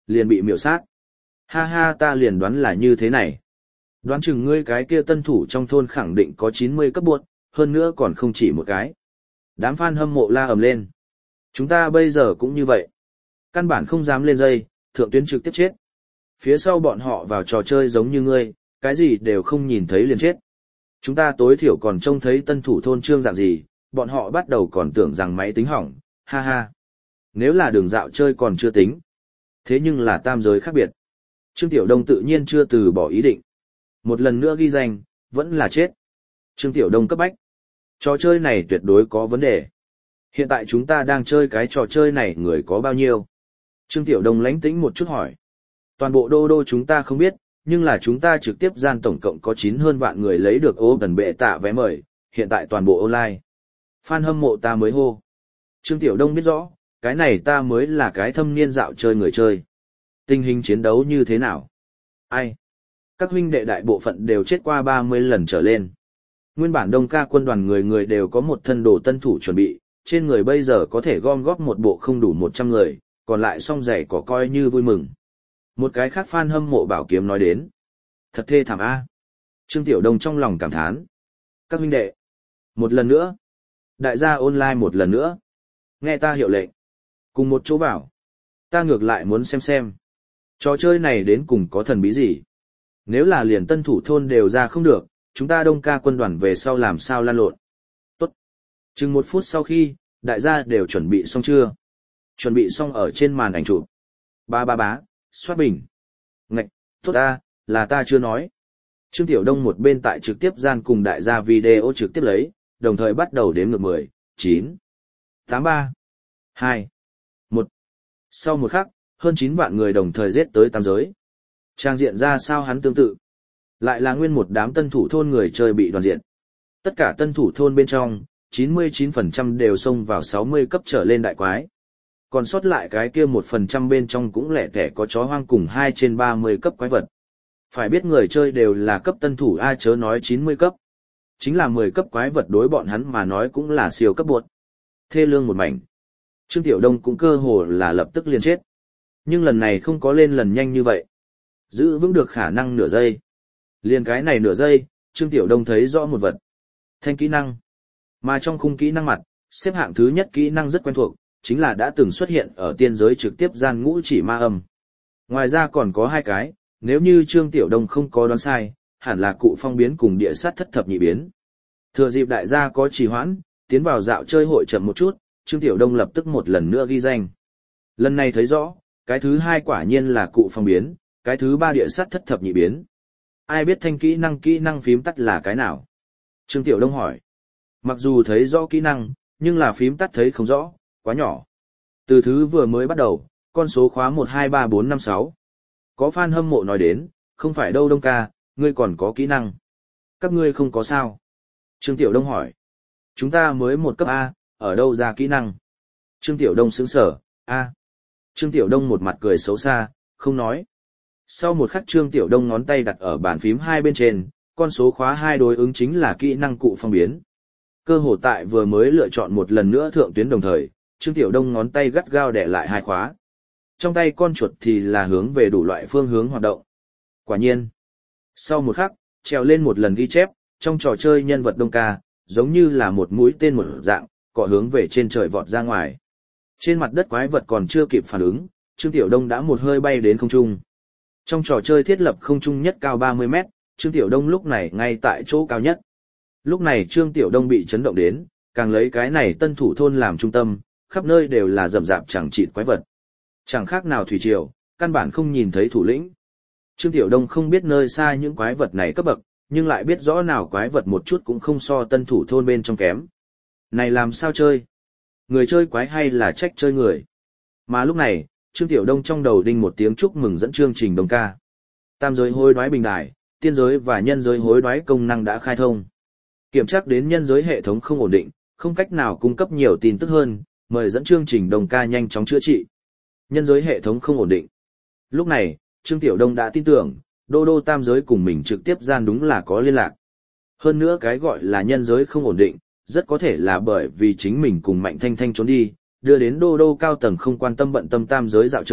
liền bị miểu sát. Ha ha, ta liền đoán là như thế này. Đoán chừng ngươi cái kia tân thủ trong thôn khẳng định có chín mươi cấp buộc, hơn nữa còn không chỉ một cái. Đám fan hâm mộ la ầm lên. Chúng ta bây giờ cũng như vậy. Căn bản không dám lên dây, thượng tuyến trực tiếp chết. Phía sau bọn họ vào trò chơi giống như ngươi, cái gì đều không nhìn thấy liền chết. Chúng ta tối thiểu còn trông thấy tân thủ thôn trương dạng gì, bọn họ bắt đầu còn tưởng rằng máy tính hỏng, ha ha. Nếu là đường dạo chơi còn chưa tính. Thế nhưng là tam giới khác biệt. Trương Tiểu Đông tự nhiên chưa từ bỏ ý định. Một lần nữa ghi danh, vẫn là chết. Trương Tiểu Đông cấp bách. Trò chơi này tuyệt đối có vấn đề. Hiện tại chúng ta đang chơi cái trò chơi này người có bao nhiêu? Trương Tiểu Đông lánh tĩnh một chút hỏi. Toàn bộ đô đô chúng ta không biết, nhưng là chúng ta trực tiếp gian tổng cộng có chín hơn vạn người lấy được ô tần bệ tạ vé mời, hiện tại toàn bộ online. Fan hâm mộ ta mới hô. Trương Tiểu Đông biết rõ, cái này ta mới là cái thâm niên dạo chơi người chơi. Tình hình chiến đấu như thế nào? Ai? Các huynh đệ đại bộ phận đều chết qua ba mươi lần trở lên. Nguyên bản Đông Ca quân đoàn người người đều có một thân đồ tân thủ chuẩn bị, trên người bây giờ có thể gom góp một bộ không đủ một trăm người, còn lại song giày có coi như vui mừng. Một cái khác fan hâm mộ bảo kiếm nói đến. Thật thê thảm a. Trương Tiểu Đông trong lòng cảm thán. Các huynh đệ. Một lần nữa. Đại gia online một lần nữa. Nghe ta hiệu lệnh. Cùng một chỗ vào. Ta ngược lại muốn xem xem. Trò chơi này đến cùng có thần bí gì. Nếu là liền tân thủ thôn đều ra không được, chúng ta Đông Ca quân đoàn về sau làm sao lan lộn. Tốt. Chừng một phút sau khi, đại gia đều chuẩn bị xong chưa? Chuẩn bị xong ở trên màn ảnh chụp. Ba ba bá, xoát bình. Ngạch, tốt ta, là ta chưa nói. Trương Tiểu Đông một bên tại trực tiếp gian cùng đại gia video trực tiếp lấy, đồng thời bắt đầu đếm ngược mười, chín, tám ba, hai, một. Sau một khắc, hơn chín vạn người đồng thời giết tới tam giới. Trang diện ra sao hắn tương tự. Lại là nguyên một đám tân thủ thôn người chơi bị đoàn diện. Tất cả tân thủ thôn bên trong, chín mươi chín phần trăm đều xông vào sáu mươi cấp trở lên đại quái. Còn sót lại cái kia một phần trăm bên trong cũng lẻ tẻ có chó hoang cùng hai trên ba mươi cấp quái vật. Phải biết người chơi đều là cấp tân thủ ai chớ nói chín mươi cấp. Chính là mười cấp quái vật đối bọn hắn mà nói cũng là siêu cấp buộc. Thê lương một mảnh. Trương Tiểu Đông cũng cơ hồ là lập tức liền chết. Nhưng lần này không có lên lần nhanh như vậy. Giữ vững được khả năng nửa giây. Liền cái này nửa giây, Trương Tiểu Đông thấy rõ một vật. Thanh kỹ năng. Mà trong khung kỹ năng mặt, xếp hạng thứ nhất kỹ năng rất quen thuộc, chính là đã từng xuất hiện ở tiên giới trực tiếp gian ngũ chỉ ma âm. Ngoài ra còn có hai cái, nếu như Trương Tiểu Đông không có đoán sai, hẳn là cụ phong biến cùng địa sát thất thập nhị biến. Thừa dịp đại gia có trì hoãn, tiến vào dạo chơi hội chậm một chút, Trương Tiểu Đông lập tức một lần nữa ghi danh. Lần này thấy rõ, cái thứ hai quả nhiên là cụ phong biến, cái thứ ba địa sát thất thập nhị biến. Ai biết thanh kỹ năng kỹ năng phím tắt là cái nào? Trương Tiểu Đông hỏi. Mặc dù thấy rõ kỹ năng, nhưng là phím tắt thấy không rõ, quá nhỏ. Từ thứ vừa mới bắt đầu, con số khóa một hai ba bốn năm sáu. Có fan hâm mộ nói đến, không phải đâu Đông Ca, ngươi còn có kỹ năng. Các ngươi không có sao? Trương Tiểu Đông hỏi. Chúng ta mới một cấp A, ở đâu ra kỹ năng? Trương Tiểu Đông sững sở, A. Trương Tiểu Đông một mặt cười xấu xa, không nói. Sau một khắc Trương Tiểu Đông ngón tay đặt ở bàn phím hai bên trên, con số khóa hai đối ứng chính là kỹ năng cụ phong biến. Cơ hồ tại vừa mới lựa chọn một lần nữa thượng tuyến đồng thời, Trương Tiểu Đông ngón tay gắt gao đè lại hai khóa. Trong tay con chuột thì là hướng về đủ loại phương hướng hoạt động. Quả nhiên. Sau một khắc, trèo lên một lần ghi chép, trong trò chơi nhân vật Đông Ca, giống như là một mũi tên một dạng, cọ hướng về trên trời vọt ra ngoài. Trên mặt đất quái vật còn chưa kịp phản ứng, Trương Tiểu Đông đã một hơi bay đến không trung. Trong trò chơi thiết lập không trung nhất cao ba mươi mét, Trương Tiểu Đông lúc này ngay tại chỗ cao nhất. Lúc này Trương Tiểu Đông bị chấn động đến, càng lấy cái này tân thủ thôn làm trung tâm, khắp nơi đều là rậm rạp chẳng chịt quái vật. Chẳng khác nào thủy triều, căn bản không nhìn thấy thủ lĩnh. Trương Tiểu Đông không biết nơi xa những quái vật này cấp bậc, nhưng lại biết rõ nào quái vật một chút cũng không so tân thủ thôn bên trong kém. Này làm sao chơi? Người chơi quái hay là trách chơi người? Mà lúc này, Trương Tiểu Đông trong đầu đinh một tiếng chúc mừng dẫn chương trình Đông Ca. Tam giới hối đoái bình đài, tiên giới và nhân giới hối đoái công năng đã khai thông. Kiểm tra đến nhân giới hệ thống không ổn định, không cách nào cung cấp nhiều tin tức hơn, mời dẫn chương trình Đông Ca nhanh chóng chữa trị. Nhân giới hệ thống không ổn định. Lúc này, Trương Tiểu Đông đã tin tưởng, đô đô tam giới cùng mình trực tiếp gian đúng là có liên lạc. Hơn nữa cái gọi là nhân giới không ổn định, rất có thể là bởi vì chính mình cùng Mạnh Thanh Thanh trốn đi, đưa đến đô đô cao tầng không quan tâm bận tâm tam giới dạo chơi,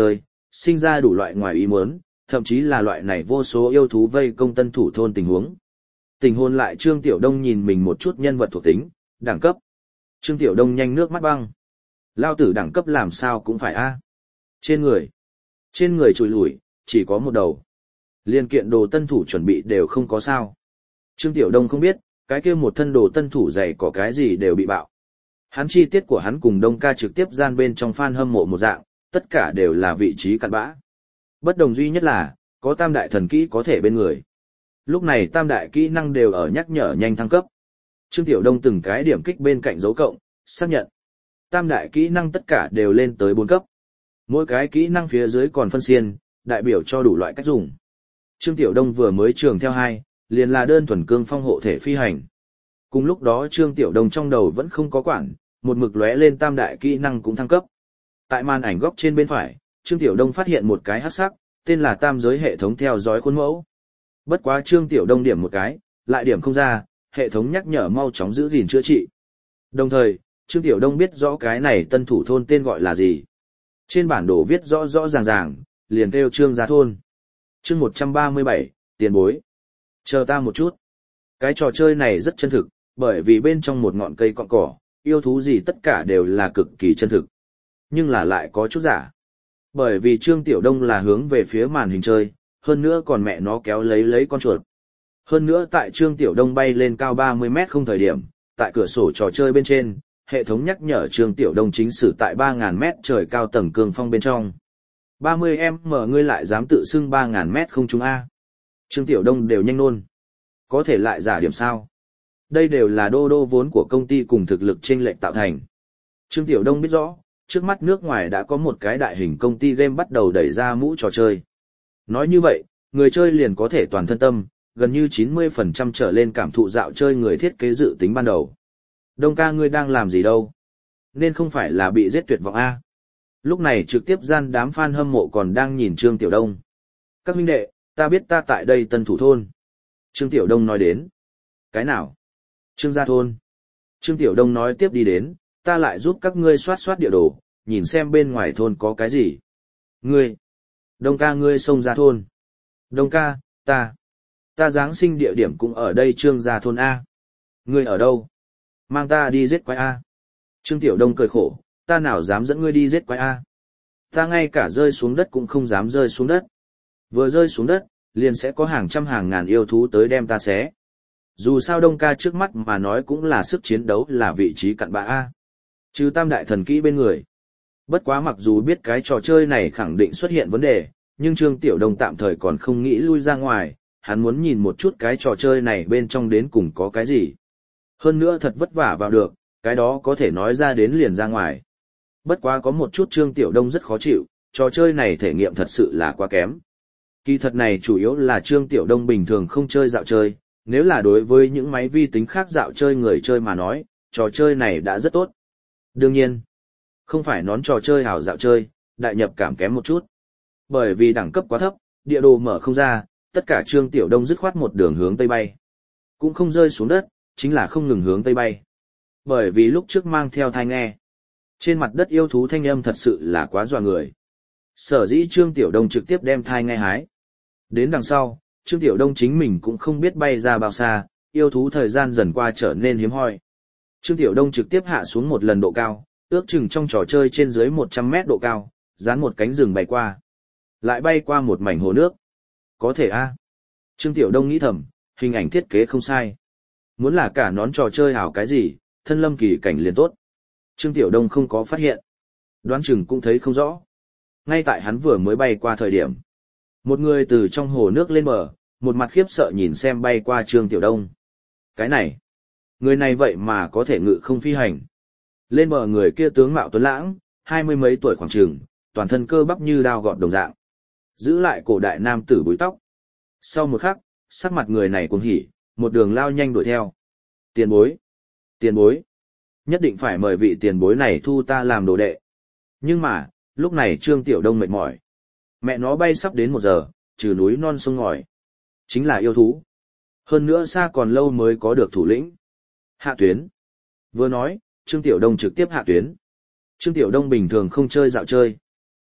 sinh ra đủ loại ngoài ý muốn, thậm chí là loại này vô số yêu thú vây công tân thủ thôn tình huống. Tình hôn lại Trương Tiểu Đông nhìn mình một chút nhân vật thuộc tính, đẳng cấp. Trương Tiểu Đông nhanh nước mắt băng. Lao tử đẳng cấp làm sao cũng phải a. Trên người. Trên người chùi lủi, chỉ có một đầu. Liên kiện đồ tân thủ chuẩn bị đều không có sao. Trương Tiểu Đông không biết, cái kia một thân đồ tân thủ dày có cái gì đều bị bạo. Hắn chi tiết của hắn cùng Đông ca trực tiếp gian bên trong fan hâm mộ một dạng, tất cả đều là vị trí cặn bã. Bất đồng duy nhất là, có tam đại thần kỹ có thể bên người. Lúc này tam đại kỹ năng đều ở nhắc nhở nhanh thăng cấp. Trương Tiểu Đông từng cái điểm kích bên cạnh dấu cộng, xác nhận. Tam đại kỹ năng tất cả đều lên tới bốn cấp. Mỗi cái kỹ năng phía dưới còn phân xiên, đại biểu cho đủ loại cách dùng. Trương Tiểu Đông vừa mới trường theo hai, liền là đơn thuần cương phong hộ thể phi hành. Cùng lúc đó Trương Tiểu Đông trong đầu vẫn không có quản, một mực lóe lên tam đại kỹ năng cũng thăng cấp. Tại màn ảnh góc trên bên phải, Trương Tiểu Đông phát hiện một cái hắc sắc, tên là tam giới hệ thống theo dõi khuôn mẫu. Bất quá Trương Tiểu Đông điểm một cái, lại điểm không ra, hệ thống nhắc nhở mau chóng giữ gìn chữa trị. Đồng thời, Trương Tiểu Đông biết rõ cái này tân thủ thôn tên gọi là gì. Trên bản đồ viết rõ rõ ràng ràng, liền kêu Trương Gia Thôn. Chương một trăm ba mươi bảy, tiền bối. Chờ ta một chút. Cái trò chơi này rất chân thực, bởi vì bên trong một ngọn cây cọn cỏ, yêu thú gì tất cả đều là cực kỳ chân thực. Nhưng là lại có chút giả. Bởi vì Trương Tiểu Đông là hướng về phía màn hình chơi, hơn nữa còn mẹ nó kéo lấy lấy con chuột. Hơn nữa tại Trương Tiểu Đông bay lên cao ba mươi mét không thời điểm, tại cửa sổ trò chơi bên trên, hệ thống nhắc nhở Trương Tiểu Đông chính sử tại ba nghìn mét trời cao tầng cương phong bên trong. ba mươi em mở ngươi lại dám tự xưng ba nghìn mét không trúng A. Trương Tiểu Đông đều nhanh nôn. Có thể lại giả điểm sao? Đây đều là đô đô vốn của công ty cùng thực lực chênh lệch tạo thành. Trương Tiểu Đông biết rõ, trước mắt nước ngoài đã có một cái đại hình công ty game bắt đầu đẩy ra mũ trò chơi. Nói như vậy, người chơi liền có thể toàn thân tâm, gần như chín mươi phần trăm trở lên cảm thụ dạo chơi người thiết kế dự tính ban đầu. Đông ca ngươi đang làm gì đâu? Nên không phải là bị giết tuyệt vọng A. Lúc này trực tiếp gian đám fan hâm mộ còn đang nhìn Trương Tiểu Đông. Các huynh đệ, ta biết ta tại đây tân thủ thôn. Trương Tiểu Đông nói đến. Cái nào? Trương Gia Thôn. Trương Tiểu Đông nói tiếp đi đến, ta lại giúp các ngươi soát soát địa đồ, nhìn xem bên ngoài thôn có cái gì. Ngươi. Đông ca ngươi xông ra thôn. Đông ca, ta. Ta Giáng sinh địa điểm cũng ở đây Trương Gia Thôn A. Ngươi ở đâu? Mang ta đi giết quái A. Trương Tiểu Đông cười khổ, ta nào dám dẫn ngươi đi giết quái A. Ta ngay cả rơi xuống đất cũng không dám rơi xuống đất. Vừa rơi xuống đất, liền sẽ có hàng trăm hàng ngàn yêu thú tới đem ta xé. Dù sao Đông ca trước mắt mà nói cũng là sức chiến đấu là vị trí cặn bã A. Trừ tam đại thần kỹ bên người. Bất quá mặc dù biết cái trò chơi này khẳng định xuất hiện vấn đề, nhưng Trương Tiểu Đông tạm thời còn không nghĩ lui ra ngoài, hắn muốn nhìn một chút cái trò chơi này bên trong đến cùng có cái gì. Hơn nữa thật vất vả vào được, cái đó có thể nói ra đến liền ra ngoài. Bất quá có một chút Trương Tiểu Đông rất khó chịu, trò chơi này thể nghiệm thật sự là quá kém. Kỳ thật này chủ yếu là Trương Tiểu Đông bình thường không chơi dạo chơi, nếu là đối với những máy vi tính khác dạo chơi người chơi mà nói, trò chơi này đã rất tốt. Đương nhiên, không phải nón trò chơi hảo dạo chơi, đại nhập cảm kém một chút. Bởi vì đẳng cấp quá thấp, địa đồ mở không ra, tất cả Trương Tiểu Đông dứt khoát một đường hướng tây bay. Cũng không rơi xuống đất, chính là không ngừng hướng tây bay. Bởi vì lúc trước mang theo thai nghe, trên mặt đất yêu thú thanh âm thật sự là quá dọa người. Sở dĩ Trương Tiểu Đông trực tiếp đem thai nghe hái. Đến đằng sau, Trương Tiểu Đông chính mình cũng không biết bay ra bao xa, yêu thú thời gian dần qua trở nên hiếm hoi. Trương Tiểu Đông trực tiếp hạ xuống một lần độ cao, ước chừng trong trò chơi trên dưới một trăm mét độ cao, dán một cánh rừng bay qua. Lại bay qua một mảnh hồ nước. Có thể a. Trương Tiểu Đông nghĩ thầm, hình ảnh thiết kế không sai. Muốn là cả nón trò chơi hảo cái gì, thân lâm kỳ cảnh liền tốt. Trương Tiểu Đông không có phát hiện. Đoán chừng cũng thấy không rõ. Ngay tại hắn vừa mới bay qua thời điểm. Một người từ trong hồ nước lên bờ, một mặt khiếp sợ nhìn xem bay qua Trương Tiểu Đông. Cái này, người này vậy mà có thể ngự không phi hành. Lên bờ người kia tướng mạo tuấn lãng, hai mươi mấy tuổi khoảng chừng, toàn thân cơ bắp như đao gọt đồng dạng. Giữ lại cổ đại nam tử búi tóc. Sau một khắc, sắc mặt người này cuồng hỉ, một đường lao nhanh đuổi theo. Tiền bối, tiền bối, nhất định phải mời vị tiền bối này thu ta làm đồ đệ. Nhưng mà, lúc này Trương Tiểu Đông mệt mỏi. Mẹ nó bay sắp đến một giờ, trừ núi non sông ngòi. Chính là yêu thú. Hơn nữa xa còn lâu mới có được thủ lĩnh. Hạ tuyến. Vừa nói, Trương Tiểu Đông trực tiếp hạ tuyến. Trương Tiểu Đông bình thường không chơi dạo chơi.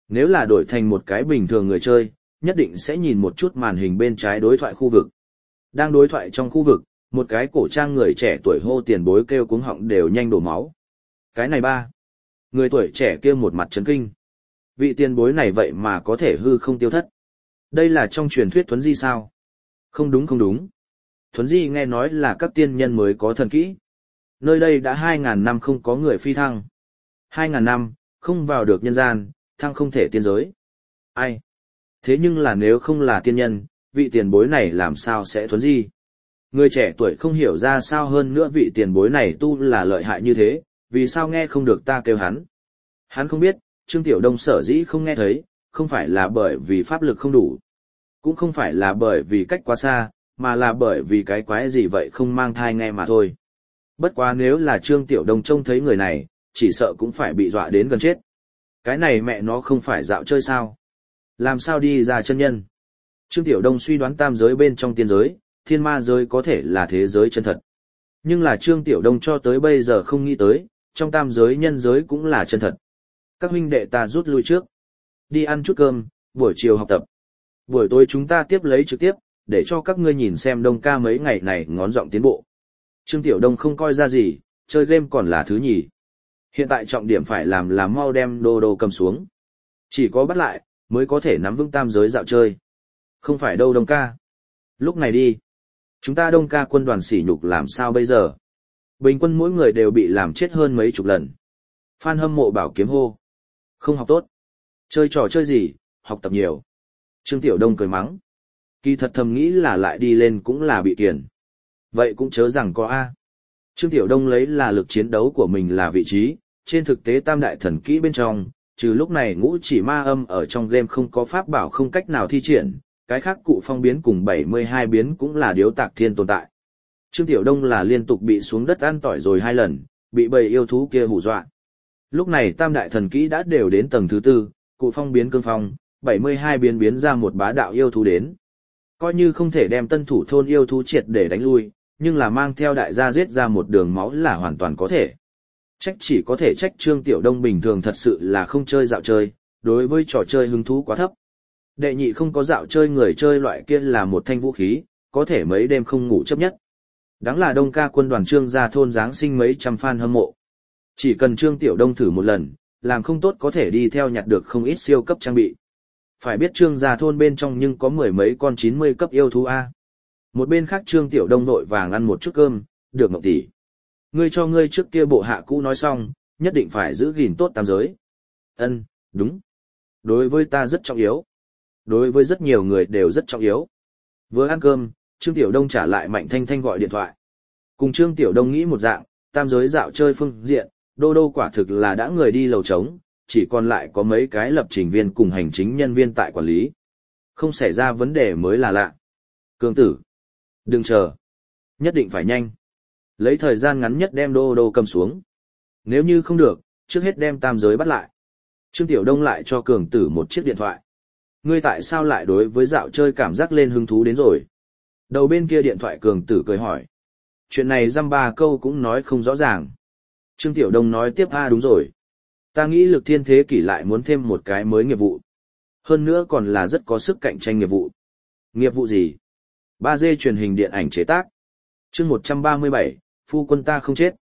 Nếu là đổi thành một cái bình thường người chơi, nhất định sẽ nhìn một chút màn hình bên trái đối thoại khu vực. Đang đối thoại trong khu vực, một cái cổ trang người trẻ tuổi hô tiền bối kêu cuống họng đều nhanh đổ máu. Cái này ba. Người tuổi trẻ kia một mặt chấn kinh. Vị tiền bối này vậy mà có thể hư không tiêu thất. Đây là trong truyền thuyết Thuấn Di sao? Không đúng không đúng. Thuấn Di nghe nói là các tiên nhân mới có thần kỹ. Nơi đây đã hai ngàn năm không có người phi thăng. Hai ngàn năm, không vào được nhân gian, thăng không thể tiên giới. Ai? Thế nhưng là nếu không là tiên nhân, vị tiền bối này làm sao sẽ Thuấn Di? Người trẻ tuổi không hiểu ra sao hơn nữa vị tiền bối này tu là lợi hại như thế, vì sao nghe không được ta kêu hắn. Hắn không biết, Trương Tiểu Đông sở dĩ không nghe thấy, không phải là bởi vì pháp lực không đủ, cũng không phải là bởi vì cách quá xa, mà là bởi vì cái quái gì vậy không mang thai nghe mà thôi. Bất quá nếu là Trương Tiểu Đông trông thấy người này, chỉ sợ cũng phải bị dọa đến gần chết. Cái này mẹ nó không phải dạo chơi sao? Làm sao đi ra chân nhân? Trương Tiểu Đông suy đoán tam giới bên trong tiên giới, thiên ma giới có thể là thế giới chân thật. Nhưng là Trương Tiểu Đông cho tới bây giờ không nghĩ tới, trong tam giới nhân giới cũng là chân thật. Các huynh đệ ta rút lui trước. Đi ăn chút cơm, buổi chiều học tập. Buổi tối chúng ta tiếp lấy trực tiếp, để cho các ngươi nhìn xem Đông ca mấy ngày này ngón giọng tiến bộ. Trương Tiểu Đông không coi ra gì, chơi game còn là thứ nhì. Hiện tại trọng điểm phải làm là mau đem đô đô cầm xuống. Chỉ có bắt lại, mới có thể nắm vững tam giới dạo chơi. Không phải đâu Đông ca. Lúc này đi. Chúng ta Đông ca quân đoàn sỉ nhục làm sao bây giờ? Bình quân mỗi người đều bị làm chết hơn mấy chục lần. Phan hâm mộ bảo kiếm hô. Không học tốt. Chơi trò chơi gì, học tập nhiều. Trương Tiểu Đông cười mắng. Kỳ thật thầm nghĩ là lại đi lên cũng là bị kiền. Vậy cũng chớ rằng có A. Trương Tiểu Đông lấy là lực chiến đấu của mình là vị trí, trên thực tế tam đại thần kỹ bên trong, trừ lúc này ngũ chỉ ma âm ở trong game không có pháp bảo không cách nào thi triển, cái khác cụ phong biến cùng bảy mươi hai biến cũng là điếu tạc thiên tồn tại. Trương Tiểu Đông là liên tục bị xuống đất ăn tỏi rồi hai lần, bị bầy yêu thú kia hù dọa. Lúc này tam đại thần kỹ đã đều đến tầng thứ tư, cụ phong biến cương phong, bảy mươi hai biến biến ra một bá đạo yêu thú đến. Coi như không thể đem tân thủ thôn yêu thú triệt để đánh lui, nhưng là mang theo đại gia giết ra một đường máu là hoàn toàn có thể. Trách chỉ có thể trách Trương Tiểu Đông bình thường thật sự là không chơi dạo chơi, đối với trò chơi hứng thú quá thấp. Đệ nhị không có dạo chơi người chơi loại kia là một thanh vũ khí, có thể mấy đêm không ngủ chấp nhất. Đáng là Đông ca quân đoàn Trương gia thôn giáng sinh mấy trăm fan hâm mộ. Chỉ cần Trương Tiểu Đông thử một lần, làm không tốt có thể đi theo nhặt được không ít siêu cấp trang bị. Phải biết Trương gia thôn bên trong nhưng có mười mấy con chín mươi cấp yêu thú A. Một bên khác Trương Tiểu Đông vội vàng ăn một chút cơm, được Ngọc tỷ. Ngươi cho ngươi trước kia bộ hạ cũ nói xong, nhất định phải giữ gìn tốt tam giới. Ân, đúng. Đối với ta rất trọng yếu. Đối với rất nhiều người đều rất trọng yếu. Vừa ăn cơm, Trương Tiểu Đông trả lại Mạnh Thanh Thanh gọi điện thoại. Cùng Trương Tiểu Đông nghĩ một dạng, tam giới dạo chơi phương diện, đô đô quả thực là đã người đi lầu trống, chỉ còn lại có mấy cái lập trình viên cùng hành chính nhân viên tại quản lý. Không xảy ra vấn đề mới là lạ. Cường tử. Đừng chờ. Nhất định phải nhanh. Lấy thời gian ngắn nhất đem đô đô cầm xuống. Nếu như không được, trước hết đem tam giới bắt lại. Trương Tiểu Đông lại cho cường tử một chiếc điện thoại. Ngươi tại sao lại đối với dạo chơi cảm giác lên hứng thú đến rồi? Đầu bên kia điện thoại cường tử cười hỏi. Chuyện này dăm ba câu cũng nói không rõ ràng. Trương Tiểu Đông nói tiếp a đúng rồi. Ta nghĩ lực thiên thế kỷ lại muốn thêm một cái mới nghiệp vụ. Hơn nữa còn là rất có sức cạnh tranh nghiệp vụ. Nghiệp vụ gì? ba D truyền hình điện ảnh chế tác. Chương một trăm ba mươi bảy, phu quân ta không chết.